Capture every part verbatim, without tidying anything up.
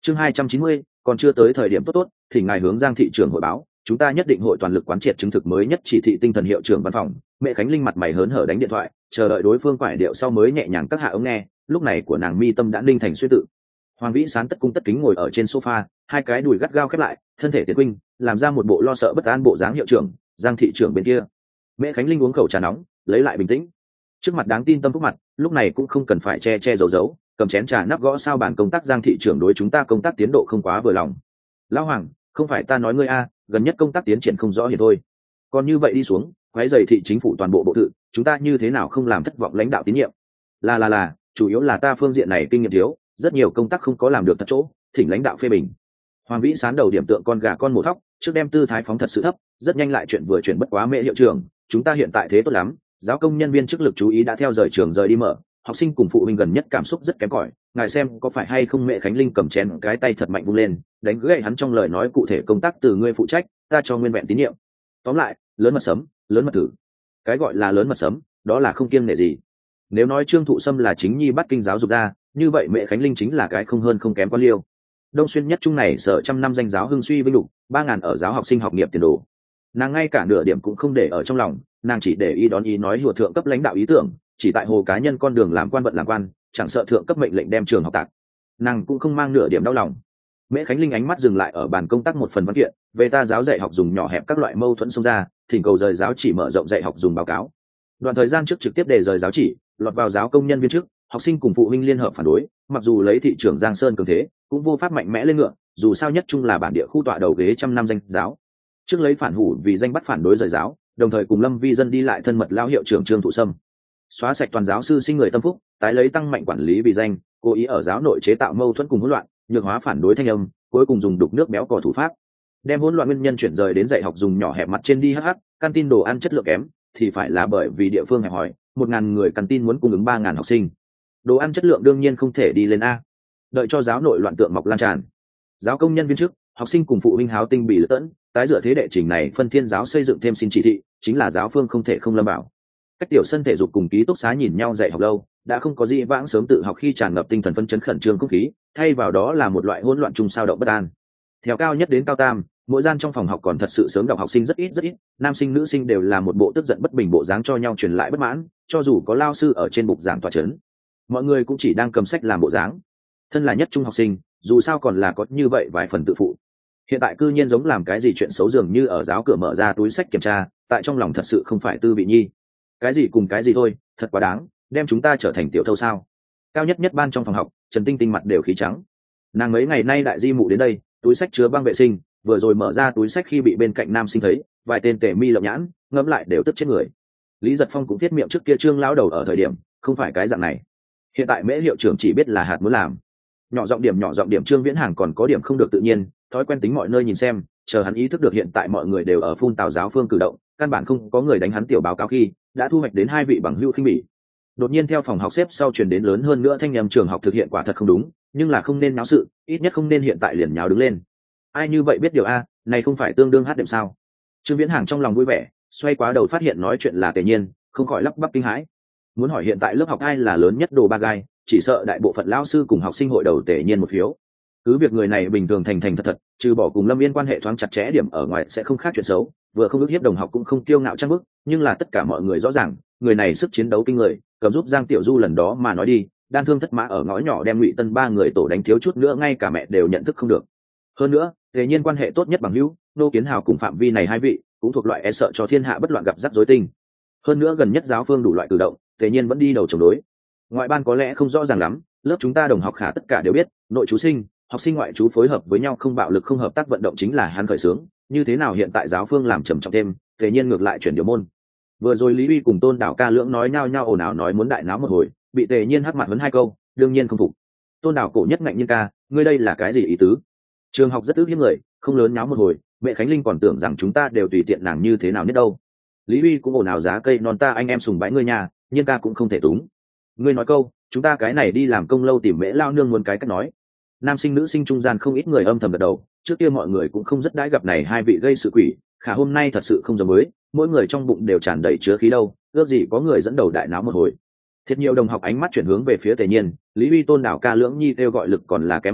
chương hai trăm chín mươi, còn chưa tới thời điểm tốt tốt thì ngài hướng Giang thị trưởng hội báo, chúng ta nhất định hội toàn lực quán triệt chứng thực mới nhất chỉ thị tinh thần hiệu trưởng văn phòng. Mẹ Khánh Linh mặt mày hớn hở đánh điện thoại, chờ đợi đối phương quải điệu sau mới nhẹ nhàng cắt hạ ống nghe. Lúc này của nàng mi tâm đã ninh thành suy tự. Hoàng Vĩ Sán tất cung tất kính ngồi ở trên sofa, hai cái đùi gắt gao khép lại, thân thể tiến huynh, làm ra một bộ lo sợ bất an bộ dáng hiệu trưởng. Giang thị trưởng bên kia, Mẹ Khánh Linh uống khẩu trà nóng, lấy lại bình tĩnh. Trước mặt đáng tin tâm phúc mặt, lúc này cũng không cần phải che che giấu giấu, cầm chén trà nắp gõ sao bàn công tác. Giang thị trưởng đối chúng ta công tác tiến độ không quá vừa lòng. Lão Hoàng, không phải ta nói ngươi a, gần nhất công tác tiến triển không rõ hiện thôi. Còn như vậy đi xuống, quấy rầy thị chính phủ toàn bộ bộ tự, chúng ta như thế nào không làm thất vọng lãnh đạo tín nhiệm? Là là là, chủ yếu là ta phương diện này kinh nghiệm thiếu, rất nhiều công tác không có làm được thật chỗ, thỉnh lãnh đạo phê bình. Hoàng Vĩ Sán đầu điểm tượng con gà con mổ thóc, trước đem tư thái phóng thật sự thấp, rất nhanh lại chuyện vừa chuyển bất quá. Mẹ hiệu trưởng, chúng ta hiện tại thế tốt lắm, giáo công nhân viên chức lực chú ý đã theo rời trường rời đi mở, học sinh cùng phụ huynh gần nhất cảm xúc rất kém cỏi, ngài xem có phải hay không? Mẹ Khánh Linh cầm chén cái tay thật mạnh vung lên, đánh gãy hắn trong lời nói cụ thể công tác từ ngươi phụ trách, ta cho nguyên vẹn tín nhiệm. Tóm lại, lớn mật sấm, lớn mật thử. Cái gọi là lớn mật sấm, đó là không kiêng nể gì. Nếu nói Trương Thụ Sâm là chính nhi bắt kinh giáo dục ra, như vậy Mẹ Khánh Linh chính là cái không hơn không kém quan liêu. Đông xuyên nhất trung này sở trăm năm danh giáo hưng suy vinh lục, ba ngàn ở giáo học sinh học nghiệp tiền đồ. Nàng ngay cả nửa điểm cũng không để ở trong lòng, nàng chỉ để ý đón ý nói hùa thượng cấp lãnh đạo ý tưởng, chỉ tại hồ cá nhân con đường làm quan vận làm quan, chẳng sợ thượng cấp mệnh lệnh đem trường học tạc, nàng cũng không mang nửa điểm đau lòng. Mễ Khánh Linh ánh mắt dừng lại ở bàn công tác một phần văn kiện về ta giáo dạy học dùng nhỏ hẹp các loại mâu thuẫn xông ra, thỉnh cầu rời giáo chỉ mở rộng dạy học dùng báo cáo. Đoạn thời gian trước trực tiếp để rời giáo chỉ lọt vào giáo công nhân viên chức, học sinh cùng phụ huynh liên hợp phản đối, mặc dù lấy thị trưởng Giang Sơn cường thế, cũng vô pháp mạnh mẽ lên ngựa, dù sao nhất trung là bản địa khu tọa đầu ghế trăm năm danh giáo. Trước lấy phản hủ vì danh bắt phản đối rời giáo, đồng thời cùng Lâm Vi dân đi lại thân mật lao hiệu trưởng Trương Thụ Sâm, xóa sạch toàn giáo sư sinh người tâm phúc, tái lấy tăng mạnh quản lý vì danh, cố ý ở giáo nội chế tạo mâu thuẫn cùng hỗn loạn, nhược hóa phản đối thanh âm, cuối cùng dùng đục nước béo cò thủ pháp, đem hỗn loạn nguyên nhân chuyển rời đến dạy học dùng nhỏ hẹp mặt trên đi hh, căn tin đồ ăn chất lượng kém thì phải là bởi vì địa phương hẹp hòi, một ngàn người căn tin muốn cung ứng ba ngàn học sinh, đồ ăn chất lượng đương nhiên không thể đi lên a. Đợi cho giáo nội loạn tượng mọc lan tràn, giáo công nhân viên chức, học sinh cùng phụ huynh háo tinh bị lỡ tẫn, tái dựa thế đệ trình này phân thiên giáo xây dựng thêm xin chỉ thị, chính là giáo phương không thể không lâm bảo. Cách tiểu sân thể dục cùng ký túc xá nhìn nhau dạy học lâu, đã không có gì vãng sớm tự học khi tràn ngập tinh thần phấn chấn khẩn trương không khí, thay vào đó là một loại hỗn loạn chung sao động bất an. Theo cao nhất đến cao tam, mỗi gian trong phòng học còn thật sự sớm đọc học sinh rất ít rất ít, nam sinh nữ sinh đều là một bộ tức giận bất bình bộ dáng cho nhau truyền lại bất mãn, cho dù có lao sư ở trên bục giảng tòa chấn, mọi người cũng chỉ đang cầm sách làm bộ dáng. Thân là nhất trung học sinh, dù sao còn là có như vậy vài phần tự phụ. Hiện tại cư nhiên giống làm cái gì chuyện xấu dường như ở giáo cửa mở ra túi sách kiểm tra, tại trong lòng thật sự không phải tư vị nhi. Cái gì cùng cái gì thôi, thật quá đáng, đem chúng ta trở thành tiểu thâu sao? Cao nhất nhất ban trong phòng học, Trần Tinh Tinh mặt đều khí trắng. Nàng mấy ngày nay đại di mụ đến đây, túi sách chứa băng vệ sinh, vừa rồi mở ra túi sách khi bị bên cạnh nam sinh thấy, vài tên tể mi lộng nhãn, ngẫm lại đều tức chết người. Lý Giật Phong cũng viết miệng trước kia Trương lão đầu ở thời điểm, không phải cái dạng này. Hiện tại Mễ hiệu trưởng chỉ biết là hạt muốn làm. Nhỏ giọng điểm nhỏ giọng điểm Trương Viễn Hàng còn có điểm không được tự nhiên, thói quen tính mọi nơi nhìn xem, chờ hắn ý thức được hiện tại mọi người đều ở phun tào giáo phương cử động, căn bản không có người đánh hắn tiểu báo cáo khi đã thu hoạch đến hai vị bằng hữu khinh bỉ. Đột nhiên theo phòng học xếp sau truyền đến lớn hơn nữa thanh âm trường học thực hiện quả thật không đúng, nhưng là không nên náo sự, ít nhất không nên hiện tại liền nháo đứng lên. Ai như vậy biết điều a, này không phải tương đương hát đệm sao? Trương Viễn Hàng trong lòng vui vẻ, xoay quá đầu phát hiện nói chuyện là Tề Nhiên, không khỏi lắp bắp kinh hãi. Muốn hỏi hiện tại lớp học ai là lớn nhất đồ ba gai, chỉ sợ đại bộ phận lão sư cùng học sinh hội đầu Tề Nhiên một phiếu. Cứ việc người này bình thường thành thành thật thật, trừ bỏ cùng Lâm Yên quan hệ thoáng chặt chẽ điểm ở ngoài sẽ không khác chuyện xấu, vừa không ức hiếp đồng học cũng không kiêu ngạo trang bức, nhưng là tất cả mọi người rõ ràng, người này sức chiến đấu kinh người, cầm giúp Giang Tiểu Du lần đó mà nói đi, đan thương thất mã ở ngõ nhỏ đem Ngụy Tân ba người tổ đánh thiếu chút nữa ngay cả mẹ đều nhận thức không được. Hơn nữa, Tề Nhiên quan hệ tốt nhất bằng hữu, Nô Kiến Hào cùng Phạm Vi này hai vị, cũng thuộc loại e sợ cho thiên hạ bất loạn gặp rắc rối tinh. Hơn nữa gần nhất giáo phương đủ loại cử động, Tề Nhiên vẫn đi đầu chống đối. Ngoại ban có lẽ không rõ ràng lắm, lớp chúng ta đồng học khả tất cả đều biết, nội chú sinh, học sinh ngoại chú phối hợp với nhau không bạo lực không hợp tác vận động chính là hắn khởi xướng, như thế nào hiện tại giáo phương làm trầm trọng thêm, Tề Nhiên ngược lại chuyển điều môn. Vừa rồi Lý Uy cùng Tôn Đảo ca lưỡng nói nhau nhau ồn ào nói muốn đại náo một hồi, bị Tề Nhiên hất mặt vấn hai câu, đương nhiên không phục. Tôn Đảo cổ nhất ngạnh nhiên ca, ngươi đây là cái gì ý tứ? Trường học rất ức hiếp người, không lớn náo một hồi, mẹ Khánh Linh còn tưởng rằng chúng ta đều tùy tiện nàng như thế nào nhất đâu. Lý Uy cũng ồn ào giá cây non ta anh em sùng bái ngươi nhà, nhiên ca cũng không thể túng. Ngươi nói câu, chúng ta cái này đi làm công lâu tìm Mễ lao nương muốn cái cách nói. Nam sinh nữ sinh trung gian không ít người âm thầm gật đầu, trước kia mọi người cũng không rất đãi gặp này hai vị gây sự quỷ, khả hôm nay thật sự không giống mới, mỗi người trong bụng đều tràn đầy chứa khí đâu, ước gì có người dẫn đầu đại náo một hồi. Thiệt nhiều đồng học ánh mắt chuyển hướng về phía Tề Nhiên, Lý Uy Tôn Đảo ca lưỡng nhi kêu gọi lực còn là kém một chút,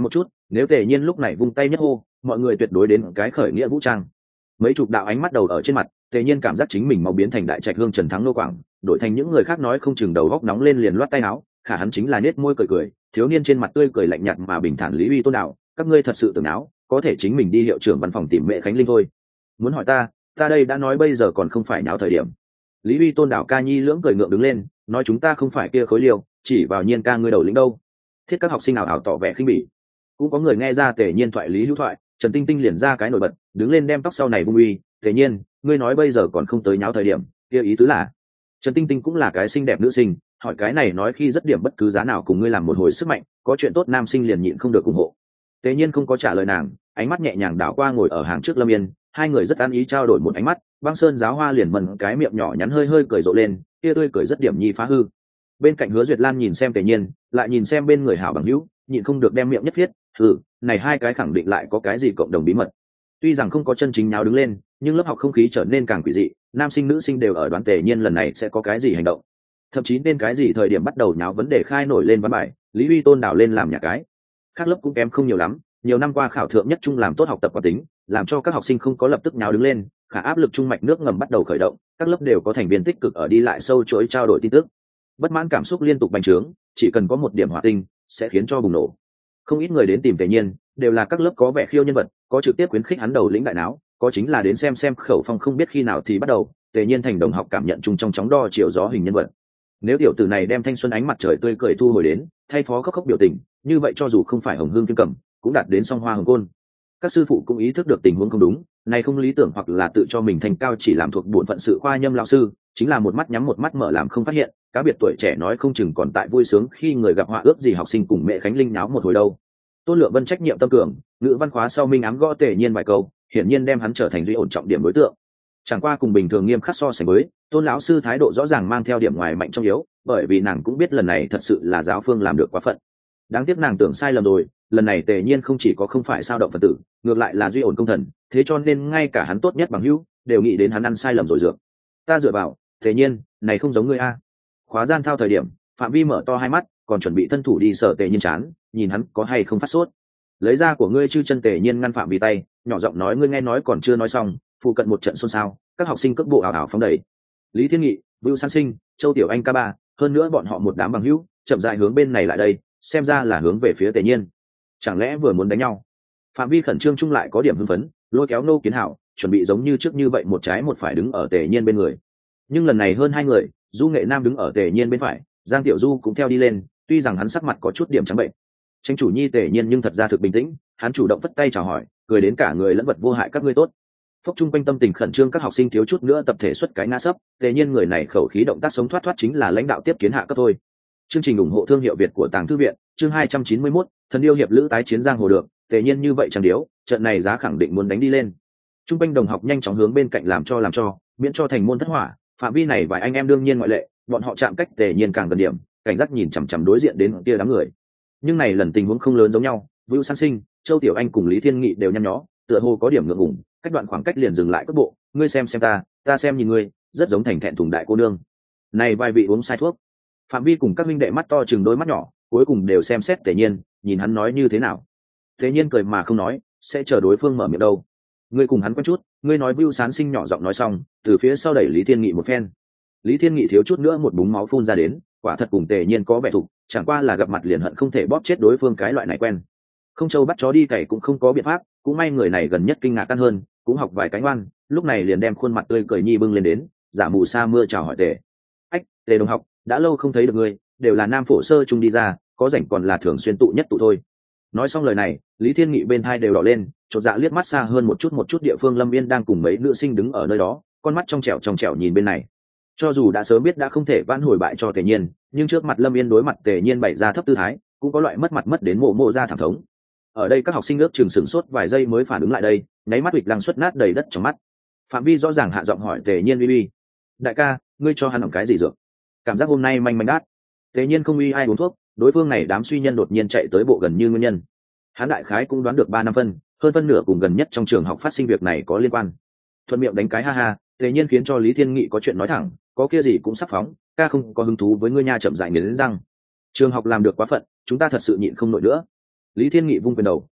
Nếu Tề Nhiên lúc này vung tay nhất hô, mọi người tuyệt đối đến cái khởi nghĩa vũ trang. Mấy chục đạo ánh mắt đầu ở trên mặt, Tề Nhiên cảm giác chính mình mau biến thành đại trạch hương Trần Thắng Nô Quảng, đổi thành những người khác nói không chừng đầu góc nóng lên liền loát tay áo, khả hắn chính là nết môi cười cười, thiếu niên trên mặt tươi cười lạnh nhạt mà bình thản. Lý Uy Tôn đạo, các ngươi thật sự tưởng áo, có thể chính mình đi hiệu trưởng văn phòng tìm Mẹ Khánh Linh thôi. Muốn hỏi ta, ta đây đã nói bây giờ còn không phải nháo thời điểm. Lý Uy Tôn đạo ca nhi lưỡng cười ngượng đứng lên, nói chúng ta không phải kia khối liều, chỉ vào Nhiên ca ngươi đầu lĩnh đâu. Thiết các học sinh nào ảo tỏ vẻ khinh bỉ. Cũng có người nghe ra Tề Nhiên thoại lý hữu thoại, Trần Tinh Tinh liền ra cái nổi bật, đứng lên đem tóc sau này vung uy, Tề Nhiên, ngươi nói bây giờ còn không tới nháo thời điểm, kia ý tứ là. Trần Tinh Tinh cũng là cái xinh đẹp nữ sinh, hỏi cái này nói khi rất điểm bất cứ giá nào cùng ngươi làm một hồi sức mạnh, có chuyện tốt nam sinh liền nhịn không được ủng hộ. Tề Nhiên không có trả lời nàng, ánh mắt nhẹ nhàng đảo qua ngồi ở hàng trước Lâm Yên, hai người rất ăn ý trao đổi một ánh mắt, Băng Sơn giáo hoa liền mần cái miệng nhỏ nhắn hơi hơi cười rộ lên, kia tươi cười rất điểm nhi phá hư. Bên cạnh Hứa Duyệt Lan nhìn xem Tề Nhiên, lại nhìn xem bên người hảo bằng hữu, nhịn không được đem miệng nhất thiết, ừ, này hai cái khẳng định lại có cái gì cộng đồng bí mật. Tuy rằng không có chân chính nháo đứng lên, nhưng lớp học không khí trở nên càng quỷ dị, nam sinh nữ sinh đều ở đoán Tề Nhiên lần này sẽ có cái gì hành động, thậm chí nên cái gì thời điểm bắt đầu nháo vấn đề khai nổi lên văn bài, Lý Uy Tôn đào lên làm nhà cái. Các lớp cũng kém không nhiều lắm, nhiều năm qua khảo thượng nhất trung làm tốt học tập quả tính, làm cho các học sinh không có lập tức nháo đứng lên, khả áp lực trung mạch nước ngầm bắt đầu khởi động, các lớp đều có thành viên tích cực ở đi lại sâu chuỗi trao đổi tin tức. Bất mãn cảm xúc liên tục bành trướng, chỉ cần có một điểm hỏa tinh sẽ khiến cho bùng nổ. Không ít người đến tìm Tề Nhiên, đều là các lớp có vẻ khiêu nhân vật, có trực tiếp khuyến khích hắn đầu lĩnh đại não, có chính là đến xem xem khẩu phong không biết khi nào thì bắt đầu, Tề Nhiên thành đồng học cảm nhận chung trong chóng đo chiều gió hình nhân vật. Nếu tiểu tử này đem thanh xuân ánh mặt trời tươi cười thu hồi đến, thay phó khóc khóc biểu tình, như vậy cho dù không phải hồng hương kim cẩm, cũng đạt đến song hoa hồng côn. Các sư phụ cũng ý thức được tình huống không đúng, này không lý tưởng hoặc là tự cho mình thành cao chỉ làm thuộc bổn phận sự khoa nhâm lão sư, chính là một mắt nhắm một mắt mở làm không phát hiện, cá biệt tuổi trẻ nói không chừng còn tại vui sướng khi người gặp họa, ước gì học sinh cùng Mẹ Khánh Linh náo một hồi đâu. Tôn Lượng Vân trách nhiệm tâm cường, ngữ văn khóa sau minh ám gõ Tề Nhiên vài câu, hiển nhiên đem hắn trở thành duy ổn trọng điểm đối tượng. Chẳng qua cùng bình thường nghiêm khắc so sánh với, Tôn lão sư thái độ rõ ràng mang theo điểm ngoài mạnh trong yếu, bởi vì nàng cũng biết lần này thật sự là giáo phương làm được quá phận. Đáng tiếc nàng tưởng sai lầm rồi, lần này Tề Nhiên không chỉ có không phải sao động phật tử, ngược lại là duy ổn công thần, thế cho nên ngay cả hắn tốt nhất bằng hữu đều nghĩ đến hắn ăn sai lầm rồi dược. Ta dựa vào, Tề Nhiên, này không giống ngươi a. Khóa gian thao thời điểm, Phạm Vi mở to hai mắt, còn chuẩn bị thân thủ đi sở Tề Nhiên chán, nhìn hắn có hay không phát sốt. Lấy ra của ngươi chư chân Tề Nhiên ngăn Phạm Vi tay, nhỏ giọng nói ngươi nghe nói còn chưa nói xong, phụ cận một trận xôn xao, các học sinh cước bộ ảo ảo phóng đẩy. Lý Thiên Nghị, Vưu San Sinh, Châu Tiểu Anh ca ba, hơn nữa bọn họ một đám bằng hữu, chậm rãi hướng bên này lại đây, xem ra là hướng về phía Tề Nhiên. Chẳng lẽ vừa muốn đánh nhau? Phạm Vi khẩn trương chung lại có điểm hưng phấn, lôi kéo Nô Kiến Hảo, chuẩn bị giống như trước như vậy một trái một phải đứng ở Tề Nhiên bên người. Nhưng lần này hơn hai người, Du Nghệ Nam đứng ở Tề Nhiên bên phải, Giang Tiểu Du cũng theo đi lên, tuy rằng hắn sắc mặt có chút điểm trắng bệnh. Tranh chủ nhi Tề Nhiên nhưng thật ra thực bình tĩnh, hắn chủ động vất tay chào hỏi, cười đến cả người lẫn vật vô hại các ngươi tốt. Phốc trung quanh tâm tình khẩn trương các học sinh thiếu chút nữa tập thể xuất cái ngã sấp, Tề Nhiên người này khẩu khí động tác sống thoát thoát chính là lãnh đạo tiếp kiến hạ cấp thôi. Chương trình ủng hộ thương hiệu Việt của Tàng Thư viện, chương hai trăm chín mươi mốt, thần yêu hiệp lữ tái chiến giang hồ được, Tề Nhiên như vậy chẳng điếu, trận này giá khẳng định muốn đánh đi lên. Trung quanh đồng học nhanh chóng hướng bên cạnh làm cho làm cho, miễn cho thành môn thất hỏa, phạm vi này vài anh em đương nhiên ngoại lệ, bọn họ chạm cách Tề Nhiên càng gần điểm, cảnh giác nhìn chằm chằm đối diện đến kia đám người. Nhưng này lần tình huống không lớn giống nhau, Vưu San Sinh, Châu Tiểu Anh cùng Lý Thiên Nghị đều nhăn nhó, tựa hồ có điểm ngượng ngùng, cách đoạn khoảng cách liền dừng lại cước bộ, ngươi xem xem ta, ta xem nhìn ngươi, rất giống thành thẹn thùng đại cô nương. Này vài vị uống sai thuốc. Phạm vi cùng các minh đệ mắt to chừng đôi mắt nhỏ, cuối cùng đều xem xét Tề Nhiên, nhìn hắn nói như thế nào. Tề Nhiên cười mà không nói, sẽ chờ đối phương mở miệng đâu. Ngươi cùng hắn quen chút, ngươi nói Vưu Sán Sinh nhỏ giọng nói xong, từ phía sau đẩy Lý Thiên Nghị một phen. Lý Thiên Nghị thiếu chút nữa một búng máu phun ra đến, quả thật cùng Tề Nhiên có vẻ thục, chẳng qua là gặp mặt liền hận không thể bóp chết đối phương cái loại này quen. Không châu bắt chó đi cày cũng không có biện pháp, cũng may người này gần nhất kinh ngạc căn hơn, cũng học vài cái ngoan, lúc này liền đem khuôn mặt tươi cười nhi bưng lên đến, giả mù sa mưa chào hỏi Tề. Ách, Tề đồng học, đã lâu không thấy được ngươi, đều là nam phổ sơ trung đi ra, có rảnh còn là thường xuyên tụ nhất tụ thôi. Nói xong lời này, Lý Thiên Nghị bên thai đều đỏ lên, chột dạ liếc mắt xa hơn một chút một chút địa phương Lâm Yên đang cùng mấy nữ sinh đứng ở nơi đó, con mắt trong trẻo trong trẻo nhìn bên này. Cho dù đã sớm biết đã không thể vãn hồi bại cho Tề Nhiên, nhưng trước mặt Lâm Yên đối mặt Tề Nhiên bày ra thấp tư thái, cũng có loại mất mặt mất đến mộ mộ ra thảm thống. Ở đây các học sinh ước chừng sửng sốt vài giây mới phản ứng lại đây, nháy mắt hịch lăng xuất nát đầy đất trong mắt. Phạm Vi rõ ràng hạ giọng hỏi Tề Nhiên uy uy, đại ca, ngươi cho hắn làm cái gì dược? Cảm giác hôm nay manh manh đát. Tề Nhiên không uy ai uống thuốc, đối phương này đám suy nhân đột nhiên chạy tới bộ gần như nguyên nhân. Hắn đại khái cũng đoán được ba năm phân, hơn phân nửa cùng gần nhất trong trường học phát sinh việc này có liên quan. Thuận miệng đánh cái ha ha, Tề Nhiên khiến cho Lý Thiên Nghị có chuyện nói thẳng, có kia gì cũng sắp phóng, ca không có hứng thú với ngươi nha, chậm rãi nghiến răng. Trường học làm được quá phận, chúng ta thật sự nhịn không nổi nữa. Lý Thiên Nghị vung quyền đầu,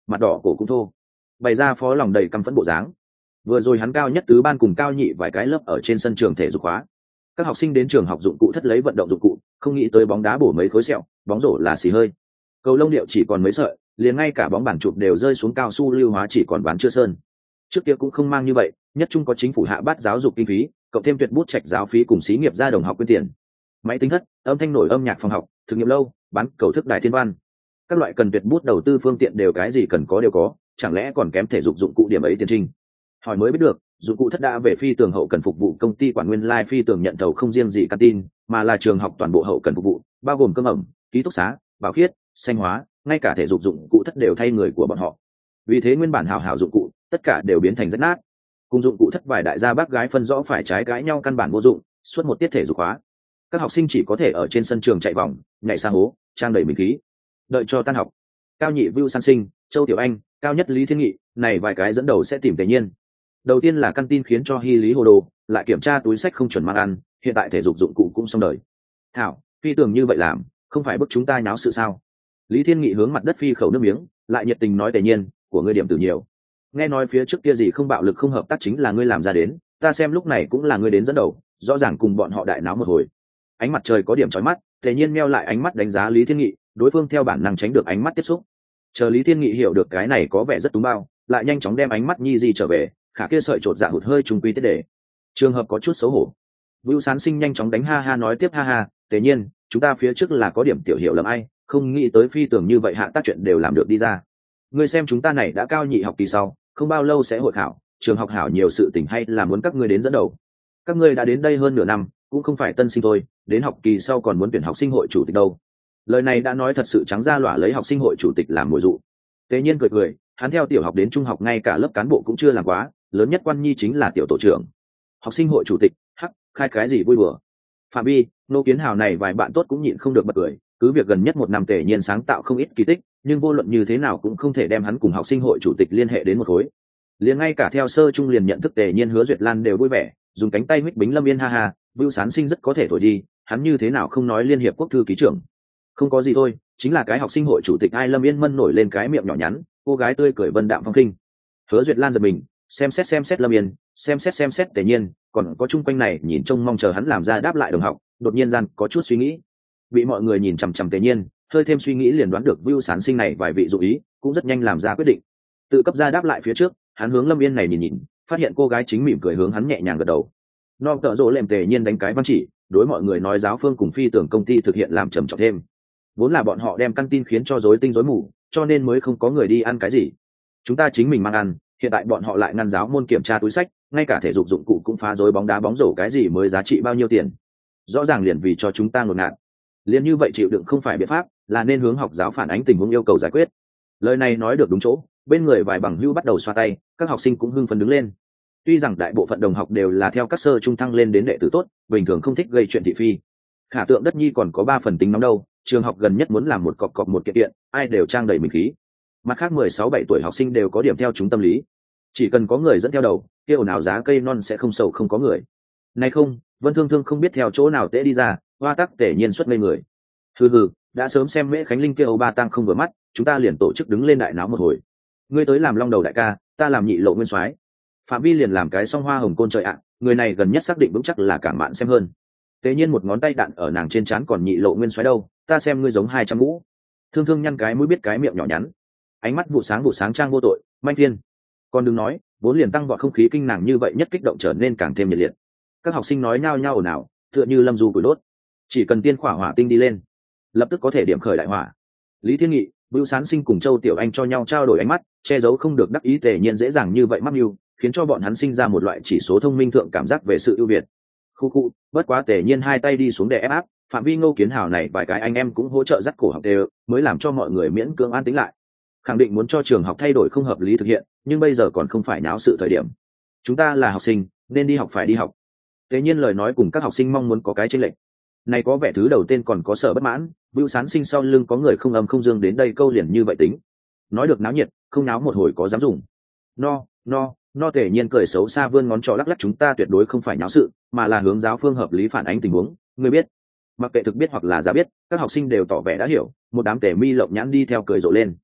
mặt đỏ cổ cũng thô, bày ra phó lòng đầy căm phẫn bộ dáng. Vừa rồi hắn cao nhất tứ ban cùng cao nhị vài cái lớp ở trên sân trường thể dục hóa, các học sinh đến trường học dụng cụ thất lấy vận động dụng cụ, không nghĩ tới bóng đá bổ mấy khối sẹo, bóng rổ là xì hơi, cầu lông điệu chỉ còn mấy sợi, liền ngay cả bóng bàn chụp đều rơi xuống cao su lưu hóa chỉ còn bán chưa sơn. Trước kia cũng không mang như vậy, nhất trung có chính phủ hạ bát giáo dục kinh phí, cộng thêm tuyệt bút trạch giáo phí cùng xí nghiệp ra đồng học quyên tiền. Máy tính thất, âm thanh nổi âm nhạc phòng học, thực nghiệm lâu, bán cầu thức đài thiên văn, các loại cần tuyệt bút đầu tư phương tiện đều cái gì cần có đều có, chẳng lẽ còn kém thể dục dụng cụ điểm ấy tiền trình? Hỏi mới biết được, dụng cụ thất đã về phi tường hậu cần phục vụ công ty quản nguyên lai phi tường nhận thầu không riêng gì canteen, mà là trường học toàn bộ hậu cần phục vụ, bao gồm cơm ẩm, ký túc xá, bảo khiết, xanh hóa, ngay cả thể dục dụng cụ thất đều thay người của bọn họ. Vì thế nguyên bản hảo hảo dụng cụ, tất cả đều biến thành rách nát. Cùng dụng cụ thất vài đại gia bác gái phân rõ phải trái cãi nhau căn bản vô dụng, suốt một tiết thể dục hóa, các học sinh chỉ có thể ở trên sân trường chạy vòng, nhảy sang hố, trang đầy mình khí. Đợi cho tan học, cao nhị Vưu San Sinh, Châu Tiểu Anh, cao nhất Lý Thiên Nghị, này vài cái dẫn đầu sẽ tìm Tề Nhiên. Đầu tiên là căn tin khiến cho Hy Lý hồ đồ, lại kiểm tra túi sách không chuẩn mang ăn, hiện tại thể dục dụng cụ cũng xong đời. Thảo, phi tưởng như vậy làm, không phải bức chúng ta nháo sự sao? Lý Thiên Nghị hướng mặt đất phi khẩu nước miếng, lại nhiệt tình nói Tề Nhiên, của ngươi điểm từ nhiều. Nghe nói phía trước kia gì không bạo lực không hợp tác chính là ngươi làm ra đến, ta xem lúc này cũng là ngươi đến dẫn đầu, rõ ràng cùng bọn họ đại náo một hồi. Ánh mặt trời có điểm chói mắt, Tề Nhiên meo lại ánh mắt đánh giá Lý Thiên Nghị, đối phương theo bản năng tránh được ánh mắt tiếp xúc. Chờ Lý Thiên Nghị hiểu được cái này có vẻ rất túng bao, lại nhanh chóng đem ánh mắt nhi di trở về, khả kia sợi trột dạ hụt hơi trùng quy tiết để. Trường hợp có chút xấu hổ. Vưu Sán Sinh nhanh chóng đánh ha ha nói tiếp ha ha, Tề Nhiên, chúng ta phía trước là có điểm tiểu hiểu lầm ai, không nghĩ tới phi tưởng như vậy hạ tác chuyện đều làm được đi ra. Ngươi xem chúng ta này đã cao nhị học kỳ sau, không bao lâu sẽ hội khảo, trường học hảo nhiều sự tình hay là muốn các ngươi đến dẫn đầu. Các ngươi đã đến đây hơn nửa năm, cũng không phải tân sinh thôi, đến học kỳ sau còn muốn tuyển học sinh hội chủ tịch đâu. Lời này đã nói thật sự trắng ra lỏa lấy học sinh hội chủ tịch làm mồi dụ. Tề Nhiên cười cười, hắn theo tiểu học đến trung học ngay cả lớp cán bộ cũng chưa làm quá, lớn nhất quan nhi chính là tiểu tổ trưởng. Học sinh hội chủ tịch, hắc, khai cái gì vui bừa. Phạm Vi, Nô Kiến Hào này vài bạn tốt cũng nhịn không được bật cười, cứ việc gần nhất một năm Tề Nhiên sáng tạo không ít kỳ tích, nhưng vô luận như thế nào cũng không thể đem hắn cùng học sinh hội chủ tịch liên hệ đến một khối. Liền ngay cả theo sơ trung liền nhận thức Tề Nhiên Hứa Duyệt Lan đều vui vẻ, dùng cánh tay huých bính Lâm Yên ha ha, Vưu Sán Sinh rất có thể thổi đi, hắn như thế nào không nói liên hiệp quốc thư ký trưởng. Không có gì thôi, chính là cái học sinh hội chủ tịch ai Lâm Yên mân nổi lên cái miệng nhỏ nhắn, cô gái tươi cười vân đạm phong khinh. Hứa Duyệt Lan giật mình, xem xét xem xét Lâm Yên, xem xét xem xét Tề Nhiên, còn có chung quanh này nhìn trông mong chờ hắn làm ra đáp lại đồng học, đột nhiên gian có chút suy nghĩ. Bị mọi người nhìn chằm chằm Tề Nhiên, hơi thêm suy nghĩ liền đoán được Vưu Sán Sinh này vài vị dụ ý, cũng rất nhanh làm ra quyết định. Tự cấp ra đáp lại phía trước, hắn hướng Lâm Yên này nhìn nhìn, phát hiện cô gái chính mỉm cười hướng hắn nhẹ nhàng gật đầu. No tợ rỗ lệm Tề Nhiên đánh cái văn chỉ, đối mọi người nói giáo phương cùng phi tưởng công ty thực hiện làm trầm trọng thêm. Vốn là bọn họ đem căn tin khiến cho rối tinh rối mù, cho nên mới không có người đi ăn cái gì. Chúng ta chính mình mang ăn, hiện tại bọn họ lại ngăn giáo môn kiểm tra túi sách, ngay cả thể dục dụng cụ cũng phá rối bóng đá bóng rổ cái gì mới giá trị bao nhiêu tiền. Rõ ràng liền vì cho chúng ta ngột ngạt. Liền như vậy chịu đựng không phải biện pháp, là nên hướng học giáo phản ánh tình huống yêu cầu giải quyết. Lời này nói được đúng chỗ, bên người vài bằng hữu bắt đầu xoa tay, các học sinh cũng hưng phấn đứng lên. Tuy rằng đại bộ phận đồng học đều là theo các sơ trung thăng lên đến đệ tử tốt, bình thường không thích gây chuyện thị phi. Khả tượng đất nhi còn có ba phần tính nóng đâu, trường học gần nhất muốn làm một cọc cọc một kiện kiện, ai đều trang đầy mình khí. Mặt khác mười sáu bảy tuổi học sinh đều có điểm theo chúng tâm lý, chỉ cần có người dẫn theo đầu, kia ồn ào giá cây non sẽ không sầu không có người. Nay không, Vân Thương Thương không biết theo chỗ nào tễ đi ra, hoa tắc Tề Nhiên xuất ngây người. Hừ hừ, đã sớm xem Mễ Khánh Linh kia Âu Ba Tăng không vừa mắt, chúng ta liền tổ chức đứng lên đại náo một hồi. Ngươi tới làm long đầu đại ca, ta làm nhị lộ nguyên soái. Phạm Vi liền làm cái song hoa hồng côn trời ạ, người này gần nhất xác định vững chắc là cản mạn xem hơn. Tề Nhiên một ngón tay đạn ở nàng trên trán còn nhị lộ nguyên soái đâu, ta xem ngươi giống hai trăm ngũ. Thương Thương nhăn cái mũi biết cái miệng nhỏ nhắn, ánh mắt vụ sáng vụ sáng trang vô tội, manh thiên. Còn đừng nói, vốn liền tăng vọt không khí kinh nàng như vậy nhất kích động trở nên càng thêm nhiệt liệt. Các học sinh nói nhao nhao ồn ào, tựa như lâm du củi đốt. Chỉ cần tiên khỏa hỏa tinh đi lên, lập tức có thể điểm khởi đại hỏa. Lý Thiên Nghị, Vưu Sán Sinh cùng Châu Tiểu Anh cho nhau trao đổi ánh mắt, che giấu không được đắc ý Tề Nhiên dễ dàng như vậy mắc mưu, khiến cho bọn hắn sinh ra một loại chỉ số thông minh thượng cảm giác về sự ưu việt. Khu khu, bất quá Tề Nhiên hai tay đi xuống để ép áp, phạm vi Ngô Kiến Hào này vài cái anh em cũng hỗ trợ dắt cổ học đều, mới làm cho mọi người miễn cưỡng an tĩnh lại. Khẳng định muốn cho trường học thay đổi không hợp lý thực hiện, nhưng bây giờ còn không phải náo sự thời điểm. Chúng ta là học sinh, nên đi học phải đi học. Tề Nhiên lời nói cùng các học sinh mong muốn có cái chênh lệch. Này có vẻ thứ đầu tên còn có sở bất mãn, Vưu Sán Sinh sau lưng có người không âm không dương đến đây câu liền như vậy tính. Nói được náo nhiệt, không náo một hồi có dám dùng. No, no, no Tề Nhiên cười xấu xa vươn ngón trỏ lắc lắc chúng ta tuyệt đối không phải náo sự, mà là hướng giáo phương hợp lý phản ánh tình huống, ngươi biết. Mặc kệ thực biết hoặc là giả biết, các học sinh đều tỏ vẻ đã hiểu, một đám Tề Mi lộng nhãn đi theo cười rộ lên.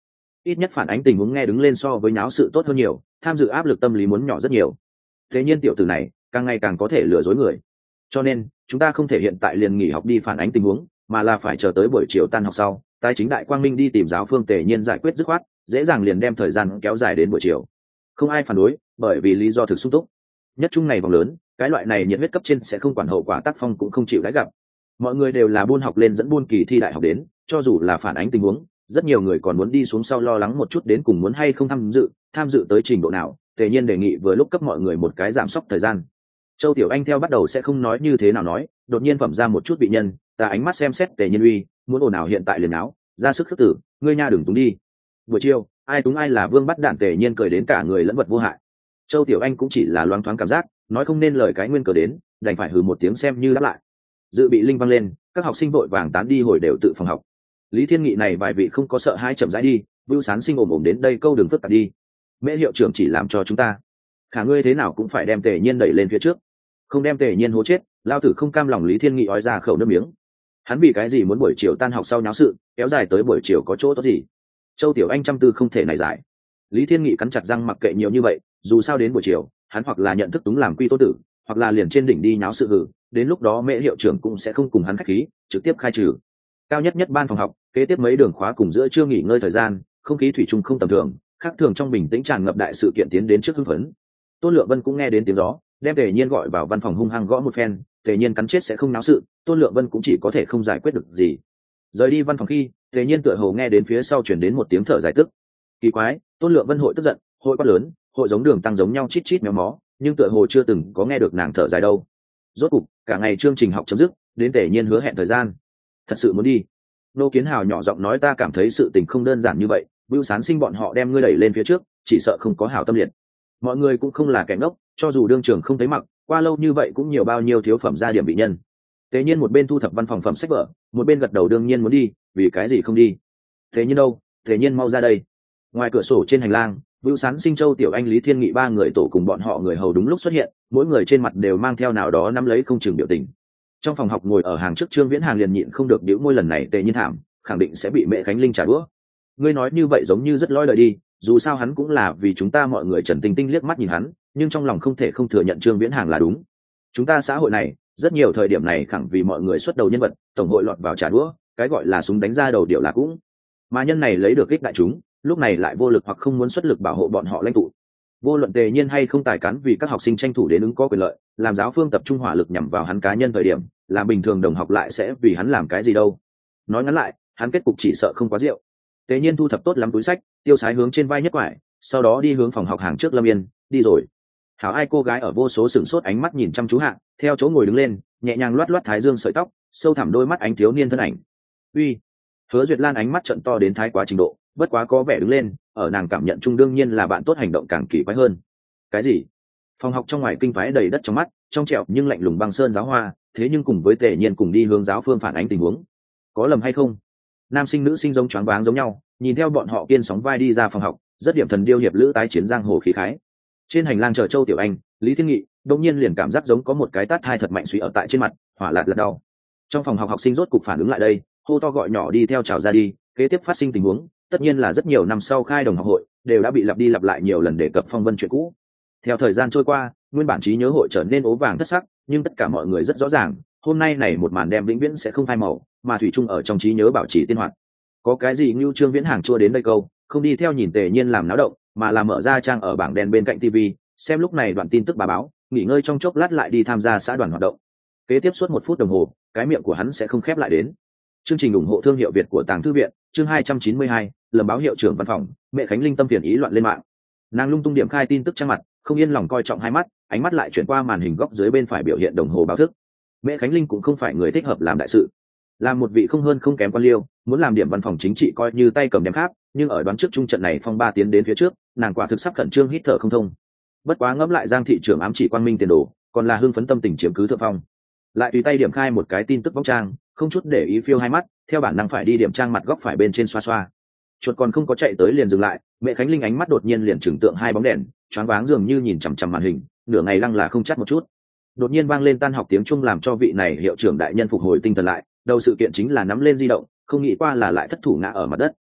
ít nhất phản ánh tình huống nghe đứng lên so với náo sự tốt hơn nhiều, tham dự áp lực tâm lý muốn nhỏ rất nhiều. Thế nhiên tiểu tử này càng ngày càng có thể lừa dối người, cho nên chúng ta không thể hiện tại liền nghỉ học đi phản ánh tình huống, mà là phải chờ tới buổi chiều tan học sau, tài chính đại quang minh đi tìm giáo phương Tề Nhiên giải quyết dứt khoát, dễ dàng liền đem thời gian kéo dài đến buổi chiều. Không ai phản đối, bởi vì lý do thực sung túc. Nhất trung này vòng lớn, cái loại này nhiệt huyết cấp trên sẽ không quản hậu quả, tác phong cũng không chịu đãi gặp. Mọi người đều là buôn học lên dẫn buôn kỳ thi đại học đến, cho dù là phản ánh tình huống, rất nhiều người còn muốn đi xuống sau lo lắng một chút đến cùng muốn hay không tham dự, tham dự tới trình độ nào. Tề Nhiên đề nghị vừa lúc cấp mọi người một cái giảm sốc thời gian. Châu Tiểu Anh theo bắt đầu sẽ không nói như thế nào nói, đột nhiên phẩm ra một chút vị nhân, ta ánh mắt xem xét Tề Nhiên uy, muốn ồn ào hiện tại liền áo, ra sức khước tử, ngươi nha đừng túng đi. Buổi chiều, ai túng ai là vương bắt đạn. Tề Nhiên cười đến cả người lẫn vật vô hại. Châu Tiểu Anh cũng chỉ là loáng thoáng cảm giác, nói không nên lời cái nguyên cớ đến, đành phải hừ một tiếng xem như đáp lại. Dự bị linh vang lên, các học sinh vội vàng tán đi hồi đều tự phòng học. Lý Thiên Nghị này vài vị không có sợ hai chậm rãi đi, Vưu Sán Sinh ồm ồm đến đây câu đường phức tạp đi. Mễ hiệu trưởng chỉ làm cho chúng ta, khả ngươi thế nào cũng phải đem Tề Nhiên đẩy lên phía trước, không đem Tề Nhiên hố chết, lao tử không cam lòng. Lý Thiên Nghị ói ra khẩu nước miếng. Hắn vì cái gì muốn buổi chiều tan học sau nháo sự, kéo dài tới buổi chiều có chỗ tốt gì? Châu Tiểu Anh chăm tư không thể này giải. Lý Thiên Nghị cắn chặt răng mặc kệ nhiều như vậy, dù sao đến buổi chiều, hắn hoặc là nhận thức đúng làm quy tô tử, hoặc là liền trên đỉnh đi nháo sự hử, đến lúc đó Mễ hiệu trưởng cũng sẽ không cùng hắn khách khí, trực tiếp khai trừ. Cao nhất nhất ban phòng học, kế tiếp mấy đường khóa cùng giữa trưa nghỉ ngơi thời gian, không khí thủy chung không tầm thường, khác thường trong bình tĩnh tràn ngập đại sự kiện tiến đến trước hưng phấn. Tôn Lượng Vân cũng nghe đến tiếng gió, đem Tề Nhiên gọi vào văn phòng hung hăng gõ một phen. Tề Nhiên cắn chết sẽ không náo sự, Tôn Lượng Vân cũng chỉ có thể không giải quyết được gì. Rời đi văn phòng khi, Tề Nhiên tựa hồ nghe đến phía sau chuyển đến một tiếng thở dài tức. Kỳ quái, Tôn Lượng Vân hội tức giận, hội quát lớn, hội giống đường tăng giống nhau chít chít méo mó, nhưng tựa hồ chưa từng có nghe được nàng thở dài đâu. Rốt cục, cả ngày chương trình học chấm dứt, đến Tề Nhiên hứa hẹn thời gian. Thật sự muốn đi. Nô Kiến Hào nhỏ giọng nói, ta cảm thấy sự tình không đơn giản như vậy, Vưu Sán Sinh bọn họ đem ngươi đẩy lên phía trước, chỉ sợ không có hảo tâm liệt. Mọi người cũng không là kẻ ngốc, cho dù đương trường không thấy mặc, qua lâu như vậy cũng nhiều bao nhiêu thiếu phẩm gia điểm bị nhân. Tề Nhiên một bên thu thập văn phòng phẩm sách vở, một bên gật đầu, đương nhiên muốn đi, vì cái gì không đi? Tề Nhiên đâu? Tề Nhiên mau ra đây. Ngoài cửa sổ trên hành lang, Vưu Sán Sinh, Châu Tiểu Anh, Lý Thiên Nghị ba người tổ cùng bọn họ người hầu đúng lúc xuất hiện, mỗi người trên mặt đều mang theo nào đó nắm lấy không chừng biểu tình. Trong phòng học ngồi ở hàng trước Trương Viễn Hàng liền nhịn không được bĩu môi, lần này Tề Nhiên thảm, khẳng định sẽ bị Mẹ Khánh Linh trả đũa. Ngươi nói như vậy giống như rất loi lời đi, dù sao hắn cũng là vì chúng ta mọi người. Trần Tinh Tinh liếc mắt nhìn hắn, nhưng trong lòng không thể không thừa nhận Trương Viễn Hàng là đúng. Chúng ta xã hội này, rất nhiều thời điểm này khẳng vì mọi người xuất đầu nhân vật, tổng hội lọt vào trả đũa, cái gọi là súng đánh ra đầu điệu là cũng. Mà nhân này lấy được ích đại chúng, lúc này lại vô lực hoặc không muốn xuất lực bảo hộ bọn họ lãnh tụ. Vô luận Tề Nhiên hay không tài cán vì các học sinh tranh thủ đến ứng có quyền lợi, làm giáo phương tập trung hỏa lực nhằm vào hắn cá nhân thời điểm, là bình thường đồng học lại sẽ vì hắn làm cái gì đâu. Nói ngắn lại, hắn kết cục chỉ sợ không quá rượu. Tề Nhiên thu thập tốt lắm túi sách, tiêu sái hướng trên vai nhất quải, sau đó đi hướng phòng học hàng trước Lâm Yên, đi rồi. Hảo ai cô gái ở vô số sửng sốt ánh mắt nhìn chăm chú hạ, theo chỗ ngồi đứng lên, nhẹ nhàng loát loát thái dương sợi tóc, sâu thẳm đôi mắt ánh thiếu niên thân ảnh. Uy. Hứa Duyệt Lan ánh mắt trận to đến thái quá trình độ, bất quá có vẻ đứng lên, ở nàng cảm nhận chung đương nhiên là bạn tốt hành động càng kỳ quái hơn. Cái gì? Phòng học trong ngoài kinh phái đầy đất trong mắt, trong trẻo nhưng lạnh lùng băng sơn giáo hoa, thế nhưng cùng với Tề Nhiên cùng đi hướng giáo phương phản ánh tình huống. Có lầm hay không? Nam sinh nữ sinh giống choáng váng giống nhau, nhìn theo bọn họ kiên sóng vai đi ra phòng học, rất điểm thần điêu hiệp lữ tái chiến giang hồ khí khái. Trên hành lang chờ Châu Tiểu Anh, Lý Thiên Nghị, đột nhiên liền cảm giác giống có một cái tát hai thật mạnh suy ở tại trên mặt, hỏa lạt lật đau. Trong phòng học học sinh rốt cục phản ứng lại đây, hô to gọi nhỏ đi theo chào ra đi. Kế tiếp phát sinh tình huống, tất nhiên là rất nhiều năm sau khai đồng học hội, đều đã bị lặp đi lặp lại nhiều lần để cập phong vân chuyện cũ. Theo thời gian trôi qua, nguyên bản trí nhớ hội trở nên ố vàng thất sắc, nhưng tất cả mọi người rất rõ ràng, hôm nay này một màn đem vĩnh viễn sẽ không phai màu, mà thủy chung ở trong trí nhớ bảo trì tiên hoạt. Có cái gì như Trương Viễn Hàng chua đến đây câu, không đi theo nhìn Tề Nhiên làm náo động, mà là mở ra trang ở bảng đèn bên cạnh tivi, xem lúc này đoạn tin tức bà báo, nghỉ ngơi trong chốc lát lại đi tham gia xã đoàn hoạt động. Kế tiếp suốt một phút đồng hồ, cái miệng của hắn sẽ không khép lại đến. Chương trình ủng hộ thương hiệu Việt của Tàng Thư viện, chương hai trăm chín mươi hai, lầm báo hiệu trưởng văn phòng, Mẹ Khánh Linh tâm phiền ý loạn lên mạng. Nàng lung tung điểm khai tin tức trang mặt, không yên lòng coi trọng hai mắt, ánh mắt lại chuyển qua màn hình góc dưới bên phải biểu hiện đồng hồ báo thức. Mẹ Khánh Linh cũng không phải người thích hợp làm đại sự, làm một vị không hơn không kém quan liêu, muốn làm điểm văn phòng chính trị coi như tay cầm đem khác, nhưng ở đoán trước trung trận này phong ba tiến đến phía trước, nàng quả thực sắp khẩn trương hít thở không thông. Bất quá ngẫm lại Giang thị trưởng ám chỉ quang minh tiền đồ, còn là hưng phấn tâm tình chiếm cứ thượng phong. Lại tùy tay điểm khai một cái tin tức vong trang, không chút để ý phiêu hai mắt, theo bản năng phải đi điểm trang mặt góc phải bên trên xoa xoa. Chuột còn không có chạy tới liền dừng lại, Mẹ Khánh Linh ánh mắt đột nhiên liền trừng tượng hai bóng đèn, choáng váng dường như nhìn chằm chằm màn hình, nửa ngày lăng là không chắt một chút. Đột nhiên vang lên tan học tiếng Trung làm cho vị này hiệu trưởng đại nhân phục hồi tinh thần lại, đầu sự kiện chính là nắm lên di động, không nghĩ qua là lại thất thủ ngã ở mặt đất.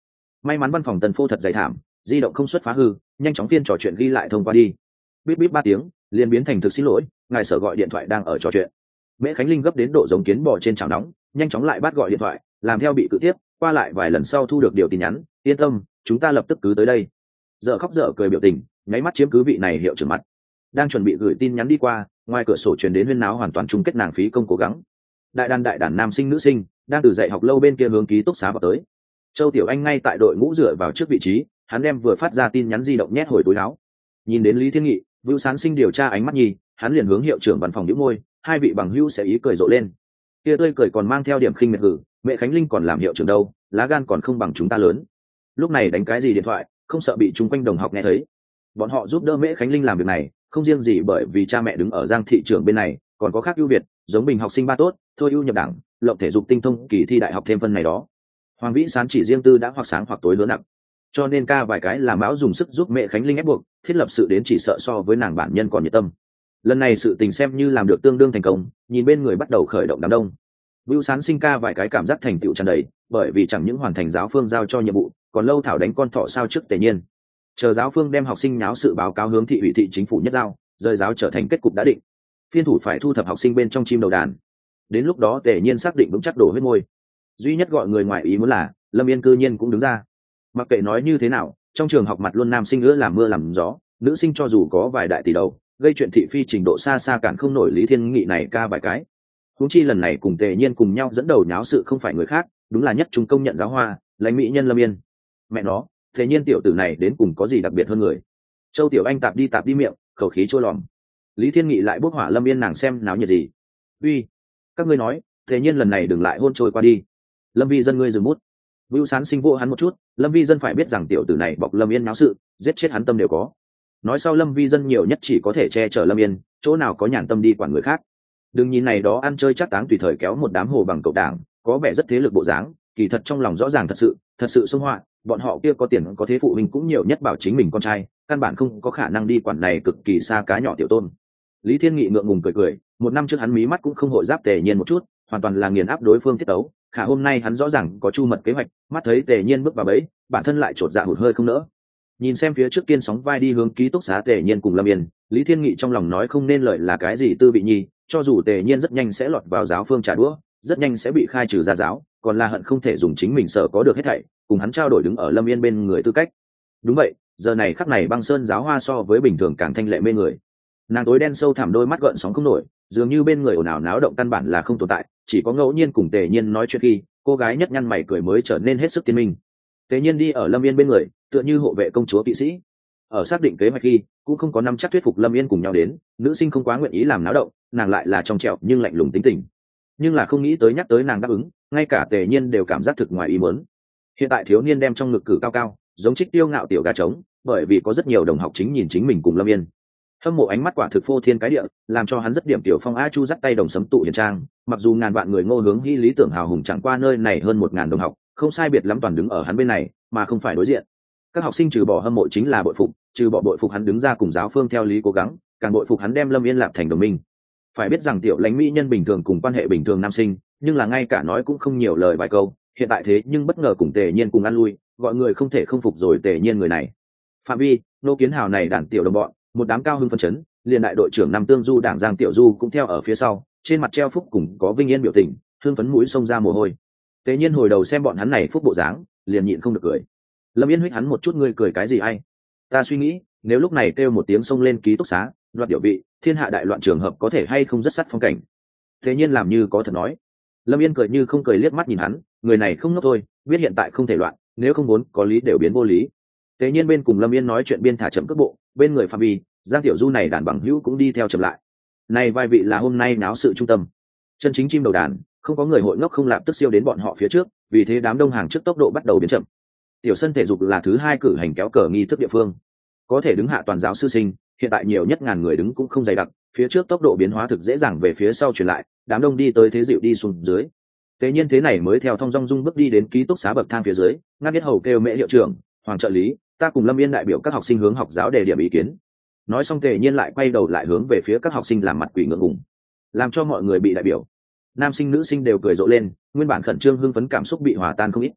may mắn văn phòng tần phô thật dày thảm, di động không xuất phá hư, nhanh chóng phiên trò chuyện ghi lại thông qua đi. Bíp bíp ba tiếng liền biến thành thực xin lỗi, ngài sở gọi điện thoại đang ở trò chuyện. Mễ Khánh Linh gấp đến độ giống kiến bò trên chảo nóng, nhanh chóng lại bắt gọi điện thoại, làm theo bị cự tiếp, qua lại vài lần sau thu được điều tin nhắn, yên tâm, chúng ta lập tức cứ tới đây. Dở khóc dở cười biểu tình, nháy mắt chiếm cứ vị này hiệu trưởng mặt. Đang chuẩn bị gửi tin nhắn đi qua, ngoài cửa sổ truyền đến huyên náo hoàn toàn chung kết nàng phí công cố gắng. Đại đàn đại đàn nam sinh nữ sinh đang từ dạy học lâu bên kia hướng ký túc xá vào tới. Châu Tiểu Anh ngay tại đội ngũ dựa vào trước vị trí, hắn đem vừa phát ra tin nhắn di động nhét hồi túi áo. Nhìn đến Lý Thiên Nghị, Vưu Sán Sinh điều tra ánh mắt nhì, hắn liền hướng hiệu trưởng văn phòng nhíu môi, hai vị bằng hữu sẽ ý cười rộ lên. Kia tươi cười còn mang theo điểm khinh miệt hử, Mẹ Khánh Linh còn làm hiệu trưởng đâu, lá gan còn không bằng chúng ta lớn. Lúc này đánh cái gì điện thoại, không sợ bị chúng quanh đồng học nghe thấy. Bọn họ giúp đỡ Mễ Khánh Linh làm việc này, không riêng gì bởi vì cha mẹ đứng ở Giang thị trưởng bên này, còn có khác ưu việt, giống bình học sinh ba tốt, thôi ưu nhập đảng, lộng thể dục tinh thông, kỳ thi đại học thêm phân này đó. Hoàng Vĩ Sán chỉ riêng tư đã hoặc sáng hoặc tối lớn nặng, cho nên ca vài cái làm Mão dùng sức giúp Mẹ Khánh Linh ép buộc, thiết lập sự đến chỉ sợ so với nàng bản nhân còn nhiệt tâm. Lần này sự tình xem như làm được tương đương thành công, nhìn bên người bắt đầu khởi động đám đông. Vưu Sán Sinh ca vài cái cảm giác thành tựu tràn đầy, bởi vì chẳng những hoàn thành giáo phương giao cho nhiệm vụ, còn lâu thảo đánh con thỏ sao trước Tề Nhiên. Chờ giáo phương đem học sinh nháo sự báo cáo hướng thị ủy thị chính phủ nhất giao, rời giáo trở thành kết cục đã định. Phiên thủ phải thu thập học sinh bên trong chim đầu đàn. Đến lúc đó Tề Nhiên xác định vững chắc đổ huyết môi. Duy nhất gọi người ngoài ý muốn là Lâm Yên cư nhiên cũng đứng ra. Mặc kệ nói như thế nào, trong trường học mặt luôn nam sinh nữa làm mưa làm gió, nữ sinh cho dù có vài đại tỷ đầu, gây chuyện thị phi trình độ xa xa cản không nổi Lý Thiên Nghị này ca vài cái. Huống chi lần này cùng Tề Nhiên cùng nhau dẫn đầu nháo sự không phải người khác, đúng là nhất chúng công nhận giáo hoa, lãnh mỹ nhân Lâm Yên. Mẹ nó, Tề Nhiên tiểu tử này đến cùng có gì đặc biệt hơn người? Châu Tiểu Anh tạp đi tạp đi miệng, khẩu khí trôi lòm. Lý Thiên Nghị lại bốc hỏa Lâm Yên nàng xem náo nhiệt gì. Uy, các ngươi nói, Tề Nhiên lần này đừng lại hôn trôi qua đi. Lâm Vi dân ngươi dừng bút. Vưu Sán Sinh vô hắn một chút, Lâm Vi dân phải biết rằng tiểu tử này bọc Lâm Yên náo sự, giết chết hắn tâm đều có. Nói sau Lâm Vi dân nhiều nhất chỉ có thể che chở Lâm Yên, chỗ nào có nhàn tâm đi quản người khác. Đừng nhìn này đó ăn chơi chắc táng tùy thời kéo một đám hồ bằng cậu đảng, có vẻ rất thế lực bộ dáng, kỳ thật trong lòng rõ ràng thật sự, thật sự xung họa, bọn họ kia có tiền có thế phụ huynh cũng nhiều nhất bảo chính mình con trai, căn bản không có khả năng đi quản này cực kỳ xa cá nhỏ tiểu tôn. Lý Thiên Nghị ngượng ngùng cười cười, một năm trước hắn mí mắt cũng không hội giáp Tề Nhiên một chút, hoàn toàn là nghiền áp đối phương tiết tấu. Khả hôm nay hắn rõ ràng có chu mật kế hoạch, mắt thấy Tề Nhiên bước vào bẫy, bản thân lại trột dạ hụt hơi không nỡ. Nhìn xem phía trước kiên sóng vai đi hướng ký túc xá Tề Nhiên cùng Lâm Yên, Lý Thiên Nghị trong lòng nói không nên lợi là cái gì tư vị nhi, cho dù Tề Nhiên rất nhanh sẽ lọt vào giáo phương trả đũa, rất nhanh sẽ bị khai trừ ra giáo, còn là hận không thể dùng chính mình sợ có được hết thảy, cùng hắn trao đổi đứng ở Lâm Yên bên người tư cách. Đúng vậy, giờ này khắc này băng sơn giáo hoa so với bình thường càng thanh lệ mê người. Nàng tối đen sâu thẳm đôi mắt gợn sóng không nổi, dường như bên người ồn ào náo động căn bản là không tồn tại, chỉ có ngẫu nhiên cùng Tề Nhiên nói chuyện khi, cô gái nhất nhăn mày cười mới trở nên hết sức tiên minh. Tề Nhiên đi ở Lâm Yên bên người, tựa như hộ vệ công chúa kỵ sĩ. Ở xác định kế hoạch khi, cũng không có nắm chắc thuyết phục Lâm Yên cùng nhau đến, nữ sinh không quá nguyện ý làm náo động, nàng lại là trong trẻo nhưng lạnh lùng tính tình. Nhưng là không nghĩ tới nhắc tới nàng đáp ứng, ngay cả Tề Nhiên đều cảm giác thực ngoài ý muốn. Hiện tại thiếu niên đem trong ngực cử cao cao, giống trích tiêu ngạo tiểu gà trống, bởi vì có rất nhiều đồng học chính nhìn chính mình cùng Lâm Yên. Hâm mộ ánh mắt quả thực phô thiên cái địa, làm cho hắn rất điểm tiểu phong a chu dắt tay đồng sấm tụ hiền trang, mặc dù ngàn vạn người ngô hướng hy lý tưởng hào hùng chẳng qua nơi này hơn một ngàn đồng học, không sai biệt lắm toàn đứng ở hắn bên này, mà không phải đối diện. Các học sinh trừ bỏ hâm mộ chính là bội phục, trừ bỏ bội phục hắn đứng ra cùng giáo phương theo lý cố gắng, càng bội phục hắn đem Lâm Yên lạp thành đồng minh. Phải biết rằng tiểu lãnh mỹ nhân bình thường cùng quan hệ bình thường nam sinh, nhưng là ngay cả nói cũng không nhiều lời vài câu, hiện tại thế nhưng bất ngờ cùng Tề Nhiên cùng ăn lui, gọi người không thể không phục rồi Tề Nhiên người này. Phạm vi, nô kiến hào này đàn tiểu đồng bọn, một đám cao hưng phấn chấn, liền đại đội trưởng Nam Tương Du đảng Giang Tiểu Du cũng theo ở phía sau, trên mặt treo phúc cùng có vinh yên biểu tình, hương phấn mũi xông ra mồ hôi. Tề Nhiên hồi đầu xem bọn hắn này phúc bộ dáng, liền nhịn không được cười. Lâm Yên huých hắn một chút, ngươi cười cái gì ai? Ta suy nghĩ, nếu lúc này kêu một tiếng xông lên ký túc xá, đoạt điệu vị, thiên hạ đại loạn trường hợp có thể hay không rất sắt phong cảnh. Tề Nhiên làm như có thật nói. Lâm Yên cười như không cười liếc mắt nhìn hắn, người này không ngốc thôi, biết hiện tại không thể loạn, nếu không muốn có lý đều biến vô lý. Tề Nhiên bên cùng Lâm Yên nói chuyện biên thả chậm cước bộ, bên người Phạm Vi, Giang Tiểu Du này đàn bằng hữu cũng đi theo chậm lại. Này vài vị là hôm nay náo sự trung tâm, chân chính chim đầu đàn, không có người hội ngốc không lạp tức siêu đến bọn họ phía trước, vì thế đám đông hàng trước tốc độ bắt đầu biến chậm. Tiểu sân thể dục là thứ hai cử hành kéo cờ nghi thức địa phương, có thể đứng hạ toàn giáo sư sinh, hiện tại nhiều nhất ngàn người đứng cũng không dày đặc, phía trước tốc độ biến hóa thực dễ dàng về phía sau truyền lại, đám đông đi tới thế dịu đi xuống dưới. Tế nhiên thế này mới theo thong dong dung bước đi đến ký túc xá bậc thang phía dưới, ngắt biết hầu kêu mẹ hiệu trưởng, hoàng trợ lý, ta cùng Lâm Yên đại biểu các học sinh hướng học giáo đề điểm ý kiến. Nói xong Tề Nhiên lại quay đầu lại hướng về phía các học sinh làm mặt quỷ ngượng ngùng, làm cho mọi người bị đại biểu, nam sinh nữ sinh đều cười rộ lên, nguyên bản khẩn trương hưng phấn cảm xúc bị hòa tan không ít.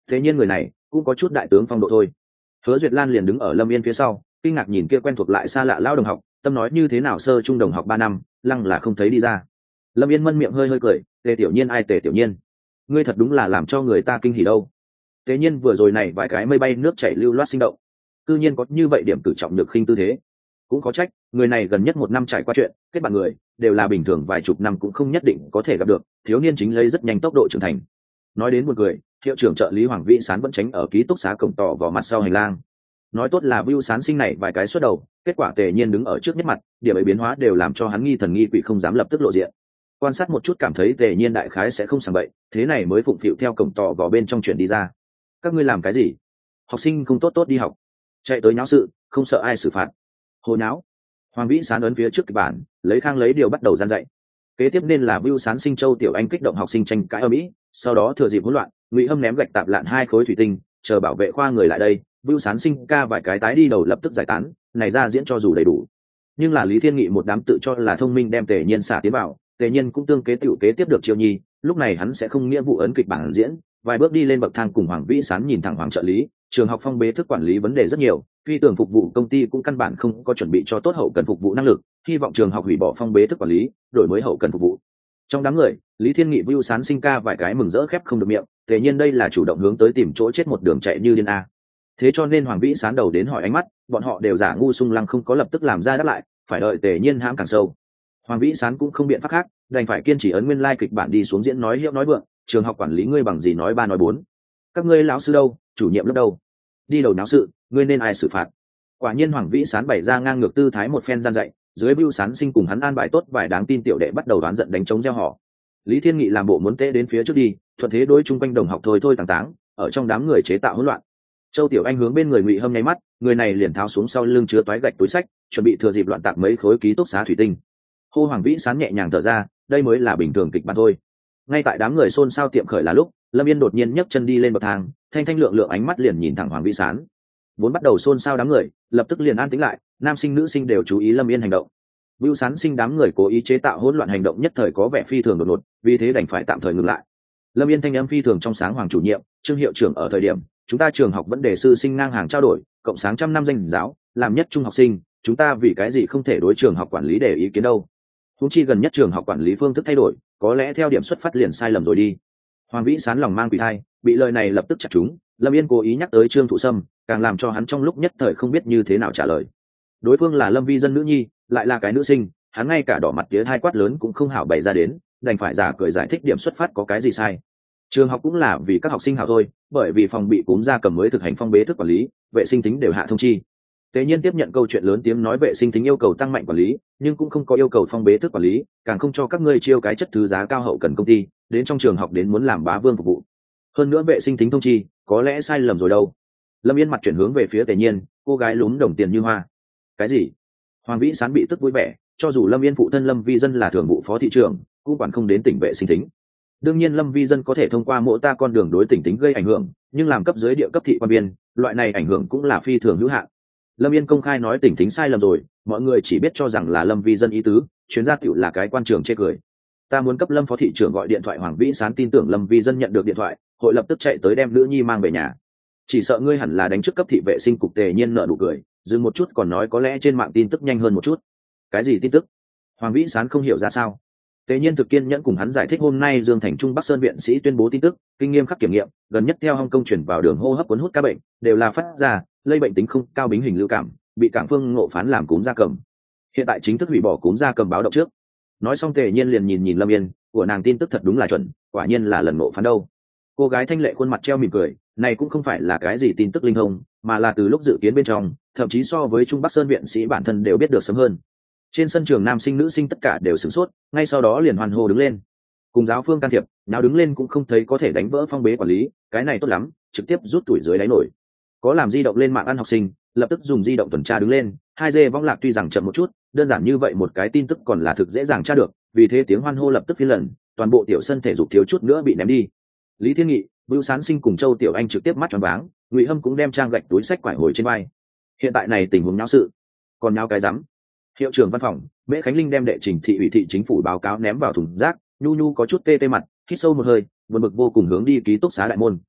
thế nhiên người này cũng có chút đại tướng phong độ thôi. Hứa Duyệt Lan liền đứng ở Lâm Yên phía sau, kinh ngạc nhìn kia quen thuộc lại xa lạ lão đồng học, tâm nói như thế nào sơ trung đồng học ba năm, lăng là không thấy đi ra. Lâm Yên mân miệng hơi hơi cười, Tề Tiểu Nhiên ai Tề Tiểu Nhiên, ngươi thật đúng là làm cho người ta kinh hỉ đâu. Tề Nhiên vừa rồi này vài cái mây bay nước chảy lưu loát sinh động, cư nhiên có như vậy điểm cử trọng được khinh tư thế, cũng có trách, người này gần nhất một năm trải qua chuyện, kết bạn người đều là bình thường vài chục năm cũng không nhất định có thể gặp được, thiếu niên chính lấy rất nhanh tốc độ trưởng thành. Nói đến một người, hiệu trưởng trợ lý Hoàng Vĩ Sán vẫn tránh ở ký túc xá cổng tỏ vào mặt sau hành lang. Nói tốt là Vưu Sán sinh này vài cái xuất đầu, kết quả Tề Nhiên đứng ở trước nhất mặt, điểm ấy biến hóa đều làm cho hắn nghi thần nghi quỷ không dám lập tức lộ diện. Quan sát một chút cảm thấy Tề Nhiên đại khái sẽ không sảng bậy, thế này mới phụng phịu theo cổng tỏ vào bên trong chuyển đi ra. Các ngươi làm cái gì? Học sinh không tốt tốt đi học, chạy tới nháo sự, không sợ ai xử phạt. Hồ nháo. Hoàng Vĩ Sán ấn phía trước kịch bản, lấy khang lấy điều bắt đầu gian dạy. Kế tiếp nên là Vưu Sán sinh Châu Tiểu Anh kích động học sinh tranh cãi ở mỹ, sau đó thừa dịp hỗn loạn, Ngụy Hâm ném gạch tạp lạn hai khối thủy tinh, chờ bảo vệ khoa người lại đây, Vưu Sán sinh ca vài cái tái đi đầu lập tức giải tán, này ra diễn cho dù đầy đủ. Nhưng là Lý Thiên Nghị một đám tự cho là thông minh đem Tề Nhiên xả tiến vào, Tề Nhiên cũng tương kế tiểu kế tiếp được Chiêu Nhi, lúc này hắn sẽ không nghĩa vụ ấn kịch bản diễn, vài bước đi lên bậc thang cùng Hoàng Vĩ Sán nhìn thẳng Hoàng trợ lý, trường học phong bế thức quản lý vấn đề rất nhiều, phi tưởng phục vụ công ty cũng căn bản không có chuẩn bị cho tốt hậu cần phục vụ năng lực, hy vọng trường học hủy bỏ phong bế thức quản lý, đổi mới hậu cần phục vụ. Trong đám người, Lý Thiên Nghị Vưu Sán sinh ca vài cái mừng rỡ khép không được miệng, Tề Nhiên đây là chủ động hướng tới tìm chỗ chết một đường chạy như điên a. Thế cho nên Hoàng Vĩ Sán đầu đến hỏi ánh mắt, bọn họ đều giả ngu sung lăng không có lập tức làm ra đáp lại, phải đợi Tề Nhiên hãm càng sâu. Hoàng Vĩ Sán cũng không biện pháp khác, đành phải kiên trì ấn nguyên lai like kịch bản đi xuống diễn nói hiệu nói vượng, trường học quản lý ngươi bằng gì nói ba nói bốn, các ngươi lão sư đâu, chủ nhiệm lớp đâu, đi đầu náo sự, ngươi nên ai xử phạt. Quả nhiên Hoàng Vĩ Sán bày ra ngang ngược tư thái một phen gian dạy, dưới Vưu Sán sinh cùng hắn an bài tốt vài đáng tin tiểu đệ bắt đầu đoán giận đánh trống gieo họ. Lý Thiên Nghị làm bộ muốn tễ đến phía trước đi, thuận thế đối chung quanh đồng học thôi thôi tàng táng, ở trong đám người chế tạo hỗn loạn. Châu Tiểu Anh hướng bên người Ngụy Hâm nháy mắt, người này liền tháo xuống sau lưng chứa toái gạch túi sách, chuẩn bị thừa dịp loạn tạc mấy khối ký túc xá thủy tinh. Hô Hoàng Vĩ Sán nhẹ nhàng thở ra, đây mới là bình thường kịch bản thôi. Ngay tại đám người xôn xao tiệm khởi là lúc, Lâm Yên đột nhiên nhấc chân đi lên bậc thang, thanh thanh lượng lượng ánh mắt liền nhìn thẳng Hoàng Vĩ Sán. Vốn bắt đầu xôn xao đám người, lập tức liền an tĩnh lại, nam sinh nữ sinh đều chú ý Lâm Yên hành động. Vưu Sán sinh đám người cố ý chế tạo hỗn loạn hành động nhất thời có vẻ phi thường đột ngột, vì thế đành phải tạm thời ngừng lại. Lâm Yên thanh âm phi thường trong sáng Hoàng chủ nhiệm, Trương hiệu trưởng ở thời điểm, chúng ta trường học vẫn đề sư sinh ngang hàng trao đổi, cộng sáng trăm năm danh giáo, làm nhất trung học sinh, chúng ta vì cái gì không thể đối trường học quản lý để ý kiến đâu? Huống chi gần nhất trường học quản lý phương thức thay đổi, có lẽ theo điểm xuất phát liền sai lầm rồi đi. Hoàng Vĩ Sán lòng mang quỷ thai, bị lời này lập tức chặt chúng, Lâm Yên cố ý nhắc tới Trương Thụ Sâm, càng làm cho hắn trong lúc nhất thời không biết như thế nào trả lời. Đối phương là Lâm Vi dân nữ nhi, lại là cái nữ sinh, hắn ngay cả đỏ mặt tía hai quát lớn cũng không hảo bày ra đến, đành phải giả cười giải thích điểm xuất phát có cái gì sai. Trường học cũng là vì các học sinh hảo thôi, bởi vì phòng bị cúm gia cầm mới thực hành phong bế thức quản lý, vệ sinh tính đều hạ thông chi. Tế Nhiên tiếp nhận câu chuyện lớn tiếng nói vệ sinh tính yêu cầu tăng mạnh quản lý, nhưng cũng không có yêu cầu phong bế thức quản lý, càng không cho các ngươi chiêu cái chất thứ giá cao hậu cần công ty, đến trong trường học đến muốn làm bá vương phục vụ. Hơn nữa vệ sinh tính thông chi, có lẽ sai lầm rồi đâu. Lâm Yên mặt chuyển hướng về phía Tế Nhiên, cô gái lúm đồng tiền như hoa. Cái gì? Hoàng Vĩ Sán bị tức vui vẻ, cho dù Lâm Yên phụ thân Lâm Vi dân là thường vụ phó thị trưởng, cũng quản không đến tỉnh vệ sinh tính. Đương nhiên Lâm Vi dân có thể thông qua mộ ta con đường đối tỉnh tính gây ảnh hưởng, nhưng làm cấp dưới địa cấp thị quan biên, loại này ảnh hưởng cũng là phi thường hữu hạn. Lâm Yên công khai nói tỉnh tính sai lầm rồi, mọi người chỉ biết cho rằng là Lâm Vi dân ý tứ, chuyến gia tiểu là cái quan trường chê cười. Ta muốn cấp Lâm phó thị trưởng gọi điện thoại. Hoàng Vĩ Sán tin tưởng Lâm Vi dân nhận được điện thoại, hội lập tức chạy tới đem nữ nhi mang về nhà. Chỉ sợ ngươi hẳn là đánh trước cấp thị vệ sinh cục. Tề Nhiên nở nụ cười, dừng một chút còn nói có lẽ trên mạng tin tức nhanh hơn một chút. Cái gì tin tức? Hoàng Vĩ Sán không hiểu ra sao. Tề Nhiên thực kiên nhẫn cùng hắn giải thích hôm nay Dương Thành Trung Bắc Sơn viện sĩ tuyên bố tin tức, kinh nghiêm khắc kiểm nghiệm, gần nhất theo Hồng Kông chuyển vào đường hô hấp cuốn hút ca bệnh, đều là phát ra lây bệnh tính không cao bính hình lưu cảm, bị Cảng Phương ngộ phán làm cúm gia cầm. Hiện tại chính thức hủy bỏ cúm gia cầm báo động trước. Nói xong Tề Nhiên liền nhìn nhìn Lâm Yên, của nàng tin tức thật đúng là chuẩn, quả nhiên là lần ngộ phán đâu. Cô gái thanh lệ khuôn mặt treo mỉm cười, này cũng không phải là cái gì tin tức linh thông, mà là từ lúc dự kiến bên trong, thậm chí so với Trung Bắc Sơn viện sĩ bản thân đều biết được sớm hơn. Trên sân trường nam sinh nữ sinh tất cả đều sửng sốt, ngay sau đó liền hoan hô đứng lên. Cùng giáo phương can thiệp, nào đứng lên cũng không thấy có thể đánh vỡ phong bế quản lý, cái này tốt lắm, trực tiếp rút tuổi dưới đáy nổi. Có làm di động lên mạng ăn học sinh, lập tức dùng di động tuần tra đứng lên, hai dê vong lạc tuy rằng chậm một chút, đơn giản như vậy một cái tin tức còn là thực dễ dàng tra được, vì thế tiếng hoan hô lập tức phiên lần, toàn bộ tiểu sân thể dục thiếu chút nữa bị ném đi. Lý Thiên Nghị, Vưu Sán sinh cùng Châu Tiểu Anh trực tiếp mắt tròn váng, Ngụy Hâm cũng đem trang gạch túi sách quải hồi trên vai. Hiện tại này tình huống nháo sự, còn nháo cái rắm. Hiệu trưởng văn phòng, Mễ Khánh Linh đem đệ trình thị ủy thị chính phủ báo cáo ném vào thùng rác, nhu nhu có chút tê tê mặt, hít sâu một hơi, buồn bực vô cùng hướng đi ký túc xá đại môn.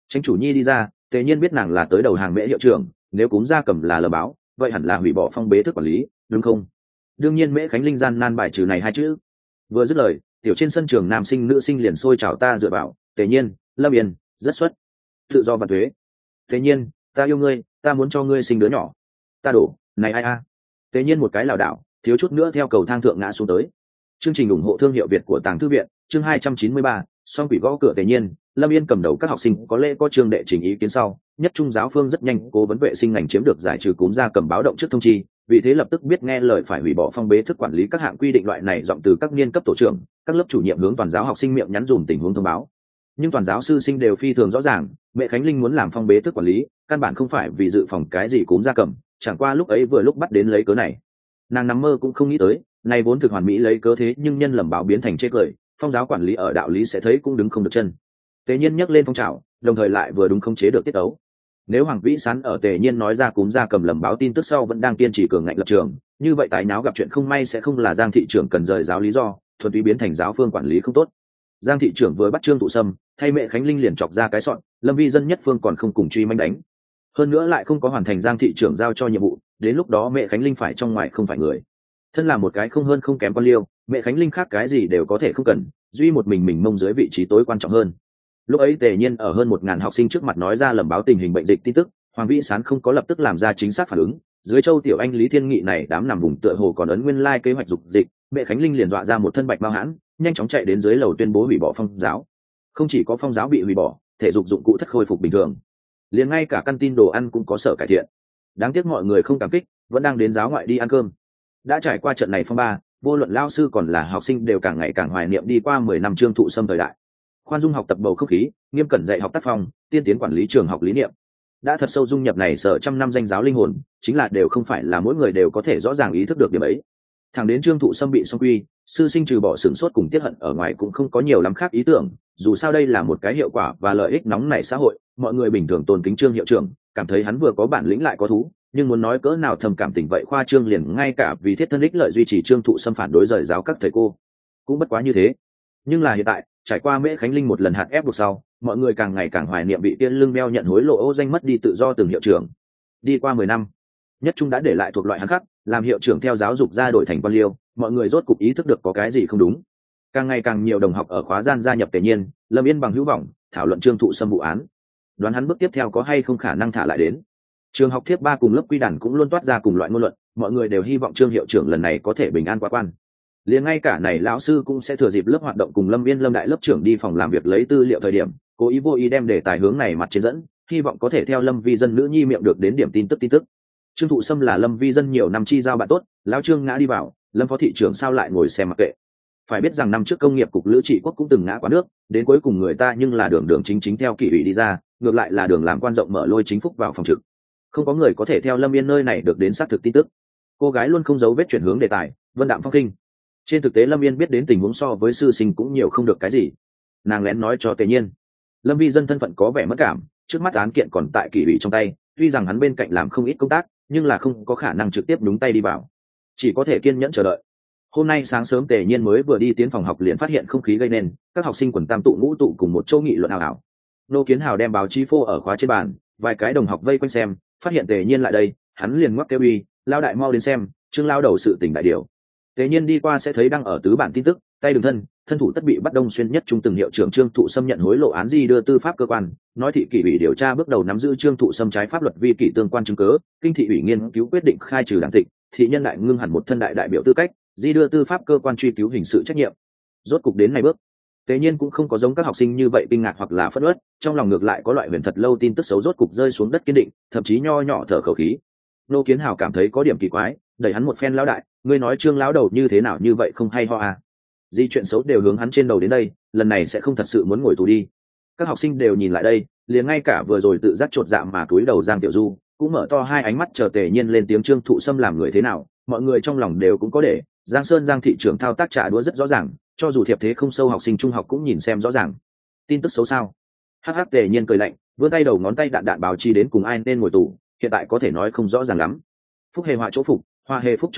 Tránh chủ nhi đi ra, tề nhiên biết nàng là tới đầu hàng mễ hiệu trưởng, nếu cúm gia cầm là lờ báo vậy hẳn là hủy bỏ phong bế thức quản lý đúng không? Đương nhiên mễ khánh linh gian nan bài trừ này hai chữ. Vừa dứt lời, tiểu trên sân trường nam sinh nữ sinh liền sôi chào ta dựa vào tề nhiên, lâm yên rất xuất tự do và thuế. Tề nhiên, ta yêu ngươi, ta muốn cho ngươi sinh đứa nhỏ. Ta đổ này ai a. Tề nhiên một cái lảo đảo thiếu chút nữa theo cầu thang thượng ngã xuống tới. Chương trình ủng hộ thương hiệu Việt của Tàng Thư viện, chương hai trăm chín mươi ba, song quỷ gõ cửa Tề nhiên, Lâm Yên cầm đầu các học sinh có lẽ có trường đệ trình ý kiến sau, nhất trung giáo phương rất nhanh cố vấn vệ sinh ngành chiếm được giải trừ cúm gia cầm báo động trước thông chi, vì thế lập tức biết nghe lời phải hủy bỏ phong bế thức quản lý các hạng quy định loại này giọng từ các niên cấp tổ trưởng, các lớp chủ nhiệm hướng toàn giáo học sinh miệng nhắn dùm tình huống thông báo. Nhưng toàn giáo sư sinh đều phi thường rõ ràng, mẹ Khánh Linh muốn làm phong bế thức quản lý, căn bản không phải vì dự phòng cái gì cúm gia cầm, chẳng qua lúc ấy vừa lúc bắt đến lấy cớ này. Nàng nằm mơ cũng không nghĩ tới, này vốn thực hoàn mỹ lấy cớ thế nhưng nhân lầm báo biến thành chê cười, phong giáo quản lý ở đạo lý sẽ thấy cũng đứng không được chân. Tề nhiên nhắc lên phong trào, đồng thời lại vừa đúng không chế được tiết tấu. Nếu Hoàng Vĩ Sán ở Tề nhiên nói ra cúm gia cầm lầm báo tin tức sau vẫn đang kiên trì cường ngạnh lập trường, như vậy tái nháo gặp chuyện không may sẽ không là Giang thị trưởng cần rời giáo lý do, thuần túy biến thành giáo phương quản lý không tốt. Giang thị trưởng vừa bắt Trương Thụ Sâm, thay mẹ Khánh Linh liền chọc ra cái sọn, Lâm Vi dân nhất phương còn không cùng truy manh đánh. Hơn nữa lại không có hoàn thành Giang thị trưởng giao cho nhiệm vụ, đến lúc đó mẹ Khánh Linh phải trong ngoài không phải người. Thân là một cái không hơn không kém con liêu, mẹ Khánh Linh khác cái gì đều có thể không cần, duy một mình mình mông dưới vị trí tối quan trọng hơn. Lúc ấy Tề nhiên ở hơn một ngàn học sinh trước mặt nói ra lầm báo tình hình bệnh dịch tin tức, Hoàng Vĩ Sán không có lập tức làm ra chính xác phản ứng, dưới Châu Tiểu Anh Lý Thiên Nghị này đám nằm vùng tựa hồ còn ấn nguyên lai like kế hoạch dục dịch, mẹ Khánh Linh liền dọa ra một thân bạch bao hãn, nhanh chóng chạy đến dưới lầu tuyên bố hủy bỏ phong giáo. Không chỉ có phong giáo bị hủy bỏ, thể dục dụng cụ thất khôi phục bình thường, liền ngay cả căn tin đồ ăn cũng có sở cải thiện. Đáng tiếc mọi người không cảm kích, vẫn đang đến giáo ngoại đi ăn cơm. Đã trải qua trận này phong ba, vô luận lao sư còn là học sinh đều càng ngày càng hoài niệm đi qua mười năm Trương Thụ Sâm thời đại. Khoan dung học tập bầu không khí, nghiêm cẩn dạy học tác phong, tiên tiến quản lý trường học lý niệm, đã thật sâu dung nhập này sở trăm năm danh giáo linh hồn, chính là đều không phải là mỗi người đều có thể rõ ràng ý thức được điểm ấy. Thẳng đến Trương Thụ Sâm bị song quy, sư sinh trừ bỏ sửng sốt cùng tiết hận ở ngoài cũng không có nhiều lắm khác ý tưởng, dù sao đây là một cái hiệu quả và lợi ích nóng nảy xã hội, mọi người bình thường tôn kính Trương hiệu trưởng, cảm thấy hắn vừa có bản lĩnh lại có thú, nhưng muốn nói cỡ nào thầm cảm tình vậy khoa trương liền ngay cả vì thiết thân ích lợi duy trì Trương Thụ Sâm phản đối rời giáo các thầy cô cũng bất quá như thế. Nhưng là hiện tại, trải qua Mễ Khánh Linh một lần hạt ép buộc sau, mọi người càng ngày càng hoài niệm bị tiên lưng beo nhận hối lộ ô danh mất đi tự do từng hiệu trưởng. Đi qua mười năm, nhất trung đã để lại thuộc loại hắn khắc, làm hiệu trưởng theo giáo dục ra đổi thành quan liêu, mọi người rốt cục ý thức được có cái gì không đúng. Càng ngày càng nhiều đồng học ở khóa gian gia nhập Tề nhiên, Lâm Yên bằng hữu vọng, thảo luận Trương Thụ Sâm vụ án, đoán hắn bước tiếp theo có hay không khả năng thả lại đến. Trường học thiếp ba cùng lớp quy đàn cũng luôn toát ra cùng loại ngôn luận, mọi người đều hy vọng Trương hiệu trưởng lần này có thể bình an qua quan. Liền ngay cả này lão sư cũng sẽ thừa dịp lớp hoạt động cùng Lâm Viên Lâm đại lớp trưởng đi phòng làm việc lấy tư liệu thời điểm, cố ý vô ý đem đề tài hướng này mặt trên dẫn, hy vọng có thể theo Lâm Vi dân nữ nhi miệng được đến điểm tin tức tin tức. Trương Thụ Sâm là Lâm Vi dân nhiều năm chi giao bạn tốt, lão Trương ngã đi vào, Lâm phó thị trưởng sao lại ngồi xem mặc kệ. Phải biết rằng năm trước công nghiệp cục Lữ Trị Quốc cũng từng ngã quá nước, đến cuối cùng người ta nhưng là đường đường chính chính theo kỷ ủy đi ra, ngược lại là đường làm quan rộng mở lôi chính phúc vào phòng trực. Không có người có thể theo Lâm Yên nơi này được đến xác thực tin tức. Cô gái luôn không giấu vết chuyển hướng đề tài, vân đạm phong khinh. Trên thực tế Lâm Yên biết đến tình huống so với sư sinh cũng nhiều không được cái gì. Nàng lén nói cho Tề nhiên, Lâm Vi dân thân phận có vẻ mất cảm, trước mắt án kiện còn tại kỷ ủy trong tay, tuy rằng hắn bên cạnh làm không ít công tác, nhưng là không có khả năng trực tiếp đúng tay đi vào, chỉ có thể kiên nhẫn chờ đợi. Hôm nay sáng sớm Tề nhiên mới vừa đi tiến phòng học liền phát hiện không khí gây nên, các học sinh quần tam tụ ngũ tụ cùng một chỗ nghị luận ảo ảo. Nô Kiến Hào đem báo chí phô ở khóa trên bàn, vài cái đồng học vây quanh xem, phát hiện Tề nhiên lại đây, hắn liền ngoắc kêu uy, lao đại mau đến xem, Trương lao đầu sự tình đại điều. Tề nhiên đi qua sẽ thấy đăng ở tứ bản tin tức, tay đường thân, thân thủ tất bị bắt đông xuyên nhất trung từng hiệu trưởng Trương Thụ Sâm nhận hối lộ án gì đưa tư pháp cơ quan, nói thị kỷ ủy điều tra bước đầu nắm giữ Trương Thụ Sâm trái pháp luật vi kỷ tương quan chứng cứ, kinh thị ủy nghiên cứu quyết định khai trừ đảng tịch, thị nhân đại ngưng hẳn một thân đại đại biểu tư cách, di đưa tư pháp cơ quan truy cứu hình sự trách nhiệm. Rốt cục đến này bước, Tề nhiên cũng không có giống các học sinh như vậy kinh ngạc hoặc là phẫn uất, trong lòng ngược lại có loại huyền thật lâu tin tức xấu rốt cục rơi xuống đất kiên định, thậm chí nho nhỏ thở khẩu khí. Nô Kiến Hào cảm thấy có điểm kỳ quái, đẩy hắn một phen lão đại, ngươi nói Trương lão đầu như thế nào như vậy không hay ho à? Di chuyện xấu đều hướng hắn trên đầu đến đây, lần này sẽ không thật sự muốn ngồi tù đi. Các học sinh đều nhìn lại đây, liền ngay cả vừa rồi tự giác chột dạ mà cúi đầu Giang Tiểu Du cũng mở to hai ánh mắt chờ Tề nhiên lên tiếng Trương Thụ Sâm làm người thế nào, mọi người trong lòng đều cũng có để. Giang Sơn Giang thị trưởng thao tác trả đũa rất rõ ràng, cho dù thiệp thế không sâu học sinh trung học cũng nhìn xem rõ ràng. Tin tức xấu sao? Hắc hắc Tề nhiên cười lạnh, vươn tay đầu ngón tay đạn đạn báo chi đến cùng ai nên ngồi tù, hiện tại có thể nói không rõ ràng lắm. Phúc hề họa chỗ phục, hoa hề phúc chỗ ỉ,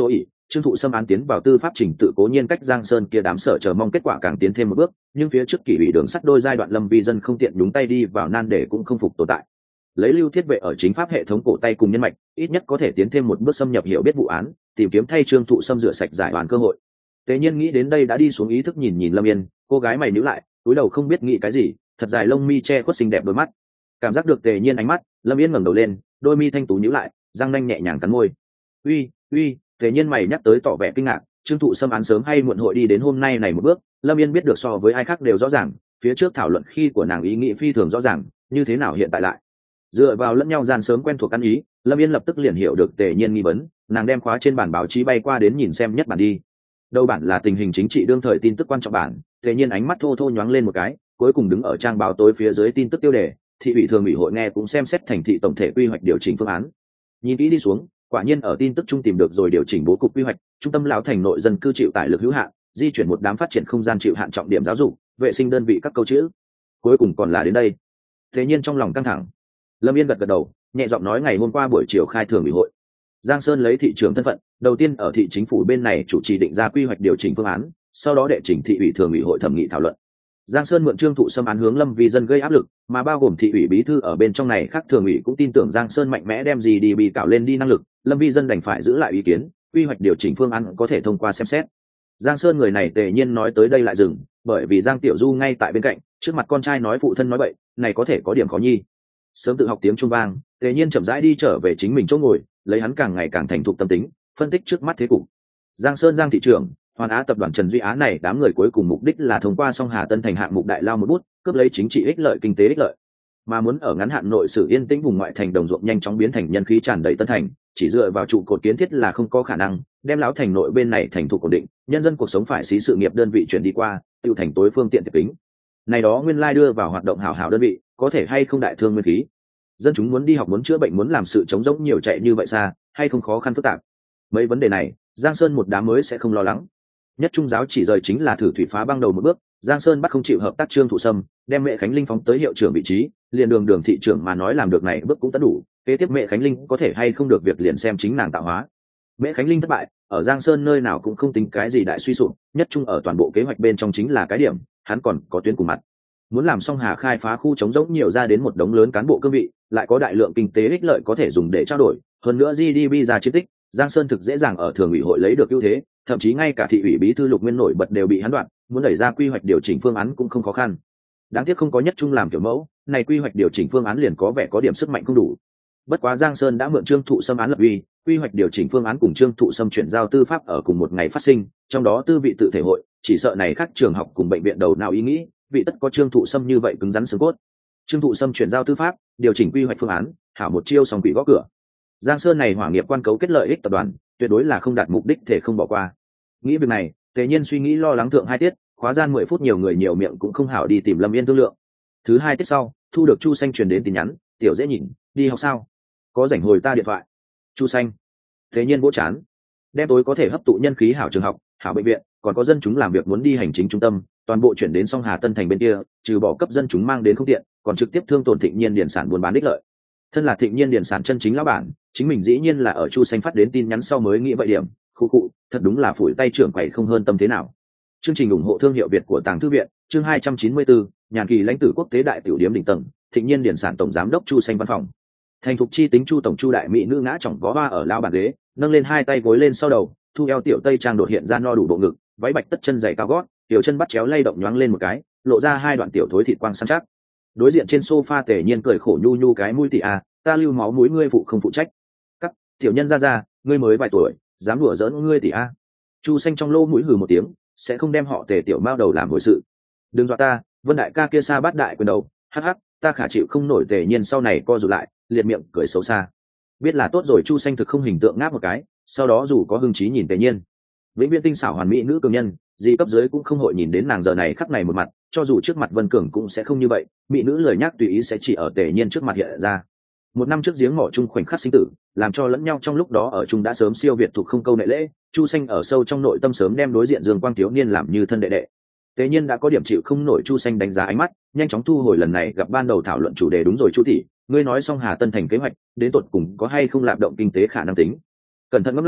trương thụ xâm án tiến vào tư pháp trình tự cố nhiên cách giang sơn kia đám sở chờ mong kết quả càng tiến thêm một bước, nhưng phía trước kỷ ủy đường sắt đôi giai đoạn lâm vi dân không tiện nhúng tay đi vào nan để cũng không phục tồn tại. Lấy lưu thiết vệ ở chính pháp hệ thống cổ tay cùng nhân mạch, ít nhất có thể tiến thêm một bước xâm nhập hiểu biết vụ án, tìm kiếm thay trương thụ xâm rửa sạch giải oan cơ hội. Tế nhiên nghĩ đến đây đã đi xuống ý thức nhìn nhìn Lâm Yên, cô gái mày nhíu lại, túi đầu không biết nghĩ cái gì, thật dài lông mi che khuất xinh đẹp đôi mắt. Cảm giác được Tề Nhiên ánh mắt, Lâm Yên ngẩng đầu lên, đôi mi thanh tú nhíu lại, răng nanh nhẹ nhàng cắn môi. "Uy, uy." Tề Nhiên mày nhắc tới tỏ vẻ kinh ngạc, trương thụ xâm án sớm hay muộn hội đi đến hôm nay này một bước, Lâm Yên biết được so với ai khác đều rõ ràng, phía trước thảo luận khi của nàng ý nghĩ phi thường rõ ràng, như thế nào hiện tại lại dựa vào lẫn nhau gian sớm quen thuộc ăn ý. Lâm Yên lập tức liền hiểu được Tề Nhiên nghi vấn, nàng đem khóa trên bản báo chí bay qua đến nhìn xem nhất bản đi. Đầu bản là tình hình chính trị đương thời tin tức quan trọng bản, Tề Nhiên ánh mắt thô thô nhoáng lên một cái, cuối cùng đứng ở trang báo tối phía dưới tin tức tiêu đề, thị ủy thường ủy hội nghe cũng xem xét thành thị tổng thể quy hoạch điều chỉnh phương án. Nhìn kỹ đi xuống, quả nhiên ở tin tức trung tìm được rồi điều chỉnh bố cục quy hoạch, trung tâm lão thành nội dân cư chịu tải lực hữu hạn, di chuyển một đám phát triển không gian chịu hạn trọng điểm giáo dục, vệ sinh đơn vị các câu chữ. Cuối cùng còn là đến đây. Tề Nhiên trong lòng căng thẳng. Lâm Yên gật gật đầu, nhẹ giọng nói ngày hôm qua buổi chiều khai thường ủy hội, Giang Sơn lấy thị trưởng thân phận, đầu tiên ở thị chính phủ bên này chủ trì định ra quy hoạch điều chỉnh phương án, sau đó đệ trình thị ủy thường ủy hội thẩm nghị thảo luận. Giang Sơn mượn trương thụ xâm án hướng Lâm Vi dân gây áp lực, mà bao gồm thị ủy bí thư ở bên trong này khác thường ủy cũng tin tưởng Giang Sơn mạnh mẽ đem gì đi bị cạo lên đi năng lực, Lâm Vi dân đành phải giữ lại ý kiến, quy hoạch điều chỉnh phương án có thể thông qua xem xét. Giang Sơn người này Tề Nhiên nói tới đây lại dừng, bởi vì Giang Tiểu Du ngay tại bên cạnh, trước mặt con trai nói phụ thân nói bậy, này có thể có điểm khó nhi. Sớm tự học tiếng Trung vang, Tề Nhiên chậm rãi đi trở về chính mình chỗ ngồi, lấy hắn càng ngày càng thành thục tâm tính, phân tích trước mắt thế cục. Giang Sơn Giang thị trưởng, Hoàn Á tập đoàn Trần Duy Á này đám người cuối cùng mục đích là thông qua song Hà Tân thành hạng mục đại lao một bút, cướp lấy chính trị ích lợi kinh tế ích lợi, mà muốn ở ngắn hạn nội sử yên tĩnh vùng ngoại thành đồng ruộng nhanh chóng biến thành nhân khí tràn đầy Tân thành, chỉ dựa vào trụ cột kiến thiết là không có khả năng, đem lão thành nội bên này thành thục ổn định, nhân dân cuộc sống phải xí sự nghiệp đơn vị chuyển đi qua, tiêu thành tối phương tiện tiệp kính. Này đó nguyên lai đưa vào hoạt động hảo hảo đơn vị, có thể hay không đại thương nguyên khí. Dân chúng muốn đi học muốn chữa bệnh muốn làm sự chống rỗng nhiều chạy như vậy xa, hay không khó khăn phức tạp. Mấy vấn đề này, Giang Sơn một đám mới sẽ không lo lắng. Nhất trung giáo chỉ rời chính là thử thủy phá băng đầu một bước, Giang Sơn bắt không chịu hợp tác trương thụ xâm, đem Mẹ Khánh Linh phóng tới hiệu trưởng vị trí, liền đường đường thị trưởng mà nói làm được này bước cũng tất đủ, kế tiếp Mẹ Khánh Linh có thể hay không được việc liền xem chính nàng tạo hóa. Mẹ Khánh Linh thất bại, ở Giang Sơn nơi nào cũng không tính cái gì đại suy sụp, nhất trung ở toàn bộ kế hoạch bên trong chính là cái điểm, hắn còn có tuyến cùng mặt. Muốn làm xong Hà khai phá khu chống rỗng nhiều ra đến một đống lớn cán bộ cương vị, lại có đại lượng kinh tế ích lợi có thể dùng để trao đổi, hơn nữa giê đê pê ra chiến tích, Giang Sơn thực dễ dàng ở thường ủy hội lấy được ưu thế, thậm chí ngay cả thị ủy bí thư Lục Nguyên nổi bật đều bị hắn đoạn, muốn đẩy ra quy hoạch điều chỉnh phương án cũng không khó khăn. Đáng tiếc không có nhất trung làm kiểu mẫu, này quy hoạch điều chỉnh phương án liền có vẻ có điểm sức mạnh không đủ. Bất quá Giang Sơn đã mượn trương thụ xâm án lập uy, quy hoạch điều chỉnh phương án cùng trương thụ xâm chuyển giao tư pháp ở cùng một ngày phát sinh, trong đó tư vị tự thể hội, chỉ sợ này khác trường học cùng bệnh viện đầu nào ý nghĩ, vị tất có trương thụ xâm như vậy cứng rắn xương cốt. Trương thụ xâm chuyển giao tư pháp, điều chỉnh quy hoạch phương án, hảo một chiêu xong quỷ gõ cửa. Giang Sơn này hỏa nghiệp quan cấu kết lợi ích tập đoàn, tuyệt đối là không đạt mục đích thể không bỏ qua. Nghĩ việc này, Tề Nhiên suy nghĩ lo lắng thượng hai tiết, khóa gian mười phút nhiều người nhiều miệng cũng không hảo đi tìm Lâm Yên thương lượng. Thứ hai tiết sau, thu được Chu Xanh truyền đến tin nhắn, "Tiểu dễ nhìn, đi học sao? Có rảnh hồi ta điện thoại." Chu Xanh. Tề Nhiên vỗ chán. Đem tối có thể hấp thụ nhân khí hảo trường học, hảo bệnh viện, còn có dân chúng làm việc muốn đi hành chính trung tâm, toàn bộ chuyển đến song Hà Tân thành bên kia, trừ bỏ cấp dân chúng mang đến không tiện, còn trực tiếp thương tổn Thịnh Nhiên điển sản buôn bán đích lợi. Thân là Thịnh Nhiên điển sản chân chính lão bản, chính mình dĩ nhiên là ở Chu Xanh phát đến tin nhắn sau mới nghĩ vậy điểm, khu cụ, thật đúng là phủi tay trưởng quầy không hơn tâm thế nào. Chương trình ủng hộ thương hiệu Việt của Tàng Thư viện, chương hai trăm chín mươi bốn, nhàn kỳ lãnh tử quốc tế đại tiểu điếm đỉnh tầng, Thịnh Nhiên điển sản tổng giám đốc Chu Xanh văn phòng. Thành thục chi tính Chu tổng Chu đại mỹ nữ ngã chỏng vó hoa ở lao bàn ghế, nâng lên hai tay gối lên sau đầu, thu eo tiểu tây trang đột hiện ra no đủ bộ ngực, váy bạch tất chân dày cao gót, tiểu chân bắt chéo lay động nhoáng lên một cái, lộ ra hai đoạn tiểu thối thịt quang săn chắc. Đối diện trên sofa Tề Nhiên cười khổ nhu nhu cái mũi tỉ a, ta lưu máu mũi ngươi phụ không phụ trách. Các tiểu nhân ra ra, ngươi mới vài tuổi, dám đùa giỡn ngươi tỉ a. Chu Xanh trong lỗ mũi hừ một tiếng, sẽ không đem họ Tề tiểu mao đầu làm hồi sự. Đừng dọa ta, Vân đại ca kia xa bát đại quyền đầu, hắc hắc, ta khả chịu không nổi. Tề Nhiên sau này co rụt lại, liệt miệng cười xấu xa. Biết là tốt rồi. Chu Xanh thực không hình tượng ngáp một cái, sau đó dù có hưng trí nhìn Tề Nhiên. Vĩnh viễn tinh xảo hoàn mỹ nữ cường nhân, gì cấp dưới cũng không hội nhìn đến nàng giờ này khắc này một mặt, cho dù trước mặt Vân Cường cũng sẽ không như vậy, mỹ nữ lời nhắc tùy ý sẽ chỉ ở Tề Nhiên trước mặt hiện ra. Một năm trước giếng mỏ chung khoảnh khắc sinh tử, làm cho lẫn nhau trong lúc đó ở chung đã sớm siêu việt thuộc không câu nệ lễ, Chu Xanh ở sâu trong nội tâm sớm đem đối diện Dương Quang thiếu niên làm như thân đệ đệ. Tề Nhiên đã có điểm chịu không nổi Chu Xanh đánh giá ánh mắt, nhanh chóng thu hồi lần này gặp ban đầu thảo luận chủ đề. Đúng rồi Chu tỷ, ngươi nói xong Hà Tân thành kế hoạch, đến tột cùng có hay không lạm động kinh tế khả năng tính? Cẩn thận ngẫm lại,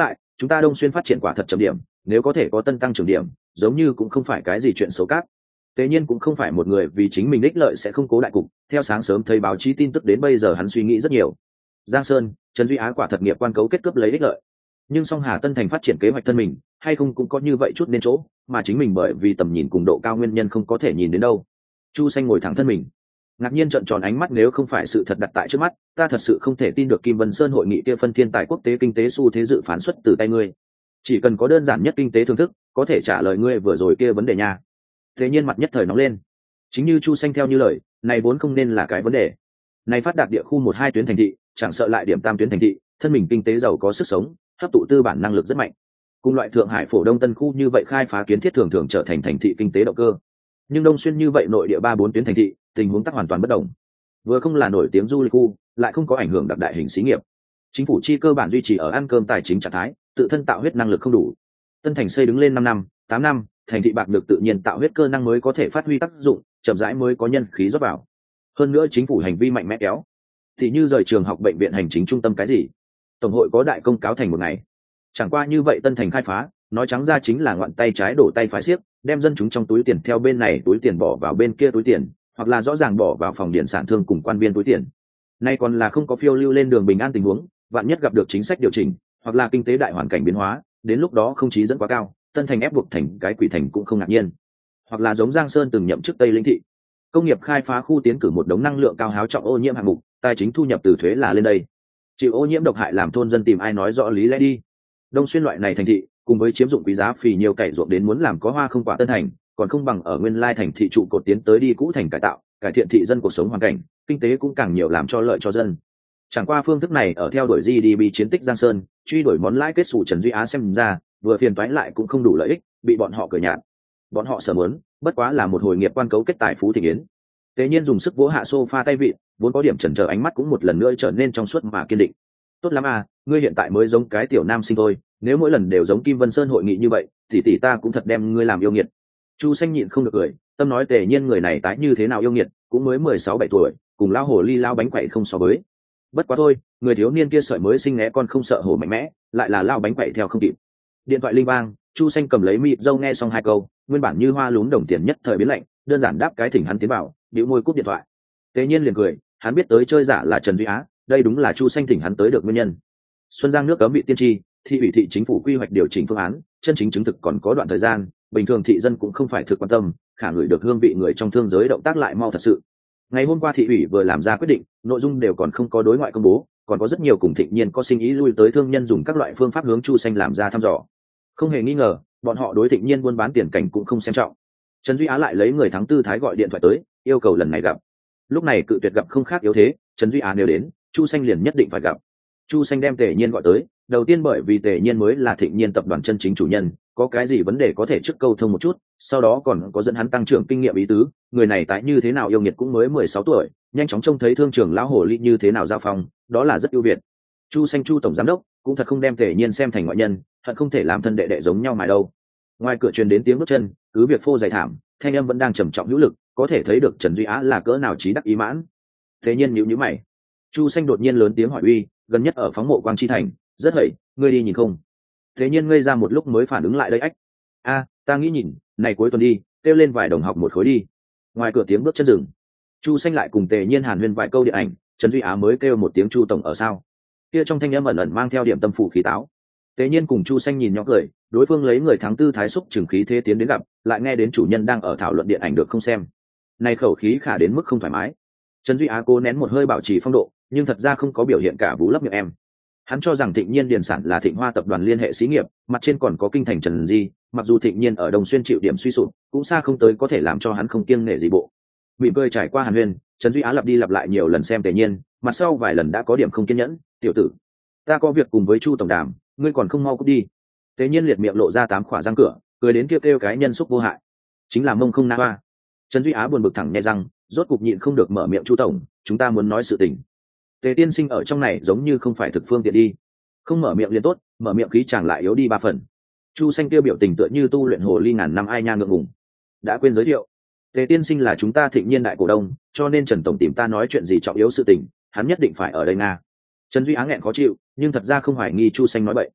chúng ta Đông Xuyên phát triển quả thật chậm điểm, nếu có thể có tân tăng trưởng điểm, giống như cũng không phải cái gì chuyện xấu cáp. Tế nhiên cũng không phải một người vì chính mình ích lợi sẽ không cố đại cục, theo sáng sớm thấy báo chí tin tức đến bây giờ hắn suy nghĩ rất nhiều. Giang Sơn, Trần Duy Á quả thật nghiệp quan cấu kết cướp lấy ích lợi, nhưng song Hà Tân Thành phát triển kế hoạch thân mình hay không cũng có như vậy chút nên chỗ, mà chính mình bởi vì tầm nhìn cùng độ cao nguyên nhân không có thể nhìn đến đâu. Chu Xanh ngồi thẳng thân mình, ngạc nhiên trợn tròn ánh mắt, nếu không phải sự thật đặt tại trước mắt, ta thật sự không thể tin được Kim Vân Sơn hội nghị kia phân thiên tài quốc tế kinh tế xu thế dự phán xuất từ tay ngươi. Chỉ cần có đơn giản nhất kinh tế thưởng thức, có thể trả lời ngươi vừa rồi kia vấn đề nha. Thế nhiên mặt nhất thời nóng lên, chính như Chu Xanh theo như lời, này vốn không nên là cái vấn đề. Này phát đạt địa khu một hai tuyến thành thị, chẳng sợ lại điểm tam tuyến thành thị, thân mình kinh tế giàu có sức sống, hấp thụ tư bản năng lực rất mạnh. Cùng loại Thượng Hải Phổ Đông Tân khu như vậy khai phá kiến thiết thường thường trở thành thành thị kinh tế động cơ. Nhưng Đông Xuyên như vậy nội địa ba bốn tuyến thành thị, tình huống tắc hoàn toàn bất đồng. Vừa không là nổi tiếng du lịch khu, lại không có ảnh hưởng đặc đại hình xí nghiệp. Chính phủ chi cơ bản duy trì ở ăn cơm tài chính trạng thái, tự thân tạo huyết năng lực không đủ. Tân thành xây đứng lên năm năm, tám năm, thành thị bạc được tự nhiên tạo huyết cơ năng mới có thể phát huy tác dụng, chậm rãi mới có nhân khí rót vào. Hơn nữa chính phủ hành vi mạnh mẽ kéo, thì như rời trường học, bệnh viện, hành chính trung tâm cái gì, tổng hội có đại công cáo thành một ngày. Chẳng qua như vậy Tân thành khai phá, nói trắng ra chính là ngoạn tay trái đổ tay phải xiếc, đem dân chúng trong túi tiền theo bên này túi tiền bỏ vào bên kia túi tiền, hoặc là rõ ràng bỏ vào phòng điện sản thương cùng quan viên túi tiền. Nay còn là không có phiêu lưu lên đường bình an tình huống, vạn nhất gặp được chính sách điều chỉnh, hoặc là kinh tế đại hoàn cảnh biến hóa, đến lúc đó không chí dẫn quá cao, Tân thành ép buộc thành cái quỷ thành cũng không ngạc nhiên. Hoặc là giống Giang Sơn từng nhậm chức Tây Lĩnh thị, công nghiệp khai phá khu tiến cử một đống năng lượng cao háo trọng ô nhiễm hạng mục, tài chính thu nhập từ thuế là lên đây. Chịu ô nhiễm độc hại làm thôn dân tìm ai nói rõ lý lẽ đi. Đông Xuyên loại này thành thị, cùng với chiếm dụng quý giá phì nhiều cày ruộng đến muốn làm có hoa không quả Tân thành, còn không bằng ở nguyên lai thành thị trụ cột tiến tới đi cũ thành cải tạo, cải thiện thị dân cuộc sống hoàn cảnh, kinh tế cũng càng nhiều làm cho lợi cho dân. Chẳng qua phương thức này ở theo đuổi giê đê pê chiến tích Giang Sơn, truy đuổi món lãi kết xù Trần Duy Á xem ra, vừa phiền toái lại cũng không đủ lợi ích, bị bọn họ cười nhạt. Bọn họ sở muốn, bất quá là một hồi nghiệp quan cấu kết tài phú thịnh yến. Tế nhiên dùng sức vỗ hạ sofa tay vịn, vốn có điểm chần chờ ánh mắt cũng một lần nữa trở nên trong suốt mà kiên định. Tốt lắm à, ngươi hiện tại mới giống cái tiểu nam sinh thôi, nếu mỗi lần đều giống Kim Vân Sơn hội nghị như vậy, thì tỷ ta cũng thật đem ngươi làm yêu nghiệt. Chu Xanh nhịn không được cười, tâm nói Tề nhiên người này tái như thế nào yêu nghiệt, cũng mới mười sáu bảy tuổi, cùng lao hồ ly lao bánh quậy không so với. Bất quá thôi, người thiếu niên kia sợi mới sinh né con không sợ hổ mạnh mẽ, lại là lao bánh quậy theo không kịp. Điện thoại linh vang, Chu Xanh cầm lấy mịt dâu nghe xong hai câu, nguyên bản như hoa lúm đồng tiền nhất thời biến lạnh, đơn giản đáp cái thỉnh hắn tiến vào, bĩu môi cúp điện thoại. Tề nhiên liền cười, hắn biết tới chơi giả là Trần Duy Á, đây đúng là Chu Xanh thỉnh hắn tới được nguyên nhân. Xuân Giang nước cấm bị tiên tri, thị ủy thị chính phủ quy hoạch điều chỉnh phương án, chân chính chứng thực còn có đoạn thời gian, bình thường thị dân cũng không phải thực quan tâm, khả ngửi được hương vị người trong thương giới động tác lại mau thật sự. Ngày hôm qua thị ủy vừa làm ra quyết định, nội dung đều còn không có đối ngoại công bố, còn có rất nhiều cùng Thịnh Nhiên có sinh ý lui tới thương nhân dùng các loại phương pháp hướng Chu Xanh làm ra thăm dò. Không hề nghi ngờ, bọn họ đối Thịnh Nhiên buôn bán tiền cảnh cũng không xem trọng. Trần Duy Á lại lấy người tháng tư thái gọi điện thoại tới, yêu cầu lần này gặp. Lúc này cự tuyệt gặp không khác yếu thế, Trần Duy Á nếu đến, Chu Xanh liền nhất định phải gặp. Chu Xanh đem Tề Nhiên gọi tới, đầu tiên bởi vì Tề Nhiên mới là Thịnh Nhiên tập đoàn chân chính chủ nhân, có cái gì vấn đề có thể trước câu thông một chút, sau đó còn có dẫn hắn tăng trưởng kinh nghiệm ý tứ, người này tái như thế nào yêu nghiệt cũng mới mười sáu tuổi, nhanh chóng trông thấy thương trưởng lão hồ ly như thế nào giao phong, đó là rất ưu việt. Chu Xanh Chu tổng giám đốc cũng thật không đem Tề Nhiên xem thành ngoại nhân, thật không thể làm thân đệ đệ giống nhau mà đâu. Ngoài cửa truyền đến tiếng bước chân, cứ việc phô dày thảm, thanh âm vẫn đang trầm trọng hữu lực, có thể thấy được Trần Duy Á là cỡ nào trí đắc ý mãn. Tề Nhiên nhíu nhíu mày. Chu Xanh đột nhiên lớn tiếng hỏi uy, gần nhất ở phóng mộ Quang Chi Thành, rất hẩy, ngươi đi nhìn không? Thế nhiên ngây ra một lúc mới phản ứng lại đây ách. A, ta nghĩ nhìn, này cuối tuần đi, kêu lên vài đồng học một khối đi. Ngoài cửa tiếng bước chân rừng. Chu Xanh lại cùng Tề Nhiên hàn huyên vài câu điện ảnh, Trần Duy Á mới kêu một tiếng Chu tổng ở sao? Kia trong thanh âm ẩn ẩn mang theo điểm tâm phủ khí táo. Tề Nhiên cùng Chu Xanh nhìn nhỏ cười, đối phương lấy người tháng tư thái xúc trừng khí thế tiến đến gặp, lại nghe đến chủ nhân đang ở thảo luận điện ảnh được không xem. Này khẩu khí khả đến mức không thoải mái. Trần Duy Á cố nén một hơi bảo trì phong độ, nhưng thật ra không có biểu hiện cả vú lấp miệng em. Hắn cho rằng Thịnh Nhiên điền sản là Thịnh Hoa tập đoàn liên hệ xí nghiệp, mặt trên còn có kinh thành Trần Di, mặc dù Thịnh Nhiên ở Đông Xuyên chịu điểm suy sụp, cũng xa không tới có thể làm cho hắn không kiêng nể gì bộ. Mỉm cười trải qua hàn huyên, Trần Duy Á lặp đi lặp lại nhiều lần xem Tề Nhiên, mặt sau vài lần đã có điểm không kiên nhẫn, "Tiểu tử, ta có việc cùng với Chu tổng đàm, ngươi còn không mau cút đi." Tề Nhiên liệt miệng lộ ra tám khỏa răng cửa, cười đến kêu kêu cái nhân xúc vô hại. Chính là mông không na hoa. Trần Duy Á buồn bực thẳng nhẹ răng, rốt cục nhịn không được mở miệng, "Chu tổng, chúng ta muốn nói sự tình." Tề tiên sinh ở trong này giống như không phải thực phương tiện đi. Không mở miệng liền tốt, mở miệng khí chàng lại yếu đi ba phần. Chu Xanh tiêu biểu tình tựa như tu luyện hồ ly ngàn năm ai nha ngượng ngùng. Đã quên giới thiệu, Tề tiên sinh là chúng ta Thịnh Nhiên đại cổ đông, cho nên Trần tổng tìm ta nói chuyện gì trọng yếu sự tình, hắn nhất định phải ở đây nga. Trần Duy Á nghẹn khó chịu, nhưng thật ra không hoài nghi Chu Xanh nói bậy.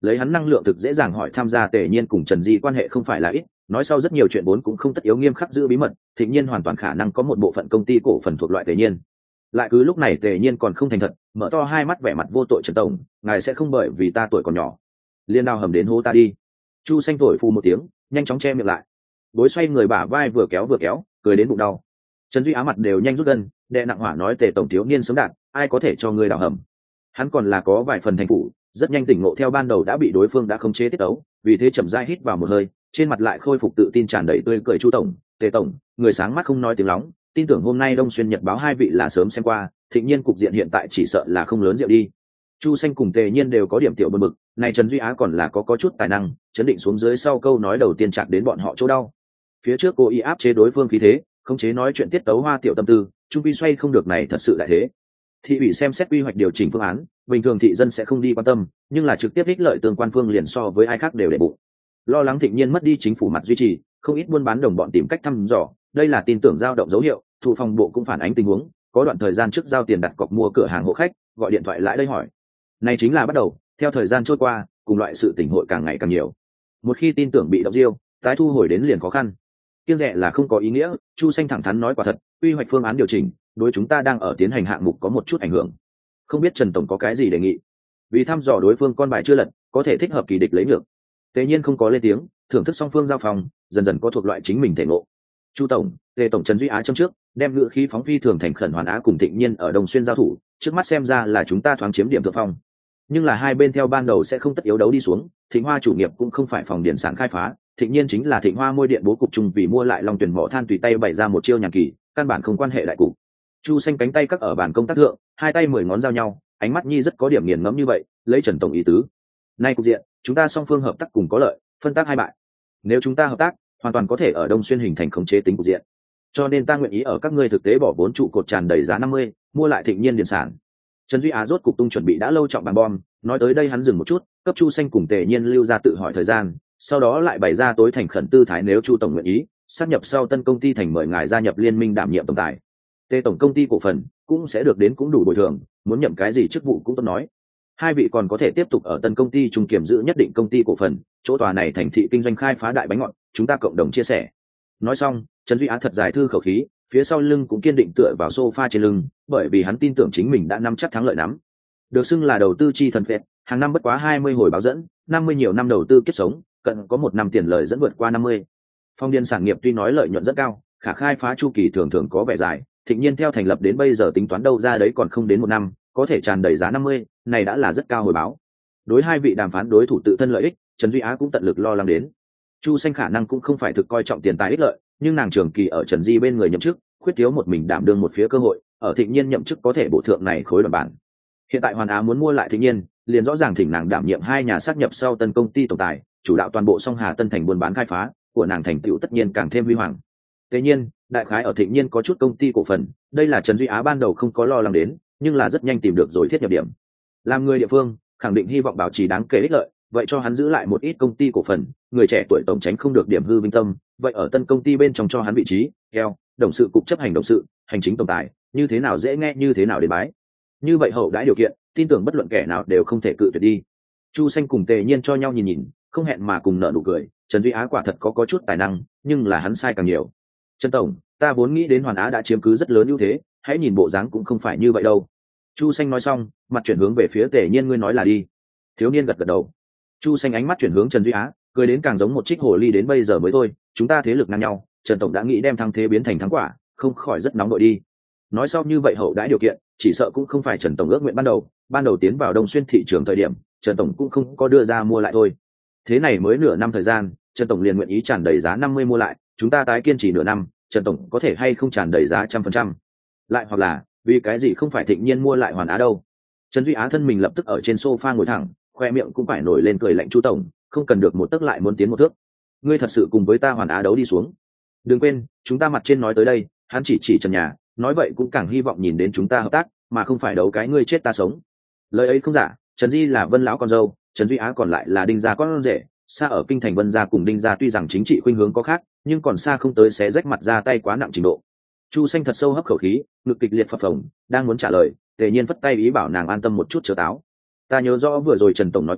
lấy hắn năng lượng thực dễ dàng hỏi tham gia Tề Nhiên cùng Trần Di quan hệ không phải là ít, nói sau rất nhiều chuyện vốn cũng không tất yếu nghiêm khắc giữ bí mật, Thịnh Nhiên hoàn toàn khả năng có một bộ phận công ty cổ phần thuộc loại Tề Nhiên. Lại cứ lúc này Tề Nhiên còn không thành thật, mở to hai mắt vẻ mặt vô tội. Trần tổng, ngài sẽ không bởi vì ta tuổi còn nhỏ liên đào hầm đến hố ta đi. Chu Xanh thổi phù một tiếng, nhanh chóng che miệng lại. Bối xoay người bả vai vừa kéo vừa kéo, cười đến bụng đau. Trần Duy Á mặt đều nhanh rút gân, đệ nặng hỏa nói Tề tổng thiếu niên sớm đạt, ai có thể cho ngươi đào hầm. Hắn còn là có vài phần thành phủ, rất nhanh tỉnh ngộ theo ban đầu đã bị đối phương đã khống chế tiết tấu, vì thế chậm rãi hít vào một hơi, trên mặt lại khôi phục tự tin tràn đầy tươi cười. Chu tổng, Tề tổng, người sáng mắt không nói tiếng lóng, tin tưởng hôm nay Đông Xuyên Nhật báo hai vị là sớm xem qua, Thịnh Nhiên cục diện hiện tại chỉ sợ là không lớn rượu đi. Chu Xanh cùng Tề Nhiên đều có điểm tiểu bần bực, này Trần Duy Á còn là có có chút tài năng, chấn định xuống dưới sau câu nói đầu tiên chặt đến bọn họ chỗ đau. Phía trước cô y áp chế đối phương khí thế, khống chế nói chuyện tiết tấu hoa tiểu tâm tư, trung quy xoay không được này thật sự lại thế. Thị ủy xem xét quy hoạch điều chỉnh phương án, bình thường thị dân sẽ không đi quan tâm, nhưng là trực tiếp ích lợi tương quan phương liền so với ai khác đều để bụng. Lo lắng Thịnh Nhiên mất đi chính phủ mặt duy trì, không ít buôn bán đồng bọn tìm cách thăm dò, đây là tin tưởng dao động dấu hiệu, thủ phòng bộ cũng phản ánh tình huống, có đoạn thời gian trước giao tiền đặt cọc mua cửa hàng hộ khách, gọi điện thoại lại đây hỏi. Này chính là bắt đầu, theo thời gian trôi qua, cùng loại sự tình hội càng ngày càng nhiều. Một khi tin tưởng bị động diêu, tái thu hồi đến liền khó khăn. Kiêng dè là không có ý nghĩa, Chu Xanh thẳng thắn nói quả thật, quy hoạch phương án điều chỉnh, đối chúng ta đang ở tiến hành hạng mục có một chút ảnh hưởng. Không biết Trần tổng có cái gì đề nghị? Vì thăm dò đối phương con bài chưa lật, có thể thích hợp kỳ địch lấy được. Tề Nhiên không có lên tiếng, thưởng thức song phương giao phòng, dần dần có thuộc loại chính mình thể ngộ. Chu tổng, Tề tổng Trần Duy Á trong trước, đem ngữ khí phóng phi thường thành khẩn Hoàn Á cùng Thịnh Nhiên ở Đông Xuyên giao thủ, trước mắt xem ra là chúng ta thoáng chiếm điểm thượng phong. Nhưng là hai bên theo ban đầu sẽ không tất yếu đấu đi xuống, Thịnh Hoa chủ nghiệp cũng không phải phòng điện sản khai phá, Thịnh Nhiên chính là Thịnh Hoa môi điện bố cục chung vì mua lại Long Tuyển mỏ than tùy tay bày ra một chiêu nhàn kỳ, căn bản không quan hệ đại cục. Chu Xanh cánh tay các ở bàn công tác thượng, hai tay mười ngón giao nhau, ánh mắt nhi rất có điểm nghiền ngẫm như vậy, lấy Trần tổng ý tứ. Nay cục diện, chúng ta song phương hợp tác cùng có lợi, phân tác hai bại. Nếu chúng ta hợp tác, hoàn toàn có thể ở Đông Xuyên hình thành khống chế tính cục diện. Cho nên ta nguyện ý ở các ngươi thực tế bỏ vốn trụ cột tràn đầy giá năm mươi, mua lại Thịnh Nhiên điện sản. Trần Duy Á rốt cục tung chuẩn bị đã lâu trọng bàn bom, nói tới đây hắn dừng một chút, cấp Chu Xanh cùng Tề Nhiên lưu ra tự hỏi thời gian, sau đó lại bày ra tối thành khẩn tư thái nếu Chu tổng nguyện ý, sáp nhập sau tân công ty thành mời ngài gia nhập liên minh đảm nhiệm tổng tài. Tề tổng công ty cổ phần cũng sẽ được đến cũng đủ bồi thường, muốn nhậm cái gì chức vụ cũng tốt nói. Hai vị còn có thể tiếp tục ở tân công ty trung kiểm giữ nhất định công ty cổ phần, chỗ tòa này thành thị kinh doanh khai phá đại bánh ngọt, chúng ta cộng đồng chia sẻ. Nói xong, Trần Duy Á thật dài thư khẩu khí, phía sau lưng cũng kiên định tựa vào sofa trên lưng, bởi vì hắn tin tưởng chính mình đã nắm chắc thắng lợi nắm. Được xưng là đầu tư chi thần phệ, hàng năm bất quá hai mươi hồi báo dẫn, năm mươi nhiều năm đầu tư kiếp sống, cận có một năm tiền lời dẫn vượt qua năm mươi. Phong điền sản nghiệp tuy nói lợi nhuận rất cao, khả khai phá chu kỳ thường thường có vẻ dài, Thịnh Nhiên theo thành lập đến bây giờ tính toán đâu ra đấy còn không đến một năm, có thể tràn đầy giá năm mươi, này đã là rất cao hồi báo. Đối hai vị đàm phán đối thủ tự thân lợi ích, Trần Duy Á cũng tận lực lo lắng đến. Chu Xanh khả năng cũng không phải thực coi trọng tiền tài ích lợi, nhưng nàng trường kỳ ở Trần Di bên người nhậm chức, khuyết thiếu một mình đảm đương một phía cơ hội, ở Thịnh Nhiên nhậm chức có thể bổ thượng này khối đoàn bản. Hiện tại Hoàn Á muốn mua lại Thịnh Nhiên, liền rõ ràng thỉnh nàng đảm nhiệm hai nhà sát nhập sau tân công ty tổng tài, chủ đạo toàn bộ Song Hà Tân thành buôn bán khai phá, của nàng thành tựu tất nhiên càng thêm huy hoàng. Tuy nhiên, đại khái ở Thịnh Nhiên có chút công ty cổ phần, đây là Trần Duy Á ban đầu không có lo lắng đến, nhưng là rất nhanh tìm được rồi thiết nhập điểm. Làm người địa phương, khẳng định hy vọng bảo trì đáng kể ích lợi, vậy cho hắn giữ lại một ít công ty cổ phần, người trẻ tuổi tổng tránh không được điểm hư vinh tâm, vậy ở tân công ty bên trong cho hắn vị trí, eo,董sự cục chấp hành董sự, hành chính tổng tài, như thế nào dễ nghe như thế nào đến bái. Như vậy hậu đãi điều kiện, tin tưởng bất luận kẻ nào đều không thể cự tuyệt đi. Chu Xanh cùng Tề Nhiên cho nhau nhìn nhìn, không hẹn mà cùng nở nụ cười, Trần Duy Á quả thật có có chút tài năng, nhưng là hắn sai càng nhiều. Trần tổng, ta vốn nghĩ đến Hoàn Á đã chiếm cứ rất lớn ưu thế, hãy nhìn bộ dáng cũng không phải như vậy đâu. Chu Xanh nói xong, mặt chuyển hướng về phía Tề Nhiên, ngươi nói là đi. Thiếu niên gật gật đầu. Chu Xanh ánh mắt chuyển hướng Trần Duy Á, cười đến càng giống một trích hồ ly đến bây giờ mới thôi, chúng ta thế lực ngang nhau, Trần tổng đã nghĩ đem thắng thế biến thành thắng quả, không khỏi rất nóng nội đi. Nói sau như vậy hậu đãi điều kiện, chỉ sợ cũng không phải Trần tổng ước nguyện ban đầu, ban đầu tiến vào Đông Xuyên thị trường thời điểm, Trần tổng cũng không có đưa ra mua lại thôi. Thế này mới nửa năm thời gian, Trần tổng liền nguyện ý tràn đầy giá năm mươi mua lại, chúng ta tái kiên trì nửa năm, Trần tổng có thể hay không tràn đầy giá trăm phần trăm. Lại hoặc là, vì cái gì không phải Thịnh Nhiên mua lại Hoàn Á đâu? Trần Duy Á thân mình lập tức ở trên sofa ngồi thẳng, khoe miệng cũng phải nổi lên cười lạnh. Chu tổng, không cần được một tấc lại muốn tiến một thước. Ngươi thật sự cùng với ta Hoàn Á đấu đi xuống? Đừng quên, chúng ta mặt trên nói tới đây, hắn chỉ chỉ Trần nhà, nói vậy cũng càng hy vọng nhìn đến chúng ta hợp tác, mà không phải đấu cái ngươi chết ta sống. Lời ấy không giả, Trần Di là Vân lão con dâu, Trần Duy Á còn lại là Đinh gia con rể, xa ở kinh thành Vân gia cùng Đinh gia tuy rằng chính trị khuynh hướng có khác, nhưng còn xa không tới xé rách mặt ra tay quá nặng trình độ. Chu Xanh thật sâu hấp khẩu khí, ngực kịch liệt phập phồng, đang muốn trả lời, Tề Nhiên vất tay ý bảo nàng an tâm một chút chớ táo. Ta nhớ rõ vừa rồi Trần tổng nói qua,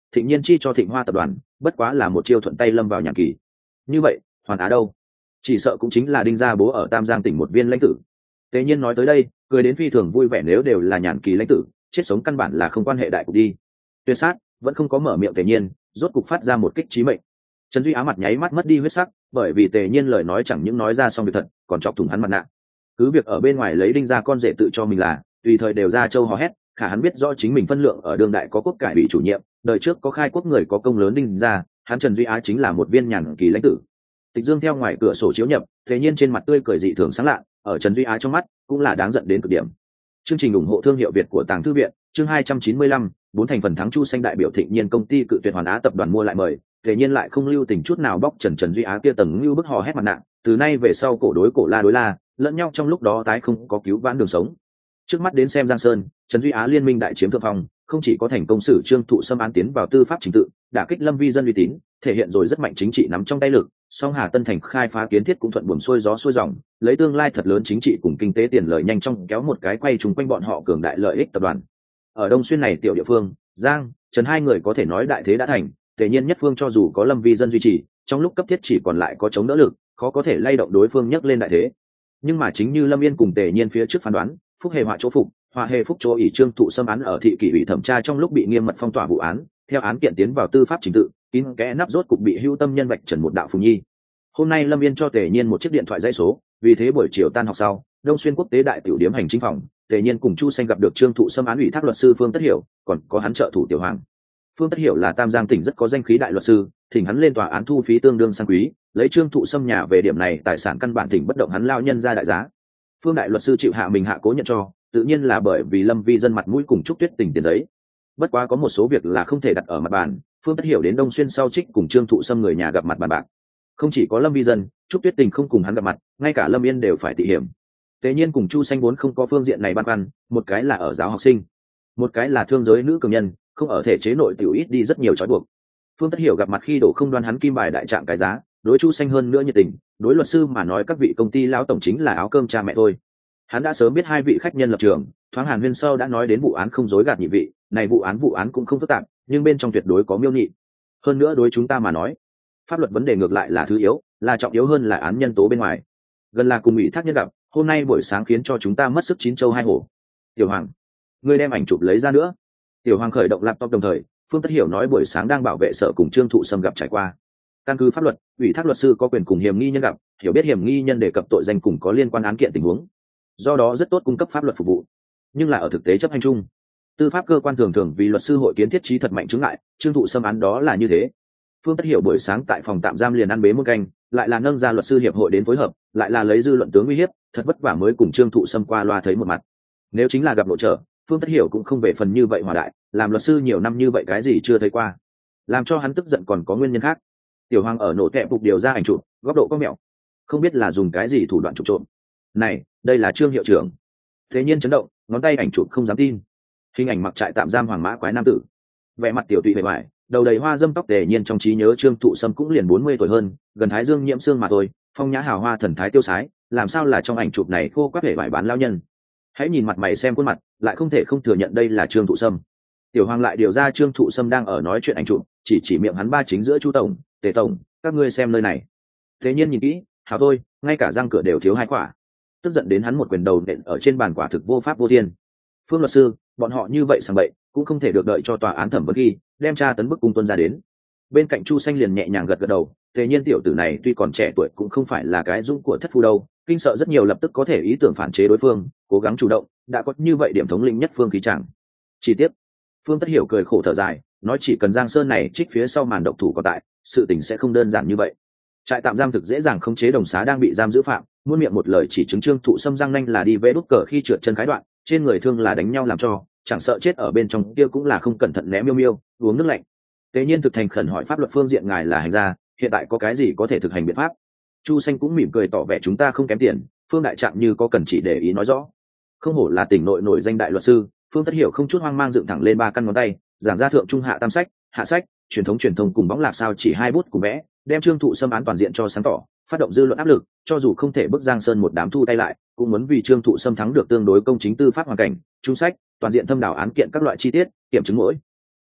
Thịnh Nhiên chi cho Thịnh Hoa tập đoàn bất quá là một chiêu thuận tay lâm vào nhàn kỳ. Như vậy Hoàn Á đâu? Chỉ sợ cũng chính là Đinh gia bố ở Tam Giang tỉnh một viên lãnh tử. Tề Nhiên nói tới đây cười đến phi thường vui vẻ, nếu đều là nhàn kỳ lãnh tử, chết sống căn bản là không quan hệ đại cục đi. Tuyệt sát vẫn không có mở miệng Tề Nhiên, rốt cục phát ra một kích chí mệnh. Trần Duy Á mặt nháy mắt mất đi huyết sắc, bởi vì Tề Nhiên lời nói chẳng những nói ra xong việc thật, còn chọc thủng hắn mặt nạ. Cứ việc ở bên ngoài lấy Đinh gia con rể tự cho mình là tùy thời đều ra châu hò hét, khả hắn biết rõ chính mình phân lượng ở đương đại có quốc cải bị chủ nhiệm, đời trước có khai quốc người có công lớn Đinh gia, hắn Trần Duy Á chính là một viên nhàn kỳ lãnh tử. Tịch Dương theo ngoài cửa sổ chiếu nhập, Tề Nhiên trên mặt tươi cười dị thường sáng lạ, ở Trần Duy Á trong mắt cũng là đáng giận đến cực điểm. Chương trình ủng hộ thương hiệu Việt của Tàng Thư viện, chương hai trăm chín mươi lăm, bốn thành phần thắng Chu Xanh đại biểu Thịnh Nhiên công ty cự tuyệt Hoàn Á tập đoàn mua lại mời, Tề Nhiên lại không lưu tình chút nào bóc Trần Trần Duy Á kia tầng lưu bức hò hét mặt nạ, từ nay về sau cổ đối cổ la đối la, lẫn nhau trong lúc đó tái không có cứu vãn đường sống. Trước mắt đến xem Giang Sơn, Trần Duy Á liên minh đại chiếm thượng phong, không chỉ có thành công xử Trương Thụ Sâm án tiến vào tư pháp chính tự, đả kích Lâm Vi dân uy tín, thể hiện rồi rất mạnh chính trị nắm trong tay lực, song Hà Tân thành khai phá kiến thiết cũng thuận buồm xuôi gió xuôi dòng, lấy tương lai thật lớn chính trị cùng kinh tế tiền lợi nhanh trong kéo một cái quay trùng quanh bọn họ cường đại lợi ích tập đoàn. Ở Đông Xuyên này tiểu địa phương, Giang, Trần hai người có thể nói đại thế đã thành, Tề Nhiên nhất phương cho dù có Lâm Vi dân duy trì, trong lúc cấp thiết chỉ còn lại có chống đỡ lực, khó có thể lay động đối phương nhấc lên đại thế. Nhưng mà chính như Lâm Yên cùng Tề Nhiên phía trước phán đoán, phúc hề họa chỗ phục, họa hề phúc chỗ ỷ Trương Thụ Sâm án ở thị kỷ ủy thẩm tra trong lúc bị nghiêm mật phong tỏa vụ án, theo án kiện tiến vào tư pháp trình tự, kín kẽ nắp rốt cục bị hưu tâm nhân vạch trần một đạo phù nhi. Hôm nay Lâm Yên cho Tề Nhiên một chiếc điện thoại dãy số, vì thế buổi chiều tan học sau, Đông Xuyên quốc tế đại tiểu điếm hành chính phòng, Tề Nhiên cùng Chu Xanh gặp được Trương Thụ Sâm án ủy thác luật sư Phương Tất Hiểu, còn có hắn trợ thủ Tiểu Hoàng. Phương Tất Hiểu là Tam Giang tỉnh rất có danh khí đại luật sư, thỉnh hắn lên tòa án thu phí tương đương sang quý, lấy Trương Thụ Sâm nhà về điểm này tài sản căn bản tỉnh bất động hắn lao nhân ra đại giá. Phương đại luật sư chịu hạ mình hạ cố nhận cho, tự nhiên là bởi vì Lâm Vi dân mặt mũi cùng Trúc Tuyết Tình tiền giấy. Bất quá có một số việc là không thể đặt ở mặt bàn, Phương Tất Hiểu đến Đông Xuyên sau trích cùng Trương Thụ Sâm người nhà gặp mặt bàn bạc. Không chỉ có Lâm Vi dân, Trúc Tuyết Tình không cùng hắn gặp mặt, ngay cả Lâm Yên đều phải tị hiểm. Tề Nhiên cùng Chu Xanh vốn không có phương diện này băn khoăn, một cái là ở giáo học sinh, một cái là thương giới nữ cường nhân, không ở thể chế nội tiểu ít đi rất nhiều trói buộc. Phương Tất Hiểu gặp mặt khi đổ không đoan hắn kim bài đại trạng cái giá, đối Chu Xanh hơn nữa nhiệt tình, đối luật sư mà nói các vị công ty lão tổng chính là áo cơm cha mẹ thôi. Hắn đã sớm biết hai vị khách nhân lập trường, thoáng Hàn Huyên sâu đã nói đến vụ án không dối gạt nhị vị, này vụ án vụ án cũng không phức tạp, nhưng bên trong tuyệt đối có miêu nhị. Hơn nữa đối chúng ta mà nói, pháp luật vấn đề ngược lại là thứ yếu, là trọng yếu hơn là án nhân tố bên ngoài. Gần là cùng ủy thác nhân gặp, hôm nay buổi sáng khiến cho chúng ta mất sức chín châu hai hổ. Tiểu Hoàng, ngươi đem ảnh chụp lấy ra nữa. Tiểu Hoàng khởi động laptop đồng thời, Phương Tất Hiểu nói buổi sáng đang bảo vệ sở cùng Trương Thụ Sâm gặp trải qua. Căn cứ pháp luật, ủy thác luật sư có quyền cùng hiểm nghi nhân gặp, hiểu biết hiểm nghi nhân đề cập tội danh cùng có liên quan án kiện tình huống. Do đó rất tốt cung cấp pháp luật phục vụ, nhưng là ở thực tế chấp hành chung, tư pháp cơ quan thường thường vì luật sư hội kiến thiết trí thật mạnh chứng ngại, Trương Thụ Sâm án đó là như thế. Phương Tất Hiểu buổi sáng tại phòng tạm giam liền ăn bế muôn canh, lại là nâng ra luật sư hiệp hội đến phối hợp, lại là lấy dư luận tướng uy hiếp, thật vất vả mới cùng Trương Thụ Sâm qua loa thấy một mặt. Nếu chính là gặp nội trở, Phương Tất Hiểu cũng không về phần như vậy hòa đại, làm luật sư nhiều năm như vậy cái gì chưa thấy qua, làm cho hắn tức giận còn có nguyên nhân khác. Tiểu Hoàng ở nổ kẹp phục điều ra ảnh chụp, góc độ có mẹo, không biết là dùng cái gì thủ đoạn chụp trộm. Này, đây là Trương hiệu trưởng. Thế Nhiên chấn động, ngón tay ảnh chụp không dám tin. Hình ảnh mặc trại tạm giam hoàng mã quái nam tử, vẻ mặt tiểu tụy vẻ vải, đầu đầy hoa dâm tóc Tề Nhiên trong trí nhớ Trương Thụ Sâm cũng liền bốn mươi tuổi hơn, gần thái dương nhiễm xương mà thôi, phong nhã hào hoa thần thái tiêu sái, làm sao là trong ảnh chụp này khô quắt vẻ vải bán lao nhân. Hãy nhìn mặt mày xem khuôn mặt, lại không thể không thừa nhận đây là Trương Thụ Sâm. Tiểu Hoàng lại điều ra Trương Thụ Sâm đang ở nói chuyện ảnh chụp, chỉ chỉ miệng hắn ba chính giữa Chu tổng, Tề tổng, các ngươi xem nơi này. Thế Nhiên nhìn kỹ, hảo thôi, ngay cả răng cửa đều thiếu hai quả. Tức giận đến hắn một quyền đầu nện ở trên bàn, quả thực vô pháp vô thiên. Phương luật sư, bọn họ như vậy sằng bậy, cũng không thể được đợi cho tòa án thẩm vấn ghi, đem tra tấn bức cung tuân ra đến. Bên cạnh Chu Xanh liền nhẹ nhàng gật gật đầu, Tề Nhiên tiểu tử này tuy còn trẻ tuổi cũng không phải là cái dũng của thất phu đâu, kinh sợ rất nhiều lập tức có thể ý tưởng phản chế đối phương, cố gắng chủ động, đã có như vậy điểm thống lĩnh nhất phương khí chẳng. Chi tiết, Phương Tất Hiểu cười khổ thở dài, nói chỉ cần Giang Sơn này trích phía sau màn độc thủ có tại, sự tình sẽ không đơn giản như vậy. Trại tạm giam thực dễ dàng khống chế đồng xá đang bị giam giữ phạm, muôn miệng một lời chỉ chứng Trương Thụ Sâm răng nanh là đi vẽ đút cờ khi trượt chân khái đoạn, trên người thương là đánh nhau làm cho, chẳng sợ chết ở bên trong kia cũng là không cẩn thận né miêu miêu, uống nước lạnh. Tế Nhiên thực thành khẩn hỏi pháp luật phương diện ngài là hành gia, hiện tại có cái gì có thể thực hành biện pháp? Chu Xanh cũng mỉm cười tỏ vẻ chúng ta không kém tiền, Phương đại trạng như có cần chỉ để ý nói rõ. Không hổ là tỉnh nội nổi danh đại luật sư, Phương Tất Hiểu không chút hoang mang dựng thẳng lên ba căn ngón tay, giảng ra thượng trung hạ tam sách, hạ sách, truyền thống truyền thông cùng bóng lạc sao chỉ hai bút cùng vẽ, đem Trương Thụ Sâm án toàn diện cho sáng tỏ, phát động dư luận áp lực, cho dù không thể bức Giang Sơn một đám thu tay lại, cũng muốn vì Trương Thụ Sâm thắng được tương đối công chính tư pháp hoàn cảnh, trung sách, toàn diện thâm đảo án kiện các loại chi tiết, kiểm chứng mỗi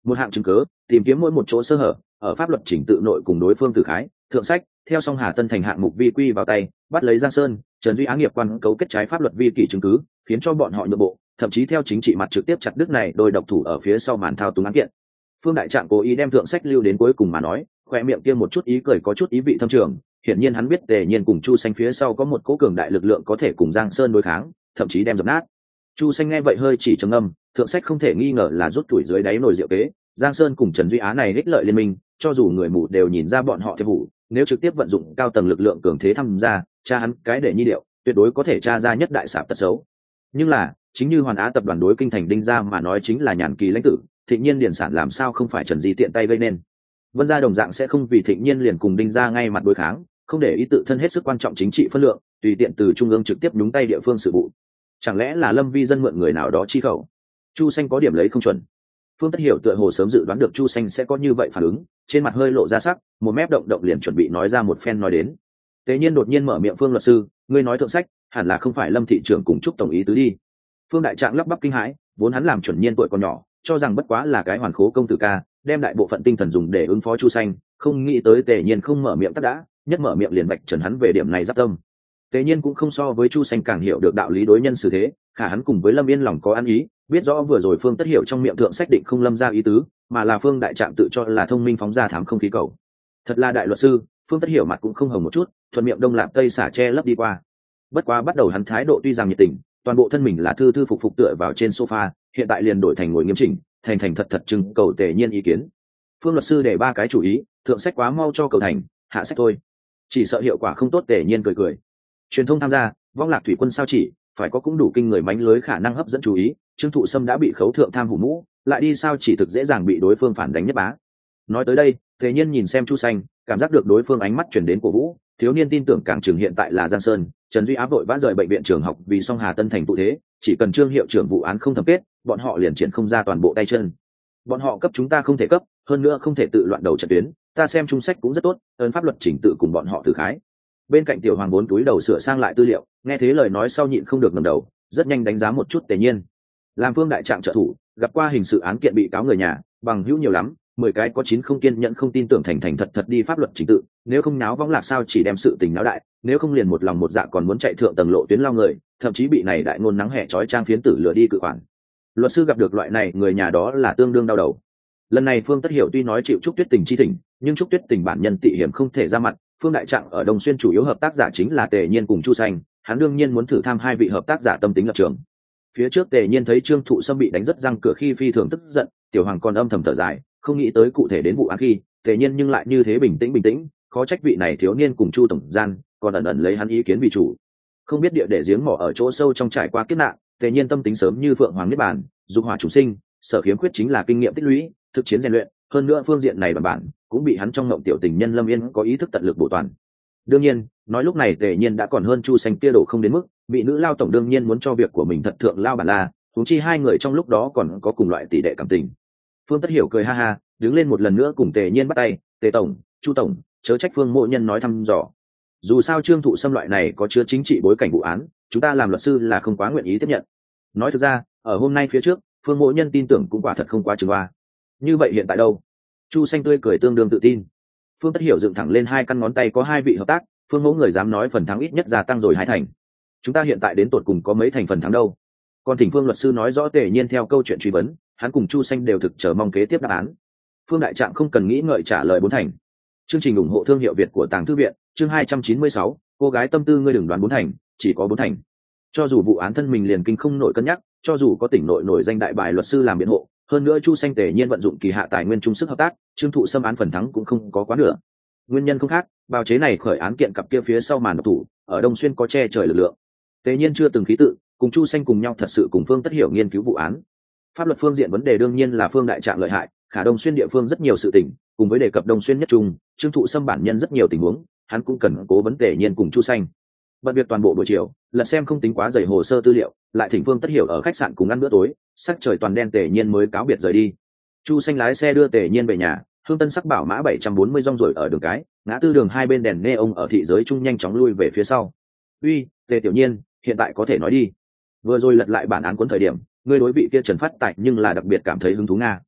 một hạng chứng cớ, tìm kiếm mỗi một chỗ sơ hở ở pháp luật chỉnh tự nội cùng đối phương tử khái thượng sách theo song Hà Tân thành hạng mục vi quy vào tay, bắt lấy Giang Sơn, Trần Duy Á nghiệp quan cấu kết trái pháp luật vi kỷ chứng cứ, khiến cho bọn họ nhượng bộ, thậm chí theo chính trị mặt trực tiếp chặt đứt này đôi độc thủ ở phía sau màn thao túng án kiện. Phương Đại Trạng cố ý đem thượng sách lưu đến cuối cùng mà nói, khoe miệng kia một chút ý cười có chút ý vị thâm trường, hiển nhiên hắn biết Tề Nhiên cùng Chu Xanh phía sau có một cố cường đại lực lượng có thể cùng Giang Sơn đối kháng, thậm chí đem dập nát. Chu Xanh nghe vậy hơi chỉ trầm ngâm, thượng sách không thể nghi ngờ là rút tuổi dưới đáy nồi rượu kế, Giang Sơn cùng Trần Duy Á này ích lợi liên minh, cho dù người mù đều nhìn ra bọn họ thiệp vụ, nếu trực tiếp vận dụng cao tầng lực lượng cường thế tham gia, tra hắn cái để nhi điệu, tuyệt đối có thể tra ra nhất đại sạp tật xấu. Nhưng là, chính như Hoàn Á tập đoàn đối kinh thành Đinh gia mà nói chính là nhàn kỳ lãnh tử, Thịnh Nhiên điển sản làm sao không phải Trần Di tiện tay gây nên. Vân gia đồng dạng sẽ không vì Thịnh Nhiên liền cùng Đinh gia ngay mặt đối kháng, không để ý tự thân hết sức quan trọng chính trị phân lượng, tùy tiện từ trung ương trực tiếp đúng tay địa phương sự vụ. Chẳng lẽ là Lâm Vi dân mượn người nào đó chi khẩu? Chu Xanh có điểm lấy không chuẩn. Phương Tất Hiểu tựa hồ sớm dự đoán được Chu Xanh sẽ có như vậy phản ứng, trên mặt hơi lộ ra sắc, một mép động động liền chuẩn bị nói ra một phen nói đến. Tế Nhiên đột nhiên mở miệng, Phương luật sư, ngươi nói thượng sách, hẳn là không phải Lâm thị trưởng cùng Trúc tổng ý tứ đi. Phương Đại Trạng lắp bắp kinh hãi, vốn hắn làm chuẩn niên tuổi còn nhỏ, cho rằng bất quá là cái hoàn khố công tử ca, đem đại bộ phận tinh thần dùng để ứng phó Chu Xanh, không nghĩ tới Tề Nhiên không mở miệng tất đã, nhất mở miệng liền vạch trần hắn về điểm này giáp tâm. Tề Nhiên cũng không so với Chu Xanh càng hiểu được đạo lý đối nhân xử thế, khả hắn cùng với Lâm Yên lòng có ăn ý, biết rõ vừa rồi Phương Tất Hiểu trong miệng thượng sách định không Lâm ra ý tứ, mà là Phương Đại Trạng tự cho là thông minh phóng ra thám không khí cầu. Thật là đại luật sư, Phương Tất Hiểu mặt cũng không hồng một chút, thuận miệng đông lạp tây xả che lấp đi qua. Bất quá bắt đầu hắn thái độ tuy rằng nhiệt tình, toàn bộ thân mình là thư thư phục phục tựa vào trên sofa, hiện tại liền đổi thành ngồi nghiêm chỉnh, thành thành thật thật trưng cầu Tề Nhiên ý kiến. Phương luật sư để ba cái chủ ý, thượng sách quá mau cho cầu thành, hạ sách thôi. Chỉ sợ hiệu quả không tốt. Tề Nhiên cười cười. Truyền thông tham gia, vong lạc thủy quân sao chỉ, phải có cũng đủ kinh người mánh lưới khả năng hấp dẫn chú ý. Trương Thụ Sâm đã bị khấu thượng tham hủ mũ, lại đi sao chỉ thực dễ dàng bị đối phương phản đánh nhất bá. Nói tới đây, Tề Nhiên nhìn xem Chu Xanh, cảm giác được đối phương ánh mắt chuyển đến cổ vũ, thiếu niên tin tưởng càng trường hiện tại là Giang Sơn, Trần Duy Áp vội vã rời bệnh viện trường học vì song Hà Tân thành tụ thế, chỉ cần Trương hiệu trưởng vụ án không thẩm kết, bọn họ liền triển không ra toàn bộ tay chân. Bọn họ cấp chúng ta không thể cấp, hơn nữa không thể tự loạn đầu trận tuyến, ta xem trung sách cũng rất tốt, ơn pháp luật chỉnh tự cùng bọn họ thử khái. Bên cạnh Tiểu Hoàng bốn túi đầu sửa sang lại tư liệu, nghe thế lời nói sau nhịn không được ngẩng đầu, rất nhanh đánh giá một chút Tề Nhiên. Làm Phương Đại Trạng trợ thủ, gặp qua hình sự án kiện bị cáo người nhà, bằng hữu nhiều lắm, mười cái có chín không kiên nhẫn không tin tưởng thành thành thật thật đi pháp luật chỉnh tự, nếu không náo vong lạc sao chỉ đem sự tình náo đại, nếu không liền một lòng một dạ còn muốn chạy thượng tầng lộ tuyến lao người, thậm chí bị này đại ngôn nắng hè chói trang phiến tử lừa đi cự khoản. Luật sư gặp được loại này người nhà đó là tương đương đau đầu. Lần này Phương Tất Hiểu tuy nói chịu Trúc Tuyết Tình chi thỉnh, nhưng Trúc Tuyết Tình bản nhân tị hiểm không thể ra mặt, Phương Đại Trạng ở Đồng Xuyên chủ yếu hợp tác giả chính là Tề Nhiên cùng Chu Xanh, hắn đương nhiên muốn thử tham hai vị hợp tác giả tâm tính lập trường. Phía trước Tề Nhiên thấy Trương Thụ Sâm bị đánh rất răng cửa khi phi thường tức giận, Tiểu Hoàng còn âm thầm thở dài, không nghĩ tới cụ thể đến vụ án khi, Tề Nhiên nhưng lại như thế bình tĩnh bình tĩnh, khó trách vị này thiếu niên cùng Chu tổng gian, còn ẩn ẩn lấy hắn ý kiến vì chủ. Không biết địa để giếng mỏ ở chỗ sâu trong trải qua kiếp nạn, Tề Nhiên tâm tính sớm như phượng hoàng niết bàn, dục hỏa chủ sinh, sở khiếm khuyết chính là kinh nghiệm tích lũy, thực chiến rèn luyện, hơn nữa phương diện này bản bản cũng bị hắn trong ngộng tiểu tình nhân Lâm Yên có ý thức tận lực bổ toàn. Đương nhiên, nói lúc này Tề Nhiên đã còn hơn Chu Xanh kia đổ không đến mức, bị nữ lao tổng đương nhiên muốn cho việc của mình thật thượng lao bản la, huống chi hai người trong lúc đó còn có cùng loại tỷ đệ cảm tình. Phương Tất Hiểu cười ha ha, đứng lên một lần nữa cùng Tề Nhiên bắt tay, Tề tổng, Chu tổng, chớ trách Phương Mộ Nhân nói thăm dò. Dù sao Trương Thụ Sâm loại này có chứa chính trị bối cảnh vụ án, chúng ta làm luật sư là không quá nguyện ý tiếp nhận. Nói thực ra, ở hôm nay phía trước, Phương Mộ Nhân tin tưởng cũng quả thật không quá chứng hoa. Như vậy hiện tại đâu? Chu Xanh tươi cười tương đương tự tin. Phương Tất Hiểu dựng thẳng lên hai căn ngón tay, có hai vị hợp tác, Phương Mẫu người dám nói phần thắng ít nhất gia tăng rồi hai thành. Chúng ta hiện tại đến tột cùng có mấy thành phần thắng đâu? Còn thỉnh Phương luật sư nói rõ Tề Nhiên theo câu chuyện truy vấn, hắn cùng Chu Xanh đều thực chờ mong kế tiếp đáp án. Phương Đại Trạng không cần nghĩ ngợi trả lời bốn thành. Chương trình ủng hộ thương hiệu Việt của Tàng Thư viện, chương hai trăm chín mươi sáu, cô gái tâm tư ngươi đừng đoán bốn thành, chỉ có bốn thành. Cho dù vụ án thân mình liền kinh không nổi cân nhắc, cho dù có tỉnh nội nổi danh đại bài luật sư làm biện hộ, hơn nữa Chu Xanh Tề Nhiên vận dụng kỳ hạ tài nguyên chung sức hợp tác, Trương Thụ Sâm án phần thắng cũng không có quá nửa. Nguyên nhân không khác, bào chế này khởi án kiện cặp kia phía sau màn độc thủ, ở Đông Xuyên có che trời lực lượng. Tề Nhiên chưa từng khí tự, cùng Chu Xanh cùng nhau thật sự cùng Phương Tất Hiểu nghiên cứu vụ án. Pháp luật phương diện vấn đề đương nhiên là Phương Đại Trạng lợi hại, khả Đông Xuyên địa phương rất nhiều sự tình, cùng với đề cập Đông Xuyên nhất trung, Trương Thụ Sâm bản nhân rất nhiều tình huống, hắn cũng cần cố vấn Tề Nhiên cùng Chu Xanh. Bận việc toàn bộ buổi chiều, lật xem không tính quá dày hồ sơ tư liệu, lại thỉnh Phương Tất Hiểu ở khách sạn cùng ăn bữa tối, sắc trời toàn đen Tề Nhiên mới cáo biệt rời đi. Chu Xanh lái xe đưa Tề Nhiên về nhà, Hương Tân sắc bảo mã bảy trăm bốn mươi rong rồi ở đường cái, ngã tư đường hai bên đèn neon ở thị giới trung nhanh chóng lui về phía sau. "Uy, Tề tiểu Nhiên, hiện tại có thể nói đi. Vừa rồi lật lại bản án cuốn thời điểm, ngươi đối vị kia Trần Phát Tại nhưng là đặc biệt cảm thấy hứng thú nga."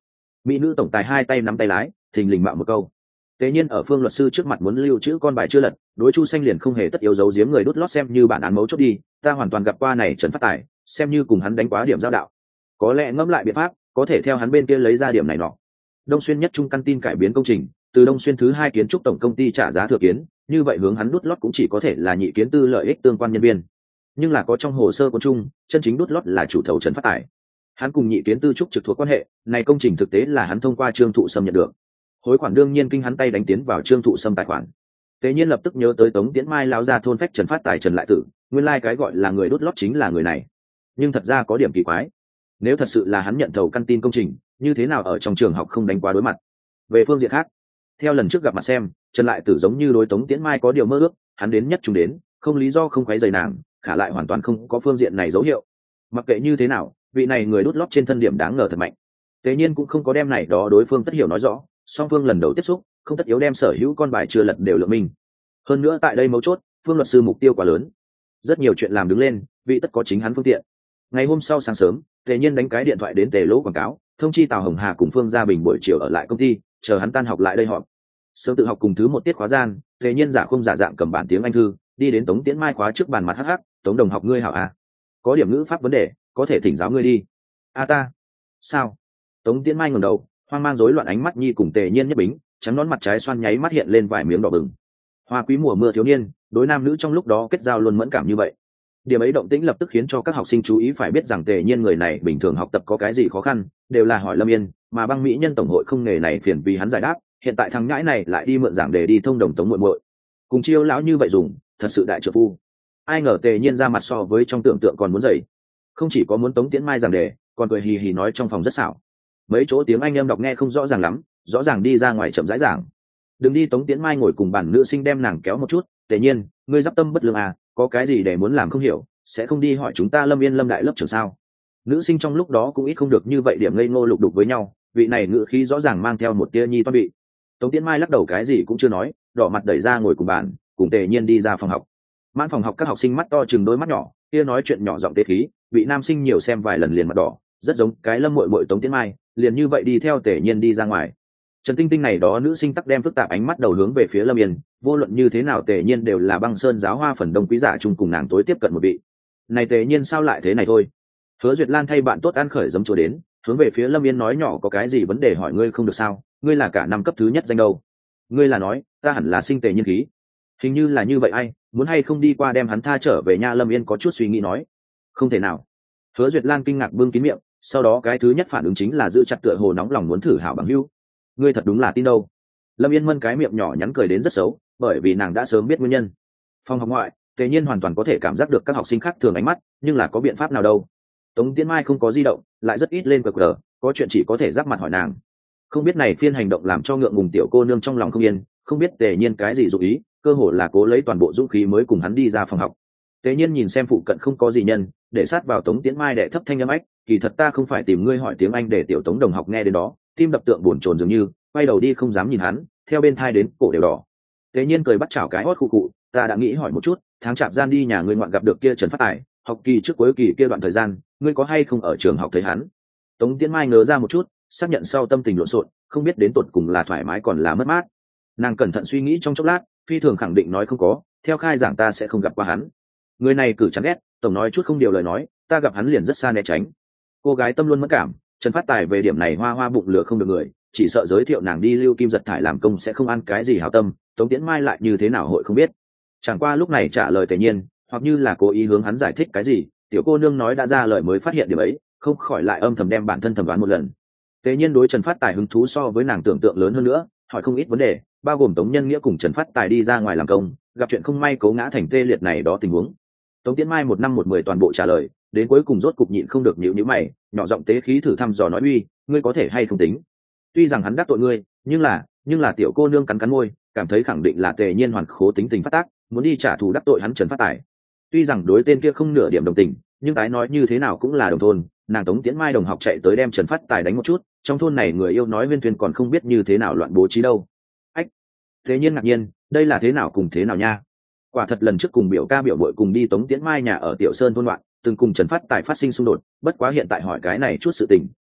mỹ nữ tổng tài hai tay nắm tay lái thình lình mạo một câu. Tế nhiên ở Phương luật sư trước mặt muốn lưu trữ con bài chưa lật, đối Chu Xanh liền không hề tất yếu giấu giếm người đút lót xem như bản án mấu chốt đi, ta hoàn toàn gặp qua này Trần Phát Tài, xem như cùng hắn đánh quá điểm giao đạo. Có lẽ ngẫm lại biện pháp, có thể theo hắn bên kia lấy ra điểm này nọ. Đông Xuyên nhất trung căn tin cải biến công trình, từ Đông Xuyên thứ hai kiến trúc tổng công ty trả giá thừa kiến, như vậy hướng hắn đút lót cũng chỉ có thể là nhị kiến tư lợi ích tương quan nhân viên. Nhưng là có trong hồ sơ của chung, chân chính đút lót là chủ thầu Trần Phát Tài. Hắn cùng nhị kiến tư trúc trực thuộc quan hệ, này công trình thực tế là hắn thông qua Trương Thụ Sâm nhận được. Hối khoản đương nhiên kinh hắn tay đánh tiến vào Trương Thụ Sâm tài khoản. Tế nhiên lập tức nhớ tới Tống Tiễn Mai lão gia thôn phách Trần Phát Tài Trần Lại Tử, nguyên lai like cái gọi là người đút lót chính là người này. Nhưng thật ra có điểm kỳ quái, nếu thật sự là hắn nhận thầu căn tin công trình, như thế nào ở trong trường học không đánh quá đối mặt? Về phương diện khác, theo lần trước gặp mặt xem, Trần Lại Tử giống như đối Tống Tiễn Mai có điều mơ ước, hắn đến nhất chúng đến, không lý do không quấy rầy nàng, khả lại hoàn toàn không có phương diện này dấu hiệu. Mặc kệ như thế nào, vị này người đút lót trên thân điểm đáng ngờ thật mạnh. Tế nhiên cũng không có đem này đó đối phương tất hiểu nói rõ, song phương lần đầu tiếp xúc không tất yếu đem sở hữu con bài chưa lật đều lượng minh. Hơn nữa tại đây mấu chốt, Phương luật sư mục tiêu quá lớn, rất nhiều chuyện làm đứng lên, vị tất có chính hắn phương tiện. Ngày hôm sau sáng sớm, Tề Nhiên đánh cái điện thoại đến Tề Lỗ quảng cáo, thông chi Tào Hồng Hà cùng Phương Gia Bình buổi chiều ở lại công ty, chờ hắn tan học lại đây họp. Sớm tự học cùng thứ một tiết khóa gian, Tề Nhiên giả không giả dạng cầm bản tiếng Anh thư, đi đến Tống Tiễn Mai khóa trước bàn mặt hắc hắc, "Tống đồng học ngươi hảo à? Có điểm ngữ pháp vấn đề, có thể thỉnh giáo ngươi đi." "A ta? Sao?" Tống Tiễn Mai ngẩng đầu, hoang mang rối loạn ánh mắt nhi cùng Tề Nhiên nhất bính, trắng nón mặt trái xoan nháy mắt hiện lên vài miếng đỏ bừng. Hoa quý mùa mưa thiếu niên, đối nam nữ trong lúc đó kết giao luôn mẫn cảm như vậy. Điểm ấy động tĩnh lập tức khiến cho các học sinh chú ý, phải biết rằng Tề Nhiên người này bình thường học tập có cái gì khó khăn, đều là hỏi Lâm Yên, mà băng mỹ nhân tổng hội không nghề này phiền vì hắn giải đáp, hiện tại thằng nhãi này lại đi mượn giảng để đi thông đồng Tống muội muội. Cùng chiêu lão như vậy dùng, thật sự đại trợ phu. Ai ngờ Tề Nhiên ra mặt so với trong tưởng tượng còn muốn dày. Không chỉ có muốn Tống Tiễn Mai giảng đề, còn cười hì hì nói trong phòng rất xảo. Mấy chỗ tiếng Anh em đọc nghe không rõ ràng lắm, rõ ràng đi ra ngoài chậm rãi giảng. Đừng đi. Tống Tiễn Mai ngồi cùng bàn nữ sinh đem nàng kéo một chút, "Tề Nhiên, ngươi giáp tâm bất lương à, có cái gì để muốn làm không hiểu, sẽ không đi hỏi chúng ta Lâm Yên Lâm đại lớp trưởng sao?" Nữ sinh trong lúc đó cũng ít không được như vậy điểm ngây ngô lục đục với nhau, vị này ngữ khí rõ ràng mang theo một tia nhi toan bị. Tống Tiễn Mai lắc đầu cái gì cũng chưa nói, đỏ mặt đẩy ra ngồi cùng bàn, cùng Tề Nhiên đi ra phòng học. Mãn phòng học các học sinh mắt to chừng đôi mắt nhỏ, kia nói chuyện nhỏ giọng tế khí, vị nam sinh nhiều xem vài lần liền mặt đỏ, rất giống cái Lâm muội muội Tống Tiễn Mai, liền như vậy đi theo Tề Nhiên đi ra ngoài. Trần Tinh Tinh này đó nữ sinh tắc đem phức tạp ánh mắt đầu hướng về phía Lâm Yên, vô luận như thế nào Tề Nhiên đều là băng sơn giáo hoa phần đông quý giả chung cùng nàng tối tiếp cận một vị. Này Tề Nhiên sao lại thế này thôi? Hứa Duyệt Lan thay bạn tốt ăn khởi giấm chùa đến, hướng về phía Lâm Yên nói nhỏ, "Có cái gì vấn đề hỏi ngươi không được sao? Ngươi là cả năm cấp thứ nhất danh đâu. Ngươi là nói, ta hẳn là sinh Tề Nhiên khí. Hình như là như vậy ai, muốn hay không đi qua đem hắn tha trở về nha?" Lâm Yên có chút suy nghĩ nói. "Không thể nào." Hứa Duyệt Lan kinh ngạc bưng kín miệng, sau đó cái thứ nhất phản ứng chính là giữ chặt tựa hồ nóng lòng muốn thử hảo bằng hữu. "Ngươi thật đúng là tin đâu." Lâm Yên mân cái miệng nhỏ nhắn cười đến rất xấu, bởi vì nàng đã sớm biết nguyên nhân. Phòng học ngoại, Tề Nhiên hoàn toàn có thể cảm giác được các học sinh khác thường ánh mắt, nhưng là có biện pháp nào đâu. Tống Tiễn Mai không có di động, lại rất ít lên cờ cờ, có chuyện chỉ có thể giáp mặt hỏi nàng. Không biết này phiên hành động làm cho ngượng ngùng tiểu cô nương trong lòng không yên, không biết Tề Nhiên cái gì dụng ý, cơ hồ là cố lấy toàn bộ dũng khí mới cùng hắn đi ra phòng học. Tề Nhiên nhìn xem phụ cận không có gì nhân, để sát vào Tống Tiễn Mai đệ thấp thanh âm ách, "Kỳ thật ta không phải tìm ngươi hỏi tiếng Anh để tiểu Tống đồng học nghe đến đó." Tim đập tượng buồn chồn dường như, quay đầu đi không dám nhìn hắn, theo bên thai đến cổ đều đỏ. Tề Nhiên cười bắt chảo cái hót khu cụ, "Ta đã nghĩ hỏi một chút, tháng chạp gian đi nhà ngươi ngoạn gặp được kia Trần Phát Tài, học kỳ trước cuối kỳ kia đoạn thời gian, ngươi có hay không ở trường học thấy hắn?" Tống Tiễn Mai ngớ ra một chút, xác nhận sau tâm tình lộn xộn, không biết đến tột cùng là thoải mái còn là mất mát. Nàng cẩn thận suy nghĩ trong chốc lát, phi thường khẳng định nói không có, theo khai giảng ta sẽ không gặp qua hắn. Người này cử chán ghét, tổng nói chút không điều lời nói, ta gặp hắn liền rất xa né tránh. Cô gái tâm luôn mất cảm, Trần Phát Tài về điểm này hoa hoa bụng lửa không được người, chỉ sợ giới thiệu nàng đi Lưu Kim Giật thải làm công sẽ không ăn cái gì hảo tâm, Tống Tiễn Mai lại như thế nào hội không biết. Chẳng qua lúc này trả lời Tề Nhiên, hoặc như là cố ý hướng hắn giải thích cái gì, tiểu cô nương nói đã ra lời mới phát hiện điểm ấy, không khỏi lại âm thầm đem bản thân thẩm đoán một lần. Tề Nhiên đối Trần Phát Tài hứng thú so với nàng tưởng tượng lớn hơn nữa, hỏi không ít vấn đề, bao gồm Tống Nhân Nghĩa cùng Trần Phát Tài đi ra ngoài làm công, gặp chuyện không may cố ngã thành tê liệt này đó tình huống. Tống Tiễn Mai một năm một mười toàn bộ trả lời, đến cuối cùng rốt cục nhịn không được nhíu nhíu mày, nhỏ giọng tế khí thử thăm dò nói, "Uy, ngươi có thể hay không tính? Tuy rằng hắn đắc tội ngươi, nhưng là, nhưng là tiểu cô nương cắn cắn môi, cảm thấy khẳng định là Tề Nhiên hoàn khố tính tình phát tác, muốn đi trả thù đắc tội hắn Trần Phát Tài. Tuy rằng đối tên kia không nửa điểm đồng tình, nhưng tái nói như thế nào cũng là đồng thôn, nàng Tống Tiễn Mai đồng học chạy tới đem Trần Phát Tài đánh một chút, trong thôn này người yêu nói viên thuyền còn không biết như thế nào loạn bố trí đâu." Ách, Tề Nhiên ngạc nhiên, đây là thế nào cùng thế nào nha? Quả thật lần trước cùng biểu ca biểu bội cùng đi Tống Tiễn Mai nhà ở Tiểu Sơn thôn loạn, từng cùng Trần Phát Tài phát sinh xung đột, bất quá hiện tại hỏi cái này chút sự tình,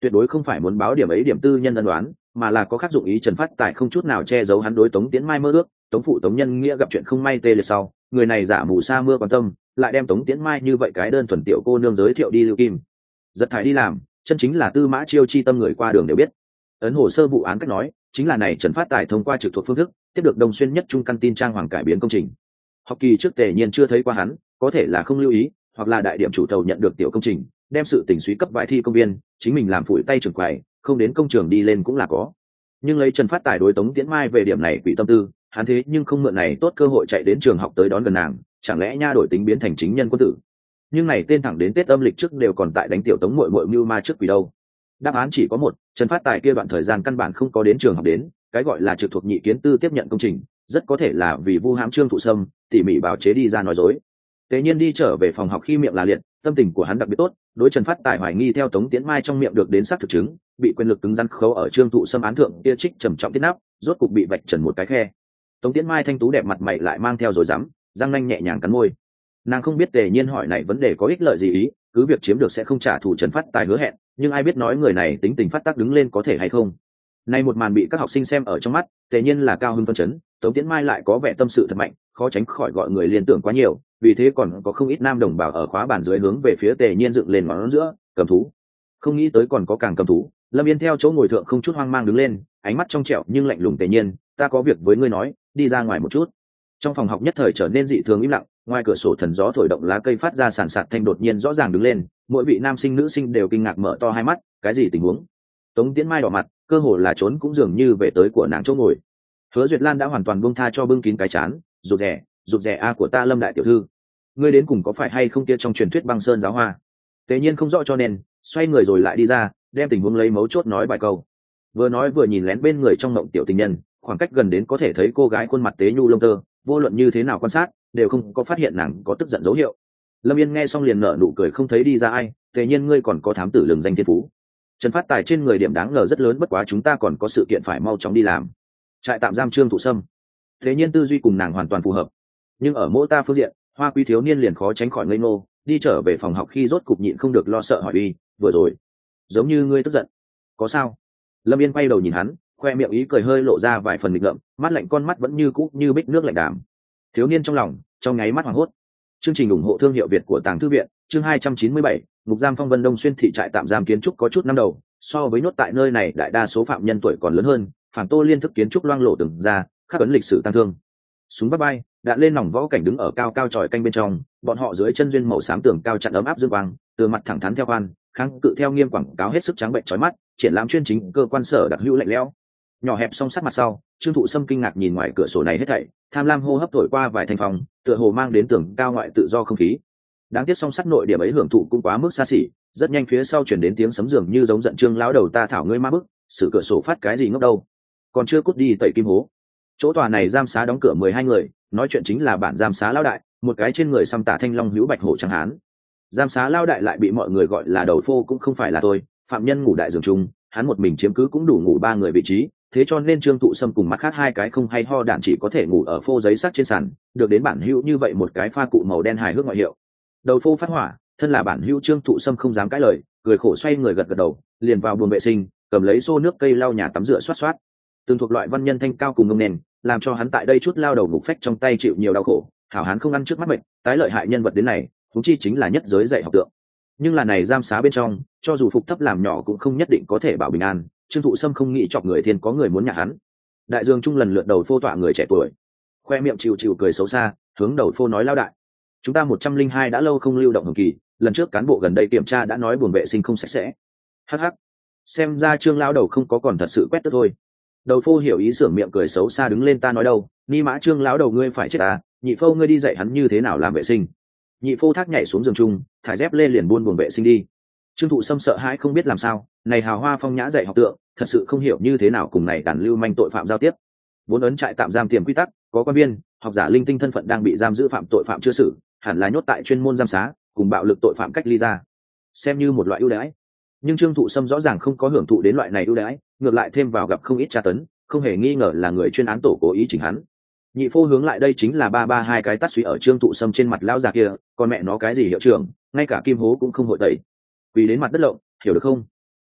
tuyệt đối không phải muốn báo điểm ấy điểm tư nhân ân đoán, mà là có khác dụng ý. Trần Phát Tài không chút nào che giấu hắn đối Tống Tiễn Mai mơ ước. Tống phụ Tống Nhân Nghĩa gặp chuyện không may tê liệt sau, người này giả mù sa mưa quan tâm, lại đem Tống Tiễn Mai như vậy cái đơn thuần tiểu cô nương giới thiệu đi Lưu Kim giật thải đi làm, chân chính là Tư Mã Chiêu chi tâm người qua đường đều biết. Ấn hồ sơ vụ án cách nói, chính là này Trần Phát Tài thông qua trực thuộc phương thức tiếp được Đông Xuyên nhất trung căn tin trang hoàng cải biến công trình. Học kỳ trước Tề Nhiên chưa thấy qua hắn, có thể là không lưu ý, hoặc là đại điểm chủ thầu nhận được tiểu công trình, đem sự tình suý cấp vài thi công viên, chính mình làm phủi tay trưởng quầy, không đến công trường đi lên cũng là có. Nhưng lấy Trần Phát Tài đối Tống Tiễn Mai về điểm này quỷ tâm tư, hắn thế nhưng không mượn này tốt cơ hội chạy đến trường học tới đón gần nàng, chẳng lẽ nha đổi tính biến thành chính nhân quân tử. Nhưng này tên thẳng đến Tết âm lịch trước đều còn tại đánh tiểu Tống muội muội mưu ma trước quỷ đâu. Đáp án chỉ có một, Trần Phát Tài kia đoạn thời gian căn bản không có đến trường học đến, cái gọi là trực thuộc nhị kiến tư tiếp nhận công trình, rất có thể là vì vu hãm Trương Thụ Sâm, tỉ mỉ bào chế đi ra nói dối. Tế Nhiên đi trở về phòng học khi miệng là liệt, tâm tình của hắn đặc biệt tốt, đối Trần Phát Tài hoài nghi theo Tống Tiễn Mai trong miệng được đến xác thực chứng, bị quyền lực cứng rắn khấu ở Trương Thụ Sâm án thượng kia trích trầm trọng tiết nắp, rốt cục bị vạch trần một cái khe. Tống Tiễn Mai thanh tú đẹp mặt mày lại mang theo rồi rắm, răng nanh nhẹ nhàng cắn môi. Nàng không biết Tề Nhiên hỏi này vấn đề có ích lợi gì ý, cứ việc chiếm được sẽ không trả thù Trần Phát Tài hứa hẹn, nhưng ai biết nói người này tính tình phát tác đứng lên có thể hay không. Nay một màn bị các học sinh xem ở trong mắt, Tề Nhiên là cao hưng phân chấn, Tống Tiễn Mai lại có vẻ tâm sự thật mạnh, khó tránh khỏi gọi người liên tưởng quá nhiều, vì thế còn có không ít nam đồng bào ở khóa bàn dưới hướng về phía Tề Nhiên dựng lên ngón giữa, cầm thú. Không nghĩ tới còn có càng cầm thú. Lâm Yên theo chỗ ngồi thượng không chút hoang mang đứng lên, ánh mắt trong trẻo nhưng lạnh lùng. Tề Nhiên, ta có việc với ngươi nói, đi ra ngoài một chút. Trong phòng học nhất thời trở nên dị thường im lặng, ngoài cửa sổ thần gió thổi động lá cây phát ra sàn sạt thanh đột nhiên rõ ràng đứng lên, mỗi vị nam sinh nữ sinh đều kinh ngạc mở to hai mắt, cái gì tình huống? Tống Tiễn Mai đỏ mặt, cơ hồ là trốn cũng dường như về tới của nàng chỗ ngồi. Hứa Duyệt Lan đã hoàn toàn buông tha cho bưng kín cái chán, rụt rè, rụt rè a của ta Lâm đại tiểu thư, ngươi đến cùng có phải hay không kia trong truyền thuyết băng sơn giáo hoa? Tế Nhiên không rõ cho nên xoay người rồi lại đi ra, đem tình huống lấy mấu chốt nói vài câu. Vừa nói vừa nhìn lén bên người trong mộng tiểu tình nhân, khoảng cách gần đến có thể thấy cô gái khuôn mặt tế nhu lông tơ, vô luận như thế nào quan sát đều không có phát hiện nàng có tức giận dấu hiệu. Lâm Yên nghe xong liền nở nụ cười không thấy đi ra ai. Tế Nhiên, ngươi còn có thám tử lừng danh thiên phú. Trần Phát Tài trên người điểm đáng ngờ rất lớn, bất quá chúng ta còn có sự kiện phải mau chóng đi làm. Trại tạm giam Trương Thụ Sâm. Tế Nhiên tư duy cùng nàng hoàn toàn phù hợp, nhưng ở mỗi ta phương diện, Hoa Quý thiếu niên liền khó tránh khỏi ngây ngô, đi trở về phòng học khi rốt cục nhịn không được lo sợ hỏi uy, vừa rồi giống như ngươi tức giận, có sao? Lâm Yên quay đầu nhìn hắn, khoe miệng ý cười hơi lộ ra vài phần nghịch ngợm, mắt lạnh con mắt vẫn như cũ như bích nước lạnh đàm. Thiếu niên trong lòng trong nháy mắt hoảng hốt. Chương trình ủng hộ thương hiệu Việt của Tàng Thư viện, chương hai trăm chín mươi bảy, ngục giam Phong Vân Đông Xuyên thị trại tạm giam kiến trúc có chút năm đầu, so với nhốt tại nơi này đại đa số phạm nhân tuổi còn lớn hơn, phản Tô Liên thức kiến trúc loang lổ từng ra, khắc ấn lịch sử tăng thương. Súng bắp bay, đạn lên nòng võ cảnh đứng ở cao cao tròi canh bên trong, bọn họ dưới chân duyên màu xám tường cao chặn ấm áp dương quang, từ mặt thẳng thắn theo khoan, kháng cự theo nghiêm quảng cáo hết sức trắng bệnh chói mắt, triển lãm chuyên chính cơ quan sở đặc hữu lạnh lẽo. Nhỏ hẹp song sắt mặt sau, Trương Thụ Sâm kinh ngạc nhìn ngoài cửa sổ này hết thảy, tham lam hô hấp thổi qua vài thành phòng, tựa hồ mang đến tường cao ngoại tự do không khí. Đáng tiếc song sắt nội điểm ấy hưởng thụ cũng quá mức xa xỉ, rất nhanh phía sau chuyển đến tiếng sấm dường như giống giận Trương lão đầu ta thảo ngươi ma bức, xử cửa sổ phát cái gì ngốc đâu, còn chưa cút đi tẩy kim hố. Chỗ tòa này giam xá đóng cửa mười hai người, nói chuyện chính là bản giam xá lão đại, một cái trên người xăm tả thanh long hữu bạch hổ trắng hán. Giam xá lão đại lại bị mọi người gọi là đầu phô cũng không phải là tôi, phạm nhân ngủ đại giường chung, hắn một mình chiếm cứ cũng đủ ngủ ba người vị trí, thế cho nên Trương Thụ Sâm cùng mặt khác hai cái không hay ho đạn chỉ có thể ngủ ở phô giấy sắt trên sàn, được đến bản hữu như vậy một cái pha cụ màu đen hài hước ngoại hiệu. Đầu phô phát hỏa, thân là bản hữu Trương Thụ Sâm không dám cãi lời, cười khổ xoay người gật gật đầu, liền vào buồng vệ sinh, cầm lấy xô nước cây lau nhà tắm rửa xoát xoát. Từng thuộc loại văn nhân thanh cao cùng ngông nền, làm cho hắn tại đây chút lao đầu ngục phách trong tay chịu nhiều đau khổ, hảo hán không ăn trước mắt bệnh, tái lợi hại nhân vật đến này, chúng chi chính là nhất giới dạy học tượng. Nhưng là này giam xá bên trong, cho dù phục thấp làm nhỏ cũng không nhất định có thể bảo bình an. Trương Thụ Sâm không nghĩ chọc người thiên có người muốn nhả hắn. Đại dương trung lần lượt đầu phô tọa người trẻ tuổi, khoe miệng chịu chịu cười xấu xa, hướng đầu phô nói lao đại, chúng ta một trăm linh hai đã lâu không lưu động hồng kỳ, lần trước cán bộ gần đây kiểm tra đã nói buồng vệ sinh không sạch sẽ. Hắc hắc, xem ra Trương lao đầu không có còn thật sự quét tức thôi. Đầu phô hiểu ý sưởng miệng cười xấu xa đứng lên ta nói đâu, ni mã Trương lão đầu ngươi phải chết à, nhị phô ngươi đi dạy hắn như thế nào làm vệ sinh. Nhị phô thác nhảy xuống giường chung, thải dép lên liền buôn buồng vệ sinh đi. Trương Thụ Sâm sợ hãi không biết làm sao, này hào hoa phong nhã dạy học tượng, thật sự không hiểu như thế nào cùng này đàn lưu manh tội phạm giao tiếp. Vốn ấn trại tạm giam tiềm quy tắc, có quan viên, học giả linh tinh thân phận đang bị giam giữ phạm tội phạm chưa xử, hẳn là nhốt tại chuyên môn giam xá, cùng bạo lực tội phạm cách ly ra, xem như một loại ưu đãi. Nhưng Trương Thụ Sâm rõ ràng không có hưởng thụ đến loại này ưu đãi, ngược lại thêm vào gặp không ít tra tấn, không hề nghi ngờ là người chuyên án tổ cố ý chỉnh hắn. Nhị phô hướng lại đây chính là ba ba hai cái tát suy ở Trương Thụ Sâm trên mặt lão già kia, còn mẹ nó cái gì hiệu trưởng, ngay cả kim hố cũng không hội tẩy, quỳ đến mặt đất lộng, hiểu được không?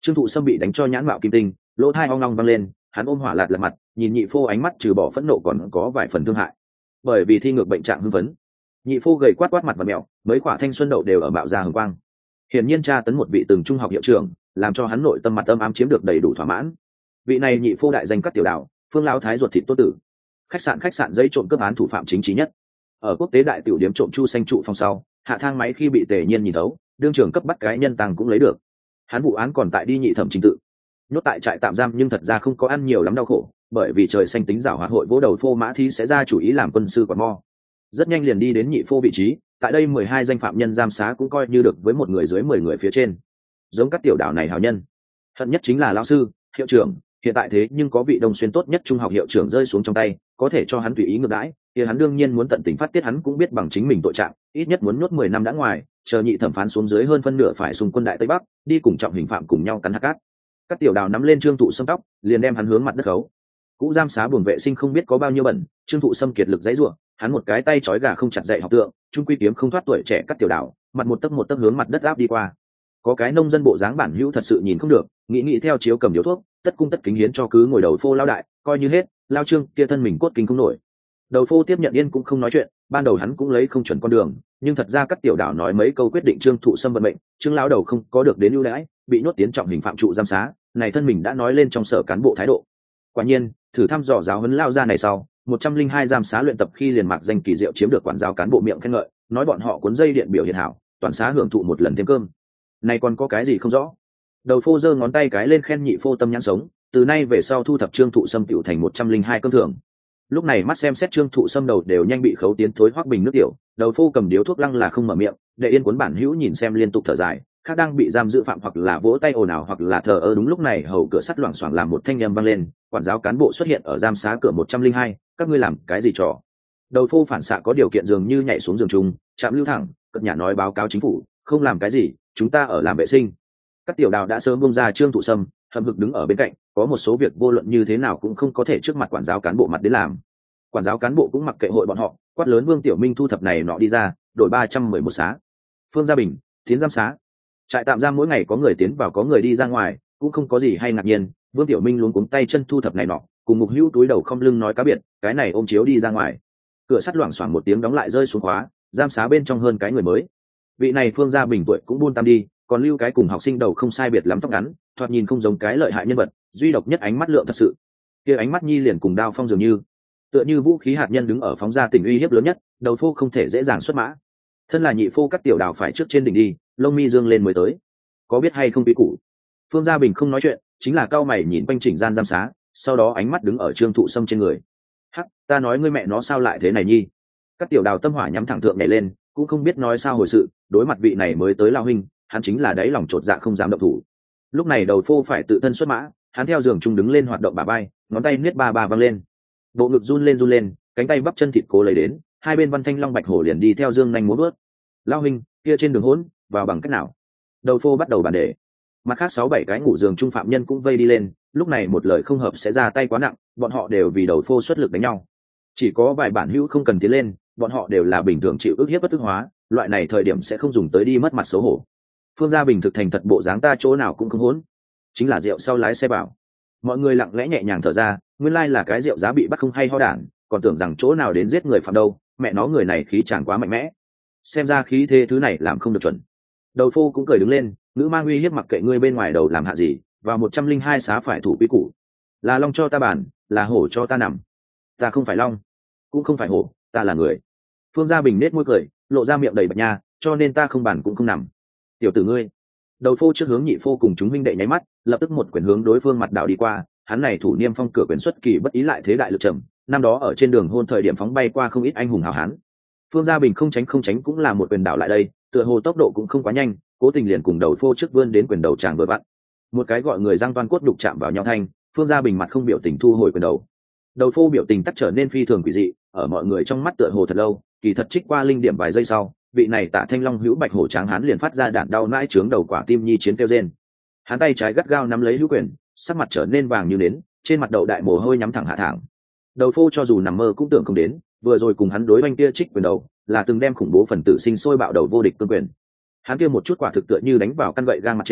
Trương Thụ Sâm bị đánh cho nhãn mạo kim tinh, lỗ tai ong ong văng lên, hắn ôm hỏa lạt lật mặt, nhìn nhị phô ánh mắt trừ bỏ phẫn nộ còn có vài phần thương hại. Bởi vì thi ngược bệnh trạng hưng phấn, nhị phô gầy quát quát mặt và mèo, mấy quả thanh xuân đậu đều ở bạo ra hừng quang. Hiển nhiên tra tấn một vị từng trung học hiệu trưởng, làm cho hắn nội tâm mặt âm ám chiếm được đầy đủ thỏa mãn. Vị này nhị phô đại danh các tiểu đạo, Phương lão thái ruột thịt tốt tử. Khách sạn khách sạn giấy trộm cướp án thủ phạm chính trí nhất. Ở quốc tế đại tiểu điểm trộm chu xanh trụ phòng sau, hạ thang máy khi bị Tề Nhiên nhìn thấu, đương trưởng cấp bắt cái nhân tăng cũng lấy được. Hắn vụ án còn tại đi nhị thẩm trình tự, nhốt tại trại tạm giam nhưng thật ra không có ăn nhiều lắm đau khổ, bởi vì trời xanh tính giảo hoạt hội vỗ đầu phô mã thi sẽ ra chủ ý làm quân sư quản mo. Rất nhanh liền đi đến nhị phô vị trí, tại đây mười hai danh phạm nhân giam xá cũng coi như được với một người dưới mười người phía trên. Giống các tiểu đảo này hào nhân, hận nhất chính là lão sư, hiệu trưởng, hiện tại thế nhưng có vị Đông Xuyên tốt nhất trung học hiệu trưởng rơi xuống trong tay, có thể cho hắn tùy ý ngược đãi, thì hắn đương nhiên muốn tận tình phát tiết, hắn cũng biết bằng chính mình tội trạng, ít nhất muốn nhốt mười năm đã ngoài, chờ nhị thẩm phán xuống dưới hơn phân nửa phải xung quân đại Tây Bắc, đi cùng trọng hình phạm cùng nhau cắn hạt cát. Các tiểu đào nắm lên Trương Thụ Sâm tóc, liền đem hắn hướng mặt đất khấu. Cũ giam xá buồng vệ sinh không biết có bao nhiêu bẩn, Trương Thụ Sâm kiệt lực dãy rủa, hắn một cái tay trói gà không chặt dậy học tượng, trung quy kiếm không thoát tuổi trẻ các tiểu đào, mặt một tấc một tấc hướng mặt đất áp đi qua. Có cái nông dân bộ dáng bản hữu thật sự nhìn không được, nghĩ nghĩ theo chiếu cầm điếu thuốc, tất cung tất kính hiến cho cứ ngồi đầu phô lao đại, coi như hết, lao Trương kia thân mình cốt kinh không nổi. Đầu phô tiếp nhận yên cũng không nói chuyện, ban đầu hắn cũng lấy không chuẩn con đường, nhưng thật ra các tiểu đảo nói mấy câu quyết định Trương Thụ Sâm vận mệnh, Trương lão đầu không có được đến ưu đãi, bị nhốt tiến trọng hình phạm trụ giam xá, này thân mình đã nói lên trong sở cán bộ thái độ. Quả nhiên, thử thăm dò giáo huấn lao ra này sau, một trăm linh hai giam xá luyện tập khi liền mạc danh kỳ diệu chiếm được quản giáo cán bộ miệng khen ngợi, nói bọn họ cuốn dây điện biểu hiện hảo, toàn xá hưởng thụ một lần thêm cơm. Này còn có cái gì không rõ? Đầu phô giơ ngón tay cái lên khen nhị phô tâm nhãn sống, từ nay về sau thu thập Trương Thụ Sâm tiểu thành một trăm linh hai cơm thưởng. Lúc này mắt xem xét Trương Thụ Sâm đầu đều nhanh bị khấu tiến thối hoắc bình nước tiểu, đầu phô cầm điếu thuốc lăng là không mở miệng, để yên cuốn bản hữu nhìn xem liên tục thở dài, khác đang bị giam giữ phạm hoặc là vỗ tay ồn ào hoặc là thờ ơ. Đúng lúc này hầu cửa sắt loảng xoảng làm một thanh âm vang lên, quản giáo cán bộ xuất hiện ở giam xá cửa một trăm linh hai, các ngươi làm cái gì trò? Đầu phô phản xạ có điều kiện dường như nhảy xuống giường chung, chạm lưu thẳng, cất nhà nói báo cáo chính phủ, không làm cái gì, chúng ta ở làm vệ sinh. Các tiểu đào đã sớm bông ra Trương Thụ Sâm, hậm hực đứng ở bên cạnh, có một số việc vô luận như thế nào cũng không có thể trước mặt quản giáo cán bộ mặt đến làm. Quản giáo cán bộ cũng mặc kệ hội bọn họ, quát lớn Vương Tiểu Minh thu thập này nọ đi ra, đổi ba trăm mười một xá. Phương Gia Bình, tiến giam xá. Trại tạm giam mỗi ngày có người tiến vào có người đi ra ngoài, cũng không có gì hay ngạc nhiên. Vương Tiểu Minh luống cuống tay chân thu thập này nọ, cùng Mục Hữu túi đầu không lưng nói cá biệt, cái này ôm chiếu đi ra ngoài. Cửa sắt loảng xoảng một tiếng đóng lại rơi xuống khóa, giam xá bên trong hơn cái người mới. Vị này Phương Gia Bình tuổi cũng buôn tam đi, còn lưu cái cùng học sinh đầu không sai biệt lắm tóc ngắn, thoạt nhìn không giống cái lợi hại nhân vật, duy độc nhất ánh mắt lượng thật sự. Kia ánh mắt nhi liền cùng đao phong dường như, tựa như vũ khí hạt nhân đứng ở phóng ra tình uy hiếp lớn nhất, đầu phô không thể dễ dàng xuất mã. Thân là nhị phô các tiểu đào phải trước trên đỉnh đi, lông mi dương lên mới tới. Có biết hay không quý củ? Phương Gia Bình không nói chuyện, chính là cao mày nhìn quanh chỉnh gian giam xá, sau đó ánh mắt đứng ở Trương Thụ Sâm trên người. Hắc, ta nói ngươi mẹ nó sao lại thế này nhi? Các tiểu đào tâm hỏa nhắm thẳng thượng nhảy lên, cũng không biết nói sao hồi sự, đối mặt vị này mới tới lao huynh, hắn chính là đáy lòng chột dạ không dám động thủ. Lúc này đầu phô phải tự thân xuất mã, hắn theo giường trung đứng lên hoạt động bả vai, ngón tay niết ba ba văng lên, bộ ngực run lên run lên, cánh tay bắp chân thịt cố lấy đến, hai bên văn thanh long bạch hổ liền đi theo dương nhanh múa bước. Lao huynh, kia trên đường hỗn vào bằng cách nào? Đầu phô bắt đầu bàn đề. Mặt khác sáu bảy cái ngủ giường trung phạm nhân cũng vây đi lên, lúc này một lời không hợp sẽ ra tay quá nặng, bọn họ đều vì đầu phô xuất lực đánh nhau. Chỉ có vài bản hữu không cần tiến lên, bọn họ đều là bình thường chịu ức hiếp bất tức hóa, loại này thời điểm sẽ không dùng tới đi mất mặt xấu hổ. Phương Gia Bình thực thành thật bộ dáng ta chỗ nào cũng không hỗn, chính là rượu sau lái xe bảo. Mọi người lặng lẽ nhẹ nhàng thở ra, nguyên lai là cái rượu giá bị bắt không hay ho đản, còn tưởng rằng chỗ nào đến giết người phạm đâu, mẹ nó người này khí chàng quá mạnh mẽ. Xem ra khí thế thứ này làm không được chuẩn. Đầu phô cũng cười đứng lên, ngữ mang uy hiếp mặc kệ ngươi bên ngoài đầu làm hạ gì, vào một trăm linh hai xá phải thủ quý củ. Là long cho ta bàn, là hổ cho ta nằm. Ta không phải long, cũng không phải hổ, ta là người. Phương Gia Bình nết môi cười, lộ ra miệng đầy bạch nha, cho nên ta không bàn cũng không nằm. Tiểu tử ngươi. Đầu phô trước hướng nhị phô cùng chúng minh đệ nháy mắt, lập tức một quyền hướng đối phương mặt đảo đi qua, hắn này thủ niêm phong cửa quyền xuất kỳ bất ý lại thế đại lực trầm, năm đó ở trên đường hôn thời điểm phóng bay qua không ít anh hùng hào hán. Phương Gia Bình không tránh không tránh cũng là một quyền đảo lại đây, tựa hồ tốc độ cũng không quá nhanh, cố tình liền cùng đầu phô trước vươn đến quyền đầu chàng vừa vặn. Một cái gọi người răng toan cốt đục chạm vào nhau thanh, Phương Gia Bình mặt không biểu tình thu hồi quyền đầu. Đầu phô biểu tình tắt trở nên phi thường quỷ dị, ở mọi người trong mắt tựa hồ thật lâu, kỳ thật trích qua linh điểm vài giây sau, vị này Tạ Thanh Long hữu bạch hổ tráng hắn liền phát ra đạn đau nãi trướng đầu quả tim nhi chiến kêu rên. Hắn tay trái gắt gao nắm lấy hữu quyền, sắc mặt trở nên vàng như nến, trên mặt đầu đại mồ hôi nhắm thẳng hạ thẳng. Đầu phô cho dù nằm mơ cũng tưởng không đến, vừa rồi cùng hắn đối oanh kia trích quyền đầu, là từng đem khủng bố phần tử sinh sôi bạo đầu vô địch cương quyền. Hắn kia một chút quả thực tựa như đánh vào căn gậy gang mặt trên,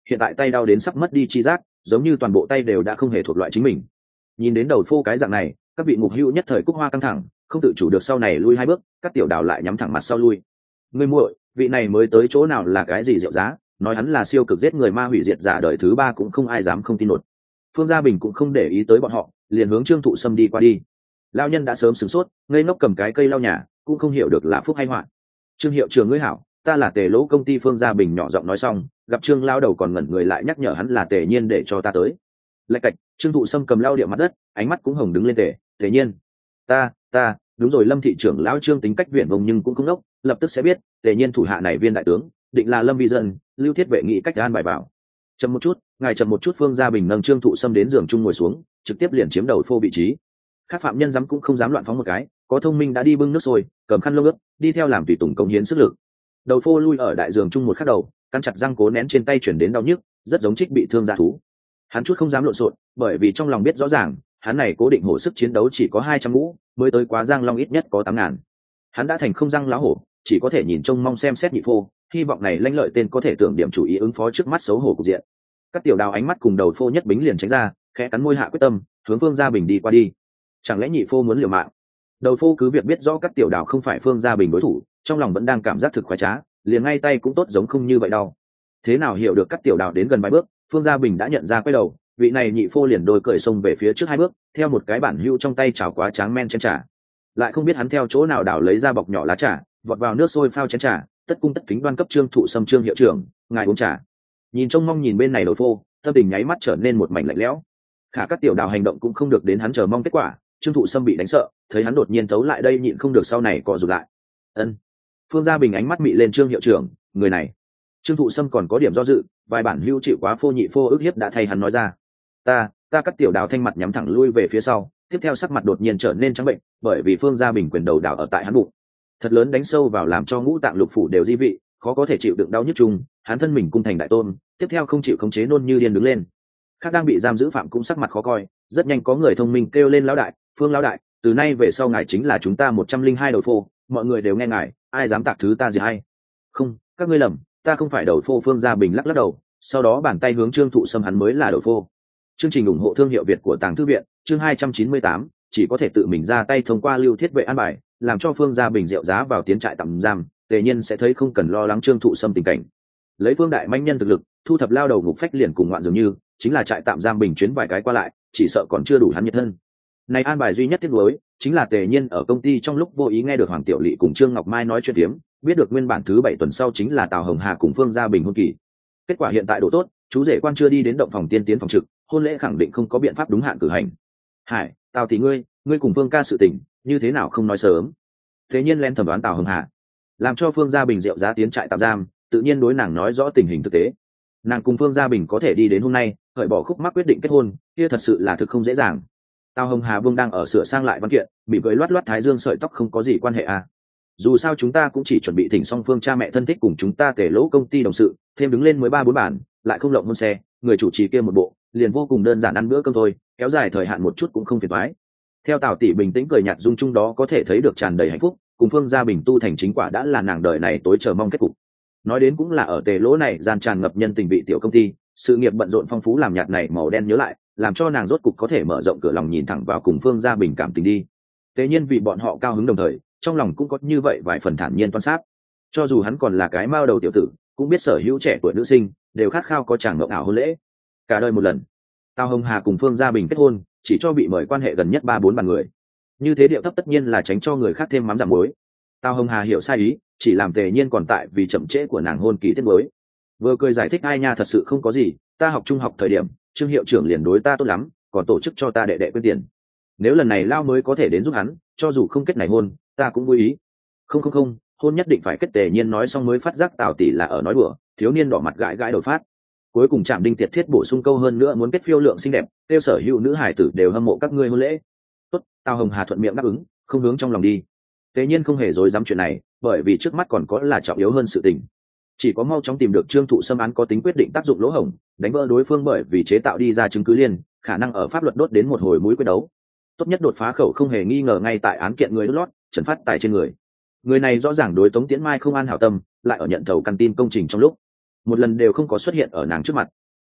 hiện tại tay đau đến sắp mất đi chi giác, giống như toàn bộ tay đều đã không hề thuộc loại chính mình. Nhìn đến đầu phô cái dạng này, các vị ngục hữu nhất thời cúc hoa căng thẳng, không tự chủ được sau này lui hai bước, các tiểu đào lại nhắm thẳng mặt sau lui. Ngươi muội, vị này mới tới chỗ nào là cái gì rượu giá, nói hắn là siêu cực giết người ma hủy diệt giả đời thứ ba cũng không ai dám không tin nổi. Phương Gia Bình cũng không để ý tới bọn họ, liền hướng Trương Thụ Sâm đi qua đi. Lão nhân đã sớm sửng sốt, ngây ngốc cầm cái cây lau nhà, cũng không hiểu được là phúc hay họa. Trương hiệu trưởng ngươi hảo, ta là Tề Lỗ công ty Phương Gia Bình nhỏ giọng nói xong, gặp Trương lao đầu còn ngẩn người lại nhắc nhở hắn là Tề Nhiên để cho ta tới. Lạch cạch, Trương Thụ Sâm cầm lau địa mặt đất, ánh mắt cũng hồng đứng lên Tề, Tề Nhiên. Ta, ta, đúng rồi Lâm thị trưởng lão Trương tính cách viển vông nhưng cũng không đốc, lập tức sẽ biết, Tề Nhiên thủ hạ này viên đại tướng, định là Lâm Vi dân, Lưu Thiết vệ nghị cách an bài bảo. Chậm một chút, ngài chậm một chút. Phương Gia Bình nâng Trương Thụ Sâm đến giường chung ngồi xuống, trực tiếp liền chiếm đầu phô vị trí. Các phạm nhân dám cũng không dám loạn phóng một cái, có thông minh đã đi bưng nước sôi, cầm khăn lông ướt, đi theo làm tùy tùng công hiến sức lực. Đầu phô lui ở đại giường chung một khắc đầu, căn chặt răng cố nén trên tay chuyển đến đau nhức, rất giống trích bị thương dã thú. Hắn chút không dám lộn xộn, bởi vì trong lòng biết rõ ràng, hắn này cố định hổ sức chiến đấu chỉ có hai trăm mũ, mới tới quá Giang Long ít nhất có tám ngàn. Hắn đã thành không răng lá hổ, chỉ có thể nhìn trông mong xem xét nhị phô, hy vọng này lãnh lợi tên có thể tưởng điểm chủ ý ứng phó trước mắt xấu hổ cục diện. Các tiểu đào ánh mắt cùng đầu phô nhất bính liền tránh ra, khẽ cắn môi hạ quyết tâm, hướng Phương Gia Bình đi qua đi. Chẳng lẽ nhị phô muốn liều mạng? Đầu phô cứ việc biết rõ các tiểu đào không phải Phương Gia Bình đối thủ, trong lòng vẫn đang cảm giác thực khoái trá, liền ngay tay cũng tốt giống không như vậy đâu. Thế nào hiểu được các tiểu đào đến gần vài bước, Phương Gia Bình đã nhận ra quay đầu, vị này nhị phô liền đôi cởi xông về phía trước hai bước, theo một cái bản hữu trong tay chảo quá tráng men chén trà. Lại không biết hắn theo chỗ nào đảo lấy ra bọc nhỏ lá trà, vọt vào nước sôi phao chén trà, tất cung tất kính đoan cấp Trương Thụ Sâm Trương hiệu trưởng, ngài uống trà. Nhìn trông mong nhìn bên này đầu phô, tâm tình nháy mắt trở nên một mảnh lạnh lẽo. Khả các tiểu đào hành động cũng không được đến hắn chờ mong kết quả, Trương Thụ Sâm bị đánh sợ, thấy hắn đột nhiên tấu lại đây nhịn không được sau này cọ rụt lại. Ân. Phương Gia Bình ánh mắt mị lên Trương hiệu trưởng, người này. Trương Thụ Sâm còn có điểm do dự, vài bản hưu chịu quá phô nhị phô ức hiếp đã thay hắn nói ra. Ta, ta các tiểu đào thanh mặt nhắm thẳng lui về phía sau, tiếp theo sắc mặt đột nhiên trở nên trắng bệnh, bởi vì Phương Gia Bình quyền đầu đảo ở tại hắn bụng. Thật lớn đánh sâu vào làm cho ngũ tạng lục phủ đều di vị, khó có thể chịu đựng đau nhức chung, hắn thân mình cung thành đại tôn, tiếp theo không chịu khống chế nôn như điên đứng lên. Khác đang bị giam giữ phạm cũng sắc mặt khó coi, rất nhanh có người thông minh kêu lên lão đại, Phương lão đại, từ nay về sau ngài chính là chúng ta một trăm linh hai đầu phô, mọi người đều nghe ngài, ai dám tạc thứ ta gì hay? Không, các ngươi lầm, ta không phải đầu phô. Phương Gia Bình lắc lắc đầu, sau đó bàn tay hướng Trương Thụ Sâm hắn mới là đầu phô. Chương trình ủng hộ thương hiệu Việt của Tàng Thư viện, chương hai trăm chín mươi tám, chỉ có thể tự mình ra tay thông qua Lưu Thiết vệ an bài, làm cho Phương Gia Bình rượu giá vào tiến trại tạm giam, Tề Nhiên sẽ thấy không cần lo lắng Trương Thụ Sâm tình cảnh. Lấy Phương đại manh nhân thực lực, thu thập lao đầu ngục phách liền cùng ngoạn dường như, chính là trại tạm giam bình chuyến vài cái qua lại, chỉ sợ còn chưa đủ hắn nhiệt thân. Này an bài duy nhất tiếc nuối, chính là Tề Nhiên ở công ty trong lúc vô ý nghe được Hoàng Tiểu Lệ cùng Trương Ngọc Mai nói chuyện tiếm, biết được nguyên bản thứ bảy tuần sau chính là Tào Hồng Hà cùng Phương Gia Bình hôn kỳ. Kết quả hiện tại độ tốt, chú rể quan chưa đi đến động phòng tiên tiến phòng trực, hôn lễ khẳng định không có biện pháp đúng hạn cử hành. Hải, Tào tỷ ngươi, ngươi cùng Phương ca sự tình, như thế nào không nói sớm? Thế Nhiên len thẩm đoán Tào Hồng Hà, làm cho Phương Gia Bình rượu giá tiến trại tạm giam, tự nhiên đối nàng nói rõ tình hình thực tế. Nàng cùng Phương Gia Bình có thể đi đến hôm nay, khởi bỏ khúc mắc quyết định kết hôn, kia thật sự là thực không dễ dàng. Tào Hồng Hà Vương đang ở sửa sang lại văn kiện, bị cười loát loát thái dương sợi tóc không có gì quan hệ à. Dù sao chúng ta cũng chỉ chuẩn bị thỉnh song phương cha mẹ thân thích cùng chúng ta Tề Lỗ công ty đồng sự, thêm đứng lên mới ba bốn bản, lại không lộng hôn xe, người chủ trì kia một bộ, liền vô cùng đơn giản ăn bữa cơm thôi, kéo dài thời hạn một chút cũng không phiền toái. Theo Tào tỷ bình tĩnh cười nhạt dung chung đó có thể thấy được tràn đầy hạnh phúc, cùng Phương Gia Bình tu thành chính quả đã là nàng đời này tối chờ mong kết cục. Nói đến cũng là ở Tề Lỗ này gian tràn ngập nhân tình vị tiểu công ty, sự nghiệp bận rộn phong phú làm nhạt này màu đen nhớ lại, làm cho nàng rốt cục có thể mở rộng cửa lòng nhìn thẳng vào cùng Phương Gia Bình cảm tình đi. Tế nhiên vì bọn họ cao hứng đồng thời, trong lòng cũng có như vậy vài phần thản nhiên toan sát. Cho dù hắn còn là cái mao đầu tiểu tử, cũng biết sở hữu trẻ tuổi nữ sinh đều khát khao có chàng mộng ảo hôn lễ. Cả đời một lần, Tào Hồng Hà cùng Phương Gia Bình kết hôn, chỉ cho bị mời quan hệ gần nhất ba bốn bàn người. Như thế điệu thấp tất nhiên là tránh cho người khác thêm mắm giảm muối. Tào Hồng Hà hiểu sai ý, chỉ làm Tề Nhiên còn tại vì chậm trễ của nàng hôn kỳ tiết mới. Vừa cười giải thích ai nha thật sự không có gì, ta học trung học thời điểm, Trương hiệu trưởng liền đối ta tốt lắm, còn tổ chức cho ta đệ đệ quyên tiền. Nếu lần này lao mới có thể đến giúp hắn, cho dù không kết này hôn, ta cũng vui ý. Không không không, hôn nhất định phải kết. Tề Nhiên nói xong mới phát giác Tào tỷ là ở nói đùa, thiếu niên đỏ mặt gãi gãi đầu phát. Cuối cùng Trạm Đinh Tiệt Thiết bổ sung câu hơn nữa muốn kết phiêu lượng xinh đẹp, tiêu sở hữu nữ hải tử đều hâm mộ các ngươi hôn lễ. Tốt, Tào Hồng Hà thuận miệng đáp ứng, không hướng trong lòng đi. Tề Nhiên không hề dối dám chuyện này, bởi vì trước mắt còn có là trọng yếu hơn sự tình. Chỉ có mau chóng tìm được Trương Thụ Sâm án có tính quyết định tác dụng lỗ hổng, đánh vỡ đối phương bởi vì chế tạo đi ra chứng cứ liên, khả năng ở pháp luật đốt đến một hồi mũi quyết đấu. Tốt nhất đột phá khẩu không hề nghi ngờ ngay tại án kiện người đốt lót, Trần Phát Tài trên người. Người này rõ ràng đối Tống Tiễn Mai không an hảo tâm, lại ở nhận thầu căn tin công trình trong lúc một lần đều không có xuất hiện ở nàng trước mặt,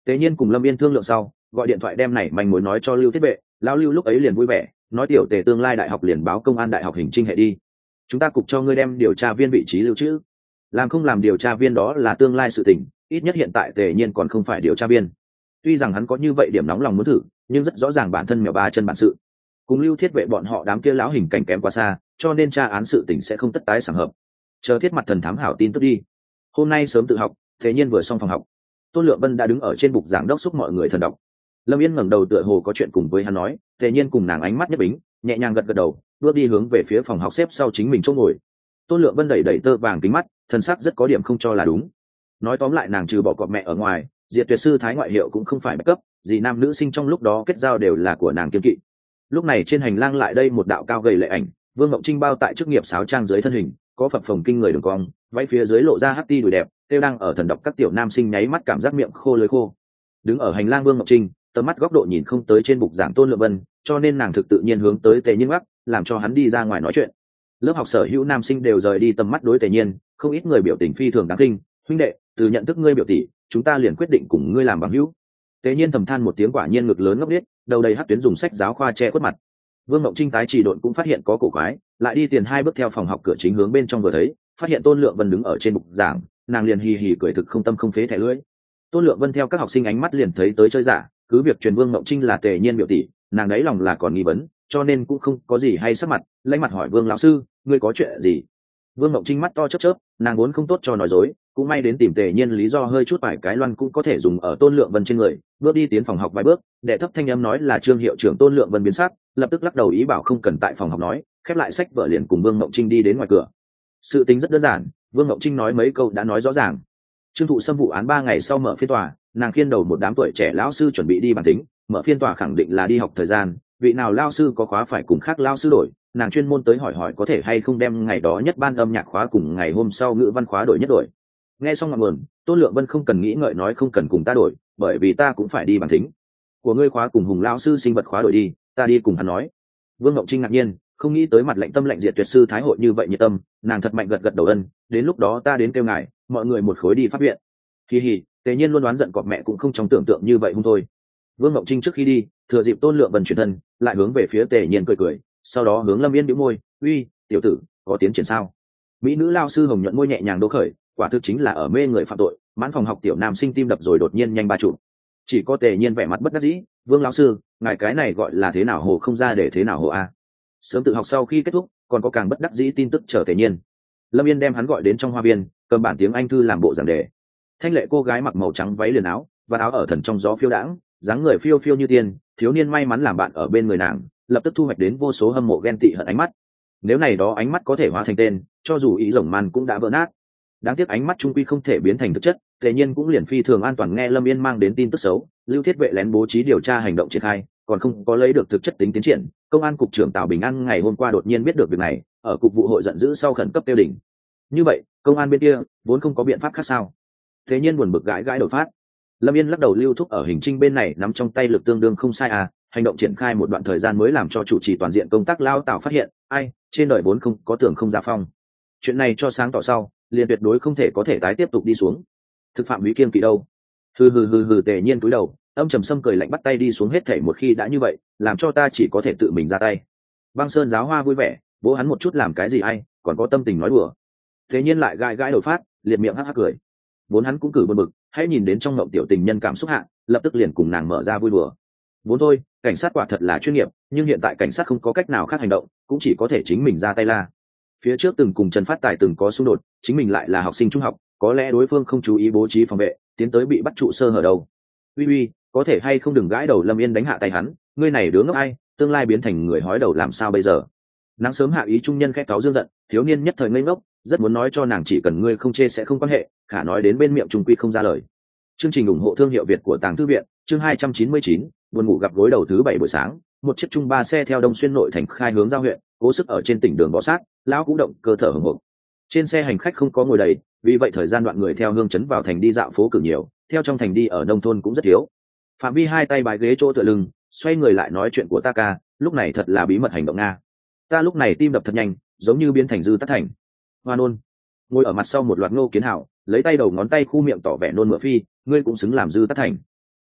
Tế nhiên cùng Lâm Yên thương lượng sau, gọi điện thoại đem này manh mối nói cho Lưu Thiết Vệ. Lão Lưu lúc ấy liền vui vẻ, nói tiểu Tề tương lai đại học liền báo công an đại học hình trinh hệ đi, chúng ta cục cho ngươi đem điều tra viên vị trí lưu trữ, làm không làm điều tra viên đó là tương lai sự tình, ít nhất hiện tại Tề nhiên còn không phải điều tra viên. Tuy rằng hắn có như vậy điểm nóng lòng muốn thử, nhưng rất rõ ràng bản thân mèo ba chân bản sự cùng Lưu Thiết Vệ bọn họ đám kia lão hình cảnh kém quá xa, cho nên tra án sự tình sẽ không tất tái sảng hợp. Chờ Thiết Mặt Thần thám hảo tin tức đi. Hôm nay sớm tự học, Tề nhiên vừa xong phòng học, Tôn Lượng Vân đã đứng ở trên bục giảng đốc xúc mọi người thần đọc. Lâm Yên ngẩng đầu tựa hồ có chuyện cùng với hắn nói, Tề nhiên cùng nàng ánh mắt nhất bính, nhẹ nhàng gật gật đầu, bước đi hướng về phía phòng học xếp sau chính mình chỗ ngồi. Tôn Lượng Vân đẩy đẩy tơ vàng kính mắt, thân sắc rất có điểm không cho là đúng. Nói tóm lại nàng trừ bỏ cọp mẹ ở ngoài, Diệt Tuyệt sư thái ngoại hiệu cũng không phải backup cấp, gì nam nữ sinh trong lúc đó kết giao đều là của nàng kiên kỵ. Lúc này trên hành lang lại đây một đạo cao gầy lệ ảnh, Vương Ngọc Trinh bao tại chức nghiệp sáo trang dưới thân hình, có phập phồng kinh người đường cong, váy phía dưới lộ ra hắc ti đùi đẹp, tiêu đang ở thần đọc các tiểu nam sinh nháy mắt cảm giác miệng khô lưỡi khô. Đứng ở hành lang Vương Ngọc Trinh, tầm mắt góc độ nhìn không tới trên bục giảng Tôn Lượng Vân, cho nên nàng thực tự nhiên hướng tới Tề Nhiên Bắc, làm cho hắn đi ra ngoài nói chuyện. Lớp học sở hữu nam sinh đều rời đi tầm mắt đối Tề Nhiên, không ít người biểu tình phi thường đáng kinh, huynh đệ, từ nhận thức ngươi biểu tỷ, chúng ta liền quyết định cùng ngươi làm bằng hữu. Tề Nhiên thầm than một tiếng, quả nhiên ngực lớn ngốc điếc, đầu đầy hắc tuyến dùng sách giáo khoa che khuất mặt. Vương Ngọc Trinh tái chỉ độn cũng phát hiện có cổ quái, lại đi tiền hai bước theo phòng học cửa chính hướng bên trong vừa thấy, phát hiện Tôn Lượng Vân đứng ở trên bục giảng, nàng liền hì hì cười thực không tâm không phế thẻ lưỡi. Tôn Lượng Vân theo các học sinh ánh mắt liền thấy tới chơi giả, cứ việc truyền Vương Ngọc Trinh là Tề Nhiên biểu tỷ, nàng đấy lòng là còn nghi vấn, cho nên cũng không có gì hay sắc mặt, lãnh mặt hỏi Vương lão sư, ngươi có chuyện gì? Vương Ngọc Trinh mắt to chớp chớp, nàng vốn không tốt cho nói dối, cũng may đến tìm Tề Nhiên lý do hơi chút vài cái loan cũng có thể dùng ở Tôn Lượng Vân trên người, bước đi tiến phòng học vài bước, đệ thấp thanh âm nói là Trương hiệu trưởng. Tôn Lượng Vân biến sắc, lập tức lắc đầu ý bảo không cần tại phòng học nói, khép lại sách vở liền cùng Vương Ngọc Trinh đi đến ngoài cửa. Sự tính rất đơn giản, Vương Ngọc Trinh nói mấy câu đã nói rõ ràng. Trương Thụ Sâm vụ án ba ngày sau mở phiên tòa, nàng khiên đầu một đám tuổi trẻ lão sư chuẩn bị đi bàn tính, mở phiên tòa khẳng định là đi học thời gian, vị nào lao sư có khóa phải cùng khác lao sư đổi, nàng chuyên môn tới hỏi hỏi có thể hay không đem ngày đó nhất ban âm nhạc khóa cùng ngày hôm sau ngữ văn khóa đổi nhất đổi. Nghe xong ngọn nguồn, Tôn Lượng Vân không cần nghĩ ngợi nói không cần cùng ta đổi, bởi vì ta cũng phải đi bàn tính. Của ngươi khóa cùng Hùng lao sư sinh vật khóa đổi đi, ta đi cùng hắn nói. Vương Ngọc Trinh ngạc nhiên, không nghĩ tới mặt lạnh tâm lạnh Diệt Tuyệt sư thái hội như vậy nhiệt tâm, nàng thật mạnh gật gật đầu ân, đến lúc đó ta đến kêu ngài, mọi người một khối đi pháp viện. Hi hi, Tề Nhiên luôn đoán giận cọp mẹ cũng không trong tưởng tượng như vậy hung thôi. Vương Ngọc Trinh trước khi đi, thừa dịp Tôn Lượng Vân chuyển thân, lại hướng về phía Tề Nhiên cười cười, sau đó hướng Lâm Yên bĩu môi, "Uy, tiểu tử, có tiến triển sao?" Mỹ nữ lao sư hồng nhuận môi nhẹ nhàng đố khởi, quả thực chính là ở mê người phạm tội, mãn phòng học tiểu nam sinh tim đập rồi đột nhiên nhanh ba chục. Chỉ có Tề Nhiên vẻ mặt bất đắc dĩ, "Vương lão sư, ngài cái này gọi là thế nào hồ không ra để thế nào hồ a?" Sớm tự học sau khi kết thúc, còn có càng bất đắc dĩ tin tức chờ Tề Nhiên. Lâm Yên đem hắn gọi đến trong hoa viên, cầm bản tiếng Anh thư làm bộ giảng đề. Thanh lệ cô gái mặc màu trắng váy liền áo, và áo ở thần trong gió phiêu đãng, dáng người phiêu phiêu như tiên, thiếu niên may mắn làm bạn ở bên người nàng, lập tức thu hoạch đến vô số hâm mộ ghen tị hận ánh mắt. Nếu này đó ánh mắt có thể hóa thành tên, cho dù ý rồng man cũng đã vỡ nát. Đáng tiếc ánh mắt trung quy không thể biến thành thực chất, Tề Nhiên cũng liền phi thường an toàn nghe Lâm Yên mang đến tin tức xấu, Lưu Thiết Vệ lén bố trí điều tra hành động triển khai, còn không có lấy được thực chất tính tiến triển. Công an cục trưởng Tào Bình An ngày hôm qua đột nhiên biết được việc này, ở cục vụ hội giận dữ sau khẩn cấp tiêu đỉnh. Như vậy, công an bên kia vốn không có biện pháp khác sao? Tề Nhiên buồn bực gãi gãi đầu phát. Lâm Yên lắc đầu lưu thúc ở hình trinh bên này nắm trong tay lực tương đương không sai à, hành động triển khai một đoạn thời gian mới làm cho chủ trì toàn diện công tác lao Tào phát hiện, ai, trên đời vốn không có tưởng không ra phong. Chuyện này cho sáng tỏ sau, liền tuyệt đối không thể có thể tái tiếp tục đi xuống. Thực phạm lý kiêng kỵ đâu? Hừ hừ hừ hừ Tề Nhiên cúi đầu, âm trầm sâm cười lạnh bắt tay đi xuống hết thảy một khi đã như vậy, làm cho ta chỉ có thể tự mình ra tay. Băng Sơn giáo hoa vui vẻ, vỗ hắn một chút làm cái gì ai, còn có tâm tình nói đùa. Tề Nhiên lại gãi gãi đầu phát, liệt miệng hắc hắc cười. Vốn hắn cũng cử buồn bực, hãy nhìn đến trong mộng tiểu tình nhân cảm xúc hạ, lập tức liền cùng nàng mở ra vui đùa. Vốn thôi, cảnh sát quả thật là chuyên nghiệp, nhưng hiện tại cảnh sát không có cách nào khác hành động, cũng chỉ có thể chính mình ra tay la. Phía trước từng cùng Trần Phát Tài từng có xung đột, chính mình lại là học sinh trung học, có lẽ đối phương không chú ý bố trí phòng vệ, tiến tới bị bắt trụ sơ hở đầu. Uy uy, có thể hay không đừng gãi đầu Lâm Yên đánh hạ tay hắn, ngươi này đứa ngốc ai, tương lai biến thành người hói đầu làm sao bây giờ? Nắng sớm hạ ý trung nhân khẽ cáu dương giận, thiếu niên nhất thời ngây ngốc, rất muốn nói cho nàng chỉ cần ngươi không chê sẽ không quan hệ, khả nói đến bên miệng trung quy không ra lời. Chương trình ủng hộ thương hiệu Việt của Tàng Thư viện, chương hai trăm chín mươi chín, buồn ngủ gặp gối đầu thứ bảy buổi sáng, một chiếc trung ba xe theo Đông Xuyên nội thành khai hướng giao huyện, cố sức ở trên tỉnh đường bó sát, lão cũ động cơ thở hổn hộc. Trên xe hành khách không có ngồi đầy, vì vậy thời gian đoạn người theo hương chấn vào thành đi dạo phố cử nhiều, theo trong thành đi ở nông thôn cũng rất thiếu. Phạm Vi hai tay bài ghế chỗ tựa lưng, xoay người lại nói chuyện của ta ca, lúc này thật là bí mật hành động nga. Ta lúc này tim đập thật nhanh, giống như biến thành dư tắt thành. Hoa nôn. Ngồi ở mặt sau một loạt Ngô Kiến Hảo, lấy tay đầu ngón tay khu miệng tỏ vẻ nôn mửa phi, ngươi cũng xứng làm dư tắt thành.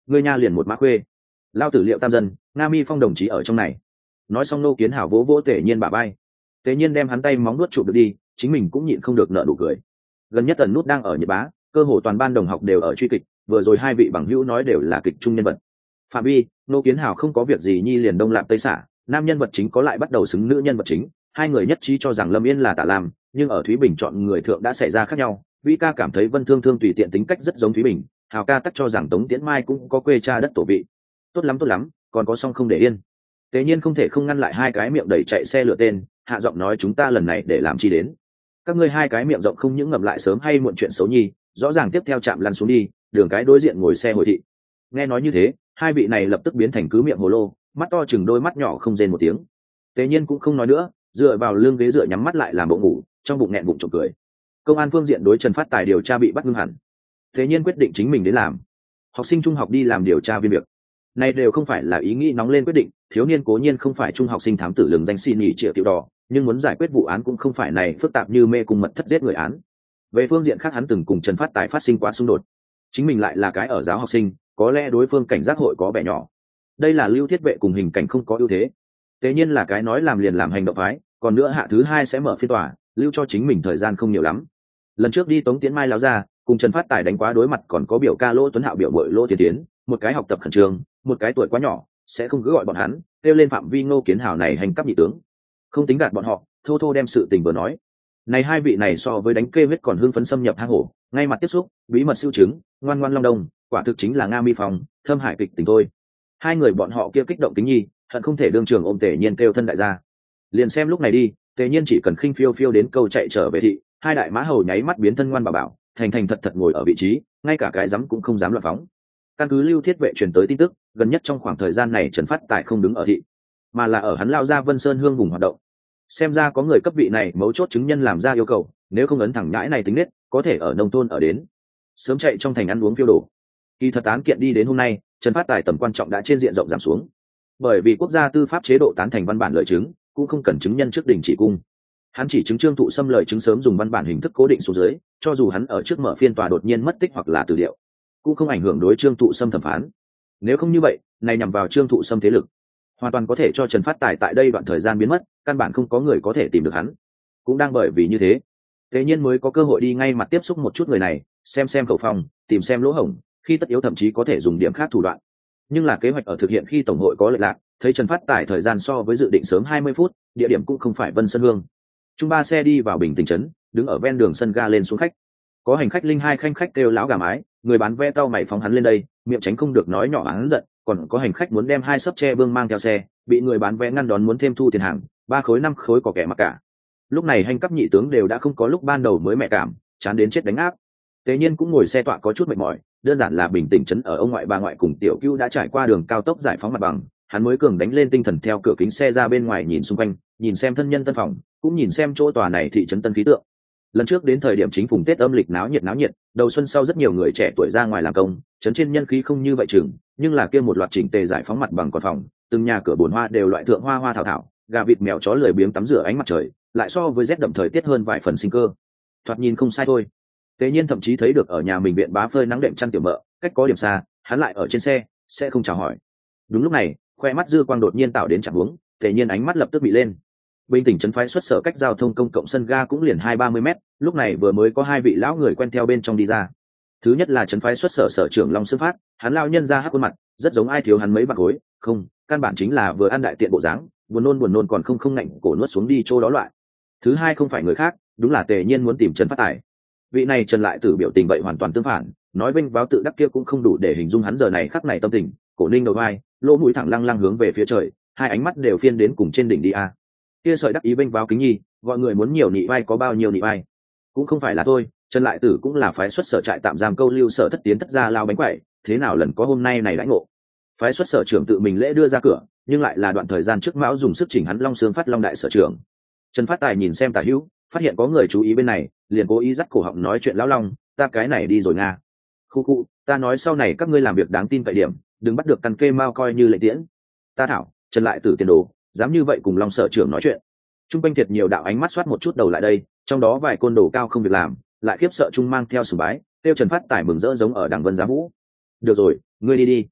ngươi nha liền một mã khuê. Lao tử Liệu Tam dân, Nga Mi Phong đồng chí ở trong này. Nói xong Ngô Kiến Hảo vỗ vỗ Tề Nhiên bả vai. Tề Nhiên đem hắn tay móng nuốt chụp được đi, chính mình cũng nhịn không được nở nụ cười. Gần nhất Tần Nút đang ở Nhật Bá, cơ hồ toàn ban đồng học đều ở truy kịch, vừa rồi hai vị bằng hữu nói đều là kịch trung nhân vật. Phạm Vi, Ngô Kiến Hảo không có việc gì nhi liền đông lạp tây xả, nam nhân vật chính có lại bắt đầu xứng nữ nhân vật chính, hai người nhất trí cho rằng Lâm Yên là Tạ Lam, nhưng ở Thúy Bình chọn người thượng đã xảy ra khác nhau. Vĩ ca cảm thấy Vân Thương Thương tùy tiện tính cách rất giống Thúy Bình, Hào ca tắc cho rằng Tống Tiễn Mai cũng có quê cha đất tổ vị. Tốt lắm tốt lắm, còn có song không để yên. Tế Nhiên không thể không ngăn lại hai cái miệng đẩy chạy xe lửa tên, hạ giọng nói chúng ta lần này để làm chi đến. Các ngươi hai cái miệng rộng không những ngậm lại sớm hay muộn chuyện xấu nhi, rõ ràng tiếp theo chạm lăn xuống đi, đường cái đối diện ngồi xe hồi thị. Nghe nói như thế, hai vị này lập tức biến thành cứ miệng hồ lô, mắt to chừng đôi mắt nhỏ không rên một tiếng. Tế Nhiên cũng không nói nữa, dựa vào lưng ghế dựa nhắm mắt lại làm bộ ngủ, trong bụng nghẹn bụng trộm cười. Công an phương diện đối Trần Phát Tài điều tra bị bắt ngưng hẳn. Tế Nhiên quyết định chính mình đến làm. Học sinh trung học đi làm điều tra viên việc. Này đều không phải là ý nghĩ nóng lên quyết định, thiếu niên cố nhiên không phải trung học sinh thám tử lừng danh xin nghỉ triệu tiểu đỏ, nhưng muốn giải quyết vụ án cũng không phải này phức tạp như mê cung mật thất giết người án. Về phương diện khác hắn từng cùng Trần Phát Tài phát sinh quá xung đột. Chính mình lại là cái ở giáo học sinh, có lẽ đối phương cảnh giác hội có vẻ nhỏ. Đây là Lưu Thiết Vệ cùng hình cảnh không có ưu thế. Tế Nhiên là cái nói làm liền làm hành động phái, còn nữa hạ thứ hai sẽ mở phiên tòa, lưu cho chính mình thời gian không nhiều lắm. Lần trước đi Tống Tiễn Mai láo ra, cùng Trần Phát Tài đánh quá đối mặt còn có biểu ca Lỗ Tuấn Hạo biểu bội Lỗ Tiến Tiến, một cái học tập khẩn trương, một cái tuổi quá nhỏ, sẽ không cứ gọi bọn hắn, kêu lên phạm vi Ngô Kiến Hảo này hành cấp nhị tướng. Không tính gạt bọn họ, thô thô đem sự tình vừa nói. Này hai vị này so với đánh kê huyết còn hưng phấn xâm nhập hang hổ, ngay mặt tiếp xúc, bí mật siêu chứng, ngoan ngoan long đông, quả thực chính là Nga Mi Phong, thâm hải kịch tình thôi. Hai người bọn họ kia kích động tính nhi, hận không thể đương trường ôm Tề Nhiên kêu thân đại gia. Liền xem lúc này đi, Tề Nhiên chỉ cần khinh phiêu phiêu đến câu chạy trở về thị, hai đại mã hầu nháy mắt biến thân ngoan bảo bảo, thành thành thật thật ngồi ở vị trí, ngay cả cái dám cũng không dám loạn phóng. Căn cứ Lưu Thiết Vệ truyền tới tin tức, gần nhất trong khoảng thời gian này Trần Phát Tài không đứng ở thị, mà là ở hắn lao ra Vân Sơn hương vùng hoạt động. Xem ra có người cấp vị này mấu chốt chứng nhân làm ra yêu cầu, nếu không ấn thẳng nhãi này tính nết, có thể ở nông thôn ở đến, sớm chạy trong thành ăn uống phiêu đổ. Kỳ thật án kiện đi đến hôm nay, Trần Phát Tài tầm quan trọng đã trên diện rộng giảm xuống, bởi vì quốc gia tư pháp chế độ tán thành văn bản lợi chứng, cũng không cần chứng nhân trước đình chỉ cung. Hắn chỉ chứng Trương Thụ Sâm lời chứng sớm dùng văn bản hình thức cố định xuống dưới, cho dù hắn ở trước mở phiên tòa đột nhiên mất tích hoặc là từ điệu, cũng không ảnh hưởng đối Trương Thụ Sâm thẩm phán. Nếu không như vậy, này nhằm vào Trương Thụ Sâm thế lực, hoàn toàn có thể cho Trần Phát Tài tại đây đoạn thời gian biến mất, căn bản không có người có thể tìm được hắn. Cũng đang bởi vì như thế, Tế Nhiên mới có cơ hội đi ngay mặt tiếp xúc một chút người này, xem xem khẩu phong, tìm xem lỗ hổng, khi tất yếu thậm chí có thể dùng điểm khác thủ đoạn. Nhưng là kế hoạch ở thực hiện khi tổng hội có lệch lạc, thấy Trần Phát Tài thời gian so với dự định sớm hai mươi phút, địa điểm cũng không phải Vân Sơn Hương. Trung ba xe đi vào Bình Tỉnh trấn, đứng ở ven đường sân ga lên xuống khách. Có hành khách linh hai khanh khách kêu láo gà mái, người bán vé tao mày phóng hắn lên đây, miệng tránh không được nói nhỏ hắn giận, còn có hành khách muốn đem hai sấp tre vương mang theo xe, bị người bán vé ngăn đón muốn thêm thu tiền hàng, ba khối năm khối có kẻ mặc cả. Lúc này hành cấp nhị tướng đều đã không có lúc ban đầu mới mẹ cảm, chán đến chết đánh áp. Tế Nhiên cũng ngồi xe tọa có chút mệt mỏi, đơn giản là Bình Tỉnh trấn ở ông ngoại bà ngoại cùng tiểu Cưu đã trải qua đường cao tốc giải phóng mặt bằng, hắn mới cường đánh lên tinh thần theo cửa kính xe ra bên ngoài nhìn xung quanh, nhìn xem thân nhân tân phòng, cũng nhìn xem chỗ tòa này thị trấn tân khí tượng. Lần trước đến thời điểm chính phùng Tết âm lịch náo nhiệt náo nhiệt, đầu xuân sau rất nhiều người trẻ tuổi ra ngoài làm công, trấn trên nhân khí không như vậy chừng, nhưng là kia một loạt chỉnh tề giải phóng mặt bằng còn phòng, từng nhà cửa bồn hoa đều loại thượng hoa hoa thảo thảo, gà vịt mèo chó lười biếng tắm rửa ánh mặt trời, lại so với rét đậm thời tiết hơn vài phần sinh cơ. Thoạt nhìn không sai thôi. Tế Nhiên thậm chí thấy được ở nhà mình viện bá phơi nắng đệm chăn tiểu mợ, cách có điểm xa, hắn lại ở trên xe, sẽ không chào hỏi. Đúng lúc này, khoe mắt dư quang đột nhiên tạo đến chạm hướng, Tế Nhiên ánh mắt lập tức bị lên. Bình Tỉnh trấn phái xuất sở cách giao thông công cộng sân ga cũng liền hai ba mươi mét, lúc này vừa mới có hai vị lão người quen theo bên trong đi ra. Thứ nhất là trấn phái xuất sở sở trưởng Long Sương Phát, hắn lao nhân ra hắc khuôn mặt, rất giống ai thiếu hắn mấy bạc khối, không, căn bản chính là vừa ăn đại tiện bộ dáng, buồn nôn buồn nôn còn không không ngạnh cổ nuốt xuống đi chỗ đó loại. Thứ hai không phải người khác, đúng là Tề Nhiên muốn tìm Trần Phát Tài. Vị này Trần lại tử biểu tình vậy hoàn toàn tương phản, nói vênh báo tự đắc kia cũng không đủ để hình dung hắn giờ này khắc này tâm tình, cổ ninh đầu vai, lỗ mũi thẳng lăng lăng hướng về phía trời, hai ánh mắt đều phiên đến cùng trên đỉnh đi a. Kia sợi đắc ý vênh báo kính nhi, gọi người muốn nhiều nị vai có bao nhiêu nị vai. Cũng không phải là thôi, Trần lại tử cũng là phái xuất sở trại tạm giam câu lưu sở thất tiến thất gia lao bánh quẩy, thế nào lần có hôm nay này đãi ngộ. Phái xuất sở trưởng tự mình lễ đưa ra cửa, nhưng lại là đoạn thời gian trước mão dùng sức chỉnh hắn Long Sương Phát Long đại sở trưởng. Trần Phát Tài nhìn xem Tả Hữu, phát hiện có người chú ý bên này, liền cố ý dắt cổ họng nói chuyện lão Long, ta cái này đi rồi nga. Khu khu, ta nói sau này các ngươi làm việc đáng tin cậy điểm, đừng bắt được căn kê mao coi như lệ tiễn. Ta thảo, Trần lại tử tiền đồ, dám như vậy cùng Long sở trưởng nói chuyện. Trung quanh thiệt nhiều đạo ánh mắt xoát một chút đầu lại đây, trong đó vài côn đồ cao không việc làm, lại khiếp sợ trung mang theo sùng bái, tiêu Trần Phát Tài mừng rỡ giống ở đảng Vân Giá Vũ. Được rồi, ngươi đi đi,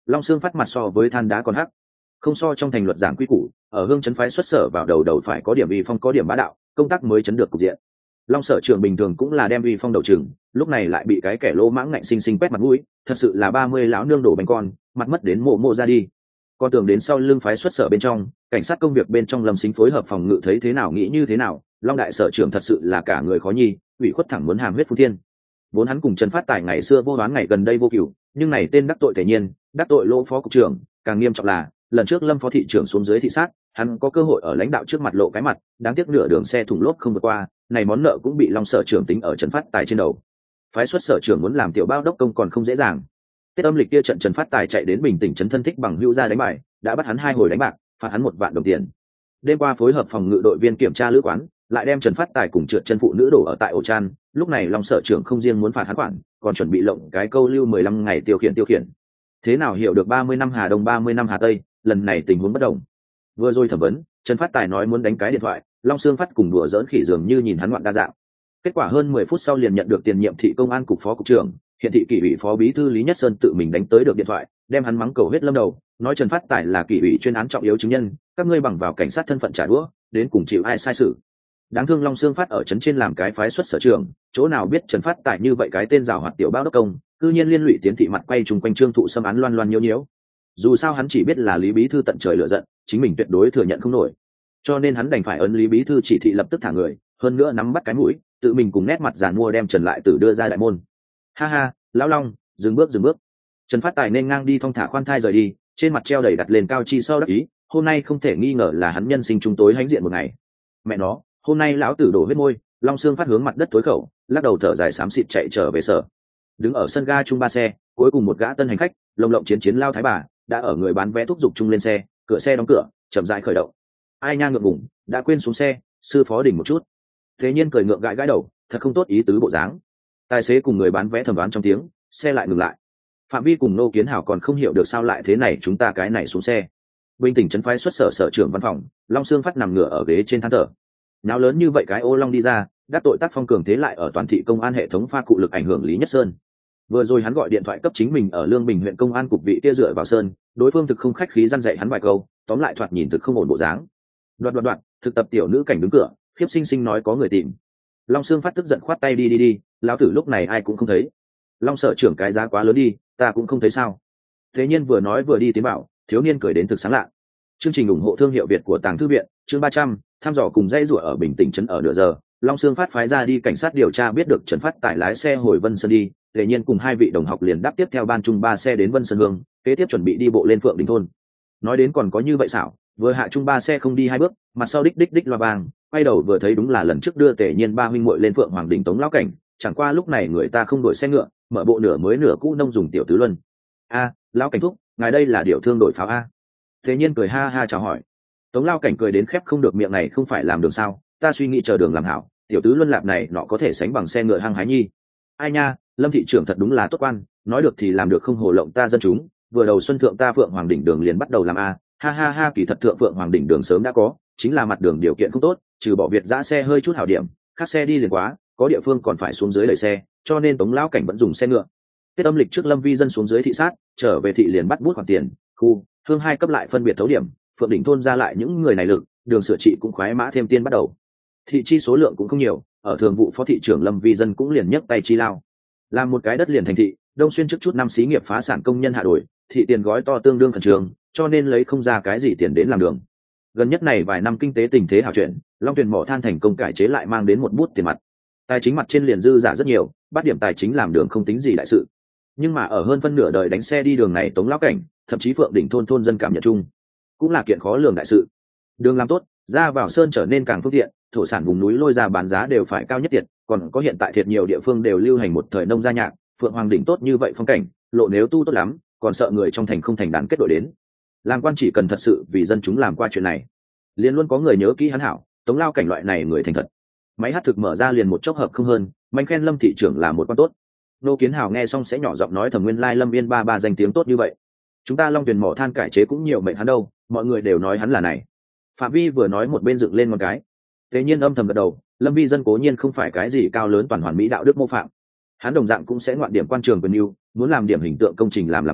Long Xương Phát mặt so với than đá còn hắc, không so trong thành luật giảng quy củ, ở hương chấn phái xuất sở vào đầu đầu phải có điểm uy phong có điểm bá đạo, công tác mới chấn được cục diện. Long sở trưởng bình thường cũng là đem uy phong đầu trường, lúc này lại bị cái kẻ lỗ mãng ngạnh sinh sinh quét mặt mũi, thật sự là ba mươi lão nương đổ bánh con, mặt mất đến mộ mộ ra đi. Con tưởng đến sau lưng phái xuất sở bên trong, cảnh sát công việc bên trong Lâm Sính phối hợp phòng ngự thấy thế nào nghĩ như thế nào, Long đại sở trưởng thật sự là cả người khó nhi, ủy khuất thẳng muốn hàm huyết phun thiên. Vốn hắn cùng Trần Phát Tài ngày xưa vô đoán ngày gần đây vô cửu, nhưng này tên đắc tội thể nhiên, đắc tội lỗ phó cục trưởng, càng nghiêm trọng là lần trước Lâm phó thị trưởng xuống dưới thị sát, hắn có cơ hội ở lãnh đạo trước mặt lộ cái mặt, đáng tiếc nửa đường xe thủng lốp không vượt qua, này món nợ cũng bị Long sở trưởng tính ở Trần Phát Tài trên đầu. Phái xuất sở trưởng muốn làm tiểu bao đốc công còn không dễ dàng. Tết âm lịch kia trận Trần Phát Tài chạy đến Bình Tỉnh trấn thân thích bằng hữu ra đánh bài, đã bắt hắn hai hồi đánh bạc, phạt hắn một vạn đồng tiền. Đêm qua phối hợp phòng ngự đội viên kiểm tra lữ quán, lại đem Trần Phát Tài cùng trượt chân phụ nữ đổ ở tại ổ chan, lúc này Long sở trưởng không riêng muốn phạt hắn khoản, còn chuẩn bị lộng cái câu lưu mười lăm ngày tiêu khiển tiêu khiển. Thế nào hiểu được ba mươi năm Hà Đông ba mươi năm Hà Tây, lần này tình huống bất đồng. Vừa rồi thẩm vấn, Trần Phát Tài nói muốn đánh cái điện thoại, Long Xương Phát cùng đùa giỡn khỉ dường như nhìn hắn ngoạn đa dạng. Kết quả hơn mười phút sau liền nhận được tiền nhiệm thị công an cục phó cục trưởng, hiện thị kỷ ủy phó bí thư Lý Nhất Sơn tự mình đánh tới được điện thoại, đem hắn mắng cầu huyết lâm đầu, nói Trần Phát Tài là kỷ ủy chuyên án trọng yếu chứng nhân, các ngươi bằng vào cảnh sát thân phận trả đũa, đến cùng chịu ai sai sự. Đáng thương Long Xương Phát ở trấn trên làm cái phái xuất sở trưởng, chỗ nào biết Trần Phát Tài như vậy cái tên rào hoạt tiểu bao đốc công, cư nhiên liên lụy tiến thị mặt quay trùng quanh trương thụ xâm án loan loan nhiễu nhiễu. Dù sao hắn chỉ biết là Lý bí thư tận trời lửa giận, chính mình tuyệt đối thừa nhận không nổi, cho nên hắn đành phải ấn Lý bí thư chỉ thị lập tức thả người, hơn nữa nắm bắt cái mũi, tự mình cùng nét mặt giàn mua đem Trần lại tử đưa ra đại môn. Ha ha, lão Long, dừng bước dừng bước. Trần Phát Tài nên ngang đi thong thả khoan thai rời đi, trên mặt treo đầy đặt lên cao chi sau đắc ý, hôm nay không thể nghi ngờ là hắn nhân sinh chúng tối hãnh diện một ngày. Mẹ nó, hôm nay lão tử đổ huyết môi. Long Xương Phát hướng mặt đất tối khẩu, lắc đầu thở dài xám xịt chạy trở về sở. Đứng ở sân ga chung ba xe, cuối cùng một gã tân hành khách, lồng lộng chiến chiến lao thái bà, đã ở người bán vé thúc giục chung lên xe, cửa xe đóng cửa, chậm rãi khởi động. Ai nha ngượng ngùng, đã quên xuống xe, sư phó đỉnh một chút. Thế nhiên cười ngượng gãi gãi đầu, thật không tốt ý tứ bộ dáng. Tài xế cùng người bán vé thầm đoán trong tiếng, xe lại ngừng lại. Phạm Vi cùng Nô Kiến Hảo còn không hiểu được sao lại thế này, chúng ta cái này xuống xe. Bình Tỉnh trấn phái xuất sở sở trưởng văn phòng, Long Xương Phát nằm ngửa ở ghế trên than thở. Náo lớn như vậy cái ô long đi ra, đắc tội tác phong cường thế lại ở toàn thị công an hệ thống pha cụ lực ảnh hưởng Lý Nhất Sơn. Vừa rồi hắn gọi điện thoại cấp chính mình ở Lương Bình huyện công an cục vị kia dựa vào sơn, đối phương thực không khách khí răn dạy hắn vài câu, tóm lại thoạt nhìn thực không ổn bộ dáng. Đoạt đoạt đoạt, thực tập tiểu nữ cảnh đứng cửa, khiếp sinh sinh nói có người tìm. Long Xương Phát tức giận khoát tay đi đi đi, lão tử lúc này ai cũng không thấy. Long sở trưởng cái giá quá lớn đi, ta cũng không thấy sao. Thế nhiên vừa nói vừa đi tiến bảo, thiếu niên cười đến thực sáng lạ. Chương trình ủng hộ thương hiệu Việt của Tàng Thư viện, chương ba trăm, thăm dò cùng dây rủa ở Bình Tỉnh trấn ở nửa giờ. Long Xương Phát phái ra đi cảnh sát điều tra biết được Trần Phát Tài lái xe hồi Vân Sơn đi, Thế nhiên cùng hai vị đồng học liền đáp tiếp theo ban trung ba xe đến Vân Sơn Hương, kế tiếp chuẩn bị đi bộ lên Phượng Đình thôn. Nói đến còn có như vậy xảo, vừa hạ trung ba xe không đi hai bước, mặt sau đích đích đích loa vàng, quay đầu vừa thấy đúng là lần trước đưa Tề Nhiên ba huynh muội lên Phượng Hoàng đỉnh tống lão cảnh, chẳng qua lúc này người ta không đổi xe ngựa, mở bộ nửa mới nửa cũ nông dùng tiểu tứ luân. A, lão cảnh thúc, ngài đây là điều thương đổi pháo a? Thế Nhiên cười ha ha chào hỏi. Tống lão cảnh cười đến khép không được miệng, này không phải làm đường sao, ta suy nghĩ chờ đường làm hảo, tiểu tứ luân lạp này nọ có thể sánh bằng xe ngựa hăng hái nhi. Ai nha, Lâm thị trưởng thật đúng là tốt quan, nói được thì làm được, không hồ lộng ta dân chúng, vừa đầu xuân thượng ta Phượng Hoàng đỉnh đường liền bắt đầu làm a, ha ha ha, kỳ thật thượng Phượng Hoàng đỉnh đường sớm đã có, chính là mặt đường điều kiện không tốt, trừ bỏ Việt giã xe hơi chút hảo điểm, khác xe đi liền quá, có địa phương còn phải xuống dưới đẩy xe, cho nên Tống lão cảnh vẫn dùng xe ngựa. Tết âm lịch trước Lâm Vi dân xuống dưới thị sát, trở về thị liền bắt bút khoản tiền, khu, hương hai cấp lại phân biệt thấu điểm, Phượng đỉnh thôn ra lại những người này lực, đường sửa trị cũng khoái mã thêm tiền bắt đầu. Thị chi số lượng cũng không nhiều, ở thường vụ phó thị trưởng Lâm Vi dân cũng liền nhấc tay chi lao. Làm một cái đất liền thành thị, Đông Xuyên trước chút năm xí nghiệp phá sản công nhân hạ đổi, thị tiền gói to tương đương khẩn trương, cho nên lấy không ra cái gì tiền đến làm đường. Gần nhất này vài năm kinh tế tình thế hảo chuyển, Long Tuyền mỏ than thành công cải chế lại mang đến một bút tiền mặt. Tài chính mặt trên liền dư giả rất nhiều, bắt điểm tài chính làm đường không tính gì đại sự. Nhưng mà ở hơn phân nửa đời đánh xe đi đường này Tống lão cảnh, thậm chí Phượng đỉnh thôn thôn dân cảm nhận chung, cũng là kiện khó lường đại sự. Đường làm tốt, ra vào sơn trở nên càng phương tiện, thổ sản vùng núi lôi ra bán giá đều phải cao nhất tiệt, còn có hiện tại thiệt nhiều địa phương đều lưu hành một thời nông gia nhạc, Phượng Hoàng đỉnh tốt như vậy phong cảnh, lộ nếu tu tốt lắm, còn sợ người trong thành không thành đàn kết đội đến. Làm quan chỉ cần thật sự vì dân chúng làm qua chuyện này, liền luôn có người nhớ kỹ hắn hảo. Tống lao cảnh loại này người thành thật, máy hát thực mở ra liền một chốc hợp không hơn, mạnh khen Lâm thị trưởng là một quan tốt. Nô Kiến Hào nghe xong sẽ nhỏ giọng nói thầm, nguyên lai Lâm Yên ba ba danh tiếng tốt như vậy, chúng ta Long Tuyền mỏ than cải chế cũng nhiều mệnh hắn đâu, mọi người đều nói hắn là này. Phạm Vi vừa nói một bên dựng lên một cái. Thế nhiên âm thầm gật đầu, Lâm Vi dân cố nhiên không phải cái gì cao lớn toàn hoàn mỹ đạo đức mô phạm, hắn đồng dạng cũng sẽ ngoạn điểm quan trường quyền yêu, muốn làm điểm hình tượng công trình làm làm tú,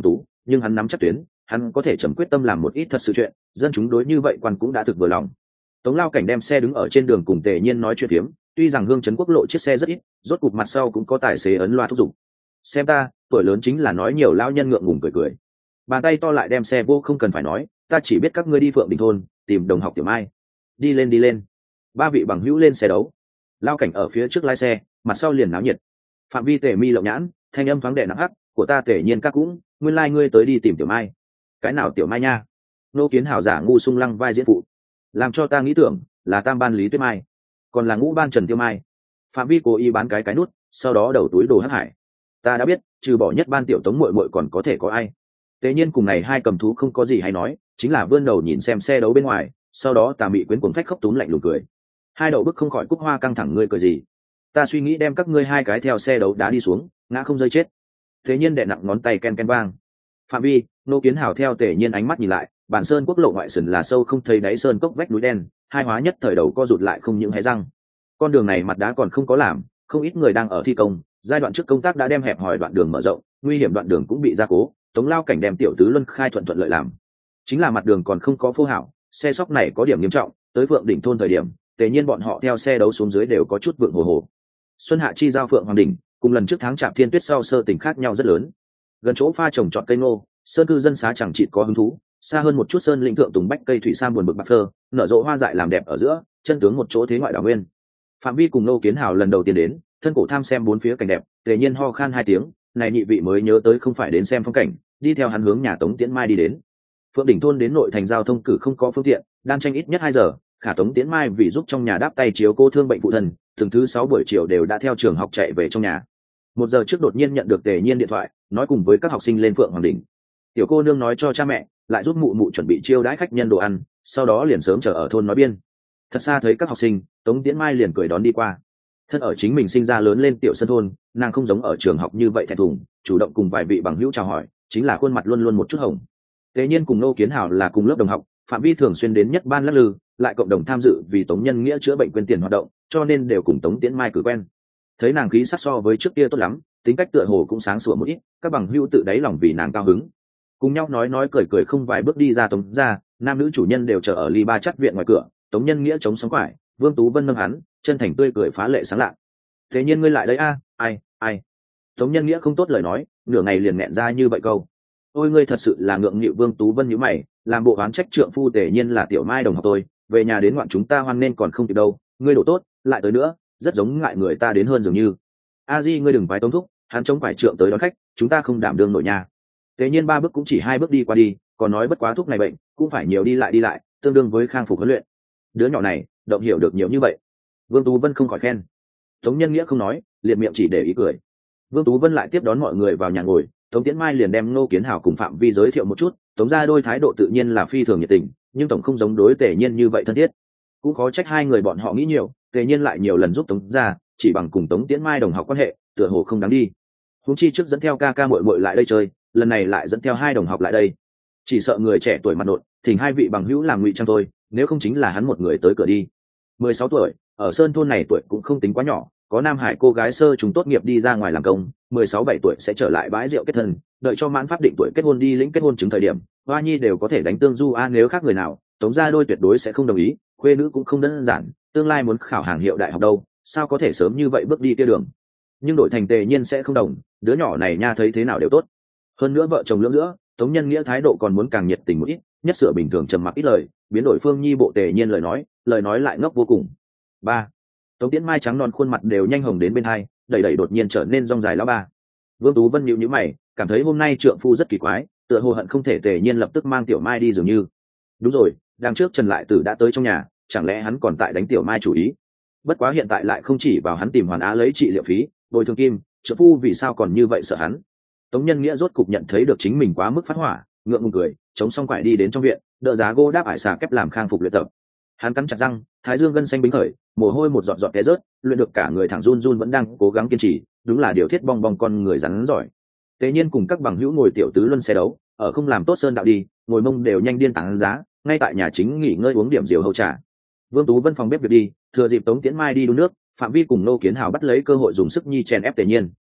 nhưng hắn nắm chắc tuyến, hắn có thể chấm quyết tâm làm một ít thật sự chuyện, dân chúng đối như vậy quan cũng đã thực vừa lòng. Tống Lao Cảnh đem xe đứng ở trên đường cùng Tề Nhiên nói chuyện phiếm, tuy rằng hương trấn quốc lộ chiếc xe rất ít, rốt cục mặt sau cũng có tài xế ấn loa thúc giục. Xem ta, tuổi lớn chính là nói nhiều, lao nhân ngượng ngùng cười cười. Bàn tay to lại đem xe vô, không cần phải nói, ta chỉ biết các ngươi đi Phượng Đình thôn tìm đồng học Tiểu Mai. Đi lên đi lên. Ba vị bằng hữu lên xe đấu. Lao Cảnh ở phía trước lái xe, mặt sau liền náo nhiệt. Phạm vi Tề Mi lộng nhãn, thanh âm thoáng đệ nặng hắc, của ta Tề Nhiên các cũng, nguyên lai like ngươi tới đi tìm Tiểu Mai. Cái nào Tiểu Mai nha? Nô Kiến Hào giả ngu sung lăng vai diễn phụ, làm cho ta nghĩ tưởng là tam ban Lý Tuyết Mai, còn là ngũ ban Trần Tiêu Mai. Phạm vi cố ý bán cái cái nút, sau đó đầu túi đồ hắc hải. Ta đã biết, trừ bỏ nhất ban Tiểu Tống muội muội còn có thể có ai. Tế Nhiên cùng này hai cầm thú không có gì hay nói, chính là vươn đầu nhìn xem xe đấu bên ngoài, sau đó tà mị quyến cuồng phách khóc túm lạnh lùng cười. Hai đậu bức không khỏi cúc hoa căng thẳng, ngươi cười gì? Ta suy nghĩ đem các ngươi hai cái theo xe đấu đá đi xuống, ngã không rơi chết. Tế Nhiên đè nặng ngón tay ken ken vang. Phạm vi, Nô Kiến Hào theo Tề Nhiên ánh mắt nhìn lại, bản sơn quốc lộ ngoại sườn là sâu không thấy đáy sơn cốc vách núi đen, hai hóa nhất thời đầu co rụt lại không những hé răng. Con đường này mặt đá còn không có làm, không ít người đang ở thi công, giai đoạn trước công tác đã đem hẹp hòi đoạn đường mở rộng, nguy hiểm đoạn đường cũng bị gia cố. Tống Lao Cảnh đem Tiểu Tứ Luân khai thuận thuận lợi làm, chính là mặt đường còn không có phô hảo, xe sóc này có điểm nghiêm trọng. Tới Phượng Đỉnh thôn thời điểm, Tề Nhiên bọn họ theo xe đấu xuống dưới đều có chút vượng hồ hồ. Xuân hạ chi giao Phượng Hoàng đỉnh, cùng lần trước tháng Trạm Thiên Tuyết sau sơ tình khác nhau rất lớn. Gần chỗ pha trồng trọt cây ngô, sơn cư dân xá chẳng chỉ có hứng thú, xa hơn một chút sơn lĩnh thượng tùng bách cây thủy sam buồn bực bạc phơ, nở rộ hoa dại làm đẹp ở giữa, chân tướng một chỗ thế ngoại đảo nguyên. Phạm vi cùng Nô Kiến Hào lần đầu tiên đến, thân cổ tham xem bốn phía cảnh đẹp, Tề Nhiên ho khan hai tiếng, này nhị vị mới nhớ tới không phải đến xem phong cảnh, đi theo hắn hướng nhà Tống Tiễn Mai đi đến. Phượng Đỉnh thôn đến nội thành giao thông cử không có phương tiện, đan tranh ít nhất hai giờ, khả Tống Tiễn Mai vì giúp trong nhà đáp tay chiếu cô thương bệnh phụ thân, thường thứ sáu buổi chiều đều đã theo trường học chạy về trong nhà. Một giờ trước đột nhiên nhận được Tề Nhiên điện thoại, nói cùng với các học sinh lên Phượng Hoàng đỉnh. Tiểu cô nương nói cho cha mẹ, lại giúp mụ mụ chuẩn bị chiêu đãi khách nhân đồ ăn, sau đó liền sớm chờ ở thôn nói biên. Thật xa thấy các học sinh, Tống Tiễn Mai liền cười đón đi qua. Thân ở chính mình sinh ra lớn lên tiểu sân thôn, nàng không giống ở trường học như vậy thẹn thùng, chủ động cùng vài vị bằng hữu chào hỏi, chính là khuôn mặt luôn luôn một chút hồng. Tế Nhiên cùng Nô Kiến Hào là cùng lớp đồng học, Phạm vi thường xuyên đến nhất ban lắc lư, lại cộng đồng tham dự vì Tống Nhân Nghĩa chữa bệnh quyên tiền hoạt động, cho nên đều cùng Tống Tiễn Mai cử quen. Thấy nàng khí sắc so với trước kia tốt lắm, tính cách tựa hồ cũng sáng sủa một ít, các bằng hữu tự đáy lòng vì nàng cao hứng, cùng nhau nói nói cười cười không vài bước đi ra Tống ra, nam nữ chủ nhân đều chờ ở ly ba chắt viện ngoài cửa. Tống Nhân Nghĩa chống sóng quải, Vương Tú Vân nâng hắn, chân thành tươi cười phá lệ sáng lạ. Thế nhiên ngươi lại đấy a, ai ai? Tống Nhân Nghĩa không tốt lời nói, nửa ngày liền nghẹn ra như vậy câu. Ôi ngươi thật sự là ngượng nghịu. Vương Tú Vân nhíu mày, làm bộ oán trách trượng phu Tề Nhiên là Tiểu Mai đồng học tôi, về nhà đến ngoạn chúng ta hoan nên còn không kịp đâu, ngươi đổ tốt, lại tới nữa, rất giống ngại người ta đến hơn dường như. A Di ngươi đừng vái Tống thúc, hắn chống quải trượng tới đón khách, chúng ta không đảm đương nổi nhà. Tề Nhiên ba bước cũng chỉ hai bước đi qua đi, còn nói bất quá thuốc này bệnh, cũng phải nhiều đi lại đi lại, tương đương với khang phục huấn luyện. Đứa nhỏ này, động hiểu được nhiều như vậy. Vương Tú Vân không khỏi khen. Tống Nhân Nghĩa không nói, liệt miệng chỉ để ý cười. Vương Tú Vân lại tiếp đón mọi người vào nhà ngồi, Tống Tiễn Mai liền đem Ngô Kiến Hào cùng Phạm Vi giới thiệu một chút, Tống ra đôi thái độ tự nhiên là phi thường nhiệt tình, nhưng tổng không giống đối Tề Nhiên như vậy thân thiết. Cũng khó trách hai người bọn họ nghĩ nhiều, Tề Nhiên lại nhiều lần giúp Tống ra, chỉ bằng cùng Tống Tiễn Mai đồng học quan hệ, tựa hồ không đáng đi. Huống chi trước dẫn theo ca ca muội muội lại đây chơi, lần này lại dẫn theo hai đồng học lại đây, chỉ sợ người trẻ tuổi mặt nộn, thỉnh hai vị bằng hữu làm ngụy trang thôi, nếu không chính là hắn một người tới cửa đi. Mười sáu tuổi, ở sơn thôn này tuổi cũng không tính quá nhỏ, có nam hải cô gái sơ chúng tốt nghiệp đi ra ngoài làm công, mười sáu bảy tuổi sẽ trở lại bãi rượu kết thân, đợi cho mãn pháp định tuổi kết hôn đi lĩnh kết hôn chứng thời điểm, hoa nhi đều có thể đánh tương du a, nếu khác người nào, Tống gia đôi tuyệt đối sẽ không đồng ý, khuê nữ cũng không đơn giản, tương lai muốn khảo hàng hiệu đại học đâu, sao có thể sớm như vậy bước đi kia đường. Nhưng đổi thành Tề Nhiên sẽ không đồng, đứa nhỏ này nha thấy thế nào đều tốt. Hơn nữa vợ chồng lưỡng giữa, Tống Nhân Nghĩa thái độ còn muốn càng nhiệt tình một ít, nhất sửa bình thường trầm mặc ít lời, biến đổi phương nhi bộ Tề Nhiên lời nói, lời nói lại ngốc vô cùng. Ba, Tống Tiễn Mai trắng non khuôn mặt đều nhanh hồng đến bên hai, đẩy đẩy đột nhiên trở nên rong dài lão ba. Vương Tú Vân nhíu nhíu mày, cảm thấy hôm nay trượng phu rất kỳ quái, tựa hồ hận không thể Tề Nhiên lập tức mang Tiểu Mai đi dường như. Đúng rồi, đằng trước Trần Lại Tử đã tới trong nhà, chẳng lẽ hắn còn tại đánh Tiểu Mai chủ ý? Bất quá hiện tại lại không chỉ vào hắn tìm Hoàn Á lấy trị liệu phí, bồi thường kim, trượng phu vì sao còn như vậy sợ hắn? Tống Nhân Nghĩa rốt cục nhận thấy được chính mình quá mức phát hỏa, ngượng ngùng cười, chống xong quải đi đến trong viện, đỡ giá gỗ đáp ải xà kép làm khang phục luyện tập. Hắn cắn chặt răng, thái dương gân xanh bính khởi, mồ hôi một giọt giọt té rớt, luyện được cả người thẳng run run vẫn đang cố gắng kiên trì, đúng là điều thiết bong bong con người rắn giỏi. Tế Nhiên cùng các bằng hữu ngồi tiểu tứ luân xe đấu, ở không làm tốt sơn đạo đi, ngồi mông đều nhanh điên tảng giá, ngay tại nhà chính nghỉ ngơi uống điểm rượu hậu trà. Vương Tú Vân phòng bếp việc đi, thừa dịp Tống Tiễn Mai đi đun nước, Phạm Vi cùng Nô Kiến Hào bắt lấy cơ hội dùng sức nhi chèn ép Tề Nhiên.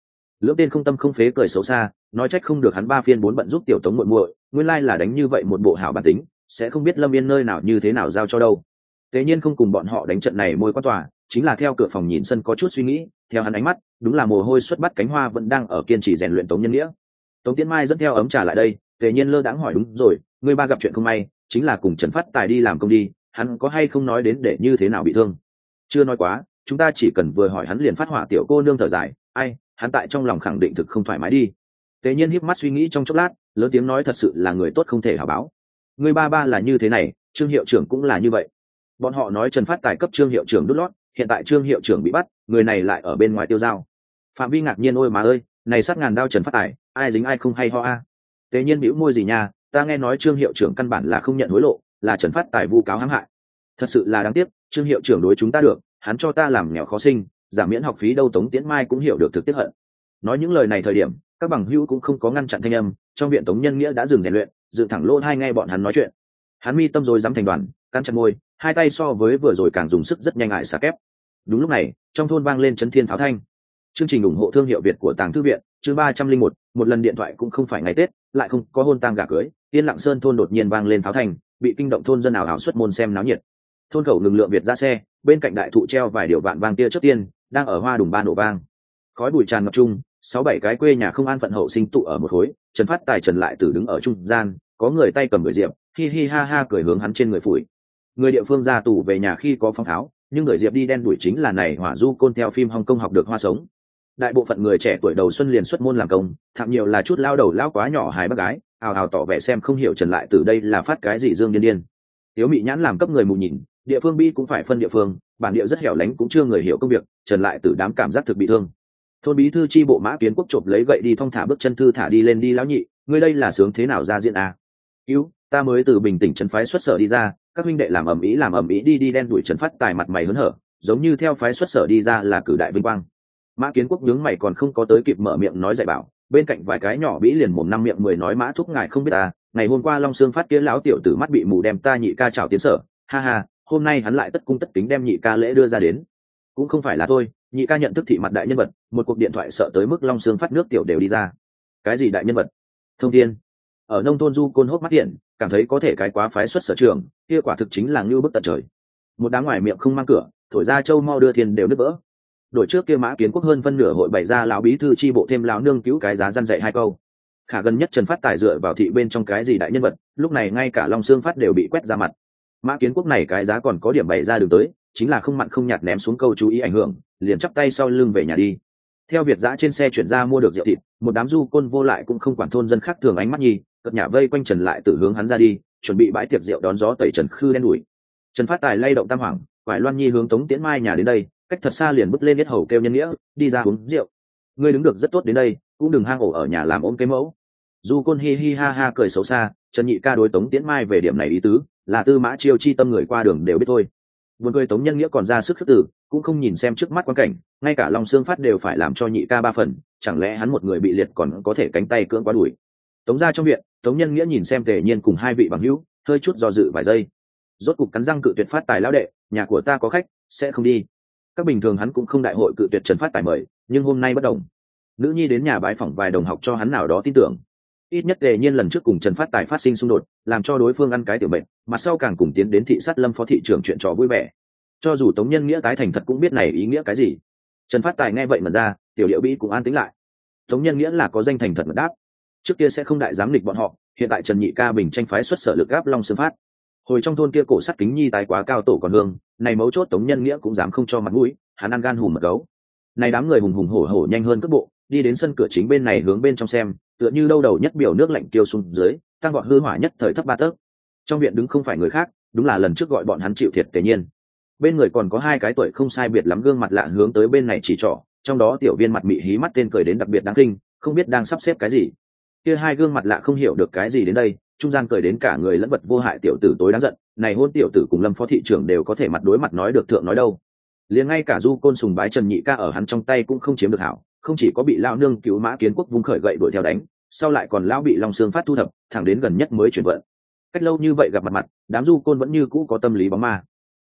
Lưỡng tên không tâm không phế cười xấu xa, nói trách không được hắn ba phiên bốn bận giúp tiểu tống muội muội, nguyên lai là đánh như vậy một bộ hảo bản tính, sẽ không biết Lâm Yên nơi nào như thế nào giao cho đâu. Tế nhiên không cùng bọn họ đánh trận này môi quan tòa, chính là theo cửa phòng nhìn sân có chút suy nghĩ, theo hắn ánh mắt, đúng là mồ hôi xuất bắt cánh hoa vẫn đang ở kiên trì rèn luyện Tống Nhân Nghĩa. Tống Tiễn Mai dẫn theo ấm trà lại đây, Tế nhiên lơ đãng hỏi đúng rồi, người ba gặp chuyện không may, chính là cùng Trần Phát Tài đi làm công đi, hắn có hay không nói đến để như thế nào bị thương? Chưa nói quá, chúng ta chỉ cần vừa hỏi hắn liền phát hỏa. Tiểu cô nương thở dài, ai, hắn tại trong lòng khẳng định thực không thoải mái đi. Tế nhiên híp mắt suy nghĩ trong chốc lát, lớn tiếng nói thật sự là người tốt không thể hảo báo. Người ba ba là như thế này, Trương hiệu trưởng cũng là như vậy. Bọn họ nói Trần Phát Tài cấp Trương hiệu trưởng đút lót, hiện tại Trương hiệu trưởng bị bắt, người này lại ở bên ngoài tiêu dao. Phạm Vi ngạc nhiên ôi mà ơi, này sát ngàn đao Trần Phát Tài, ai dính ai không hay ho a. Tế nhiên bĩu môi gì nha, ta nghe nói Trương hiệu trưởng căn bản là không nhận hối lộ, là Trần Phát Tài vu cáo hãm hại. Thật sự là đáng tiếc, Trương hiệu trưởng đối chúng ta được, hắn cho ta làm nghèo khó sinh, giảm miễn học phí đâu. Tống Tiễn Mai cũng hiểu được thực tiết hận. Nói những lời này thời điểm, các bằng hữu cũng không có ngăn chặn thanh âm, trong viện Tống Nhân Nghĩa đã dừng rèn luyện, dựng thẳng lỗ hai nghe bọn hắn nói chuyện. Hắn mi tâm rồi dám thành đoàn, cắn chặt môi, hai tay so với vừa rồi càng dùng sức rất nhanh ngại xả kép. Đúng lúc này, trong thôn vang lên chấn thiên pháo thanh. Chương trình ủng hộ thương hiệu Việt của Tàng Thư viện, chương ba trăm linh một, một lần điện thoại cũng không phải ngày Tết, lại không có hôn tang gả cưới, Yên Lặng Sơn thôn đột nhiên vang lên pháo thanh, bị kinh động thôn dân ảo ảo xuất môn xem náo nhiệt. Thôn khẩu ngừng lượng Việt ra xe, bên cạnh đại thụ treo vài điều vạn vang tia trước tiên, đang ở hoa đùng ba nổ vang. Khói bụi tràn ngập trung, sáu bảy cái quê nhà không an phận hậu sinh tụ ở một khối, Trần Phát Tài Trần Lại Tử đứng ở trung gian, có người tay cầm người diệp, hi hi ha ha cười hướng hắn trên người phủi. Người địa phương ra tù về nhà khi có phong tháo, nhưng người diệp đi đen đuổi chính là này hỏa du côn theo phim Hồng Kông học được hoa sống. Đại bộ phận người trẻ tuổi đầu xuân liền xuất môn làm công, thậm nhiều là chút lao đầu lao quá nhỏ hài bác gái, ào ào tỏ vẻ xem không hiểu Trần Lại Tử đây là phát cái gì dương điên điên. Tiếu Mị Nhãn làm cấp người mù nhìn, địa phương bi cũng phải phân địa phương, bản địa rất hẻo lánh cũng chưa người hiểu công việc, Trần Lại Tử đám cảm giác thực bị thương. Thôn bí thư chi bộ Mã Kiến Quốc chộp lấy gậy đi thong thả bước chân thư thả đi lên đi lão nhị, ngươi đây là sướng thế nào ra diện à? Cứu, ta mới từ Bình Tỉnh trấn phái xuất sở đi ra, các huynh đệ làm ầm ĩ làm ầm ĩ đi đi đen đuổi Trần Phát Tài mặt mày hớn hở, giống như theo phái xuất sở đi ra là cử đại vinh quang. Mã Kiến Quốc nhướng mày còn không có tới kịp mở miệng nói dạy bảo, bên cạnh vài cái nhỏ bĩ liền mồm năm miệng mười nói Mã thúc ngài không biết ta, ngày hôm qua Long Xương Phát kia lão tiểu tử mắt bị mù đem ta nhị ca chào tiến sở, ha ha, hôm nay hắn lại tất cung tất kính đem nhị ca lễ đưa ra đến. Cũng không phải là thôi, nhị ca nhận thức thị mặt đại nhân vật, một cuộc điện thoại sợ tới mức Long Xương Phát nước tiểu đều đi ra. Cái gì đại nhân vật? Thông thiên. Ở nông thôn du côn hốc mắt điện, cảm thấy có thể cái quá phái xuất sở trường, kia quả thực chính là ngưu bức tận trời. Một đám ngoài miệng không mang cửa, thổi ra châu mau đưa thiên đều nứt vỡ. Đổi trước kia Mã Kiến Quốc hơn phân nửa hội bày ra lão bí thư chi bộ thêm lão nương cứu cái giá răn dạy hai câu. Khả gần nhất Trần Phát Tài dựa vào thị bên trong cái gì đại nhân vật, lúc này ngay cả Long Xương Phát đều bị quét ra mặt. Mã Kiến Quốc này cái giá còn có điểm bày ra đường tới, chính là không mặn không nhạt ném xuống câu chú ý ảnh hưởng, liền chắp tay sau lưng về nhà đi. Theo Việt giã trên xe chuyển ra mua được rượu thịt, một đám du côn vô lại cũng không quản thôn dân khác thường ánh mắt nhi, cất nhà vây quanh Trần Lại Tử hướng hắn ra đi, chuẩn bị bãi tiệc rượu đón gió tẩy Trần Khư đen đuổi. Trần Phát Tài lay động tam hoàng, vải Loan Nhi hướng Tống Tiễn Mai nhà đến đây, cách thật xa liền bước lên biết hầu kêu nhân nghĩa, đi ra uống rượu. Ngươi đứng được rất tốt đến đây, cũng đừng hang ổ ở nhà làm ôm cái mẫu. Du côn hi hi ha ha cười xấu xa, Trần nhị ca đối Tống Tiễn Mai về điểm này ý tứ, là Tư Mã Chiêu chi tâm người qua đường đều biết thôi. Buồn cười Tống Nhân Nghĩa còn ra sức khước từ, cũng không nhìn xem trước mắt quan cảnh, ngay cả Long Xương Phát đều phải làm cho nhị ca ba phần, chẳng lẽ hắn một người bị liệt còn có thể cánh tay cưỡng quá đuổi. Tống ra trong viện, Tống Nhân Nghĩa nhìn xem Tề Nhiên cùng hai vị bằng hữu, hơi chút do dự vài giây. Rốt cục cắn răng cự tuyệt Phát Tài lão đệ, nhà của ta có khách, sẽ không đi. Các bình thường hắn cũng không đại hội cự tuyệt Trần Phát Tài mời, nhưng hôm nay bất đồng. Nữ nhi đến nhà bái phỏng vài đồng học cho hắn nào đó tin tưởng. Ít nhất Tề Nhiên lần trước cùng Trần Phát Tài phát sinh xung đột, làm cho đối phương ăn cái tiểu bệnh, mặt sau càng cùng tiến đến thị sát Lâm phó thị trưởng chuyện trò vui vẻ. Cho dù Tống Nhân Nghĩa tái thành thật cũng biết này ý nghĩa cái gì. Trần Phát Tài nghe vậy mà ra, tiểu điệu bĩ cũng an tĩnh lại. Tống Nhân Nghĩa là có danh thành thật mật đáp, trước kia sẽ không đại dám nghịch bọn họ, hiện tại Trần nhị ca bình tranh phái xuất sở lực gáp Long Xương Phát. Hồi trong thôn kia cổ sắt kính nhi tái quá cao tổ còn hương, này mấu chốt Tống Nhân Nghĩa cũng dám không cho mặt mũi, hắn ăn gan hùm mật gấu. Này đám người hùng hùng hổ hổ nhanh hơn cước bộ, đi đến sân cửa chính bên này hướng bên trong xem, tựa như đâu đầu nhất biểu nước lạnh kiêu xuống dưới, tăng vọt hư hỏa nhất thời thấp ba tấc. Trong viện đứng không phải người khác, đúng là lần trước gọi bọn hắn chịu thiệt Tề Nhiên. Bên người còn có hai cái tuổi không sai biệt lắm gương mặt lạ hướng tới bên này chỉ trỏ, trong đó tiểu viên mặt mị hí mắt tên cười đến đặc biệt đáng kinh, không biết đang sắp xếp cái gì. Kia hai gương mặt lạ không hiểu được cái gì đến đây, trung gian cười đến cả người lẫn vật vô hại tiểu tử tối đáng giận, này hôn tiểu tử cùng Lâm phó thị trưởng đều có thể mặt đối mặt nói được thượng nói đâu. Liền ngay cả du côn sùng bái Trần nhị ca ở hắn trong tay cũng không chiếm được hảo, không chỉ có bị lão nương cứu Mã Kiến Quốc vung khởi gậy đuổi theo đánh, sau lại còn lão bị Long Xương Phát thu thập, thẳng đến gần nhất mới chuyển vận. Cách lâu như vậy gặp mặt mặt, đám du côn vẫn như cũ có tâm lý bóng ma.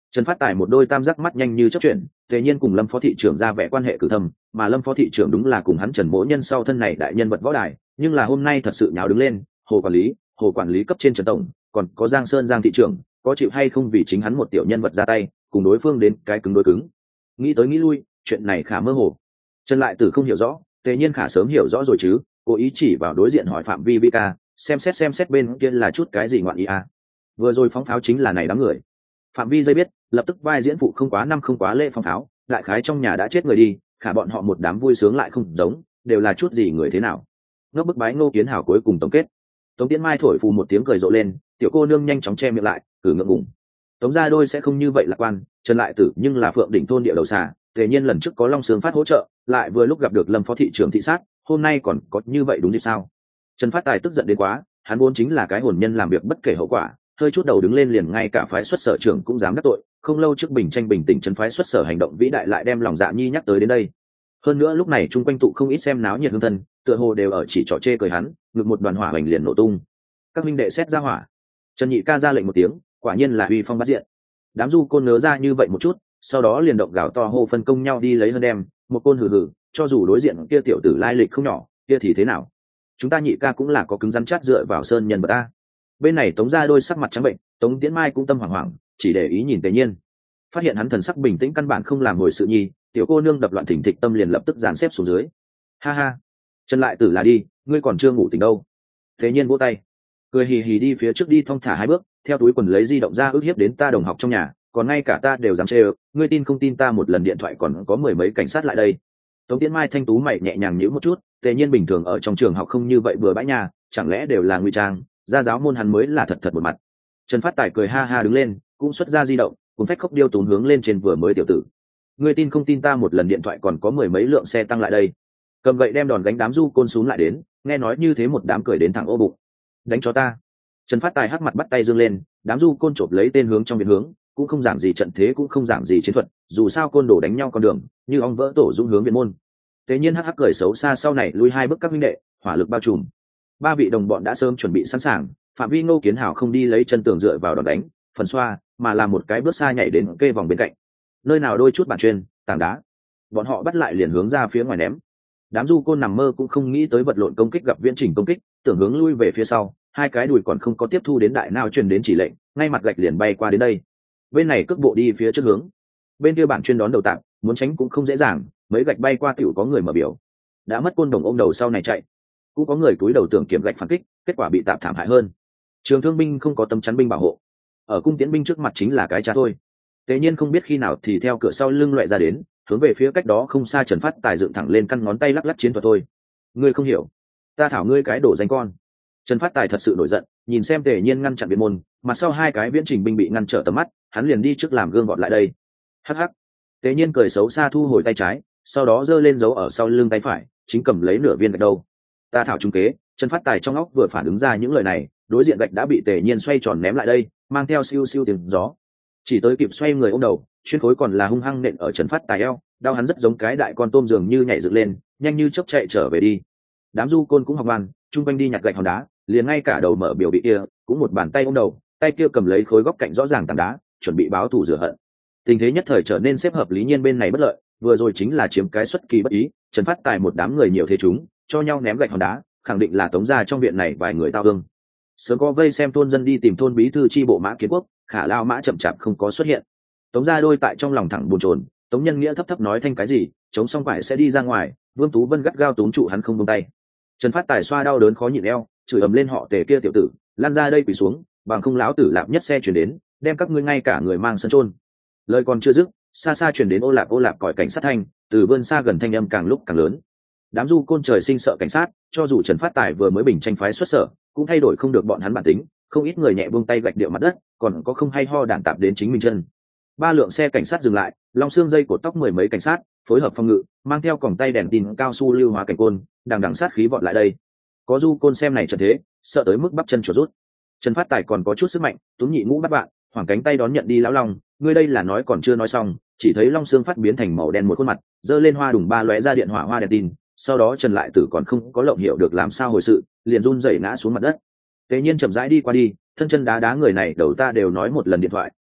Trần Phát Tài một đôi tam giác mắt nhanh như chớp chuyển, Tề Nhiên cùng Lâm Phó thị trưởng ra vẻ quan hệ cử thâm, mà Lâm Phó thị trưởng đúng là cùng hắn Trần Mỗ Nhân sau thân này đại nhân vật võ đài, nhưng là hôm nay thật sự nháo đứng lên, Hồ quản lý, Hồ quản lý cấp trên Trần tổng, còn có Giang Sơn Giang thị trưởng, có chịu hay không vì chính hắn một tiểu nhân vật ra tay, cùng đối phương đến cái cứng đối cứng. Nghĩ tới nghĩ lui, chuyện này khá mơ hồ. Trần Lại Tử không hiểu rõ, Tề Nhiên khả sớm hiểu rõ rồi chứ, cố ý chỉ vào đối diện hỏi Phạm Vi Vi ca, xem xét xem xét bên kia là chút cái gì ngoạn ý à. Vừa rồi phóng pháo chính là này đám người. Phạm Vi dây biết, lập tức vai diễn phụ không quá năm không quá lễ phong pháo, đại khái trong nhà đã chết người đi, khả bọn họ một đám vui sướng lại không giống, đều là chút gì người thế nào. Ngốc bức bái Ngô Kiến Hảo cuối cùng tổng kết. Tống Tiễn Mai thổi phù một tiếng cười rộ lên, tiểu cô nương nhanh chóng che miệng lại, cử ngượng ngùng. Tống gia đôi sẽ không như vậy lạc quan, Trần Lại Tử nhưng là Phượng đỉnh thôn địa đầu xà, Tề Nhiên lần trước có Long Sướng Phát hỗ trợ, lại vừa lúc gặp được Lâm Phó thị trưởng thị sát, hôm nay còn có như vậy đúng dịp sao? Trần Phát Tài tức giận đến quá, hắn vốn chính là cái hồn nhân làm việc bất kể hậu quả, hơi chút đầu đứng lên liền ngay cả phái xuất sở trưởng cũng dám đắc tội, không lâu trước bình tranh bình tĩnh trấn phái xuất sở hành động vĩ đại lại đem lòng dạ nhi nhắc tới đến đây. Hơn nữa lúc này chung quanh tụ không ít xem náo nhiệt hương thân, tựa hồ đều ở chỉ trỏ chê cười hắn, ngực một đoàn hỏa hoành liền nổ tung. Các minh đệ xét ra hỏa. Trần Nhị ca ra lệnh một tiếng, quả nhiên là uy phong bắt diện. Đám du côn nớ ra như vậy một chút, sau đó liền động gào to hô phân công nhau đi lấy hơn đem, một côn hừ hừ, cho dù đối diện kia tiểu tử lai lịch không nhỏ, kia thì thế nào? Chúng ta Nhị ca cũng là có cứng rắn chát dựa vào sơn nhân vật ta. Bên này Tống gia đôi sắc mặt trắng bệnh, Tống Tiễn Mai cũng tâm hoảng hoảng, chỉ để ý nhìn Tề Nhiên, phát hiện hắn thần sắc bình tĩnh căn bản không làm hồi sự nhi, tiểu cô nương đập loạn thỉnh thịch tâm liền lập tức dàn xếp xuống dưới. Ha ha, Trần Lại Tử là đi, ngươi còn chưa ngủ tỉnh đâu. Tề Nhiên vỗ tay, cười hì hì đi phía trước đi thong thả hai bước, theo túi quần lấy di động ra ước hiếp đến ta đồng học trong nhà, còn ngay cả ta đều dám chê ơ, ngươi tin không tin ta một lần điện thoại còn có mười mấy cảnh sát lại đây. Tống Tiễn Mai thanh tú mày nhẹ nhàng nhíu một chút, Tề Nhiên bình thường ở trong trường học không như vậy bừa bãi nhà, chẳng lẽ đều là ngụy trang, ra giáo môn hắn mới là thật thật một mặt. Trần Phát Tài cười ha ha đứng lên, cũng xuất ra di động, cùng phách khốc điêu tốn hướng lên trên vừa mới tiểu tử. Ngươi tin không tin ta một lần điện thoại còn có mười mấy lượng xe tăng lại đây. Cầm gậy đem đòn gánh đám du côn xuống lại đến, nghe nói như thế một đám cười đến thẳng ô bụng. Đánh cho ta. Trần Phát Tài hắc mặt bắt tay dương lên, đám du côn chộp lấy tên hướng trong biển hướng, cũng không giảng gì trận thế cũng không giảng gì chiến thuật, dù sao côn đồ đánh nhau con đường, như ong vỡ tổ dũng hướng viện môn. Tế Nhiên hắc hắc cười xấu xa sau này lui hai bước các minh đệ, hỏa lực bao trùm. Ba vị đồng bọn đã sớm chuẩn bị sẵn sàng, phạm vi Ngô Kiến Hảo không đi lấy chân tường dựa vào đòn đánh, phần xoa, mà làm một cái bước xa nhảy đến kê vòng bên cạnh. Nơi nào đôi chút bản chuyên, tảng đá. Bọn họ bắt lại liền hướng ra phía ngoài ném. Đám du côn nằm mơ cũng không nghĩ tới vật lộn công kích gặp viễn trình công kích, tưởng hướng lui về phía sau, hai cái đùi còn không có tiếp thu đến đại nào truyền đến chỉ lệnh, ngay mặt gạch liền bay qua đến đây. Bên này cước bộ đi phía trước hướng, bên kia bản chuyên đón đầu tạm, muốn tránh cũng không dễ dàng, mấy gạch bay qua tiểu có người mở biểu. Đã mất côn đồng ôm đầu sau này chạy, cũng có người cúi đầu tưởng kiếm gạch phản kích, kết quả bị tạm thảm hại hơn. Trường thương binh không có tấm chắn binh bảo hộ, ở cung tiễn binh trước mặt chính là cái trá thôi. Tế Nhiên không biết khi nào thì theo cửa sau lưng loại ra đến, hướng về phía cách đó không xa Trần Phát Tài dựng thẳng lên căn ngón tay lắc lắc chiến thuật thôi. Ngươi không hiểu, ta thảo ngươi cái đổ danh con. Trần Phát Tài thật sự nổi giận, nhìn xem Tề Nhiên ngăn chặn biện môn, mặt sau hai cái viễn trình binh bị ngăn trở tầm mắt, hắn liền đi trước làm gương vọt lại đây. Hắc hắc. Tề Nhiên cười xấu xa thu hồi tay trái, sau đó giơ lên dấu ở sau lưng tay phải, chính cầm lấy nửa viên gạch đâu. Ta thảo trung kế. Trần Phát Tài trong óc vừa phản ứng ra những lời này, đối diện gạch đã bị Tề Nhiên xoay tròn ném lại đây, mang theo siêu siêu tiếng gió. Chỉ tới kịp xoay người ôm đầu, xuyên khối còn là hung hăng nện ở Trần Phát Tài eo, đau hắn rất giống cái đại con tôm dường như nhảy dựng lên, nhanh như chớp chạy trở về đi. Đám du côn cũng học ngoan, chung quanh đi nhặt gạch hòn đá, liền ngay cả đầu mở biểu bị kia cũng một bàn tay ôm đầu, tay kia cầm lấy khối góc cạnh rõ ràng tảng đá, chuẩn bị báo thù rửa hận. Tình thế nhất thời trở nên xếp hợp lý nhiên bên này bất lợi, vừa rồi chính là chiếm cái xuất kỳ bất ý, Trần Phát Tài một đám người nhiều thế chúng, cho nhau ném gạch hòn đá, khẳng định là Tống gia trong viện này vài người tao thương. Sớm có vây xem thôn dân đi tìm thôn bí thư chi bộ Mã Kiến Quốc, khả lao mã chậm chạp không có xuất hiện. Tống gia đôi tại trong lòng thẳng buồn chồn, Tống Nhân Nghĩa thấp thấp nói thanh cái gì, chống xong quải sẽ đi ra ngoài, Vương Tú Vân gắt gao túm trụ hắn không buông tay. Trần Phát Tài xoa đau đớn khó nhịn eo, chửi ầm lên họ Tề kia tiểu tử, lan ra đây quỳ xuống, bằng không láo tử lạp nhất xe chuyển đến, đem các ngươi ngay cả người mang sân trôn. Lời còn chưa dứt, xa xa chuyển đến ô lạp ô lạp còi cảnh sát thanh, từ vươn xa gần thanh âm càng lúc càng lớn. Đám du côn trời sinh sợ cảnh sát, cho dù Trần Phát Tài vừa mới bình tranh phái xuất sở, cũng thay đổi không được bọn hắn bản tính, không ít người nhẹ buông tay gạch điệu mặt đất, còn có không hay ho đạn tạp đến chính mình chân. Ba lượng xe cảnh sát dừng lại, long xương dây cột tóc mười mấy cảnh sát, phối hợp phòng ngự, mang theo còng tay đèn tin cao su lưu hóa cảnh côn, đằng đằng sát khí vọt lại đây. Có du côn xem này trận thế, sợ tới mức bắp chân chuột rút. Trần Phát Tài còn có chút sức mạnh, túm nhị ngũ bắt bạn, hoảng cánh tay đón nhận đi lão long, ngươi đây là nói còn chưa nói xong, chỉ thấy long xương phát biến thành màu đen một khuôn mặt, giơ lên hoa đùng ba lóe ra điện hỏa hoa đèn tin, sau đó Trần Lại Tử còn không có lộng hiểu được làm sao hồi sự, liền run rẩy ngã xuống mặt đất. Tế Nhiên chậm rãi đi qua đi, thân chân đá đá người này đầu ta đều nói một lần điện thoại,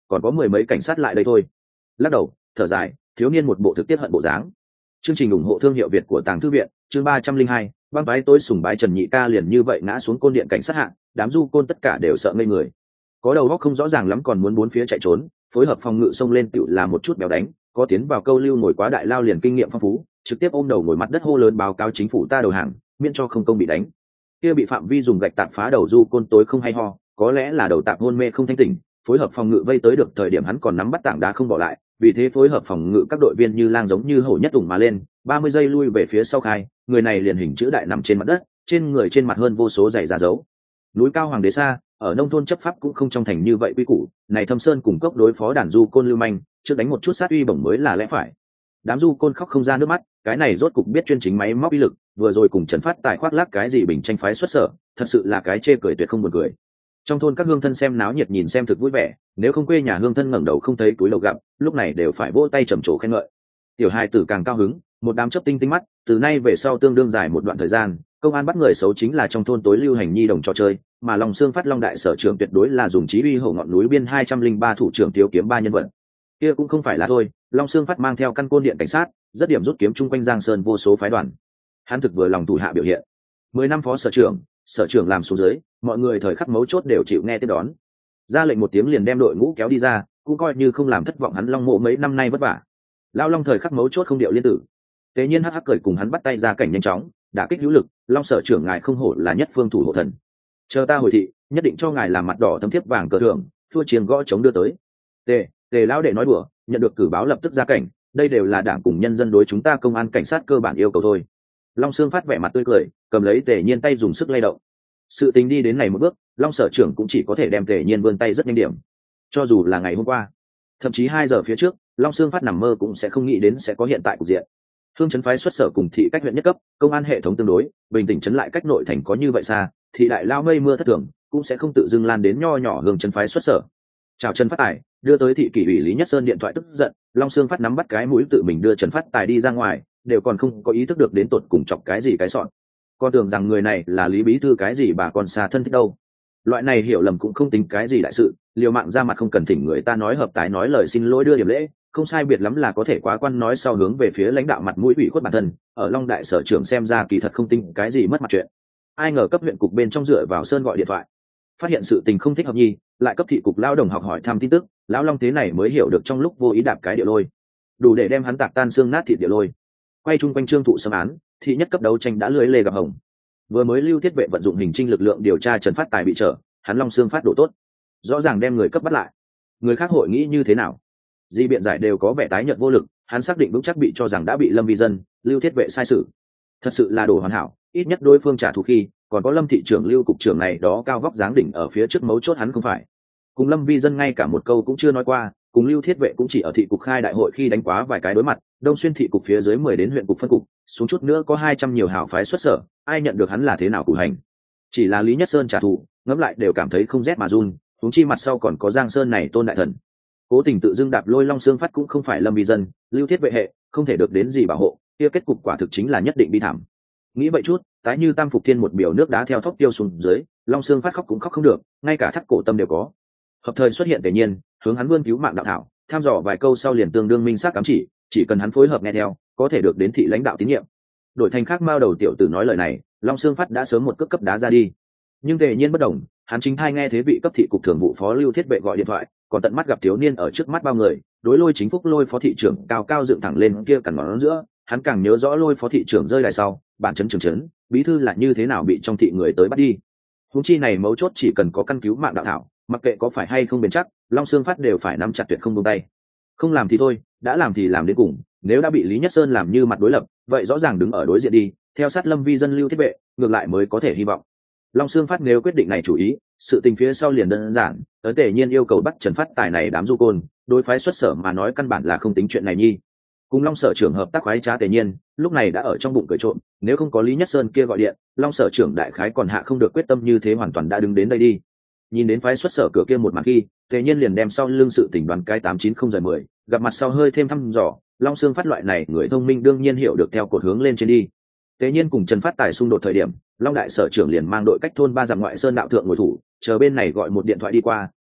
còn có mười mấy cảnh sát lại đây thôi. Lắc đầu thở dài, thiếu niên một bộ thực tiết hận bộ dáng. Chương trình ủng hộ thương hiệu Việt của Tàng Thư viện, chương ba trăm linh hai, băng bái tôi sùng bái Trần Nhị Ca liền như vậy ngã xuống côn điện cảnh sát hạng, đám du côn tất cả đều sợ ngây người. Có đầu óc không rõ ràng lắm còn muốn bốn phía chạy trốn, phối hợp phòng ngự xông lên tựu là một chút béo đánh, có tiến vào câu lưu ngồi quá đại lao liền kinh nghiệm phong phú, trực tiếp ôm đầu ngồi mặt đất hô lớn báo cáo chính phủ ta đầu hàng, miễn cho không công bị đánh. Kia bị phạm vi dùng gạch tạm phá đầu du côn tối không hay ho, có lẽ là đầu tạm hôn mê không thanh tỉnh, phối hợp phòng ngự vây tới được thời điểm hắn còn nắm bắt tảng đá không bỏ lại, vì thế phối hợp phòng ngự các đội viên như lang giống như hổ nhất ủng mà lên, ba mươi giây lui về phía sau khai, người này liền hình chữ đại nằm trên mặt đất, trên người trên mặt hơn vô số giày ra dấu. Núi cao hoàng đế xa, ở nông thôn chấp pháp cũng không trong thành như vậy quy củ, này Thâm Sơn cùng cốc đối phó đàn du côn lưu manh, trước đánh một chút sát uy bổng mới là lẽ phải. Đám du côn khóc không ra nước mắt, cái này rốt cục biết chuyên chính máy móc uy lực, vừa rồi cùng Trần Phát Tài khoác lác cái gì bình tranh phái xuất sở, thật sự là cái chê cười tuyệt không buồn cười. Trong thôn các hương thân xem náo nhiệt nhìn xem thực vui vẻ, nếu không quê nhà hương thân ngẩng đầu không thấy túi lầu gặp, lúc này đều phải vỗ tay trầm trồ khen ngợi. Tiểu hài tử càng cao hứng, một đám chớp tinh tinh mắt, từ nay về sau tương đương dài một đoạn thời gian, công an bắt người xấu chính là trong thôn tối lưu hành nhi đồng trò chơi, mà Long Xương Phát Long đại sở trưởng tuyệt đối là dùng chí uy hổ ngọn núi biên hai trăm linh ba thủ trưởng thiếu kiếm ba nhân vật. Kia cũng không phải là thôi, Long Xương Phát mang theo căn côn điện cảnh sát, rất điểm rút kiếm chung quanh Giang Sơn vô số phái đoàn. Hắn thực vừa lòng thủ hạ biểu hiện. Mười năm phó sở trưởng, sở trưởng làm xuống dưới, mọi người thời khắc mấu chốt đều chịu nghe tiếp đón. Ra lệnh một tiếng liền đem đội ngũ kéo đi ra, cũng coi như không làm thất vọng hắn Long Mộ mấy năm nay vất vả. Lao Long thời khắc mấu chốt không điệu liên tử. Tế nhiên hắc hắc cười cùng hắn bắt tay ra cảnh nhanh chóng, đả kích hữu lực, Long sở trưởng ngài không hổ là nhất phương thủ hộ thần. Chờ ta hồi thị, nhất định cho ngài làm mặt đỏ thấm thiếp vàng cờ thưởng, thua chiêng gõ chống đưa tới. Tề, Tề lão đệ nói đùa, nhận được cử báo lập tức ra cảnh, đây đều là đảng cùng nhân dân đối chúng ta công an cảnh sát cơ bản yêu cầu thôi. Long Xương Phát vẻ mặt tươi cười, cầm lấy Tề Nhiên tay dùng sức lay động. Sự tình đi đến này một bước, Long sở trưởng cũng chỉ có thể đem Tề Nhiên vươn tay rất nhanh điểm. Cho dù là ngày hôm qua, thậm chí hai giờ phía trước, Long Xương Phát nằm mơ cũng sẽ không nghĩ đến sẽ có hiện tại cục diện. Hương trấn phái xuất sở cùng thị cách huyện nhất cấp, công an hệ thống tương đối, bình tĩnh trấn lại cách nội thành có như vậy xa, thì đại lao mây mưa thất thường, cũng sẽ không tự dưng lan đến nho nhỏ Hương trấn phái xuất sở. Chào Trần Phát Tài, đưa tới thị kỷ ủy Lý Nhất Sơn điện thoại tức giận, Long Xương Phát nắm bắt cái mũi tự mình đưa Trần Phát Tài đi ra ngoài, đều còn không có ý thức được đến tột cùng chọc cái gì cái sọn. Con tưởng rằng người này là Lý bí thư cái gì bà còn xa thân thích đâu. Loại này hiểu lầm cũng không tính cái gì đại sự, liều mạng ra mặt không cần thỉnh người ta nói hợp tái nói lời xin lỗi đưa điểm lễ, không sai biệt lắm là có thể quá quan nói sau hướng về phía lãnh đạo mặt mũi ủy khuất bản thân, ở Long đại sở trưởng xem ra kỳ thật không tính cái gì mất mặt chuyện. Ai ngờ cấp huyện cục bên trong dựa vào Sơn gọi điện thoại, phát hiện sự tình không thích hợp nhi, lại cấp thị cục lao đồng học hỏi thăm tin tức, lão Long thế này mới hiểu được trong lúc vô ý đạp cái địa lôi, đủ để đem hắn tạc tan xương nát thịt địa lôi. Quay chung quanh Trương Thụ xâm án, thị nhất cấp đấu tranh đã lưới lê gặp hồng. Vừa mới Lưu Thiết Vệ vận dụng hình trinh lực lượng điều tra Trần Phát Tài bị trở, hắn Long Xương Phát độ tốt, rõ ràng đem người cấp bắt lại. Người khác hội nghĩ như thế nào? Di biện giải đều có vẻ tái nhợt vô lực, hắn xác định vững chắc bị cho rằng đã bị Lâm Vi Dân, Lưu Thiết Vệ sai sử. Thật sự là đồ hoàn hảo, ít nhất đối phương trả thù khi, còn có Lâm thị trưởng Lưu cục trưởng này đó cao vóc dáng đỉnh ở phía trước mấu chốt hắn không phải. Cùng Lâm Vi Dân ngay cả một câu cũng chưa nói qua, cùng Lưu Thiết Vệ cũng chỉ ở thị cục khai đại hội khi đánh quá vài cái đối mặt, Đông Xuyên thị cục phía dưới mười đến huyện cục phân cục, xuống chút nữa có hai trăm nhiều hào phái xuất sở, ai nhận được hắn là thế nào cử hành. Chỉ là Lý Nhất Sơn trả thù, ngẫm lại đều cảm thấy không rét mà run, huống chi mặt sau còn có Giang Sơn này tôn đại thần. Cố tình tự dưng đạp lôi Long Xương Phát cũng không phải Lâm Vi Dân, Lưu Thiết Vệ hệ, không thể được đến gì bảo hộ, kia kết cục quả thực chính là nhất định bi thảm. Nghĩ vậy chút, tái như Tam Phục Thiên một biểu nước đá theo thóc tiêu xuống dưới, Long Xương Phát khóc cũng khóc không được, ngay cả thắt cổ tâm đều có. Hợp thời xuất hiện Tề Nhiên, hướng hắn vươn cứu mạng đạo thảo, tham dò vài câu sau liền tương đương minh xác cắm chỉ, chỉ cần hắn phối hợp nghe theo, có thể được đến thị lãnh đạo tín nhiệm. Đổi thành khác mao đầu tiểu tử nói lời này, Long Xương Phát đã sớm một cước cấp đá ra đi. Nhưng Tề Nhiên bất đồng, hắn chính thai nghe thế vị cấp thị cục thường vụ phó Lưu Thiết Vệ gọi điện thoại, còn tận mắt gặp thiếu niên ở trước mắt bao người, đối lôi chính phúc lôi phó thị trưởng cao cao dựng thẳng lên kia cằn ngón giữa, hắn càng nhớ rõ lôi phó thị trưởng rơi lại sau, bản chấn trường chấn, bí thư là như thế nào bị trong thị người tới bắt đi. Huống chi này mấu chốt chỉ cần có căn cứu mạng đạo thảo, mặc kệ có phải hay không bền chắc, Long Xương Phát đều phải nắm chặt tuyệt không buông tay. Không làm thì thôi, đã làm thì làm đến cùng, nếu đã bị Lý Nhất Sơn làm như mặt đối lập, vậy rõ ràng đứng ở đối diện đi, theo sát Lâm Vi Dân Lưu Thiết Vệ, ngược lại mới có thể hy vọng. Long Xương Phát nếu quyết định này chủ ý, sự tình phía sau liền đơn giản, tới Tề Nhiên yêu cầu bắt Trần Phát Tài này đám du côn, đối phái xuất sở mà nói căn bản là không tính chuyện này nhi. Cùng Long sở trưởng hợp tác khoái trá Tề Nhiên, lúc này đã ở trong bụng cười trộm, nếu không có Lý Nhất Sơn kia gọi điện, Long sở trưởng đại khái còn hạ không được quyết tâm như thế hoàn toàn đã đứng đến đây đi. Nhìn đến phái xuất sở cửa kia một màn khi, Tề Nhiên liền đem sau lưng sự tình đoàn cái tám chín không giờ mười, gặp mặt sau hơi thêm thăm dò, Long Xương Phát loại này người thông minh đương nhiên hiểu được theo cột hướng lên trên đi. Tề Nhiên cùng Trần Phát Tài xung đột thời điểm, Long đại sở trưởng liền mang đội cách thôn ba dặm ngoại sơn đạo thượng ngồi thủ, chờ bên này gọi một điện thoại đi qua,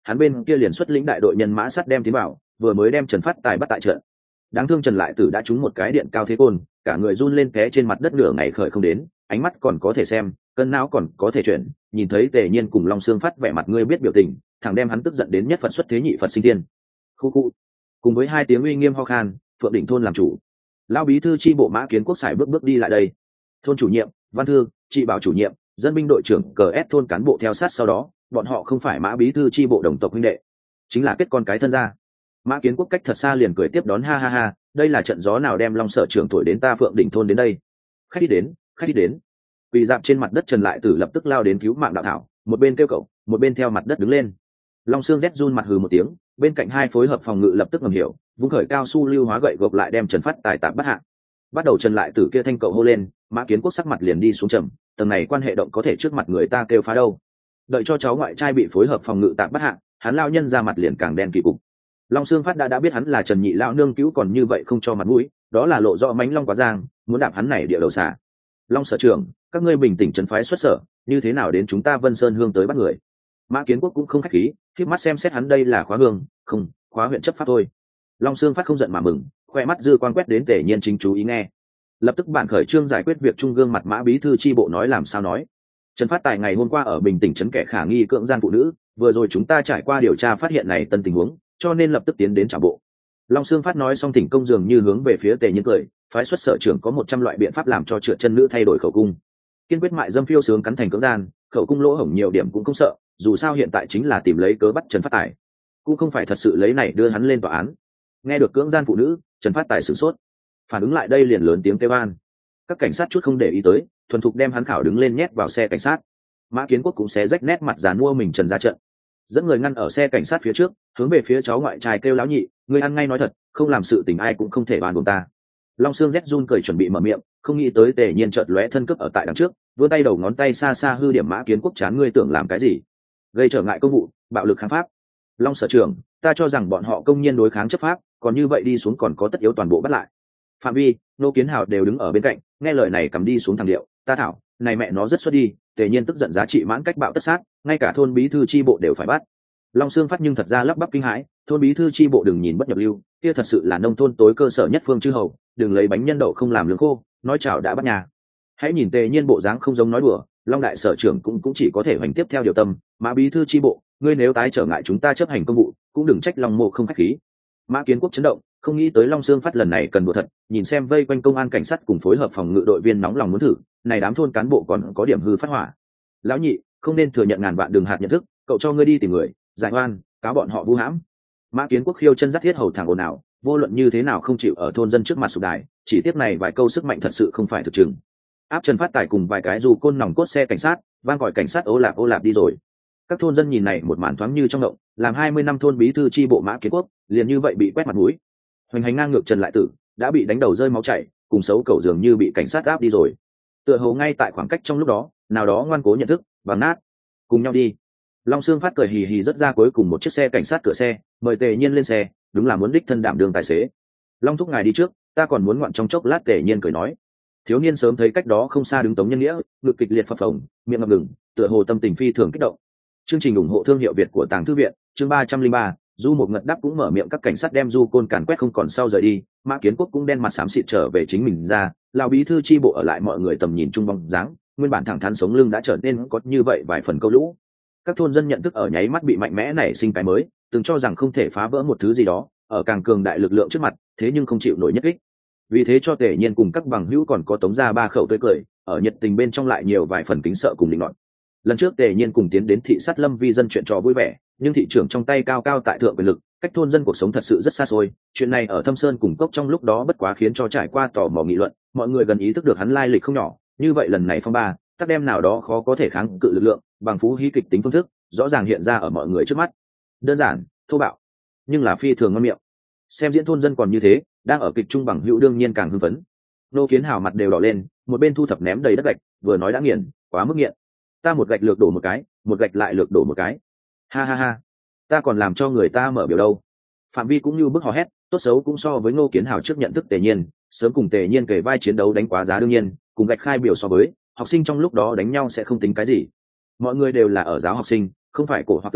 hắn bên kia liền xuất lĩnh đại đội nhân mã sắt đem tiến vào, vừa mới đem Trần Phát Tài bắt tại trận. Đáng thương Trần Lại Tử đã trúng một cái điện cao thế côn, cả người run lên té trên mặt đất nửa ngày khởi không đến, ánh mắt còn có thể xem, cân não còn có thể chuyển, nhìn thấy Tề Nhiên cùng Long Xương Phát vẻ mặt ngươi biết biểu tình, thằng đem hắn tức giận đến nhất Phật xuất thế nhị Phật sinh tiên. Khu khu. Cùng với hai tiếng uy nghiêm ho khan, Phượng Đỉnh thôn làm chủ. Lão bí thư chi bộ Mã Kiến Quốc xài bước bước đi lại đây. Thôn chủ nhiệm, Văn Thư, chị bảo chủ nhiệm, dân binh đội trưởng, cờ ép thôn cán bộ theo sát sau đó, bọn họ không phải Mã bí thư chi bộ đồng tộc huynh đệ, chính là kết con cái thân gia. Mã Kiến Quốc cách thật xa liền cười tiếp đón ha ha ha, đây là trận gió nào đem Long sở trưởng thổi đến ta Phượng Đỉnh thôn đến đây. Khách đi đến, khách đi đến. Quỳ dạp trên mặt đất Trần Lại Tử lập tức lao đến cứu mạng đạo thảo, một bên kêu cậu, một bên theo mặt đất đứng lên. Long Xương rét run mặt hừ một tiếng, bên cạnh hai phối hợp phòng ngự lập tức ngầm hiểu, vung khởi cao su lưu hóa gậy gộc lại đem Trần Phát Tài tạm bắt hạ. Bắt đầu Trần Lại Tử kia thanh cậu hô lên, Mã Kiến Quốc sắc mặt liền đi xuống trầm, tầng này quan hệ động có thể trước mặt người ta kêu phá đâu. Đợi cho cháu ngoại trai bị phối hợp phòng ngự tạm bắt hạ, hắn lao nhân ra mặt liền càng đen kỳ cục. Long Xương Phát đã đã biết hắn là Trần Nhị lão nương cứu còn như vậy không cho mặt mũi, đó là lộ rõ mánh long quá giang, muốn đạp hắn này địa đầu xả. Long sở trưởng, các ngươi bình tĩnh trấn phái xuất sở, như thế nào đến chúng ta Vân Sơn hương tới bắt người? Mã Kiến Quốc cũng không khách khí, khép mắt xem xét hắn đây là khóa hương, không, khóa huyện chấp pháp thôi. Long Xương Phát không giận mà mừng, khoe mắt dư quan quét đến Tề Nhiên chính chú ý nghe. Lập tức bạn khởi trương giải quyết việc trung gương mặt Mã bí thư chi bộ nói làm sao nói. Trần Phát Tài ngày hôm qua ở Bình Tỉnh trấn kẻ khả nghi cưỡng gian phụ nữ, vừa rồi chúng ta trải qua điều tra phát hiện này tân tình huống, cho nên lập tức tiến đến trả bộ. Long Xương Phát nói xong thỉnh công dường như hướng về phía Tề Nhiên cười, phái xuất sở trưởng có một trăm loại biện pháp làm cho trượt chân nữ thay đổi khẩu cung. Kiên quyết mại dâm phiêu sướng cắn thành cưỡng gian, khẩu cung lỗ hổng nhiều điểm cũng không sợ, dù sao hiện tại chính là tìm lấy cớ bắt Trần Phát Tài, cũng không phải thật sự lấy này đưa hắn lên tòa án. Nghe được cưỡng gian phụ nữ, Trần Phát Tài sửng sốt, phản ứng lại đây liền lớn tiếng kêu an. Các cảnh sát chút không để ý tới, thuần thục đem hắn khảo đứng lên nhét vào xe cảnh sát. Mã Kiến Quốc cũng xé rách nét mặt giàn mua mình Trần ra trận, dẫn người ngăn ở xe cảnh sát phía trước, hướng về phía cháu ngoại trai kêu láo nhị, người ăn ngay nói thật, không làm sự tình ai cũng không thể bàn buồn ta. Long Xương rét run cười chuẩn bị mở miệng, không nghĩ tới Tề Nhiên chợt lóe thân cướp ở tại đằng trước, vươn tay đầu ngón tay xa xa hư điểm Mã Kiến Quốc chán ngươi tưởng làm cái gì? Gây trở ngại công vụ, bạo lực kháng pháp. Long sở trưởng, ta cho rằng bọn họ công nhiên đối kháng chấp pháp, còn như vậy đi xuống còn có tất yếu toàn bộ bắt lại. Phạm Vi, Nô Kiến Hào đều đứng ở bên cạnh, nghe lời này cầm đi xuống thằng điệu, ta thảo, này mẹ nó rất xuất đi. Tề Nhiên tức giận giá trị mãn cách bạo tất sát, ngay cả thôn bí thư chi bộ đều phải bắt. Long Xương Phát nhưng thật ra lắp bắp kinh hãi, thôn bí thư chi bộ đừng nhìn bất nhập lưu, kia thật sự là nông thôn tối cơ sở nhất phương chư hầu, đừng lấy bánh nhân đậu không làm lương khô, nói chảo đã bắt nhà. Hãy nhìn Tề Nhiên bộ dáng không giống nói đùa, Long đại sở trưởng cũng cũng chỉ có thể hành tiếp theo điều tâm, Mã bí thư chi bộ, ngươi nếu tái trở ngại chúng ta chấp hành công vụ, cũng đừng trách Long mộ không khách khí. Mã Kiến Quốc chấn động, không nghĩ tới Long Xương Phát lần này cần đùa thật, nhìn xem vây quanh công an cảnh sát cùng phối hợp phòng ngự đội viên nóng lòng muốn thử, này đám thôn cán bộ còn có điểm hư phát hỏa. Lão nhị, không nên thừa nhận ngàn vạn đường hạt nhận thức, cậu cho ngươi đi tìm người, giải oan, cáo bọn họ vu hãm. Mã Kiến Quốc khiêu chân dắt thiết hầu thẳng ồn ào, vô luận như thế nào không chịu ở thôn dân trước mặt sụp đài, chỉ tiếp này vài câu sức mạnh thật sự không phải thực chừng. Áp Trần Phát Tài cùng vài cái dù côn nòng cốt xe cảnh sát, vang gọi cảnh sát ô lạp ô lạp đi rồi. Các thôn dân nhìn này một màn thoáng như trong động, làm hai mươi năm thôn bí thư chi bộ Mã Kiến Quốc, liền như vậy bị quét mặt mũi. Hoành hành ngang ngược Trần Lại Tử, đã bị đánh đầu rơi máu chảy, cùng xấu cẩu dường như bị cảnh sát áp đi rồi. Tựa hồ ngay tại khoảng cách trong lúc đó, nào đó ngoan cố nhận thức, bằng nát, cùng nhau đi. Long Xương Phát cười hì hì rất ra cuối cùng một chiếc xe cảnh sát cửa xe, mời Tề Nhiên lên xe, đúng là muốn đích thân đảm đương tài xế. Long thúc ngài đi trước, ta còn muốn ngoạn trong chốc lát. Tề Nhiên cười nói. Thiếu niên sớm thấy cách đó không xa đứng Tống Nhân Nghĩa, ngực kịch liệt phập phồng, miệng ngập ngừng, tựa hồ tâm tình phi thường kích động. Chương trình ủng hộ thương hiệu Việt của Tàng Thư viện, chương ba trăm linh ba, Du một ngật đáp cũng mở miệng các cảnh sát đem Du Côn càn quét không còn sau rời đi, Mã Kiến Quốc cũng đen mặt xám xịt trở về chính mình ra, lão bí thư chi bộ ở lại mọi người tầm nhìn trung bóng dáng, nguyên bản thẳng thắn sống lưng đã trở nên có như vậy vài phần câu lũ. Các thôn dân nhận thức ở nháy mắt bị mạnh mẽ nảy sinh cái mới, từng cho rằng không thể phá vỡ một thứ gì đó, ở càng cường đại lực lượng trước mặt, thế nhưng không chịu nổi nhất kích. Vì thế cho Tề Nhiên cùng các bằng hữu còn có Tống gia ba khẩu tươi cười, ở nhiệt tình bên trong lại nhiều vài phần kính sợ cùng định luận. Lần trước Tề Nhiên cùng tiến đến thị sát Lâm Vi dân chuyện trò vui vẻ, nhưng thị trưởng trong tay cao cao tại thượng quyền lực, cách thôn dân cuộc sống thật sự rất xa xôi. Chuyện này ở Thâm Sơn cùng Cốc trong lúc đó bất quá khiến cho trải qua tò mò nghị luận, mọi người gần ý thức được hắn lai lịch không nhỏ. Như vậy lần này phong ba, các đem nào đó khó có thể kháng cự lực lượng, bằng phú hí kịch tính phương thức, rõ ràng hiện ra ở mọi người trước mắt. Đơn giản, thô bạo, nhưng là phi thường ngon miệng. Xem diễn thôn dân còn như thế, đang ở kịch trung bằng hữu đương nhiên càng hưng phấn. Nô Kiến Hào mặt đều đỏ lên, một bên thu thập ném đầy đất gạch, vừa nói đã nghiền, quá mức nghiện. Ta một gạch lược đổ một cái, một gạch lại lược đổ một cái. Ha ha ha, ta còn làm cho người ta mở biểu đâu. Phạm Vi cũng như bức hò hét, tốt xấu cũng so với Ngô Kiến Hào trước nhận thức Tề Nhiên, sớm cùng Tề Nhiên kể vai chiến đấu đánh quá giá đương nhiên, cùng gạch khai biểu so với, học sinh trong lúc đó đánh nhau sẽ không tính cái gì. Mọi người đều là ở giáo học sinh, không phải cổ hoặc tử,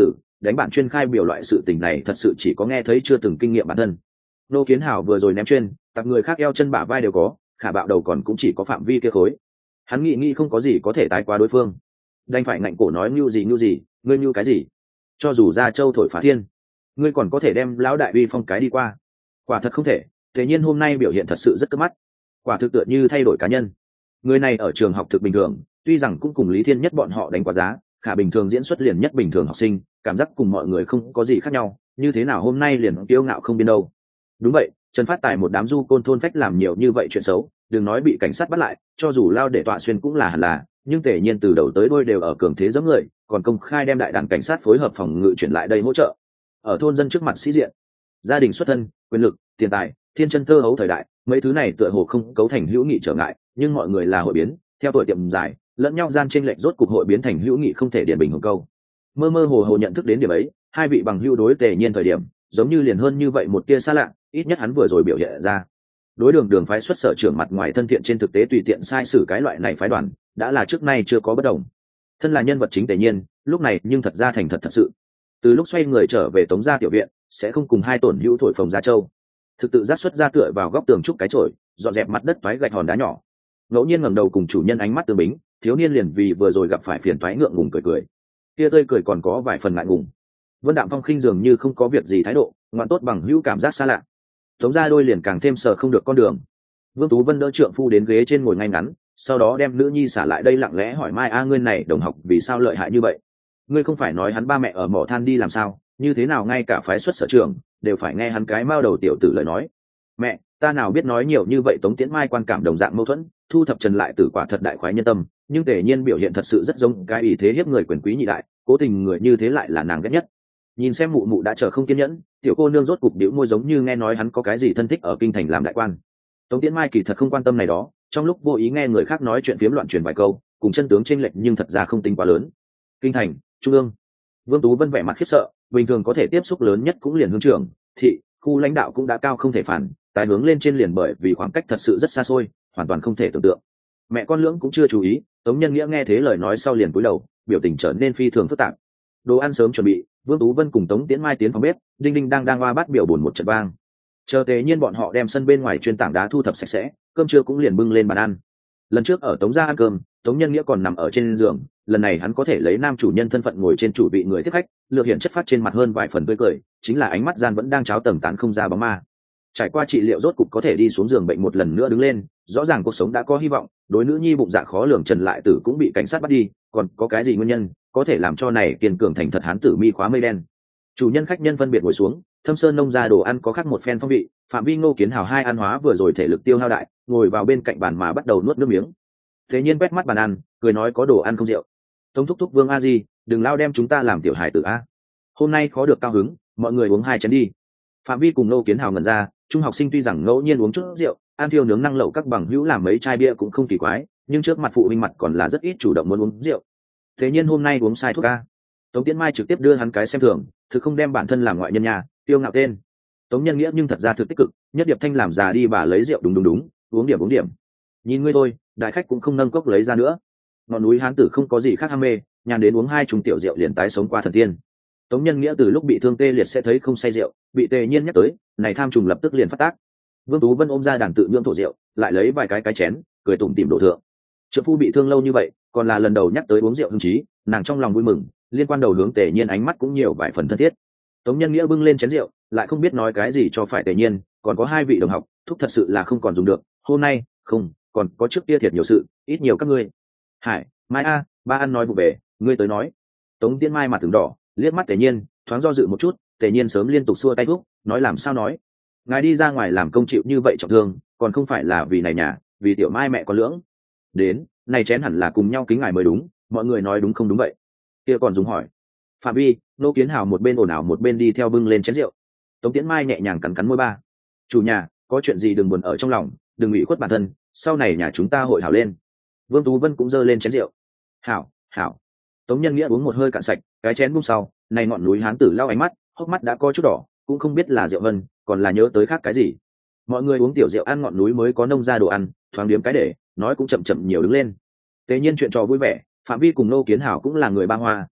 đánh bạn chuyên khai biểu loại sự tình này thật sự chỉ có nghe thấy chưa từng kinh nghiệm bản thân. Nô Kiến Hào vừa rồi ném chuyên tập người khác eo chân bả vai đều có, khả bạo đầu còn cũng chỉ có phạm vi kia khối. Hắn nghĩ nghĩ không có gì có thể tái quá đối phương, đành phải ngạnh cổ nói nhu gì nhu gì, ngươi nhu cái gì? Cho dù ra châu thổi phá thiên, ngươi còn có thể đem lão đại uy phong cái đi qua? Quả thật không thể. Thế nhiên hôm nay biểu hiện thật sự rất cướp mắt, quả thực tựa như thay đổi cá nhân. Người này ở trường học thực bình thường, tuy rằng cũng cùng Lý Thiên Nhất bọn họ đánh quá giá, khả bình thường diễn xuất liền nhất bình thường học sinh, cảm giác cùng mọi người không có gì khác nhau, như thế nào hôm nay liền kiêu ngạo không biên đâu. Đúng vậy, Trần Phát Tài một đám du côn thôn phách làm nhiều như vậy chuyện xấu, đừng nói bị cảnh sát bắt lại, cho dù lao để tọa xuyên cũng là hẳn là, nhưng Tề Nhiên từ đầu tới đuôi đều ở cường thế giống người, còn công khai đem đại đàn cảnh sát phối hợp phòng ngự chuyển lại đây hỗ trợ. Ở thôn dân trước mặt sĩ diện, gia đình xuất thân, quyền lực, tiền tài, thiên chân thơ hấu thời đại, mấy thứ này tựa hồ không cấu thành hữu nghị trở ngại, nhưng mọi người là hội biến, theo tuổi tiệm dài, lẫn nhau gian chênh lệch rốt cục hội biến thành hữu nghị không thể điển bình hưởng câu. Mơ mơ hồ hồ nhận thức đến điểm ấy, hai vị bằng hữu đối Tề Nhiên thời điểm, giống như liền hơn như vậy một tia xa lạ, ít nhất hắn vừa rồi biểu hiện ra. Đối đường đường phái xuất sở trưởng mặt ngoài thân thiện, trên thực tế tùy tiện sai sử cái loại này phái đoàn, đã là trước nay chưa có bất đồng. Thân là nhân vật chính Tề Nhiên, lúc này nhưng thật ra thành thật thật sự. Từ lúc xoay người trở về Tống gia tiểu viện, sẽ không cùng hai tổn hữu thổi phồng gia châu. Thực tự giác xuất ra tựa vào góc tường trúc cái chổi, dọn dẹp mặt đất toái gạch hòn đá nhỏ. Ngẫu nhiên ngẩng đầu cùng chủ nhân ánh mắt tương bính, thiếu niên liền vì vừa rồi gặp phải phiền toái ngượng ngùng cười cười. Kia tươi cười còn có vài phần ngại ngùng. Vân Đạm Phong khinh dường như không có việc gì thái độ, ngoạn tốt bằng hữu cảm giác xa lạ. Tống gia đôi liền càng thêm sờ không được con đường. Vương Tú Vân đỡ trượng phu đến ghế trên ngồi ngay ngắn, sau đó đem nữ nhi xả lại đây lặng lẽ hỏi Mai A ngươi này đồng học vì sao lợi hại như vậy? Ngươi không phải nói hắn ba mẹ ở mỏ than đi làm sao, như thế nào ngay cả phái xuất sở trường đều phải nghe hắn cái mao đầu tiểu tử lời nói. Mẹ, ta nào biết nói nhiều như vậy. Tống Tiễn Mai quan cảm đồng dạng mâu thuẫn, thu thập Trần lại tử quả thật đại khoái nhân tâm, nhưng Tề Nhiên biểu hiện thật sự rất giống cái ý thế hiếp người quyền quý nhị đại, cố tình người như thế lại là nàng ghét nhất. Nhìn xem mụ mụ đã chờ không kiên nhẫn, tiểu cô nương rốt cục điếu môi giống như nghe nói hắn có cái gì thân thích ở kinh thành làm đại quan. Tống Tiễn Mai kỳ thật không quan tâm này đó, trong lúc vô ý nghe người khác nói chuyện phiếm loạn truyền vài câu, cùng chân tướng chênh lệch nhưng thật ra không tính quá lớn. Kinh thành, trung ương. Vương Tú Vân vẻ mặt khiếp sợ, bình thường có thể tiếp xúc lớn nhất cũng liền hướng trưởng, thị, khu lãnh đạo cũng đã cao không thể phản, tái hướng lên trên liền bởi vì khoảng cách thật sự rất xa xôi, hoàn toàn không thể tưởng tượng. Mẹ con lưỡng cũng chưa chú ý, Tống Nhân Nghĩa nghe thế lời nói sau liền cúi đầu, biểu tình trở nên phi thường phức tạp. Đồ ăn sớm chuẩn bị, Vương Tú Vân cùng Tống Tiễn Mai tiến phòng bếp, đinh đinh đang đang oa bát biểu buồn một trận vang. Chờ Tề Nhiên bọn họ đem sân bên ngoài chuyên tảng đá thu thập sạch sẽ, cơm trưa cũng liền bưng lên bàn ăn. Lần trước ở Tống gia ăn cơm, Tống Nhân Nghĩa còn nằm ở trên giường, lần này hắn có thể lấy nam chủ nhân thân phận ngồi trên chủ vị người tiếp khách, lược hiện chất phát trên mặt hơn vài phần tươi cười, chính là ánh mắt gian vẫn đang cháo tầng tán không ra bóng ma. Trải qua trị liệu rốt cục có thể đi xuống giường bệnh một lần nữa đứng lên, rõ ràng cuộc sống đã có hy vọng. Đối nữ nhi bụng dạ khó lường Trần lại tử cũng bị cảnh sát bắt đi, còn có cái gì nguyên nhân có thể làm cho này kiên cường thành thật hán tử mi khóa mây đen. Chủ nhân khách nhân phân biệt ngồi xuống, Thâm Sơn nông gia đồ ăn có khác một phen phong vị, Phạm Vi Ngô Kiến Hào hai ăn hóa vừa rồi thể lực tiêu hao đại, ngồi vào bên cạnh bàn mà bắt đầu nuốt nước miếng. Thế Nhiên quét mắt bàn ăn, cười nói có đồ ăn không rượu. Tống thúc thúc Vương A Di, đừng lao đem chúng ta làm tiểu hài tử a. Hôm nay khó được cao hứng, mọi người uống hai chén đi. Phạm Vi cùng Ngô Kiến Hào ngẩn ra, trung học sinh tuy rằng ngẫu nhiên uống chút rượu, ăn thiêu nướng năng lẩu các bằng hữu làm mấy chai bia cũng không kỳ quái, nhưng trước mặt phụ huynh mặt còn là rất ít chủ động muốn uống rượu. Thế Nhiên hôm nay uống sai thuốc a. Tống Tiễn Mai trực tiếp đưa hắn cái xem thường, thực không đem bản thân làm ngoại nhân nhà, tiêu ngạo tên. Tống Nhân Nghĩa nhưng thật ra thực tích cực, nhất điệp thanh làm già đi bà lấy rượu đúng đúng đúng, uống điểm uống điểm. Nhìn ngươi thôi, đại khách cũng không nâng cốc lấy ra nữa. Ngọn núi hán tử không có gì khác ham mê, nhàn đến uống hai chung tiểu rượu liền tái sống qua thần tiên. Tống Nhân Nghĩa từ lúc bị thương tê liệt sẽ thấy không say rượu, bị Tề Nhiên nhắc tới, này tham trùng lập tức liền phát tác. Vương Tú Vân ôm ra đàn tự nhượng thổ rượu, lại lấy vài cái cái chén, cười tủm tỉm đổ thượng. Trượng phu bị thương lâu như vậy, còn là lần đầu nhắc tới uống rượu hưng trí, nàng trong lòng vui mừng, liên quan đầu hướng Tề Nhiên ánh mắt cũng nhiều vài phần thân thiết. Tống Nhân Nghĩa bưng lên chén rượu, lại không biết nói cái gì cho phải Tề Nhiên, còn có hai vị đồng học, thúc thật sự là không còn dùng được, hôm nay, không, còn có trước kia thiệt nhiều sự, ít nhiều các ngươi. Hải, Mai a, ba ăn nói vụ về, ngươi tới nói. Tống Tiễn Mai mặt từng đỏ, liếc mắt Tề Nhiên, thoáng do dự một chút, Tề Nhiên sớm liên tục xua tay thúc, nói làm sao nói. Ngài đi ra ngoài làm công chịu như vậy trọng thương, còn không phải là vì này nhà, vì tiểu Mai mẹ có lưỡng. Đến, này chén hẳn là cùng nhau kính ngài mới đúng, mọi người nói đúng không đúng vậy. Kia còn dùng hỏi. Phạm Vi, Nô Kiến Hào một bên ồn ào một bên đi theo bưng lên chén rượu. Tống Tiễn Mai nhẹ nhàng cắn cắn môi ba. Chủ nhà, có chuyện gì đừng buồn ở trong lòng, đừng ủy khuất bản thân, sau này nhà chúng ta hội hảo lên. Vương Tú Vân cũng giơ lên chén rượu. Hảo, hảo. Tống Nhân Nghĩa uống một hơi cạn sạch, cái chén buông sau, này ngọn núi hán tử lau ánh mắt, hốc mắt đã có chút đỏ, cũng không biết là rượu vân, còn là nhớ tới khác cái gì. Mọi người uống tiểu rượu ăn ngọn núi mới có nông ra đồ ăn, thoáng điếm cái để, nói cũng chậm chậm nhiều đứng lên. Tế nhiên chuyện trò vui vẻ, Phạm Vi cùng Nô Kiến Hào cũng là người ba hoa,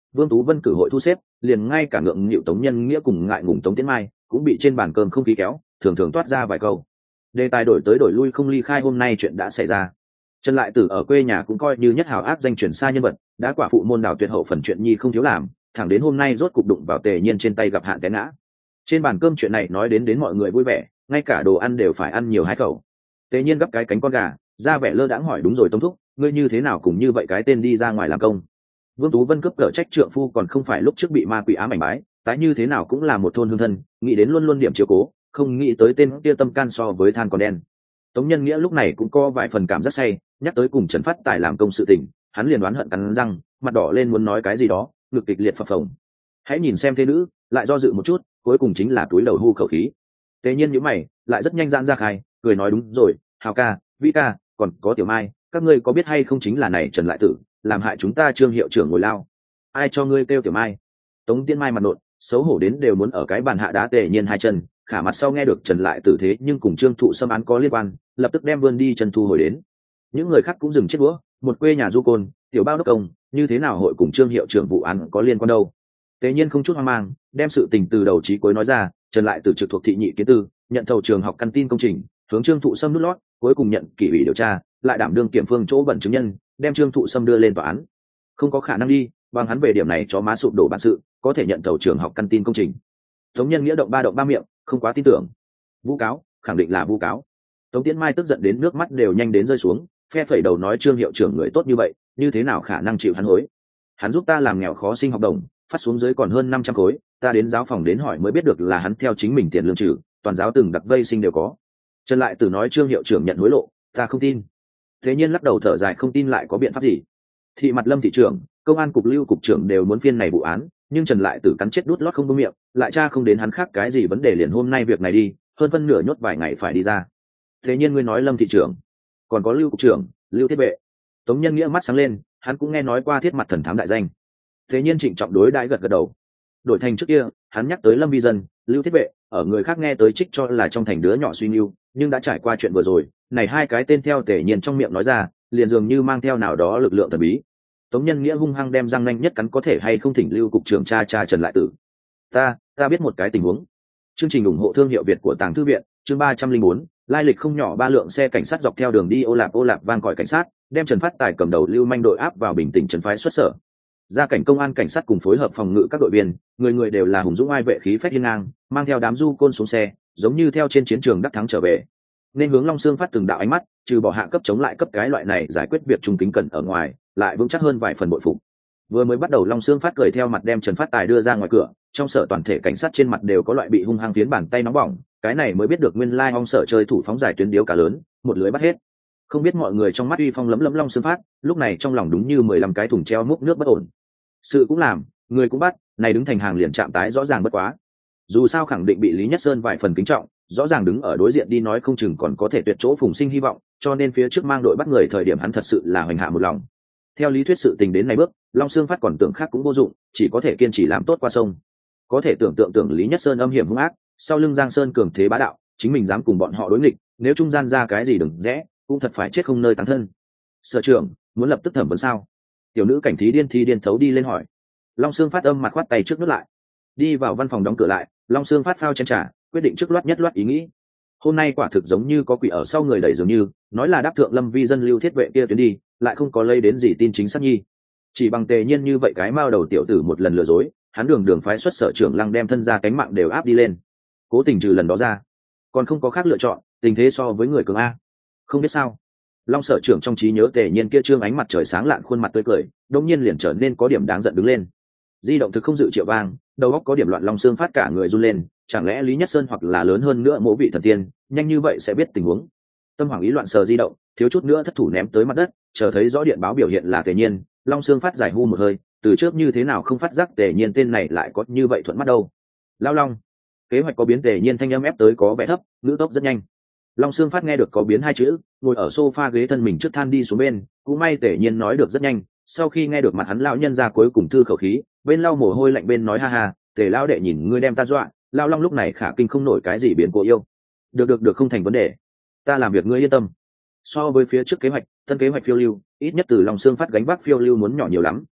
Vương Tú Vân cử hội thu xếp, liền ngay cả ngượng nghịu Tống Nhân Nghĩa cùng ngại ngùng Tống Tiến Mai cũng bị trên bàn cơm không khí kéo, thường thường toát ra vài câu. Đề tài đổi tới đổi lui không ly khai hôm nay chuyện đã xảy ra. Trần Lại Tử ở quê nhà cũng coi như nhất hào ác danh truyền xa nhân vật, đã quả phụ môn đào tuyệt hậu phần chuyện nhi không thiếu làm, thẳng đến hôm nay rốt cục đụng vào Tề Nhiên trên tay gặp hạn té ngã. Trên bàn cơm chuyện này nói đến đến mọi người vui vẻ, ngay cả đồ ăn đều phải ăn nhiều hai khẩu. Tề Nhiên gấp cái cánh con gà, ra vẻ lơ đãng hỏi đúng rồi Tống thúc, ngươi như thế nào cùng như vậy cái tên đi ra ngoài làm công? Vương Tú Vân cấp cỡ trách trượng phu còn không phải lúc trước bị ma quỷ ám ảnh bái, tái như thế nào cũng là một thôn hương thân, nghĩ đến luôn luôn điểm chiếu cố, không nghĩ tới tên kia tâm can so với than còn đen. Tống Nhân Nghĩa lúc này cũng có vài phần cảm giác say, nhắc tới cùng Trần Phát Tài làm công sự tình, hắn liền đoán hận cắn răng, mặt đỏ lên muốn nói cái gì đó, ngực kịch liệt phập phồng. Hãy nhìn xem thế nữ, lại do dự một chút, cuối cùng chính là túi đầu hu khẩu khí. Tế Nhiên nhíu mày, lại rất nhanh giãn ra khai, cười nói đúng rồi, Hào ca, Vĩ ca, còn có Tiểu Mai, các ngươi có biết hay không chính là này Trần Lại Tử, làm hại chúng ta Trương hiệu trưởng ngồi lao. Ai cho ngươi kêu Tiểu Mai? Tống Tiên Mai mặt nộn, xấu hổ đến đều muốn ở cái bàn hạ đá Tề Nhiên hai chân, khả mặt sau nghe được Trần Lại Tử thế nhưng cùng Trương Thụ Sâm án có liên quan, lập tức đem vươn đi chân thu hồi đến. Những người khác cũng dừng chết đũa, một quê nhà du côn, tiểu bao đốc công, như thế nào hội cùng Trương hiệu trưởng vụ án có liên quan đâu? Tề Nhiên không chút hoang mang, đem sự tình từ đầu chí cuối nói ra, Trần Lại Tử trực thuộc thị nhị kiến tư, nhận thầu trường học căn tin công trình, hướng Trương Thụ Sâm nút lót, cuối cùng nhận kỷ ủy điều tra, lại đảm đương kiểm phương chỗ bẩn chứng nhân, đem Trương Thụ Sâm đưa lên tòa án. Không có khả năng đi, bằng hắn về điểm này cho má sụp đổ bản sự, có thể nhận thầu trường học căn tin công trình. Tống Nhân Nghĩa động ba động ba miệng, không quá tin tưởng. Vu cáo, khẳng định là vu cáo. Tống Tiễn Mai tức giận đến nước mắt đều nhanh đến rơi xuống, phe phẩy đầu nói Trương hiệu trưởng người tốt như vậy, như thế nào khả năng chịu hắn hối? Hắn giúp ta làm nghèo khó sinh học đồng, phát xuống dưới còn hơn năm trăm khối, ta đến giáo phòng đến hỏi mới biết được là hắn theo chính mình tiền lương trừ, toàn giáo từng đặc vây sinh đều có. Trần Lại Tử nói Trương hiệu trưởng nhận hối lộ, ta không tin. Thế nhiên lắc đầu thở dài không tin lại có biện pháp gì. Thị Mặt Lâm thị trưởng, công an cục lưu cục trưởng đều muốn phiên này vụ án, nhưng Trần Lại Tử cắn chết đút lót không buông miệng, lại tra không đến hắn khác cái gì vấn đề liền hôm nay việc này đi, hơn phân nửa nhốt vài ngày phải đi ra. Thế nhiên ngươi nói Lâm thị trưởng, còn có lưu cục trưởng, lưu thiết vệ. Tống Nhân Nghĩa mắt sáng lên, hắn cũng nghe nói qua Thiết Mặt thần thám đại danh. Thế nhiên trịnh trọng đối đãi gật gật đầu. Đổi thành trước kia, hắn nhắc tới Lâm Vi Dân, lưu thiết vệ, ở người khác nghe tới trích cho là trong thành đứa nhỏ suy nhu, nhưng đã trải qua chuyện vừa rồi, này hai cái tên theo Tề Nhiên trong miệng nói ra, liền dường như mang theo nào đó lực lượng thần bí. Tống Nhân Nghĩa hung hăng đem răng nanh nhất cắn có thể hay không thỉnh lưu cục trưởng cha cha Trần Lại Tử. Ta, ta biết một cái tình huống. Chương trình ủng hộ thương hiệu Việt của Tàng Thư viện, chương ba trăm linh bốn, lai lịch không nhỏ ba lượng xe cảnh sát dọc theo đường đi ô lạp ô lạp vang còi cảnh sát, đem Trần Phát Tài cầm đầu lưu manh đội áp vào bình tĩnh trấn phái xuất sở. Gia cảnh công an cảnh sát cùng phối hợp phòng ngự các đội viên, người người đều là hùng dũng ai vệ khí phách hiên ngang, mang theo đám du côn xuống xe, giống như theo trên chiến trường đắc thắng trở về. Nên hướng Long Xương phát từng đạo ánh mắt, trừ bỏ hạ cấp chống lại cấp cái loại này giải quyết việc trung kính cẩn ở ngoài, lại vững chắc hơn vài phần bội phục. Vừa mới bắt đầu Long Xương phát cười theo mặt đem Trần Phát Tài đưa ra ngoài cửa, trong sở toàn thể cảnh sát trên mặt đều có loại bị hung hăng phiến bàn tay nóng bỏng, cái này mới biết được nguyên lai ong sở chơi thủ phóng giải tuyến điếu cá lớn, một lưới bắt hết. Không biết mọi người trong mắt uy phong lấm lấm Long Xương phát, lúc này trong lòng đúng như mười lăm cái thùng treo múc nước bất ổn. Sự cũng làm, người cũng bắt, này đứng thành hàng liền chạm tái rõ ràng bất quá. Dù sao khẳng định bị Lý Nhất Sơn vài phần kính trọng, rõ ràng đứng ở đối diện đi nói không chừng còn có thể tuyệt chỗ phùng sinh hy vọng, cho nên phía trước mang đội bắt người thời điểm hắn thật sự là hoành hạ một lòng. Theo lý thuyết sự tình đến này bước, Long Xương phát còn tưởng khác cũng vô dụng, chỉ có thể kiên trì làm tốt qua sông. Có thể tưởng tượng tưởng Lý Nhất Sơn âm hiểm hung ác, sau lưng Giang Sơn cường thế bá đạo, chính mình dám cùng bọn họ đối nghịch, nếu trung gian ra cái gì đừng rẽ, cũng thật phải chết không nơi táng thân. Sở trưởng, muốn lập tức thẩm vấn sao? Tiểu nữ cảnh thí điên thi điên thấu đi lên hỏi. Long Xương phát âm mặt khoát tay trước nước lại, đi vào văn phòng đóng cửa lại. Long Xương phát phao chén trà, quyết định trước loát nhất loát ý nghĩ. Hôm nay quả thực giống như có quỷ ở sau người đẩy dường như, nói là đáp thượng Lâm Vi Dân lưu thiết vệ kia tuyến đi, lại không có lây đến gì tin chính xác nhi. Chỉ bằng Tề Nhiên như vậy cái mao đầu tiểu tử một lần lừa dối, hắn đường đường phái xuất sở trưởng Lăng đem thân ra cánh mạng đều áp đi lên. Cố tình trừ lần đó ra, còn không có khác lựa chọn, tình thế so với người cường a. Không biết sao, Long sở trưởng trong trí nhớ Tề Nhiên kia trương ánh mặt trời sáng lạn khuôn mặt tươi cười, đột nhiên liền trở nên có điểm đáng giận đứng lên. Di động thực không dự triệu vang, đầu óc có điểm loạn Long Xương phát cả người run lên, chẳng lẽ Lý Nhất Sơn hoặc là lớn hơn nữa mỗ vị thần tiên, nhanh như vậy sẽ biết tình huống. Tâm hoảng ý loạn sờ di động, thiếu chút nữa thất thủ ném tới mặt đất, chờ thấy rõ điện báo biểu hiện là Tề Nhiên, Long Xương phát giải hu một hơi, từ trước như thế nào không phát giác Tề Nhiên tên này lại có như vậy thuận mắt đâu. Lao Long, kế hoạch có biến Tề Nhiên thanh âm ép tới có vẻ thấp, ngữ tốc rất nhanh. Long Xương phát nghe được có biến hai chữ, ngồi ở sofa ghế thân mình trước than đi xuống bên, cũng may Tề Nhiên nói được rất nhanh, sau khi nghe được mặt hắn lão nhân ra cuối cùng thư khẩu khí, bên lau mồ hôi lạnh bên nói ha ha, Tề lão đệ nhìn ngươi đem ta dọa, Lao Long lúc này khả kinh không nổi cái gì biến cố yêu. Được được được không thành vấn đề, ta làm việc ngươi yên tâm. So với phía trước kế hoạch, tân kế hoạch phiêu lưu, ít nhất từ Long Xương phát gánh vác phiêu lưu muốn nhỏ nhiều lắm.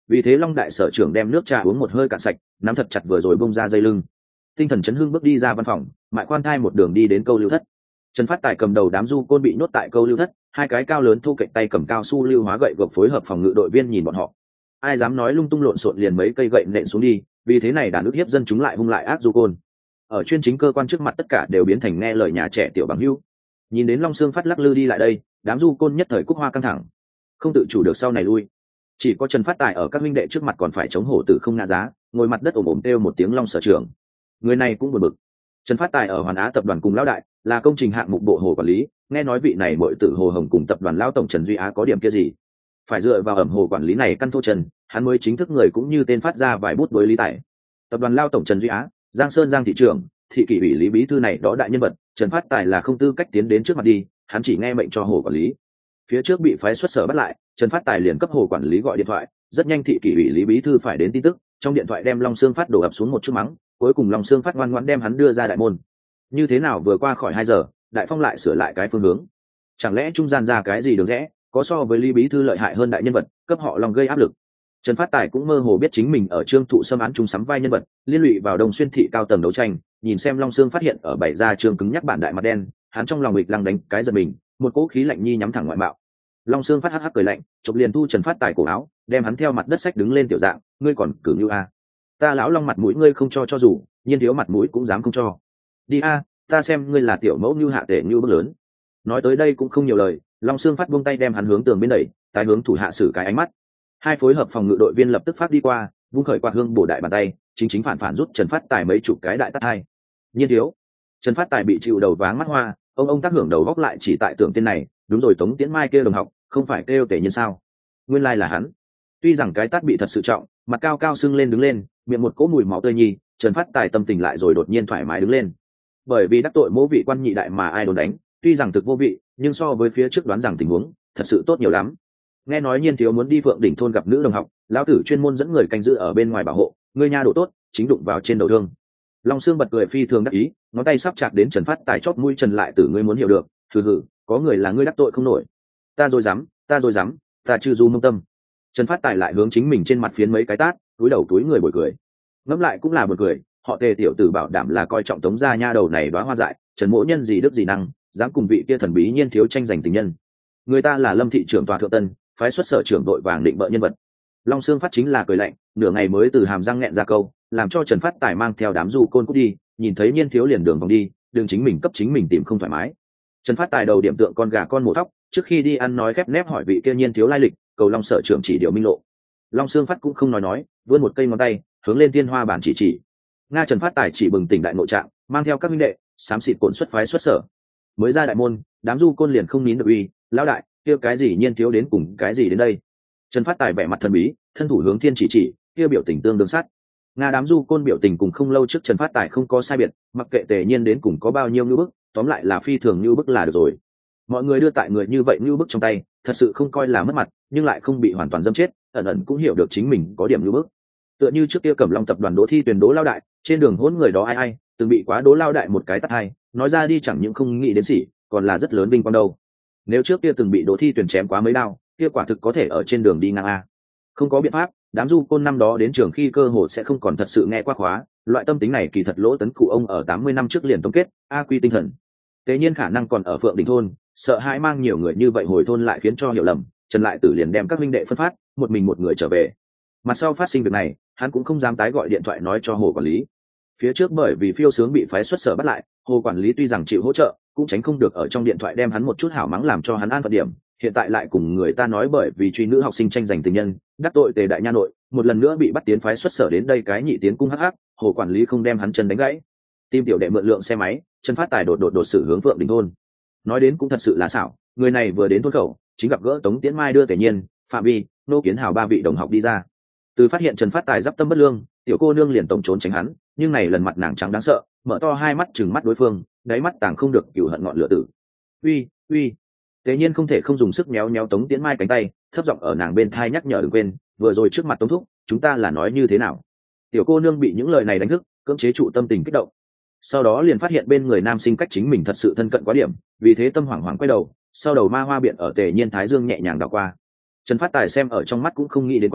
vì thế long đại sở trưởng đem nước trà uống một hơi cạn sạch, nắm thật chặt vừa rồi bông ra dây lưng, tinh thần chấn hưng bước đi ra văn phòng. Mại khoan thai một đường đi đến câu lưu thất. Trần Phát Tài cầm đầu đám du côn bị nhốt tại câu lưu thất, hai cái cao lớn thu cạnh tay cầm cao su lưu hóa gậy gộc phối hợp phòng ngự đội viên nhìn bọn họ. Ai dám nói lung tung lộn xộn liền mấy cây gậy nện xuống đi, vì thế này đàn ức hiếp dân chúng lại hung lại ác du côn. Ở chuyên chính cơ quan trước mặt tất cả đều biến thành nghe lời nhà trẻ tiểu bằng hữu. Nhìn đến Long Xương Phát lắc lư đi lại đây, đám du côn nhất thời cúc hoa căng thẳng, không tự chủ được sau này lui. Chỉ có Trần Phát Tài ở các minh đệ trước mặt còn phải chống hổ tử không ngã giá, ngồi mặt đất ồm ồm kêu một tiếng Long sở trưởng. Người này cũng buồn bực. Trần Phát Tài ở Hoàn Á tập đoàn cùng lão đại, là công trình hạng mục bộ hồ quản lý, nghe nói vị này muội tử Hồ Hồng cùng tập đoàn lão tổng Trần Duy Á có điểm kia gì, phải dựa vào ẩm hồ quản lý này căn thô trần, hắn mới chính thức người cũng như tên phát ra vài bút với lý tài. Tập đoàn lão tổng Trần Duy Á, Giang Sơn Giang thị trưởng, thị kỷ ủy lý bí thư này đó đại nhân vật, Trần Phát Tài là không tư cách tiến đến trước mặt đi, hắn chỉ nghe mệnh cho hồ quản lý. Phía trước bị phái xuất sở bắt lại, Trần Phát Tài liền cấp hồ quản lý gọi điện thoại, rất nhanh thị kỷ ủy lý bí thư phải đến tin tức, trong điện thoại đem Long Xương Phát đổ ập xuống một chút mắng, cuối cùng Long Xương Phát ngoan ngoãn đem hắn đưa ra đại môn. Như thế nào vừa qua khỏi hai giờ, đại phong lại sửa lại cái phương hướng, chẳng lẽ trung gian ra cái gì đường rẽ, có so với lý bí thư lợi hại hơn đại nhân vật, cấp họ Long gây áp lực. Trần Phát Tài cũng mơ hồ biết chính mình ở Trương Thụ xâm án chung sắm vai nhân vật, liên lụy vào Đông Xuyên thị cao tầng đấu tranh, nhìn xem Long Xương phát hiện ở bảy gia Trương cứng nhắc bản đại mặt đen, hắn trong lòng nghịch lăng đánh cái giật mình, một cỗ khí lạnh nhi nhắm thẳng ngoại mạo. Long Xương phát hắc hắc cười lạnh, chụp liền thu Trần Phát Tài cổ áo, đem hắn theo mặt đất sách đứng lên tiểu dạng, ngươi còn cử như a? Ta lão Long mặt mũi ngươi không cho cho dù, nhiên thiếu mặt mũi cũng dám không cho. Đi a, ta xem ngươi là tiểu mẫu như hạ tể như bước lớn. Nói tới đây cũng không nhiều lời, Long Xương phát buông tay đem hắn hướng tường bên đẩy, tái hướng thủ hạ sử cái ánh mắt. Hai phối hợp phòng ngự đội viên lập tức phát đi qua, vung khởi quạt hương bổ đại bàn tay, chính chính phản phản rút Trần Phát Tài mấy chục cái đại tát hai. Nhiên thiếu, Trần Phát Tài bị chịu đầu váng mắt hoa, ông ông tác hưởng đầu góc lại chỉ tại tưởng tên này, đúng rồi Tống Tiễn Mai kia đồng học, không phải kêu tể nhiên sao? Nguyên lai là hắn. Tuy rằng cái tát bị thật sự trọng, mặt cao cao sưng lên đứng lên, miệng một cỗ mùi máu tươi nhi, Trần Phát Tài tâm tình lại rồi đột nhiên thoải mái đứng lên. Bởi vì đắc tội mỗ vị quan nhị đại mà ai đồn đánh, tuy rằng thực vô vị, nhưng so với phía trước đoán rằng tình huống thật sự tốt nhiều lắm. Nghe nói Nhiên thiếu muốn đi Phượng đỉnh thôn gặp nữ đồng học, lão tử chuyên môn dẫn người canh giữ ở bên ngoài bảo hộ, ngươi nha độ tốt, chính đụng vào trên đầu thương. Long Xương bật cười phi thường đắc ý, ngón tay sắp chạm đến Trần Phát Tài chót mũi Trần lại tử ngươi muốn hiểu được, thử hử, có người là ngươi đắc tội không nổi. Ta rồi dám, ta rồi dám, ta chư du mông tâm. Trần Phát Tài lại hướng chính mình trên mặt phiến mấy cái tát, túi đầu túi người bồi cười. Ngẫm lại cũng là buồn cười, họ Tề tiểu tử bảo đảm là coi trọng Tống gia nha đầu này đóa hoa dại, Trần Mỗ nhân gì đức gì năng, dám cùng vị kia thần bí Nhiên thiếu tranh giành tình nhân. Người ta là Lâm thị trưởng tòa thượng tân, phái xuất sở trưởng đội vàng định bợ nhân vật. Long Xương phát chính là cười lạnh, nửa ngày mới từ hàm răng nghẹn ra câu, làm cho Trần Phát Tài mang theo đám du côn cút đi, nhìn thấy Nhiên thiếu liền đường vòng đi, đường chính mình cấp chính mình tìm không thoải mái. Trần Phát Tài đầu điểm tượng con gà con mổ thóc, trước khi đi ăn nói khép nép hỏi vị kia Nhiên thiếu lai lịch, cầu Long sở trưởng chỉ điều minh lộ. Long Xương phát cũng không nói nói, vươn một cây ngón tay, hướng lên thiên hoa bản chỉ chỉ. Nga Trần Phát Tài chỉ bừng tỉnh đại nội trạng, mang theo các minh đệ, xám xịt cuộn xuất phái xuất sở. Mới ra đại môn, đám du côn liền không nín được uy, lão đại, kia cái gì Nhiên thiếu đến cùng cái gì đến đây? Trần Phát Tài vẻ mặt thần bí, thân thủ hướng thiên chỉ chỉ, kia biểu tình tương đương sát. Nga đám du côn biểu tình cùng không lâu trước Trần Phát Tài không có sai biệt, mặc kệ Tề Nhiên đến cùng có bao nhiêu nhu bức, tóm lại là phi thường nhu bức là được rồi. Mọi người đưa tại người như vậy nhu bức trong tay, thật sự không coi là mất mặt, nhưng lại không bị hoàn toàn dâm chết, ẩn ẩn cũng hiểu được chính mình có điểm nhu bức. Tựa như trước kia Cẩm Long tập đoàn Đỗ Thi tuyển Đỗ lao đại, trên đường hỗn người đó ai ai, từng bị quá Đỗ lao đại một cái tát hai, nói ra đi chẳng những không nghĩ đến xỉ, còn là rất lớn vinh quang đâu. Nếu trước kia từng bị Đỗ Thi tuyển chém quá mấy đao, kia quả thực có thể ở trên đường đi ngang a. Không có biện pháp, đám du côn năm đó đến trường khi cơ hội sẽ không còn thật sự nghe qua khóa, loại tâm tính này kỳ thật Lỗ Tấn cụ ông ở tám mươi năm trước liền tổng kết, a quy tinh thần. Tế nhiên khả năng còn ở Phượng Đình thôn, sợ hãi mang nhiều người như vậy hồi thôn lại khiến cho hiểu lầm, Trần lại tử liền đem các minh đệ phân phát, một mình một người trở về. Mặt sau phát sinh việc này, hắn cũng không dám tái gọi điện thoại nói cho Hồ quản lý. Phía trước bởi vì phiêu sướng bị phái xuất sở bắt lại, Hồ quản lý tuy rằng chịu hỗ trợ, cũng tránh không được ở trong điện thoại đem hắn một chút hảo mắng làm cho hắn an phận điểm. Hiện tại lại cùng người ta nói bởi vì truy nữ học sinh tranh giành tình nhân, đắc tội Tề đại nha nội, một lần nữa bị bắt tiến phái xuất sở đến đây cái nhị tiến cung hắc hắc, Hồ quản lý không đem hắn chân đánh gãy. Tim tiểu đệ mượn lượng xe máy, Trần Phát Tài đột đột đột sự hướng Phượng Đình thôn. Nói đến cũng thật sự là xảo, người này vừa đến thôn khẩu, chính gặp gỡ Tống Tiễn Mai đưa Tề Nhiên, Phạm Vi, Nô Kiến Hào ba vị đồng học đi ra. Từ phát hiện Trần Phát Tài giáp tâm bất lương, tiểu cô nương liền tổng trốn tránh hắn, nhưng này lần mặt nàng trắng đáng sợ, mở to hai mắt trừng mắt đối phương, đáy mắt tàng không được cừu hận ngọn lửa tử. Uy, uy. Tề Nhiên không thể không dùng sức méo méo Tống Tiễn Mai cánh tay, thấp giọng ở nàng bên thai nhắc nhở đừng quên, vừa rồi trước mặt Tống thúc, chúng ta là nói như thế nào. Tiểu cô nương bị những lời này đánh thức, cưỡng chế trụ tâm tình kích động. Sau đó liền phát hiện bên người nam sinh cách chính mình thật sự thân cận quá điểm, vì thế tâm hoảng hoảng quay đầu, sau đầu ma hoa biện ở Tề Nhiên thái dương nhẹ nhàng đảo qua. Trần Phát Tài xem ở trong mắt cũng không nghĩ đến quái,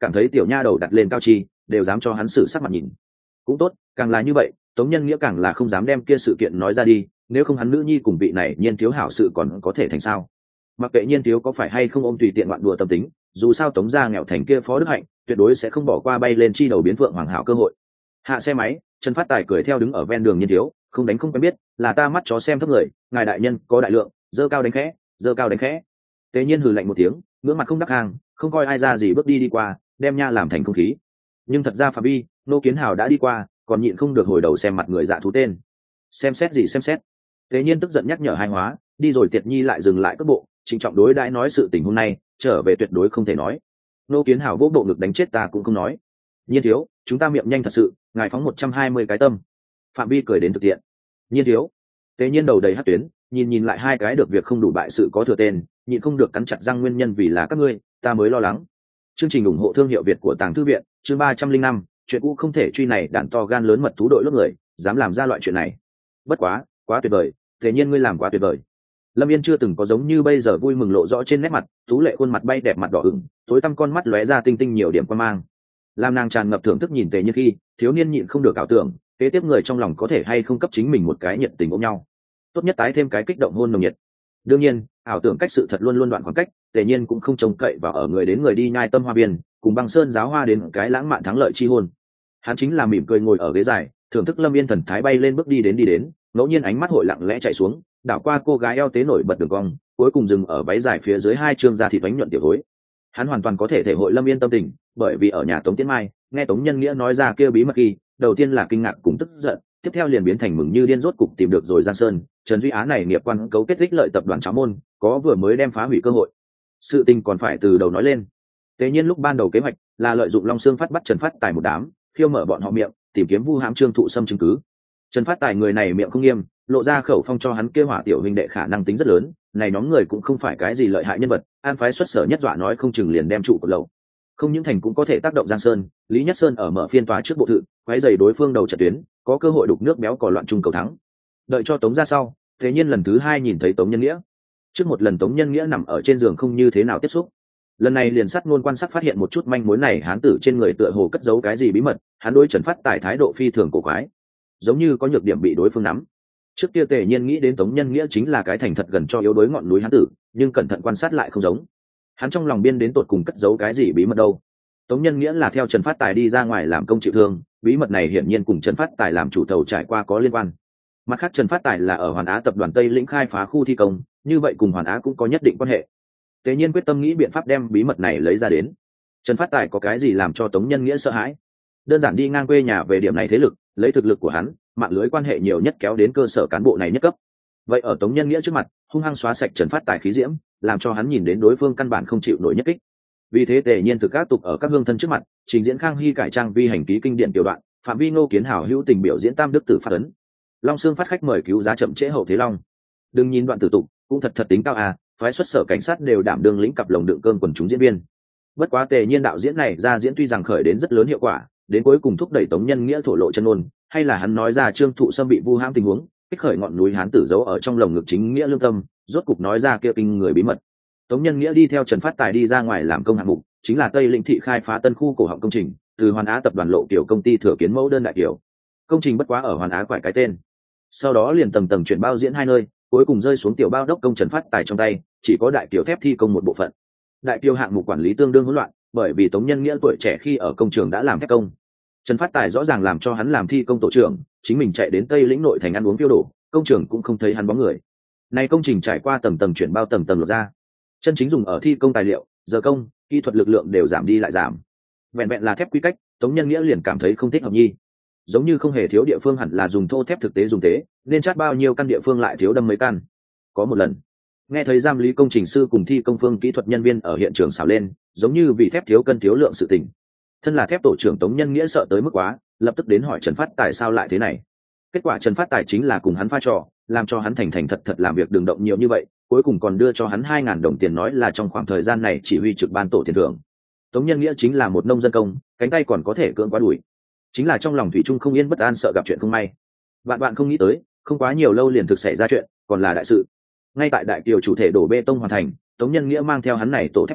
cảm thấy tiểu nha đầu đặt lên cao chi đều dám cho hắn xử sắc mặt nhìn. Cũng tốt, càng là như vậy tống nhân nghĩa càng là không dám đem kia sự kiện nói ra đi, nếu không hắn nữ nhi cùng vị này Nhiên thiếu hảo sự còn có thể thành sao. Mặc kệ Nhiên thiếu có phải hay không ôm tùy tiện ngoạn đùa tâm tính, dù sao tống gia nghèo thành kia phó đức hạnh tuyệt đối sẽ không bỏ qua bay lên chi đầu biến vượng hoàng hảo cơ hội. Hạ xe máy, Trần Phát Tài cười theo đứng ở ven đường Nhiên thiếu, không đánh không quen biết, là ta mắt chó xem thấp người, ngài đại nhân có đại lượng, dơ cao đánh khẽ, dơ cao đánh khẽ. Tế Nhiên hừ lạnh một tiếng, ngưỡng mặt không đắc hàng, không coi ai ra gì bước đi đi qua, đem nha làm thành không khí. Nhưng thật ra Phạm Vi, Nô Kiến Hào đã đi qua, còn nhịn không được hồi đầu xem mặt người dạ thú tên. Xem xét gì xem xét. Tế Nhiên tức giận nhắc nhở hai hóa, đi rồi Tiệt Nhi lại dừng lại cước bộ, trịnh trọng đối đãi nói sự tình hôm nay, trở về tuyệt đối không thể nói. Nô Kiến Hào vỗ bộ ngực đánh chết ta cũng không nói. Nhiên thiếu, chúng ta miệng nhanh thật sự, ngài phóng một trăm hai mươi cái tâm. Phạm Vi cười đến thực tiện. Nhiên thiếu. Tế Nhiên đầu đầy hất tuyến, nhìn nhìn lại hai cái được việc không đủ bại sự có thừa tên, nhịn không được cắn chặt răng, nguyên nhân vì là các ngươi, ta mới lo lắng. Chương trình ủng hộ thương hiệu Việt của Tàng Thư viện, chương ba trăm linh năm, chuyện cũ không thể truy này, đạn to gan lớn mật thú đội lớp người, dám làm ra loại chuyện này. Bất quá, quá tuyệt vời, Tế Nhiên ngươi làm quá tuyệt vời. Lâm Yên chưa từng có giống như bây giờ vui mừng lộ rõ trên nét mặt, tú lệ khuôn mặt bay đẹp mặt đỏ ửng, tối tăm con mắt lóe ra tinh tinh nhiều điểm quan mang. Làm nàng tràn ngập thưởng thức nhìn Tề Nhiên khi, thiếu niên nhịn không được ảo tưởng, kế tiếp người trong lòng có thể hay không cấp chính mình một cái nhiệt tình ôm nhau. Tốt nhất tái thêm cái kích động hôn nồng nhiệt. Đương nhiên, ảo tưởng cách sự thật luôn luôn đoạn khoảng cách, Tề Nhiên cũng không trông cậy vào ở người đến người đi nhai tâm hoa biên, cùng băng sơn giáo hoa đến cái lãng mạn thắng lợi chi hôn. Hắn chính là mỉm cười ngồi ở ghế dài, thưởng thức Lâm Yên thần thái bay lên bước đi đến đi đến, ngẫu nhiên ánh mắt hội lặng lẽ chạy xuống, đảo qua cô gái eo tế nổi bật đường cong, cuối cùng dừng ở váy dài phía dưới hai trương da thịt bánh nhuận tiểu gối. Hắn hoàn toàn có thể thể hội Lâm Yên tâm tình, bởi vì ở nhà Tống Tiễn Mai, nghe Tống Nhân Nghĩa nói ra kia bí mật khi, đầu tiên là kinh ngạc cùng tức giận, tiếp theo liền biến thành mừng như điên, rốt cục tìm được rồi Giang Sơn, Trần Duy Á này nghiệp quan cấu kết ích lợi tập đoàn Cháo Môn, có vừa mới đem phá hủy cơ hội. Sự tình còn phải từ đầu nói lên. Tế Nhiên lúc ban đầu kế hoạch là lợi dụng Long Xương Phát bắt Trần Phát Tài một đám, khiêu mở bọn họ miệng, tìm kiếm vu hãm Trương Thụ Sâm chứng cứ. Trần Phát Tài người này miệng không nghiêm, lộ ra khẩu phong cho hắn kêu hỏa tiểu huynh đệ khả năng tính rất lớn, này nhóm người cũng không phải cái gì lợi hại nhân vật, an phái xuất sở nhất dọa nói không chừng liền đem trụ cột lầu. Không những thành cũng có thể tác động Giang Sơn, Lý Nhất Sơn ở mở phiên tòa trước bộ thự, quấy giày đối phương đầu trận tuyến, có cơ hội đục nước béo cò loạn trung cầu thắng. Đợi cho Tống ra sau, Thế Nhiên lần thứ hai nhìn thấy Tống Nhân Nghĩa. Trước một lần Tống Nhân Nghĩa nằm ở trên giường không như thế nào tiếp xúc. Lần này liền sát ngôn quan sát phát hiện một chút manh mối này, hán tử trên người tựa hồ cất giấu cái gì bí mật, hắn đối Trần Phát Tài thái độ phi thường cổ quái, giống như có nhược điểm bị đối phương nắm. Trước kia Tề Nhiên nghĩ đến Tống Nhân Nghĩa chính là cái thành thật gần cho yếu đối ngọn núi hán tử, nhưng cẩn thận quan sát lại không giống. Hắn trong lòng biên đến tột cùng cất giấu cái gì bí mật đâu. Tống Nhân Nghĩa là theo Trần Phát Tài đi ra ngoài làm công chịu thương, bí mật này hiển nhiên cùng Trần Phát Tài làm chủ thầu trải qua có liên quan. Mặt khác Trần Phát Tài là ở Hoàn Á tập đoàn Tây Lĩnh khai phá khu thi công, như vậy cùng Hoàn Á cũng có nhất định quan hệ. Tề Nhiên quyết tâm nghĩ biện pháp đem bí mật này lấy ra đến. Trần Phát Tài có cái gì làm cho Tống Nhân Nghĩa sợ hãi? Đơn giản đi ngang quê nhà về điểm này thế lực, lấy thực lực của hắn, mạng lưới quan hệ nhiều nhất kéo đến cơ sở cán bộ này nhất cấp. Vậy ở Tống Nhân Nghĩa trước mặt, hung hăng xóa sạch Trần Phát Tài khí diễm, làm cho hắn nhìn đến đối phương căn bản không chịu nổi nhất kích. Vì thế Tề Nhiên thực ác tục ở các hương thân trước mặt, trình diễn Khang Hy cải trang vi hành ký kinh điển tiểu đoạn, phạm vi Ngô Kiến Hảo hữu tình biểu diễn tam đức tử phát ấn. Long Xương Phát khách mời cứu giá chậm trễ hậu thế long. Đừng nhìn đoạn tử tục, cũng thật thật tính cao à, phái xuất sở cảnh sát đều đảm đương lĩnh cặp lồng đựng cơm quần chúng diễn viên. Bất quá Tề Nhiên đạo diễn này ra diễn tuy rằng khởi đến rất lớn hiệu quả, đến cuối cùng thúc đẩy Tống Nhân Nghĩa thổ lộ chân ngôn, hay là hắn nói ra Trương Thụ Sâm bị vu hãm tình huống, kích khởi ngọn núi hán tử giấu ở trong lồng ngực chính nghĩa lương tâm, rốt cục nói ra kia kinh người bí mật. Tống Nhân Nghĩa đi theo Trần Phát Tài đi ra ngoài làm công hạng mục, chính là Tây Lĩnh thị khai phá tân khu cổ họng công trình, từ Hoàn Á tập đoàn lộ kiểu công ty thừa kiến mẫu đơn đại kiểu. Công trình bất quá ở Hoàn Á quải cái tên. Sau đó liền tầng tầng chuyển bao diễn hai nơi, cuối cùng rơi xuống tiểu bao đốc công Trần Phát Tài trong tay, chỉ có đại kiểu thép thi công một bộ phận. Đại kiểu hạng mục quản lý tương đương hỗn loạn, bởi vì Tống Nhân Nghĩa tuổi trẻ khi ở công trường đã làm thép công. Trần Phát Tài rõ ràng làm cho hắn làm thi công tổ trưởng, chính mình chạy đến Tây Lĩnh nội thành ăn uống phiêu đổ, công trường cũng không thấy hắn bóng người. Này công trình trải qua tầng tầng chuyển bao tầng tầng lột ra, chân chính dùng ở thi công tài liệu, giờ công, kỹ thuật lực lượng đều giảm đi lại giảm. Vẹn vẹn là thép quy cách, Tống Nhân Nghĩa liền cảm thấy không thích hợp nhi. Giống như không hề thiếu địa phương hẳn là dùng thô thép thực tế dùng tế, nên chát bao nhiêu căn địa phương lại thiếu đâm mấy căn. Có một lần, nghe thấy giám lý công trình sư cùng thi công phương kỹ thuật nhân viên ở hiện trường xảo lên, giống như vì thép thiếu cân thiếu lượng sự tình. Thân là thép tổ trưởng Tống Nhân Nghĩa sợ tới mức quá, lập tức đến hỏi Trần Phát Tài sao lại thế này. Kết quả Trần Phát Tài chính là cùng hắn pha trò, làm cho hắn thành thành thật thật làm việc đừng động nhiều như vậy, cuối cùng còn đưa cho hắn hai ngàn đồng tiền, nói là trong khoảng thời gian này chỉ huy trực ban tổ tiền thưởng. Tống Nhân Nghĩa chính là một nông dân công, cánh tay còn có thể cưỡng quá đuổi, chính là trong lòng thủy chung không yên bất an, sợ gặp chuyện không may. Bạn bạn không nghĩ tới, không quá nhiều lâu liền thực xảy ra chuyện, còn là đại sự. Ngay tại đại kiều chủ thể đổ bê tông hoàn thành, Tống Nhân Nghĩa mang theo hắn này tổ thép công,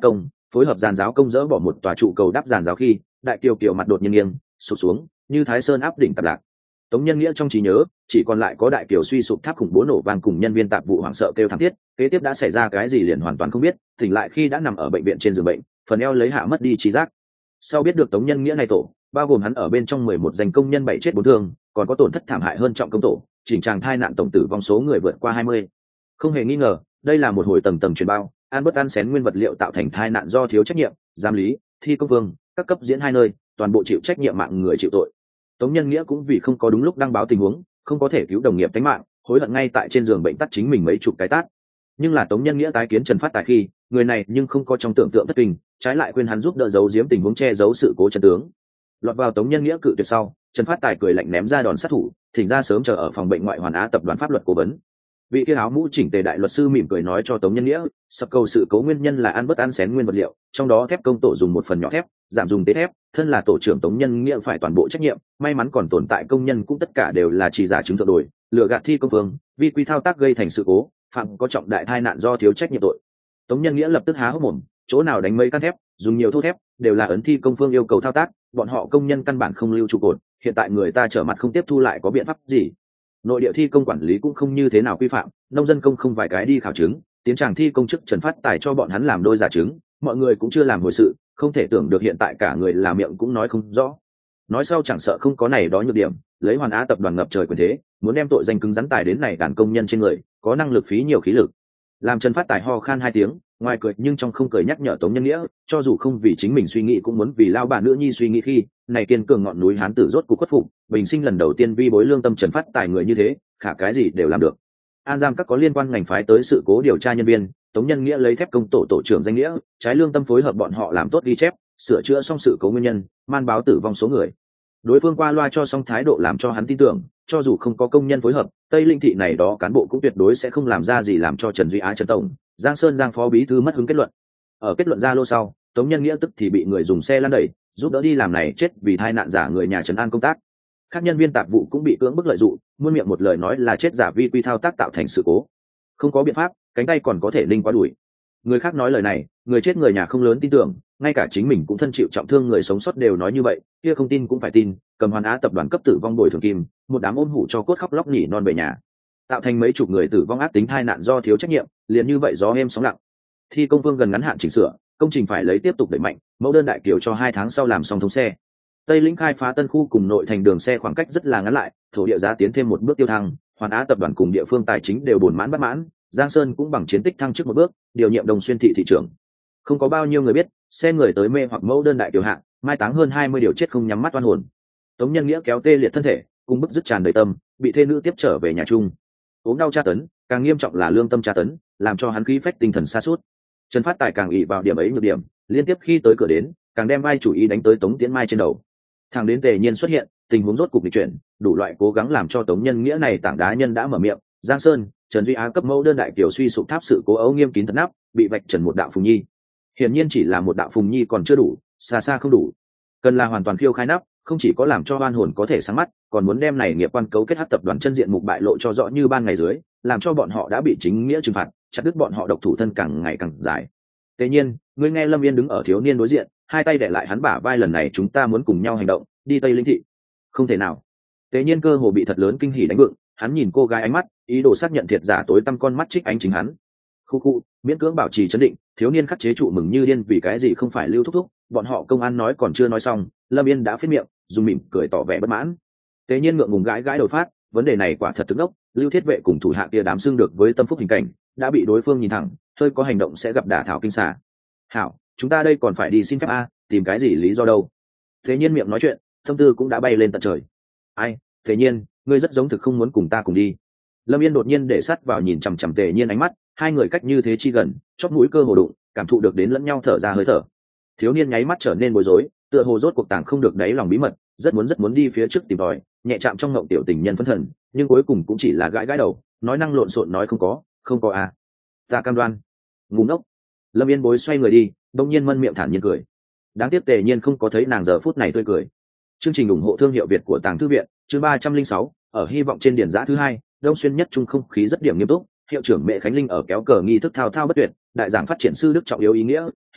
phối hợp giàn giáo công dỡ bỏ một tòa trụ cầu đắp giàn giáo khi đại kiều kiều mặt đột nhiên nghiêng sụp xuống như thái sơn áp đỉnh tạp lạc. Tống Nhân Nghĩa trong trí nhớ chỉ còn lại có đại kiều suy sụp tháp khủng bố nổ vang cùng nhân viên tạp vụ hoảng sợ kêu thảm thiết, kế tiếp đã xảy ra cái gì liền hoàn toàn không biết, tỉnh lại khi đã nằm ở bệnh viện trên giường bệnh, phần eo lấy hạ mất đi trí giác. Sau biết được Tống Nhân Nghĩa này tổ bao gồm hắn ở bên trong mười một danh công nhân bảy chết bốn thương, còn có tổn thất thảm hại hơn trọng công tổ, chỉnh tràng thai nạn tổng tử vong số người vượt qua hai mươi. Không hề nghi ngờ, đây là một hồi tầng tầng truyền bao, ăn bất ăn xén nguyên vật liệu tạo thành thai nạn do thiếu trách nhiệm, giám lý, thi công vương, các cấp diễn hai nơi, toàn bộ chịu trách nhiệm mạng người chịu tội. Tống Nhân Nghĩa cũng vì không có đúng lúc đăng báo tình huống, không có thể cứu đồng nghiệp tính mạng, hối hận ngay tại trên giường bệnh tắt chính mình mấy chục cái tát. Nhưng là Tống Nhân Nghĩa tái kiến Trần Phát Tài khi, người này nhưng không có trong tưởng tượng thất kinh, trái lại khuyên hắn giúp đỡ giấu giếm tình huống che giấu sự cố chân tướng. Lọt vào Tống Nhân Nghĩa cự tuyệt sau, Trần Phát Tài cười lạnh ném ra đòn sát thủ, thỉnh ra sớm chờ ở phòng bệnh ngoại Hoàn Á tập đoàn pháp luật cố vấn. Vị kia áo mũ chỉnh tề đại luật sư mỉm cười nói cho Tống Nhân Nghĩa, sập cầu sự cố nguyên nhân là ăn bất ăn xén nguyên vật liệu, trong đó thép công tổ dùng một phần nhỏ thép, giảm dùng tế thép, thân là tổ trưởng Tống Nhân Nghĩa phải toàn bộ trách nhiệm, may mắn còn tồn tại công nhân cũng tất cả đều là chỉ giả chứng thượng đồi, lừa gạt thi công phương, vi quy thao tác gây thành sự cố, phạm có trọng đại tai nạn do thiếu trách nhiệm tội. Tống Nhân Nghĩa lập tức há hốc mồm, chỗ nào đánh mấy căn thép, dùng nhiều thô thép, đều là ấn thi công phương yêu cầu thao tác, bọn họ công nhân căn bản không lưu trụ cột, hiện tại người ta trở mặt không tiếp thu lại có biện pháp gì? Nội địa thi công quản lý cũng không như thế nào quy phạm, nông dân công không vài cái đi khảo chứng, tiến tràng thi công chức Trần Phát Tài cho bọn hắn làm đôi giả chứng, mọi người cũng chưa làm hồi sự, không thể tưởng được hiện tại cả người làm miệng cũng nói không rõ. Nói sau chẳng sợ không có này đó nhược điểm, lấy Hoàn Á tập đoàn ngập trời quyền thế, muốn đem tội danh cứng rắn tài đến này đàn công nhân trên người, có năng lực phí nhiều khí lực. Làm Trần Phát Tài ho khan hai tiếng, ngoài cười nhưng trong không cười nhắc nhở Tống Nhân Nghĩa, cho dù không vì chính mình suy nghĩ cũng muốn vì lao bà nữ nhi suy nghĩ khi, này kiên cường ngọn núi hán tử rốt cuộc khuất phục, bình sinh lần đầu tiên vi bối lương tâm Trần Phát Tài người như thế, khả cái gì đều làm được. An Giang các có liên quan ngành phái tới sự cố điều tra nhân viên, Tống Nhân Nghĩa lấy thép công tổ tổ trưởng danh nghĩa, trái lương tâm phối hợp bọn họ làm tốt ghi chép, sửa chữa xong sự cố nguyên nhân, man báo tử vong số người. Đối phương qua loa cho xong thái độ làm cho hắn tin tưởng, cho dù không có công nhân phối hợp, Tây Linh thị này đó cán bộ cũng tuyệt đối sẽ không làm ra gì làm cho Trần Duy Á Trần tổng, Giang Sơn Giang phó bí thư mất hứng kết luận. Ở kết luận ra lô sau, Tống Nhân Nghĩa tức thì bị người dùng xe lăn đẩy, giúp đỡ đi làm này chết vì tai nạn giả người nhà trấn an công tác. Các nhân viên tạp vụ cũng bị cưỡng bức lợi dụng, muôn miệng một lời nói là chết giả vi quy thao tác tạo thành sự cố. Không có biện pháp, cánh tay còn có thể linh quá đuổi. Người khác nói lời này, người chết người nhà không lớn tin tưởng, ngay cả chính mình cũng thân chịu trọng thương người sống sót đều nói như vậy, kia không tin cũng phải tin, cầm Hoàn Á tập đoàn cấp tử vong bồi thường kim, một đám ôm hủ cho cốt khóc lóc nhỉ non về nhà. Tạo thành mấy chục người tử vong ác tính tai nạn do thiếu trách nhiệm, liền như vậy gió êm sóng lặng. Thi công phương gần ngắn hạn chỉnh sửa, công trình phải lấy tiếp tục đẩy mạnh, mẫu đơn đại kiều cho hai tháng sau làm xong thông xe. Tây Lĩnh khai phá tân khu cùng nội thành đường xe khoảng cách rất là ngắn lại, thổ địa giá tiến thêm một bước tiêu thăng, Hoàn Á tập đoàn cùng địa phương tài chính đều buồn mãn bất mãn, Giang Sơn cũng bằng chiến tích thăng chức một bước, điều nhiệm Đồng Xuyên thị thị trưởng. Không có bao nhiêu người biết, xe người tới mê hoặc mẫu đơn đại kiều hạng, mai táng hơn hai mươi điều chết không nhắm mắt oan hồn. Tống Nhân Nghĩa kéo tê liệt thân thể, cùng bức dứt tràn đầy tâm, bị thê nữ tiếp trở về nhà chung. Ốm đau tra tấn, càng nghiêm trọng là lương tâm tra tấn, làm cho hắn khí phách tinh thần sa sút. Trần Phát Tài càng ỷ vào điểm ấy nhược điểm, liên tiếp khi tới cửa đến, càng đem vai chủ ý đánh tới Tống Tiễn Mai trên đầu. Thằng đến Tề Nhiên xuất hiện, tình huống rốt cục nghịch chuyển, đủ loại cố gắng làm cho Tống Nhân Nghĩa này tảng đá nhân đã mở miệng, Giang Sơn, Trần Duy Á cấp mẫu đơn đại kiều suy sụp tháp sự cố ấu nghiêm kín thật nắp, bị vạch trần một đạo phùng nhi. Hiển nhiên chỉ là một đạo phùng nhi còn chưa đủ, xa xa không đủ. Cần là hoàn toàn khiêu khai nắp, không chỉ có làm cho oan hồn có thể sáng mắt, còn muốn đem này nghiệp quan cấu kết hắc tập đoàn chân diện mục bại lộ cho rõ như ban ngày dưới, làm cho bọn họ đã bị chính nghĩa trừng phạt, chặt đứt bọn họ độc thủ thân càng ngày càng dài. Tuy nhiên, ngươi nghe Lâm Yên đứng ở thiếu niên đối diện, hai tay đè lại hắn bả vai, lần này chúng ta muốn cùng nhau hành động, đi Tây Linh thị. Không thể nào. Tuy nhiên cơ hồ bị thật lớn kinh hỉ đánh vựng, hắn nhìn cô gái ánh mắt, ý đồ xác nhận thiệt giả tối tăm con mắt trích ánh chính hắn. Khu khu, miễn cưỡng bảo trì trấn định, thiếu niên khắc chế trụ mừng như điên vì cái gì không phải Lưu thúc thúc, bọn họ công an nói còn chưa nói xong, Lâm Yên đã phết miệng, dùng mỉm cười tỏ vẻ bất mãn. Tế nhiên ngượng ngùng gãi gãi đầu phát, vấn đề này quả thật tức ốc, Lưu Thiết Vệ cùng thủ hạ kia đám xưng được với tâm phúc hình cảnh, đã bị đối phương nhìn thẳng, hơi có hành động sẽ gặp đả thảo kinh xà. Hảo, chúng ta đây còn phải đi xin phép a, tìm cái gì lý do đâu? Thế nhiên miệng nói chuyện, tâm tư cũng đã bay lên tận trời. Ai, Thế nhiên, ngươi rất giống thực không muốn cùng ta cùng đi. Lâm Yên đột nhiên để sát vào nhìn chằm chằm Tề Nhiên ánh mắt, hai người cách như thế chi gần, chóp mũi cơ hồ đụng, cảm thụ được đến lẫn nhau thở ra hơi thở. Thiếu niên nháy mắt trở nên bối rối, tựa hồ rốt cuộc tàng không được đáy lòng bí mật, rất muốn rất muốn đi phía trước tìm tòi, nhẹ chạm trong ngộng tiểu tình nhân phấn thần, nhưng cuối cùng cũng chỉ là gãi gãi đầu, nói năng lộn xộn nói không có, không có à. Ta cam đoan. Ngu ngốc. Lâm Yên bối xoay người đi, đông nhiên mân miệng thản nhiên cười. Đáng tiếc Tề Nhiên không có thấy nàng giờ phút này tươi cười. Chương trình ủng hộ thương hiệu Việt của Tàng Thư viện, chương ba trăm linh sáu, ở hy vọng trên điển giã thứ hai, Đông Xuyên nhất trung không khí rất điểm nghiêm túc, hiệu trưởng Mẹ Khánh Linh ở kéo cờ nghi thức thao thao bất tuyệt, đại giảng phát triển sư đức trọng yếu ý nghĩa,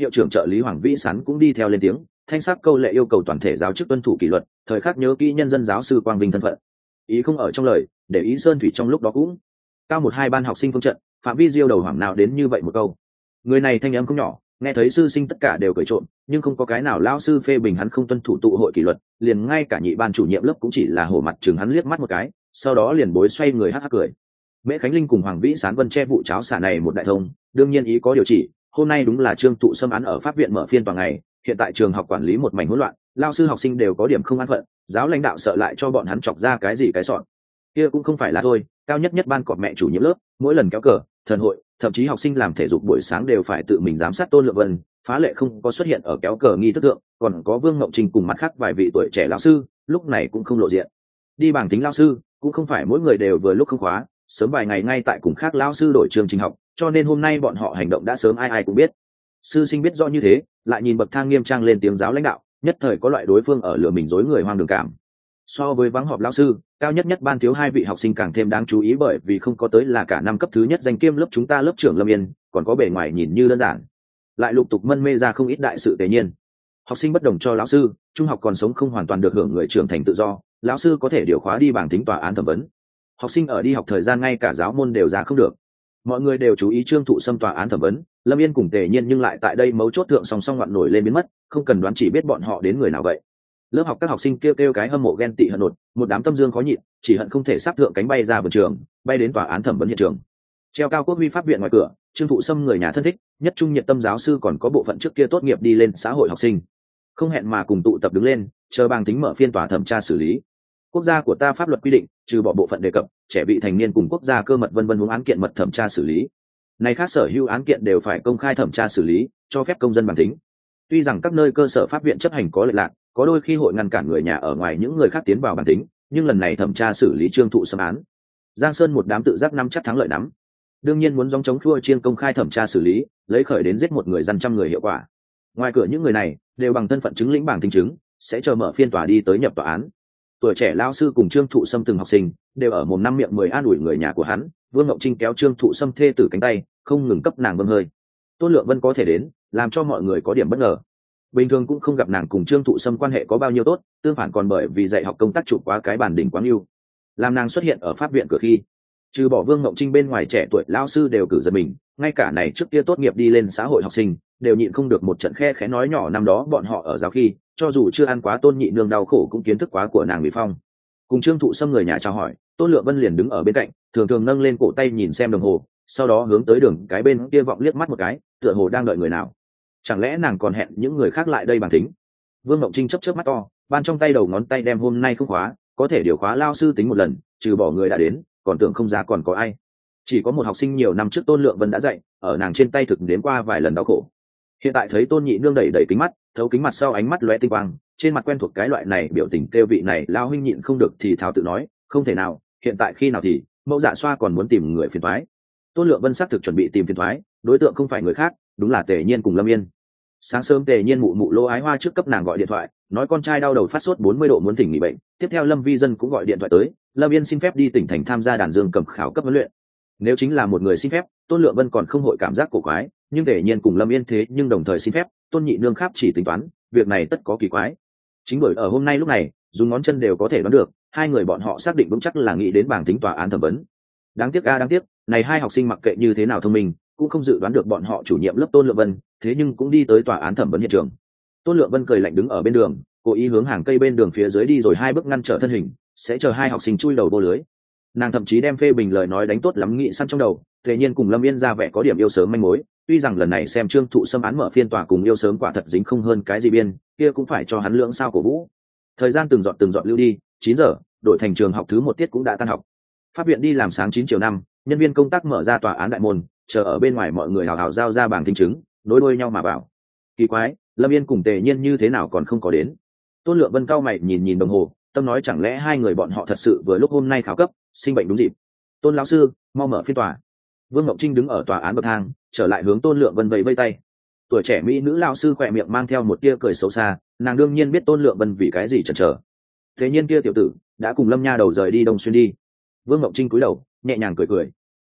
hiệu trưởng trợ lý Hoàng Vĩ Sán cũng đi theo lên tiếng, thanh sắc câu lệ yêu cầu toàn thể giáo chức tuân thủ kỷ luật, thời khắc nhớ kỹ nhân dân giáo sư quang vinh thân phận. Ý không ở trong lời, để ý sơn thủy trong lúc đó cũng cao một hai ban học sinh phương trận, phạm vi diêu đầu hoảng nào đến như vậy một câu. Người này thanh âm không nhỏ, nghe thấy sư sinh tất cả đều cười trộm, nhưng không có cái nào lão sư phê bình hắn không tuân thủ tụ hội kỷ luật, liền ngay cả nhị ban chủ nhiệm lớp cũng chỉ là hổ mặt chừng hắn liếc mắt một cái, sau đó liền bối xoay người hắc hắc cười. Mễ Khánh Linh cùng Hoàng Vĩ Sán vân che vụ cháo xả này một đại thông, đương nhiên ý có điều chỉ, hôm nay đúng là Trương Thụ Sâm án ở pháp viện mở phiên toàn ngày, hiện tại trường học quản lý một mảnh hỗn loạn, lao sư học sinh đều có điểm không an phận, giáo lãnh đạo sợ lại cho bọn hắn chọc ra cái gì cái sọn. Kia cũng không phải là thôi, cao nhất nhất ban cọp mẹ chủ nhiệm lớp, mỗi lần kéo cờ, thần hội, thậm chí học sinh làm thể dục buổi sáng đều phải tự mình giám sát Tôn Lượng Vân, phá lệ không có xuất hiện ở kéo cờ nghi thức thượng, còn có Vương Ngọc Trinh cùng mặt khác vài vị tuổi trẻ lão sư, lúc này cũng không lộ diện. Đi bảng tính lão sư, cũng không phải mỗi người đều vừa lúc không khóa, sớm vài ngày ngay tại cùng khác lão sư đổi trường trình học, cho nên hôm nay bọn họ hành động đã sớm ai ai cũng biết. Sư sinh biết rõ như thế, lại nhìn bậc thang nghiêm trang lên tiếng giáo lãnh đạo, nhất thời có loại đối phương ở lừa mình dối người hoang đường cảm. So với vắng họp lão sư, cao nhất nhất ban thiếu hai vị học sinh càng thêm đáng chú ý, bởi vì không có tới là cả năm cấp thứ nhất danh kiêm lớp chúng ta lớp trưởng Lâm Yên, còn có bề ngoài nhìn như đơn giản, lại lục tục mân mê ra không ít đại sự tề nhiên. Học sinh bất đồng cho lão sư, trung học còn sống không hoàn toàn được hưởng người trưởng thành tự do, lão sư có thể điều khóa đi bảng tính tòa án thẩm vấn. Học sinh ở đi học thời gian ngay cả giáo môn đều ra không được. Mọi người đều chú ý Trương Thụ Sâm tòa án thẩm vấn, Lâm Yên cùng Tề Nhiên nhưng lại tại đây mấu chốt thượng song song ngoạn nổi lên biến mất, không cần đoán chỉ biết bọn họ đến người nào vậy. Lớp học các học sinh kêu kêu cái hâm mộ ghen tị hận nột, một đám tâm dương khó nhịn, chỉ hận không thể sắp thượng cánh bay ra vườn trường, bay đến tòa án thẩm vấn hiện trường. Treo cao quốc huy pháp viện ngoài cửa, Trương Thụ Sâm người nhà thân thích, nhất trung nhiệt tâm giáo sư còn có bộ phận trước kia tốt nghiệp đi lên xã hội học sinh, không hẹn mà cùng tụ tập đứng lên, chờ bàng tính mở phiên tòa thẩm tra xử lý. Quốc gia của ta pháp luật quy định, trừ bỏ bộ phận đề cập trẻ vị thành niên cùng quốc gia cơ mật vân vân hướng án kiện mật thẩm tra xử lý, này khác sở hữu án kiện đều phải công khai thẩm tra xử lý, cho phép công dân bằng tính. Tuy rằng các nơi cơ sở pháp viện chấp hành có lệch lạc, có đôi khi hội ngăn cản người nhà ở ngoài những người khác tiến vào bản tính, nhưng lần này thẩm tra xử lý Trương Thụ Sâm án, Giang Sơn một đám tự giác năm chắc thắng lợi nắm. Đương nhiên muốn giống chống khua chiên công khai thẩm tra xử lý, lấy khởi đến giết một người dân trăm người hiệu quả. Ngoài cửa những người này đều bằng thân phận chứng lĩnh bảng tính chứng, sẽ chờ mở phiên tòa đi tới nhập tòa án. Tuổi trẻ lao sư cùng Trương Thụ Sâm từng học sinh, đều ở mồm năm miệng mười an ủi người nhà của hắn. Vương Ngọc Trinh kéo Trương Thụ Sâm thê tử cánh tay, không ngừng cấp nàng bơm hơi. Tôn Lượng Vân có thể đến, làm cho mọi người có điểm bất ngờ. Bình thường cũng không gặp nàng cùng Trương Thụ Sâm quan hệ có bao nhiêu tốt, tương phản còn bởi vì dạy học công tác chụp quá cái bản đỉnh quáng yêu. Làm nàng xuất hiện ở pháp viện cửa khi, trừ bỏ Vương Ngọc Trinh bên ngoài trẻ tuổi lao sư đều cử giật mình, ngay cả này trước kia tốt nghiệp đi lên xã hội học sinh, đều nhịn không được một trận khe khẽ nói nhỏ năm đó bọn họ ở giáo khi, cho dù chưa ăn quá Tôn nhị nương đau khổ cũng kiến thức quá của nàng Mỹ Phong. Cùng Trương Thụ Sâm người nhà chào hỏi, Tôn Lượng Vân liền đứng ở bên cạnh, thường thường nâng lên cổ tay nhìn xem đồng hồ, sau đó hướng tới đường cái bên kia vọng liếc mắt một cái, tựa hồ đang đợi người nào. Chẳng lẽ nàng còn hẹn những người khác lại đây bàn tính? Vương Ngọc Trinh chớp chớp mắt to, ban trong tay đầu ngón tay đem hôm nay không khóa, có thể điều khóa lao sư tính một lần, trừ bỏ người đã đến, còn tưởng không giá còn có ai. Chỉ có một học sinh nhiều năm trước Tôn Lượng Vân đã dạy, ở nàng trên tay thực đến qua vài lần đau khổ. Hiện tại thấy Tôn nhị nương đẩy đẩy kính mắt, thấu kính mặt sau ánh mắt lóe tinh quang, trên mặt quen thuộc cái loại này biểu tình kêu vị này lao huynh nhịn không được thì thào tự nói, không thể nào, hiện tại khi nào thì mẫu dạ xoa còn muốn tìm người phiền toái. Tôn Lượng Vân xác thực chuẩn bị tìm phiền toái, đối tượng không phải người khác, đúng là Tề Nhiên cùng Lâm Yên. Sáng sớm Tề Nhiên mụ mụ Lô Ái Hoa trước cấp nàng gọi điện thoại, nói con trai đau đầu phát sốt bốn mươi độ muốn thỉnh nghỉ bệnh. Tiếp theo Lâm Vi Dân cũng gọi điện thoại tới, Lâm Yên xin phép đi tỉnh thành tham gia đàn dương cầm khảo cấp huấn luyện. Nếu chính là một người xin phép, Tôn Lượng Vân còn không hội cảm giác cổ quái, nhưng Tề Nhiên cùng Lâm Yên thế nhưng đồng thời xin phép, Tôn nhị nương kháp chỉ tính toán, việc này tất có kỳ quái. Chính bởi ở hôm nay lúc này, dùng ngón chân đều có thể đoán được, hai người bọn họ xác định vững chắc là nghĩ đến bảng tính tòa án thẩm vấn. Đáng tiếc a đáng tiếc, này hai học sinh mặc kệ như thế nào thông minh, cũng không dự đoán được bọn họ chủ nhiệm lớp Tôn Lượng Vân, thế nhưng cũng đi tới tòa án thẩm vấn hiện trường. Tôn Lượng Vân cười lạnh đứng ở bên đường, cố ý hướng hàng cây bên đường phía dưới đi rồi hai bước ngăn trở thân hình, sẽ chờ hai học sinh chui đầu vô lưới. Nàng thậm chí đem phê bình lời nói đánh tốt lắm nghĩ săn trong đầu, Tề Nhiên cùng Lâm Yên ra vẻ có điểm yêu sớm manh mối, tuy rằng lần này xem Trương Thụ Sâm án mở phiên tòa cùng yêu sớm quả thật dính không hơn cái gì biên, kia cũng phải cho hắn lưỡng sao cổ vũ. Thời gian từng giọt từng giọt lưu đi, chín giờ, đổi thành trường học thứ một tiết cũng đã tan học. Pháp viện đi làm sáng chín chiều năm, nhân viên công tác mở ra tòa án đại môn, chờ ở bên ngoài mọi người hào hào giao ra bảng thính chứng, nối đuôi nhau mà vào. Kỳ quái, Lâm Yên cùng Tề Nhiên như thế nào còn không có đến? Tôn Lượng Vân cao mày nhìn nhìn đồng hồ, tâm nói chẳng lẽ hai người bọn họ thật sự vừa lúc hôm nay khảo cấp, sinh bệnh đúng dịp. Tôn lão sư, mau mở phiên tòa. Vương Ngọc Trinh đứng ở tòa án bậc thang, trở lại hướng Tôn Lượng Vân vẫy vẫy tay. Tuổi trẻ mỹ nữ lão sư khỏe miệng mang theo một tia cười xấu xa, nàng đương nhiên biết Tôn Lượng Vân vì cái gì chần chờ. Thế nhiên kia tiểu tử đã cùng Lâm Nha đầu rời đi Đông Xuyên đi. Vương Ngọc Trinh cúi đầu, nhẹ nhàng cười cười.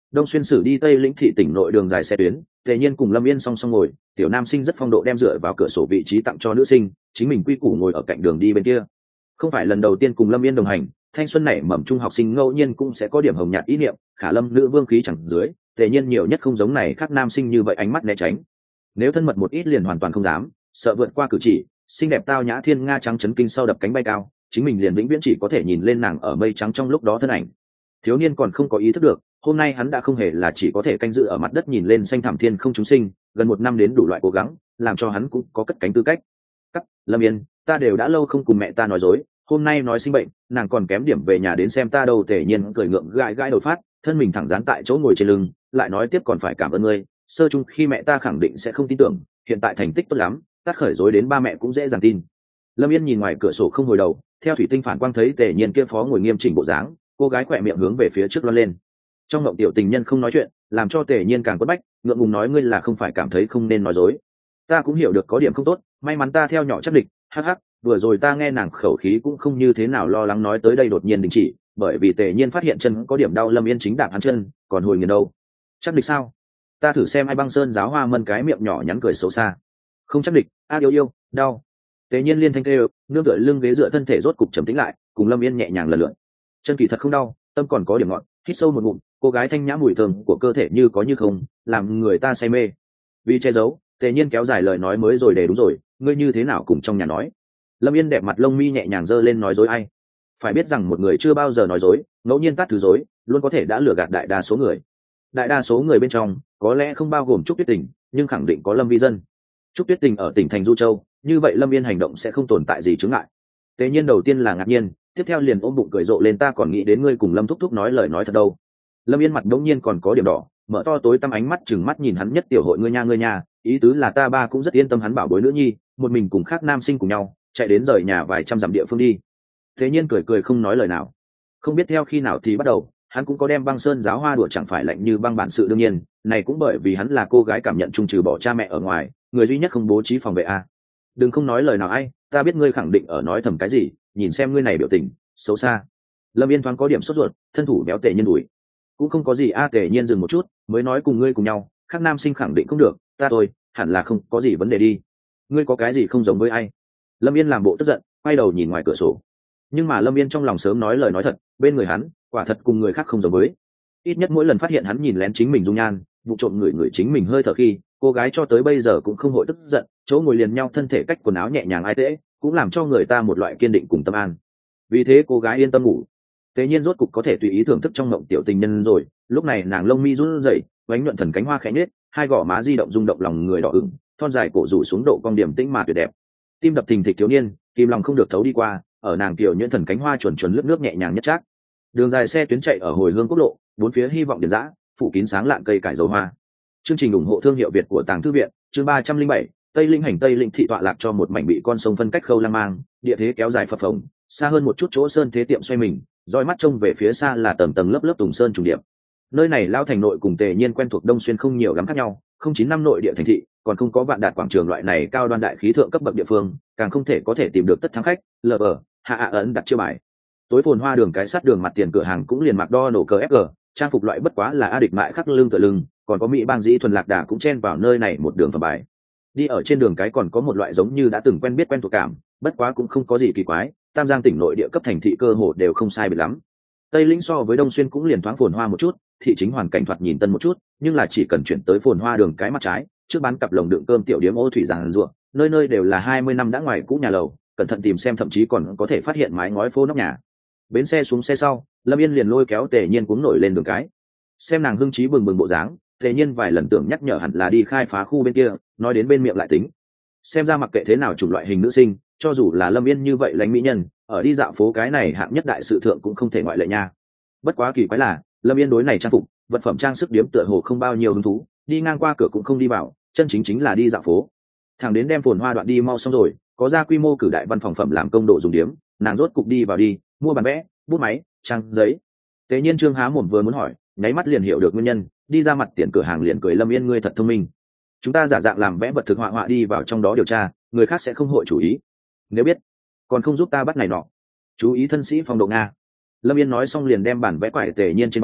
Đông xuyên sử đi tây lĩnh thị tỉnh nội đường dài xe tuyến, tề nhiên cùng Lâm Yên song song ngồi, tiểu nam sinh rất phong độ đem dựa vào cửa sổ vị trí tặng cho nữ sinh, chính mình quy củ ngồi ở cạnh đường đi bên kia. Không phải lần đầu tiên cùng Lâm Yên đồng hành, thanh xuân này mầm trung học sinh ngẫu nhiên cũng sẽ có điểm hồng nhạt ý niệm, khả Lâm nữ vương khí chẳng dưới, tề nhiên nhiều nhất không giống này khác nam sinh như vậy ánh mắt né tránh. Nếu thân mật một ít liền hoàn toàn không dám, sợ vượt qua cử chỉ, xinh đẹp tao nhã thiên nga trắng chấn kinh sau đập cánh bay cao, chính mình liền vĩnh viễn chỉ có thể nhìn lên nàng ở mây trắng trong lúc đó thân ảnh. Thiếu niên còn không có ý thức được, hôm nay hắn đã không hề là chỉ có thể canh giữ ở mặt đất nhìn lên xanh thẳm thiên không chúng sinh, gần một năm đến đủ loại cố gắng, làm cho hắn cũng có cất cánh tư cách. Cắt, Lâm Yên, ta đều đã lâu không cùng mẹ ta nói dối, hôm nay nói sinh bệnh, nàng còn kém điểm về nhà đến xem ta đâu. Tề nhiên cười ngượng gãi gãi đầu phát, thân mình thẳng dán tại chỗ ngồi trên lưng, lại nói tiếp còn phải cảm ơn ngươi, sơ chung khi mẹ ta khẳng định sẽ không tin tưởng, hiện tại thành tích tốt lắm, tắt khởi dối đến ba mẹ cũng dễ dàng tin. Lâm Yên nhìn ngoài cửa sổ không hồi đầu, theo thủy tinh phản quang thấy Tề nhiên kia phó ngồi nghiêm chỉnh bộ dáng, cô gái khỏe miệng hướng về phía trước lăn lên. Trong ngộng tiểu tình nhân không nói chuyện, làm cho Tề nhiên càng quất bách, ngượng ngùng nói ngươi là không phải cảm thấy không nên nói dối. Ta cũng hiểu được có điểm không tốt, may mắn ta theo nhỏ chắc địch, hắc hắc, vừa rồi ta nghe nàng khẩu khí cũng không như thế nào lo lắng nói tới đây đột nhiên đình chỉ, bởi vì Tề nhiên phát hiện chân có điểm đau. Lâm Yên chính đạp hắn chân, còn hồi nghiền đâu. Chắc địch sao? Ta thử xem ai. Băng sơn giáo hoa mân cái miệng nhỏ nhắn cười xấu xa. Không chắc địch, a yêu yêu, đau. Tề nhiên liên thanh kêu, nương tựa lưng ghế dựa thân thể rốt cục trầm tĩnh lại, cùng Lâm Yên nhẹ nhàng lần lượn. Chân kỳ thật không đau, tâm còn có điểm ngọn, hít sâu một ngụm, cô gái thanh nhã mùi thơm của cơ thể như có như không, làm người ta say mê. Vì che giấu, Tề nhiên kéo dài lời nói mới rồi để đúng rồi, ngươi như thế nào cùng trong nhà nói. Lâm Yên đẹp mặt lông mi nhẹ nhàng giơ lên nói dối ai. Phải biết rằng một người chưa bao giờ nói dối, ngẫu nhiên tắt thứ dối, luôn có thể đã lừa gạt đại đa số người. Đại đa số người bên trong, có lẽ không bao gồm Trúc Tuyết Tình, nhưng khẳng định có Lâm Vi Dân. Trúc Tuyết Tình ở tỉnh thành Du Châu, như vậy Lâm Yên hành động sẽ không tồn tại gì chướng ngại. Tề nhiên đầu tiên là ngạc nhiên, tiếp theo liền ôm bụng cười rộ lên, ta còn nghĩ đến ngươi cùng Lâm thúc thúc nói lời nói thật đâu. Lâm Yên mặt đống nhiên còn có điểm đỏ, mở to tối tăm ánh mắt chừng mắt nhìn hắn, nhất tiểu hội ngươi nha ngươi nha, ý tứ là ta ba cũng rất yên tâm hắn bảo bối nữ nhi, một mình cùng khác nam sinh cùng nhau, chạy đến rời nhà vài trăm dặm địa phương đi. Thế nhiên cười cười không nói lời nào. Không biết theo khi nào thì bắt đầu, hắn cũng có đem băng sơn giáo hoa đùa chẳng phải lạnh như băng bản sự, đương nhiên, này cũng bởi vì hắn là cô gái cảm nhận chung trừ bỏ cha mẹ ở ngoài, người duy nhất không bố trí phòng vệ a. Đừng không nói lời nào ai, ta biết ngươi khẳng định ở nói thầm cái gì, nhìn xem ngươi này biểu tình xấu xa. Lâm Yên thoáng có điểm sốt ruột, thân thủ béo Tề nhiên đuổi. Cũng không có gì a. Tề nhiên dừng một chút, mới nói cùng ngươi cùng nhau, khác nam sinh khẳng định không được, ta thôi, hẳn là không có gì vấn đề đi. Ngươi có cái gì không giống với ai? Lâm Yên làm bộ tức giận, quay đầu nhìn ngoài cửa sổ. Nhưng mà Lâm Yên trong lòng sớm nói lời nói thật, bên người hắn quả thật cùng người khác không giống với. Ít nhất mỗi lần phát hiện hắn nhìn lén chính mình dung nhan, vụ trộm người người chính mình hơi thở khi, cô gái cho tới bây giờ cũng không hội tức giận, chỗ ngồi liền nhau thân thể cách quần áo nhẹ nhàng ai tễ, cũng làm cho người ta một loại kiên định cùng tâm an. Vì thế cô gái yên tâm ngủ. Tế nhiên rốt cục có thể tùy ý thưởng thức trong mộng tiểu tình nhân rồi, lúc này nàng lông mi run rẩy, vánh nhuận thần cánh hoa khẽ nhếch, hai gò má di động rung động lòng người đỏ ửng, thon dài cổ rủ xuống độ cong điểm tĩnh mà tuyệt đẹp. Tim đập thình thịch thiếu niên, kim lòng không được thấu đi qua, ở nàng tiểu nhuyễn thần cánh hoa chuẩn chuẩn lướt nước nhẹ nhàng nhất trác. Đường dài xe tuyến chạy ở hồi hương quốc lộ, bốn phía hy vọng điền dã, phủ kín sáng lạng cây cải dầu hoa. Chương trình ủng hộ thương hiệu Việt của Tàng Thư viện, chương ba trăm linh bảy, Tây Linh hành Tây Linh thị tọa lạc cho một mảnh bị con sông phân cách khâu lang mang, địa thế kéo dài phập phồng, xa hơn một chút chỗ sơn thế tiệm xoay mình, dõi mắt trông về phía xa là tầng tầng lớp lớp tùng sơn trùng điệp. Nơi này lao thành nội cùng Tề nhiên quen thuộc Đông Xuyên không nhiều lắm khác nhau, không chín năm nội địa thành thị, còn không có vạn đạt quảng trường loại này cao đoan đại khí thượng cấp bậc địa phương, càng không thể có thể tìm được tất thắng khách, lờ bờ, hạ ạ ấn đặt chiêu bài. Tối phồn hoa đường cái sát đường mặt tiền cửa hàng cũng liền mặc đo nổ cờ ép giê, trang phục loại bất quá là a địch mại khắc lưng tựa lưng, còn có mỹ bang dĩ thuần lạc đà cũng chen vào nơi này một đường phẩm bài. Đi ở trên đường cái còn có một loại giống như đã từng quen biết quen thuộc cảm, bất quá cũng không có gì kỳ quái, Tam Giang tỉnh nội địa cấp thành thị cơ hồ đều không sai biệt lắm. Tây Lĩnh so với Đông Xuyên cũng liền thoáng phồn hoa một chút, thị chính hoàn cảnh thoạt nhìn tân một chút, nhưng là chỉ cần chuyển tới phồn hoa đường cái mặt trái, trước bán cặp lồng đựng cơm tiểu điếm ô thủy giàn ruộng, nơi nơi đều là hai mươi năm đã ngoài cũ nhà lầu, cẩn thận tìm xem thậm chí còn có thể phát hiện mái ngói phô nóc nhà. Bến xe xuống xe sau, Lâm Yên liền lôi kéo Tề nhiên cuống nổi lên đường cái. Xem nàng hưng trí bừng bừng bộ dáng, Tề nhiên vài lần tưởng nhắc nhở hẳn là đi khai phá khu bên kia, nói đến bên miệng lại tính. Xem ra mặc kệ thế nào chủng loại hình nữ sinh, cho dù là Lâm Yên như vậy lãnh mỹ nhân, ở đi dạo phố cái này hạng nhất đại sự thượng cũng không thể ngoại lệ nha. Bất quá kỳ quái là, Lâm Yên đối này trang phục, vật phẩm trang sức điếm tựa hồ không bao nhiêu hứng thú, đi ngang qua cửa cũng không đi vào, chân chính chính là đi dạo phố. Thằng đến đem phồn hoa đoạn đi mau xong rồi, có ra quy mô cử đại văn phòng phẩm làm công độ dùng điếm, nàng rốt cục đi vào đi, mua bàn vẽ, bút máy, trang giấy. Tế nhiên trương há mồm vừa muốn hỏi, nháy mắt liền hiểu được nguyên nhân, đi ra mặt tiền cửa hàng liền cười, Lâm Yên ngươi thật thông minh. Chúng ta giả dạng làm vẽ vật thực họa họa đi vào trong đó điều tra, người khác sẽ không hội chủ ý. Nếu biết, còn không giúp ta bắt này nọ. Chú ý thân sĩ phong độ nga. Lâm Yên nói xong liền đem bản vẽ quải Tề nhiên trên bay,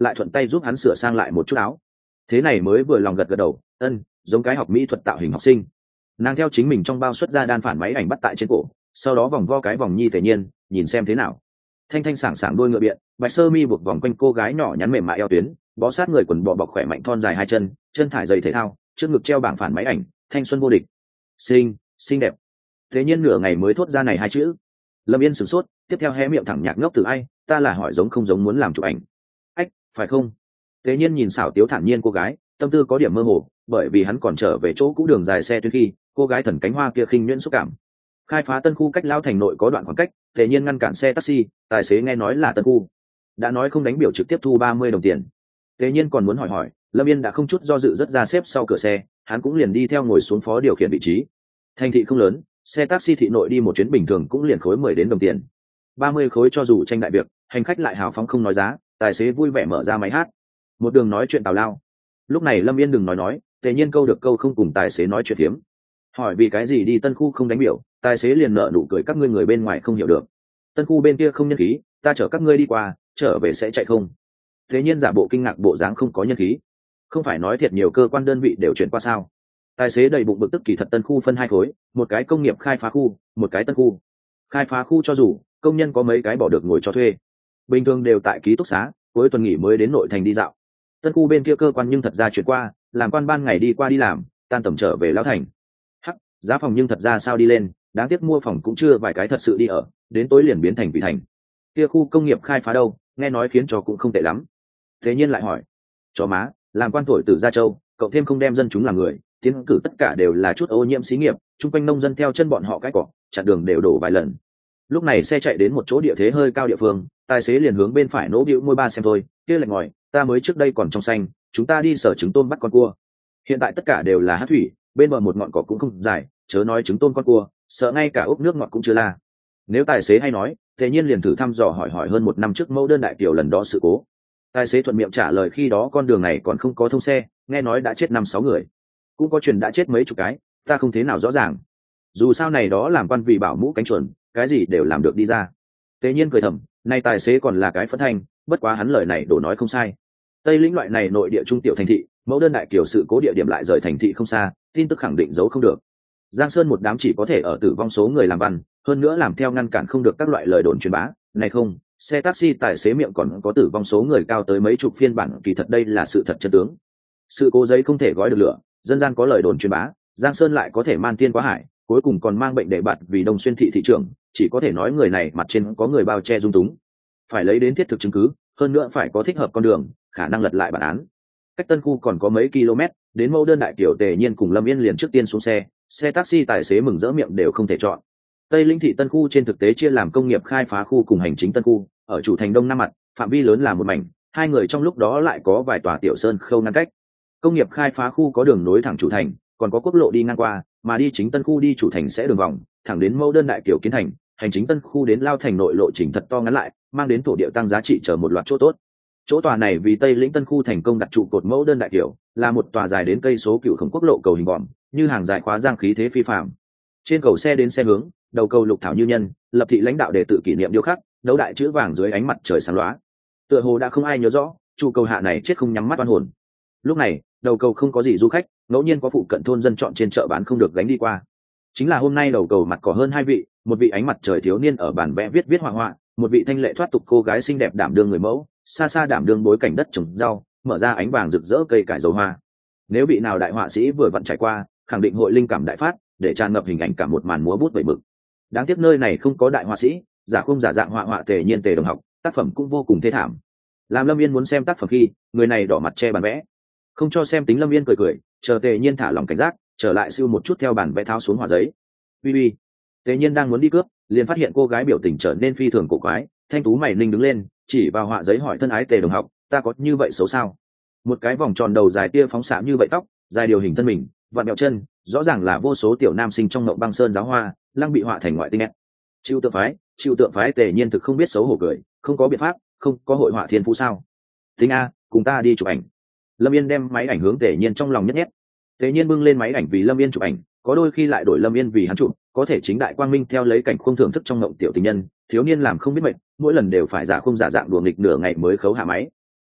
lại thuận tay giúp hắn sửa sang lại một chút áo. Thế này mới vừa lòng gật gật đầu, ân, giống cái học mỹ thuật tạo hình học sinh. Nàng theo chính mình trong bao xuất ra đan phản máy ảnh bắt tại trên cổ, sau đó vòng vo cái vòng nhi Tề Nhiên, nhìn xem thế nào. Thanh thanh sảng sảng đôi ngựa biện, bạch sơ mi buộc vòng quanh cô gái nhỏ nhắn mềm mại eo tuyến, bó sát người quần bò bọc khỏe mạnh thon dài hai chân, chân thải giày thể thao, trước ngực treo bảng phản máy ảnh, thanh xuân vô địch. Xinh, xinh đẹp. Thế nhiên nửa ngày mới thốt ra này hai chữ. Lâm Yên sửng sốt, tiếp theo hé miệng thẳng nhạc ngốc từ ai, ta là hỏi giống không giống muốn làm chụp ảnh. Ách, phải không? Thế nhiên nhìn xảo tiếu thản nhiên cô gái, tâm tư có điểm mơ hồ, bởi vì hắn còn trở về chỗ cũ đường dài xe tuyến khi, cô gái thần cánh hoa kia khinh nhuyễn xúc cảm. Khai phá tân khu cách lao thành nội có đoạn khoảng cách, Thế nhiên ngăn cản xe taxi, tài xế nghe nói là tân khu. Đã nói không đánh biểu trực tiếp thu ba mươi đồng tiền. Thế nhiên còn muốn hỏi hỏi, Lâm Yên đã không chút do dự rất ra xếp sau cửa xe, hắn cũng liền đi theo ngồi xuống phó điều khiển vị trí. Thành thị không lớn, xe taxi thị nội đi một chuyến bình thường cũng liền khối mười đến đồng tiền. ba mươi khối cho dù tranh đại việc, hành khách lại hào phóng không nói giá, tài xế vui vẻ mở ra máy hát. Một đường nói chuyện tào lao. Lúc này Lâm Yên đừng nói nói, Tề Nhiên câu được câu không cùng tài xế nói chuyện thiếm. Hỏi vì cái gì đi tân khu không đánh biểu, tài xế liền nở nụ cười, các ngươi người bên ngoài không hiểu được. Tân khu bên kia không nhân khí, ta chở các ngươi đi qua, trở về sẽ chạy không? Thế Nhiên giả bộ kinh ngạc bộ dáng không có nhân khí. Không phải nói thiệt nhiều cơ quan đơn vị đều chuyển qua sao? Tài xế đầy bụng bực tức, kỳ thật tân khu phân hai khối, một cái công nghiệp khai phá khu, một cái tân khu. Khai phá khu cho dù công nhân có mấy cái bỏ được ngồi cho thuê, bình thường đều tại ký túc xá, cuối tuần nghỉ mới đến nội thành đi dạo. Tân khu bên kia cơ quan nhưng thật ra chuyển qua, làm quan ban ngày đi qua đi làm, tan tầm trở về lão thành. Hắc, giá phòng nhưng thật ra sao đi lên, đáng tiếc mua phòng cũng chưa vài cái thật sự đi ở, đến tối liền biến thành vị thành. Kia khu công nghiệp khai phá đâu, nghe nói khiến cho cũng không tệ lắm. Thế Nhiên lại hỏi, chó má, làm quan thổi từ Gia Châu, cậu thêm không đem dân chúng làm người, tiến cử tất cả đều là chút ô nhiễm xí nghiệp, chung quanh nông dân theo chân bọn họ cái cỏ, chặn đường đều đổ vài lần. Lúc này xe chạy đến một chỗ địa thế hơi cao địa phương, tài xế liền hướng bên phải nỗ bĩu môi ba xem thôi, kia lạnh ngòi, ta mới trước đây còn trong xanh, chúng ta đi sở trứng tôm bắt con cua. Hiện tại tất cả đều là hát thủy, bên bờ một ngọn cỏ cũng không dài, chớ nói trứng tôm con cua, sợ ngay cả ốc nước ngọt cũng chưa la. Nếu tài xế hay nói, Tề Nhiên liền thử thăm dò hỏi hỏi hơn một năm trước mẫu đơn đại tiểu lần đó sự cố. Tài xế thuận miệng trả lời khi đó con đường này còn không có thông xe, nghe nói đã chết năm sáu người, cũng có chuyện đã chết mấy chục cái, ta không thế nào rõ ràng. Dù sao này đó làm quan vì bảo mũ cánh chuồn, cái gì đều làm được đi ra. Tề Nhiên cười thầm, nay tài xế còn là cái phẫn thanh, bất quá hắn lời này đổ nói không sai. Tây lĩnh loại này nội địa trung tiểu thành thị, mẫu đơn đại kiểu sự cố địa điểm lại rời thành thị không xa, tin tức khẳng định giấu không được. Giang Sơn một đám chỉ có thể ở tử vong số người làm văn, hơn nữa làm theo ngăn cản không được các loại lời đồn truyền bá. Này không, xe taxi tài xế miệng còn có tử vong số người cao tới mấy chục phiên bản, kỳ thật đây là sự thật chân tướng. Sự cố giấy không thể gói được lửa, dân gian có lời đồn truyền bá, Giang Sơn lại có thể man thiên quá hải, cuối cùng còn mang bệnh để bạt vì Đông Xuyên thị thị trưởng, chỉ có thể nói người này mặt trên có người bao che dung túng. Phải lấy đến thiết thực chứng cứ, hơn nữa phải có thích hợp con đường, khả năng lật lại bản án. Cách tân khu còn có mấy km, đến mẫu đơn đại tiểu Tề Nhiên cùng Lâm Yên liền trước tiên xuống xe, xe taxi tài xế mừng rỡ miệng đều không thể chọn. Tây Linh thị tân khu trên thực tế chia làm công nghiệp khai phá khu cùng hành chính tân khu, ở chủ thành đông nam mặt, phạm vi lớn là một mảnh, hai người trong lúc đó lại có vài tòa tiểu sơn khâu ngăn cách. Công nghiệp khai phá khu có đường nối thẳng chủ thành, còn có quốc lộ đi ngang qua, mà đi chính tân khu đi chủ thành sẽ đường vòng thẳng đến mẫu đơn đại kiểu kiến thành. Hành chính tân khu đến lao thành nội lộ trình thật to ngắn lại, mang đến thổ địa tăng giá trị chờ một loạt chỗ tốt. Chỗ tòa này vì Tây Lĩnh tân khu thành công đặt trụ cột mẫu đơn đại kiểu, là một tòa dài đến cây số cựu khổng quốc lộ cầu hình vòm, như hàng dài khóa giang khí thế phi phàm. Trên cầu xe đến xe hướng, đầu cầu lục thảo như nhân, lập thị lãnh đạo đề tự kỷ niệm điêu khắc, đấu đại chữ vàng dưới ánh mặt trời sáng lóa. Tựa hồ đã không ai nhớ rõ, trụ cầu hạ này chết không nhắm mắt oan hồn. Lúc này, đầu cầu không có gì du khách, ngẫu nhiên có phụ cận thôn dân chọn trên chợ bán không được gánh đi qua. Chính là hôm nay đầu cầu mặt có hơn hai vị, một vị ánh mặt trời thiếu niên ở bàn vẽ viết viết họa họa, một vị thanh lệ thoát tục cô gái xinh đẹp đảm đương người mẫu, xa xa đảm đương bối cảnh đất trồng rau, mở ra ánh vàng rực rỡ cây cải dầu hoa. Nếu bị nào đại họa sĩ vừa vặn trải qua, khẳng định hội linh cảm đại phát, để tràn ngập hình ảnh cả một màn múa bút vẩy mực. Đáng tiếc nơi này không có đại họa sĩ, giả không giả dạng họa họa Tề Nhiên Tề đồng học, tác phẩm cũng vô cùng thê thảm. Làm Lâm Yên muốn xem tác phẩm khi, người này đỏ mặt che bàn vẽ, không cho xem, tính Lâm Yên cười cười, chờ Tề Nhiên thả lòng cảnh giác, trở lại siêu một chút theo bản vẽ tháo xuống hỏa giấy. Bi bi. Tề Nhiên đang muốn đi cướp, liền phát hiện cô gái biểu tình trở nên phi thường cổ quái, thanh tú mày ninh đứng lên, chỉ vào họa giấy hỏi thân ái Tề đồng học, ta có như vậy xấu sao? Một cái vòng tròn đầu dài tia phóng xạ như vậy tóc, dài điều hình thân mình, vặn bẹo chân, rõ ràng là vô số tiểu nam sinh trong ngộng băng sơn giáo hoa, lăng bị họa thành ngoại tinh nét. Chịu tượng phái, chịu tượng phái Tề Nhiên thực không biết xấu hổ cười, không có biện pháp, không có hội họa thiên phú sao? Tính a, cùng ta đi chụp ảnh. Lâm Yên đem máy ảnh hướng Tề Nhiên trong lòng nhất nhét. Tề Nhiên bưng lên máy ảnh vì Lâm Yên chụp ảnh, có đôi khi lại đổi Lâm Yên vì hắn chụp, có thể chính đại quang minh theo lấy cảnh khung thưởng thức trong ngộng tiểu tình nhân, thiếu niên làm không biết mệt, mỗi lần đều phải giả khung giả dạng đùa nghịch nửa ngày mới khấu hạ máy.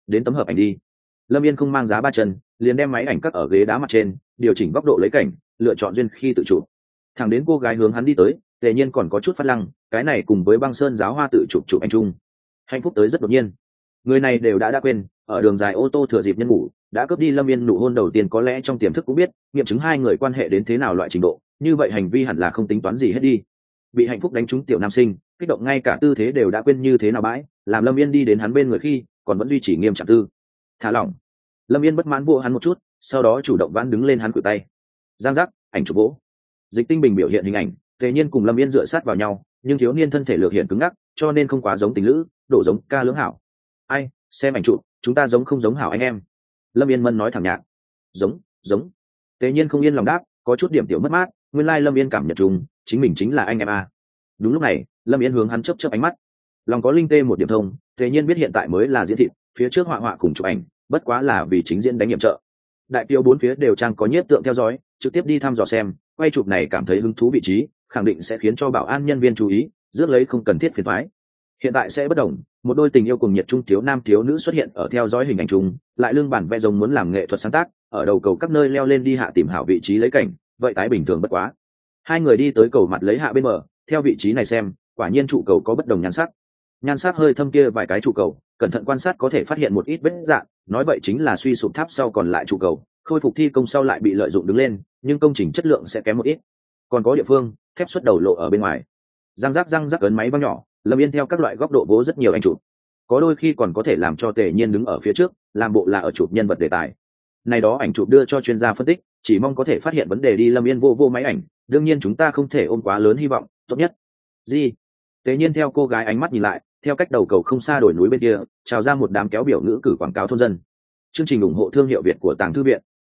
đến tấm hợp ảnh đi. Lâm Yên không mang giá ba chân, liền đem máy ảnh cắt ở ghế đá mặt trên, điều chỉnh góc độ lấy cảnh, lựa chọn duyên khi tự chụp. Thẳng đến cô gái hướng hắn đi tới, Tề Nhiên còn có chút phát lăng, cái này cùng với băng sơn giáo hoa tự chụp chụp anh chung. Hạnh phúc tới rất đột nhiên. Người này đều đã đã quên, ở đường dài ô tô thừa dịp nhân ngủ, đã cướp đi Lâm Yên nụ hôn đầu tiên, có lẽ trong tiềm thức cũng biết, nghiệm chứng hai người quan hệ đến thế nào loại trình độ, như vậy hành vi hẳn là không tính toán gì hết đi. Bị hạnh phúc đánh trúng tiểu nam sinh, kích động ngay cả tư thế đều đã quên như thế nào bãi, làm Lâm Yên đi đến hắn bên người khi, còn vẫn duy trì nghiêm trạng tư. Thả lỏng. Lâm Yên bất mãn vỗ hắn một chút, sau đó chủ động vãn đứng lên hắn cự tay. Giang giác, ảnh chụp vỗ. Dịch Tinh Bình biểu hiện hình ảnh, Tề Nhiên cùng Lâm Yên dựa sát vào nhau, nhưng thiếu niên thân thể lược hiện cứng ngắc, cho nên không quá giống tình lữ, đổ giống ca lưỡng hảo. Ai, xem ảnh chụp, chúng ta giống không giống hảo anh em? Lâm Yên Mân nói thẳng nhạt. Giống, giống. Tề Nhiên không yên lòng đáp, có chút điểm tiểu mất mát, nguyên lai Lâm Yên cảm nhận trùng, chính mình chính là anh em a. Đúng lúc này, Lâm Yên hướng hắn chớp chớp ánh mắt. Lòng có linh tê một điểm thông, Tề Nhiên biết hiện tại mới là diễn thịt, phía trước họa họa cùng chụp ảnh, bất quá là vì chính diễn đánh nhiệm trợ. Đại tiêu bốn phía đều trang có nhiếp tượng theo dõi, trực tiếp đi thăm dò xem, quay chụp này cảm thấy hứng thú vị trí, khẳng định sẽ khiến cho bảo an nhân viên chú ý, rước lấy không cần thiết phiền toái. Hiện tại sẽ bất đồng, một đôi tình yêu cùng nhiệt trung thiếu nam thiếu nữ xuất hiện ở theo dõi hình ảnh chung, lại lương bản vẽ rồng muốn làm nghệ thuật sáng tác, ở đầu cầu các nơi leo lên đi hạ tìm hảo vị trí lấy cảnh, vậy tái bình thường bất quá. Hai người đi tới cầu mặt lấy hạ bên bờ, theo vị trí này xem, quả nhiên trụ cầu có bất đồng nhan sắc. Nhan sắc hơi thâm kia vài cái trụ cầu, cẩn thận quan sát có thể phát hiện một ít vết rạn, nói vậy chính là suy sụp tháp sau còn lại trụ cầu, khôi phục thi công sau lại bị lợi dụng đứng lên, nhưng công trình chất lượng sẽ kém một ít. Còn có địa phương, thép xuất đầu lộ ở bên ngoài. Răng rác răng rác ấn máy văng nhỏ, Lâm Yên theo các loại góc độ bố rất nhiều ảnh chụp. Có đôi khi còn có thể làm cho Tề Nhiên đứng ở phía trước, làm bộ là ở chụp nhân vật đề tài. Này đó ảnh chụp đưa cho chuyên gia phân tích, chỉ mong có thể phát hiện vấn đề đi. Lâm Yên vô vô máy ảnh, đương nhiên chúng ta không thể ôm quá lớn hy vọng, tốt nhất. Gì? Tề Nhiên theo cô gái ánh mắt nhìn lại, theo cách đầu cầu không xa đồi núi bên kia, trào ra một đám kéo biểu ngữ cử quảng cáo thôn dân. Chương trình ủng hộ thương hiệu Việt của Tàng Thư viện,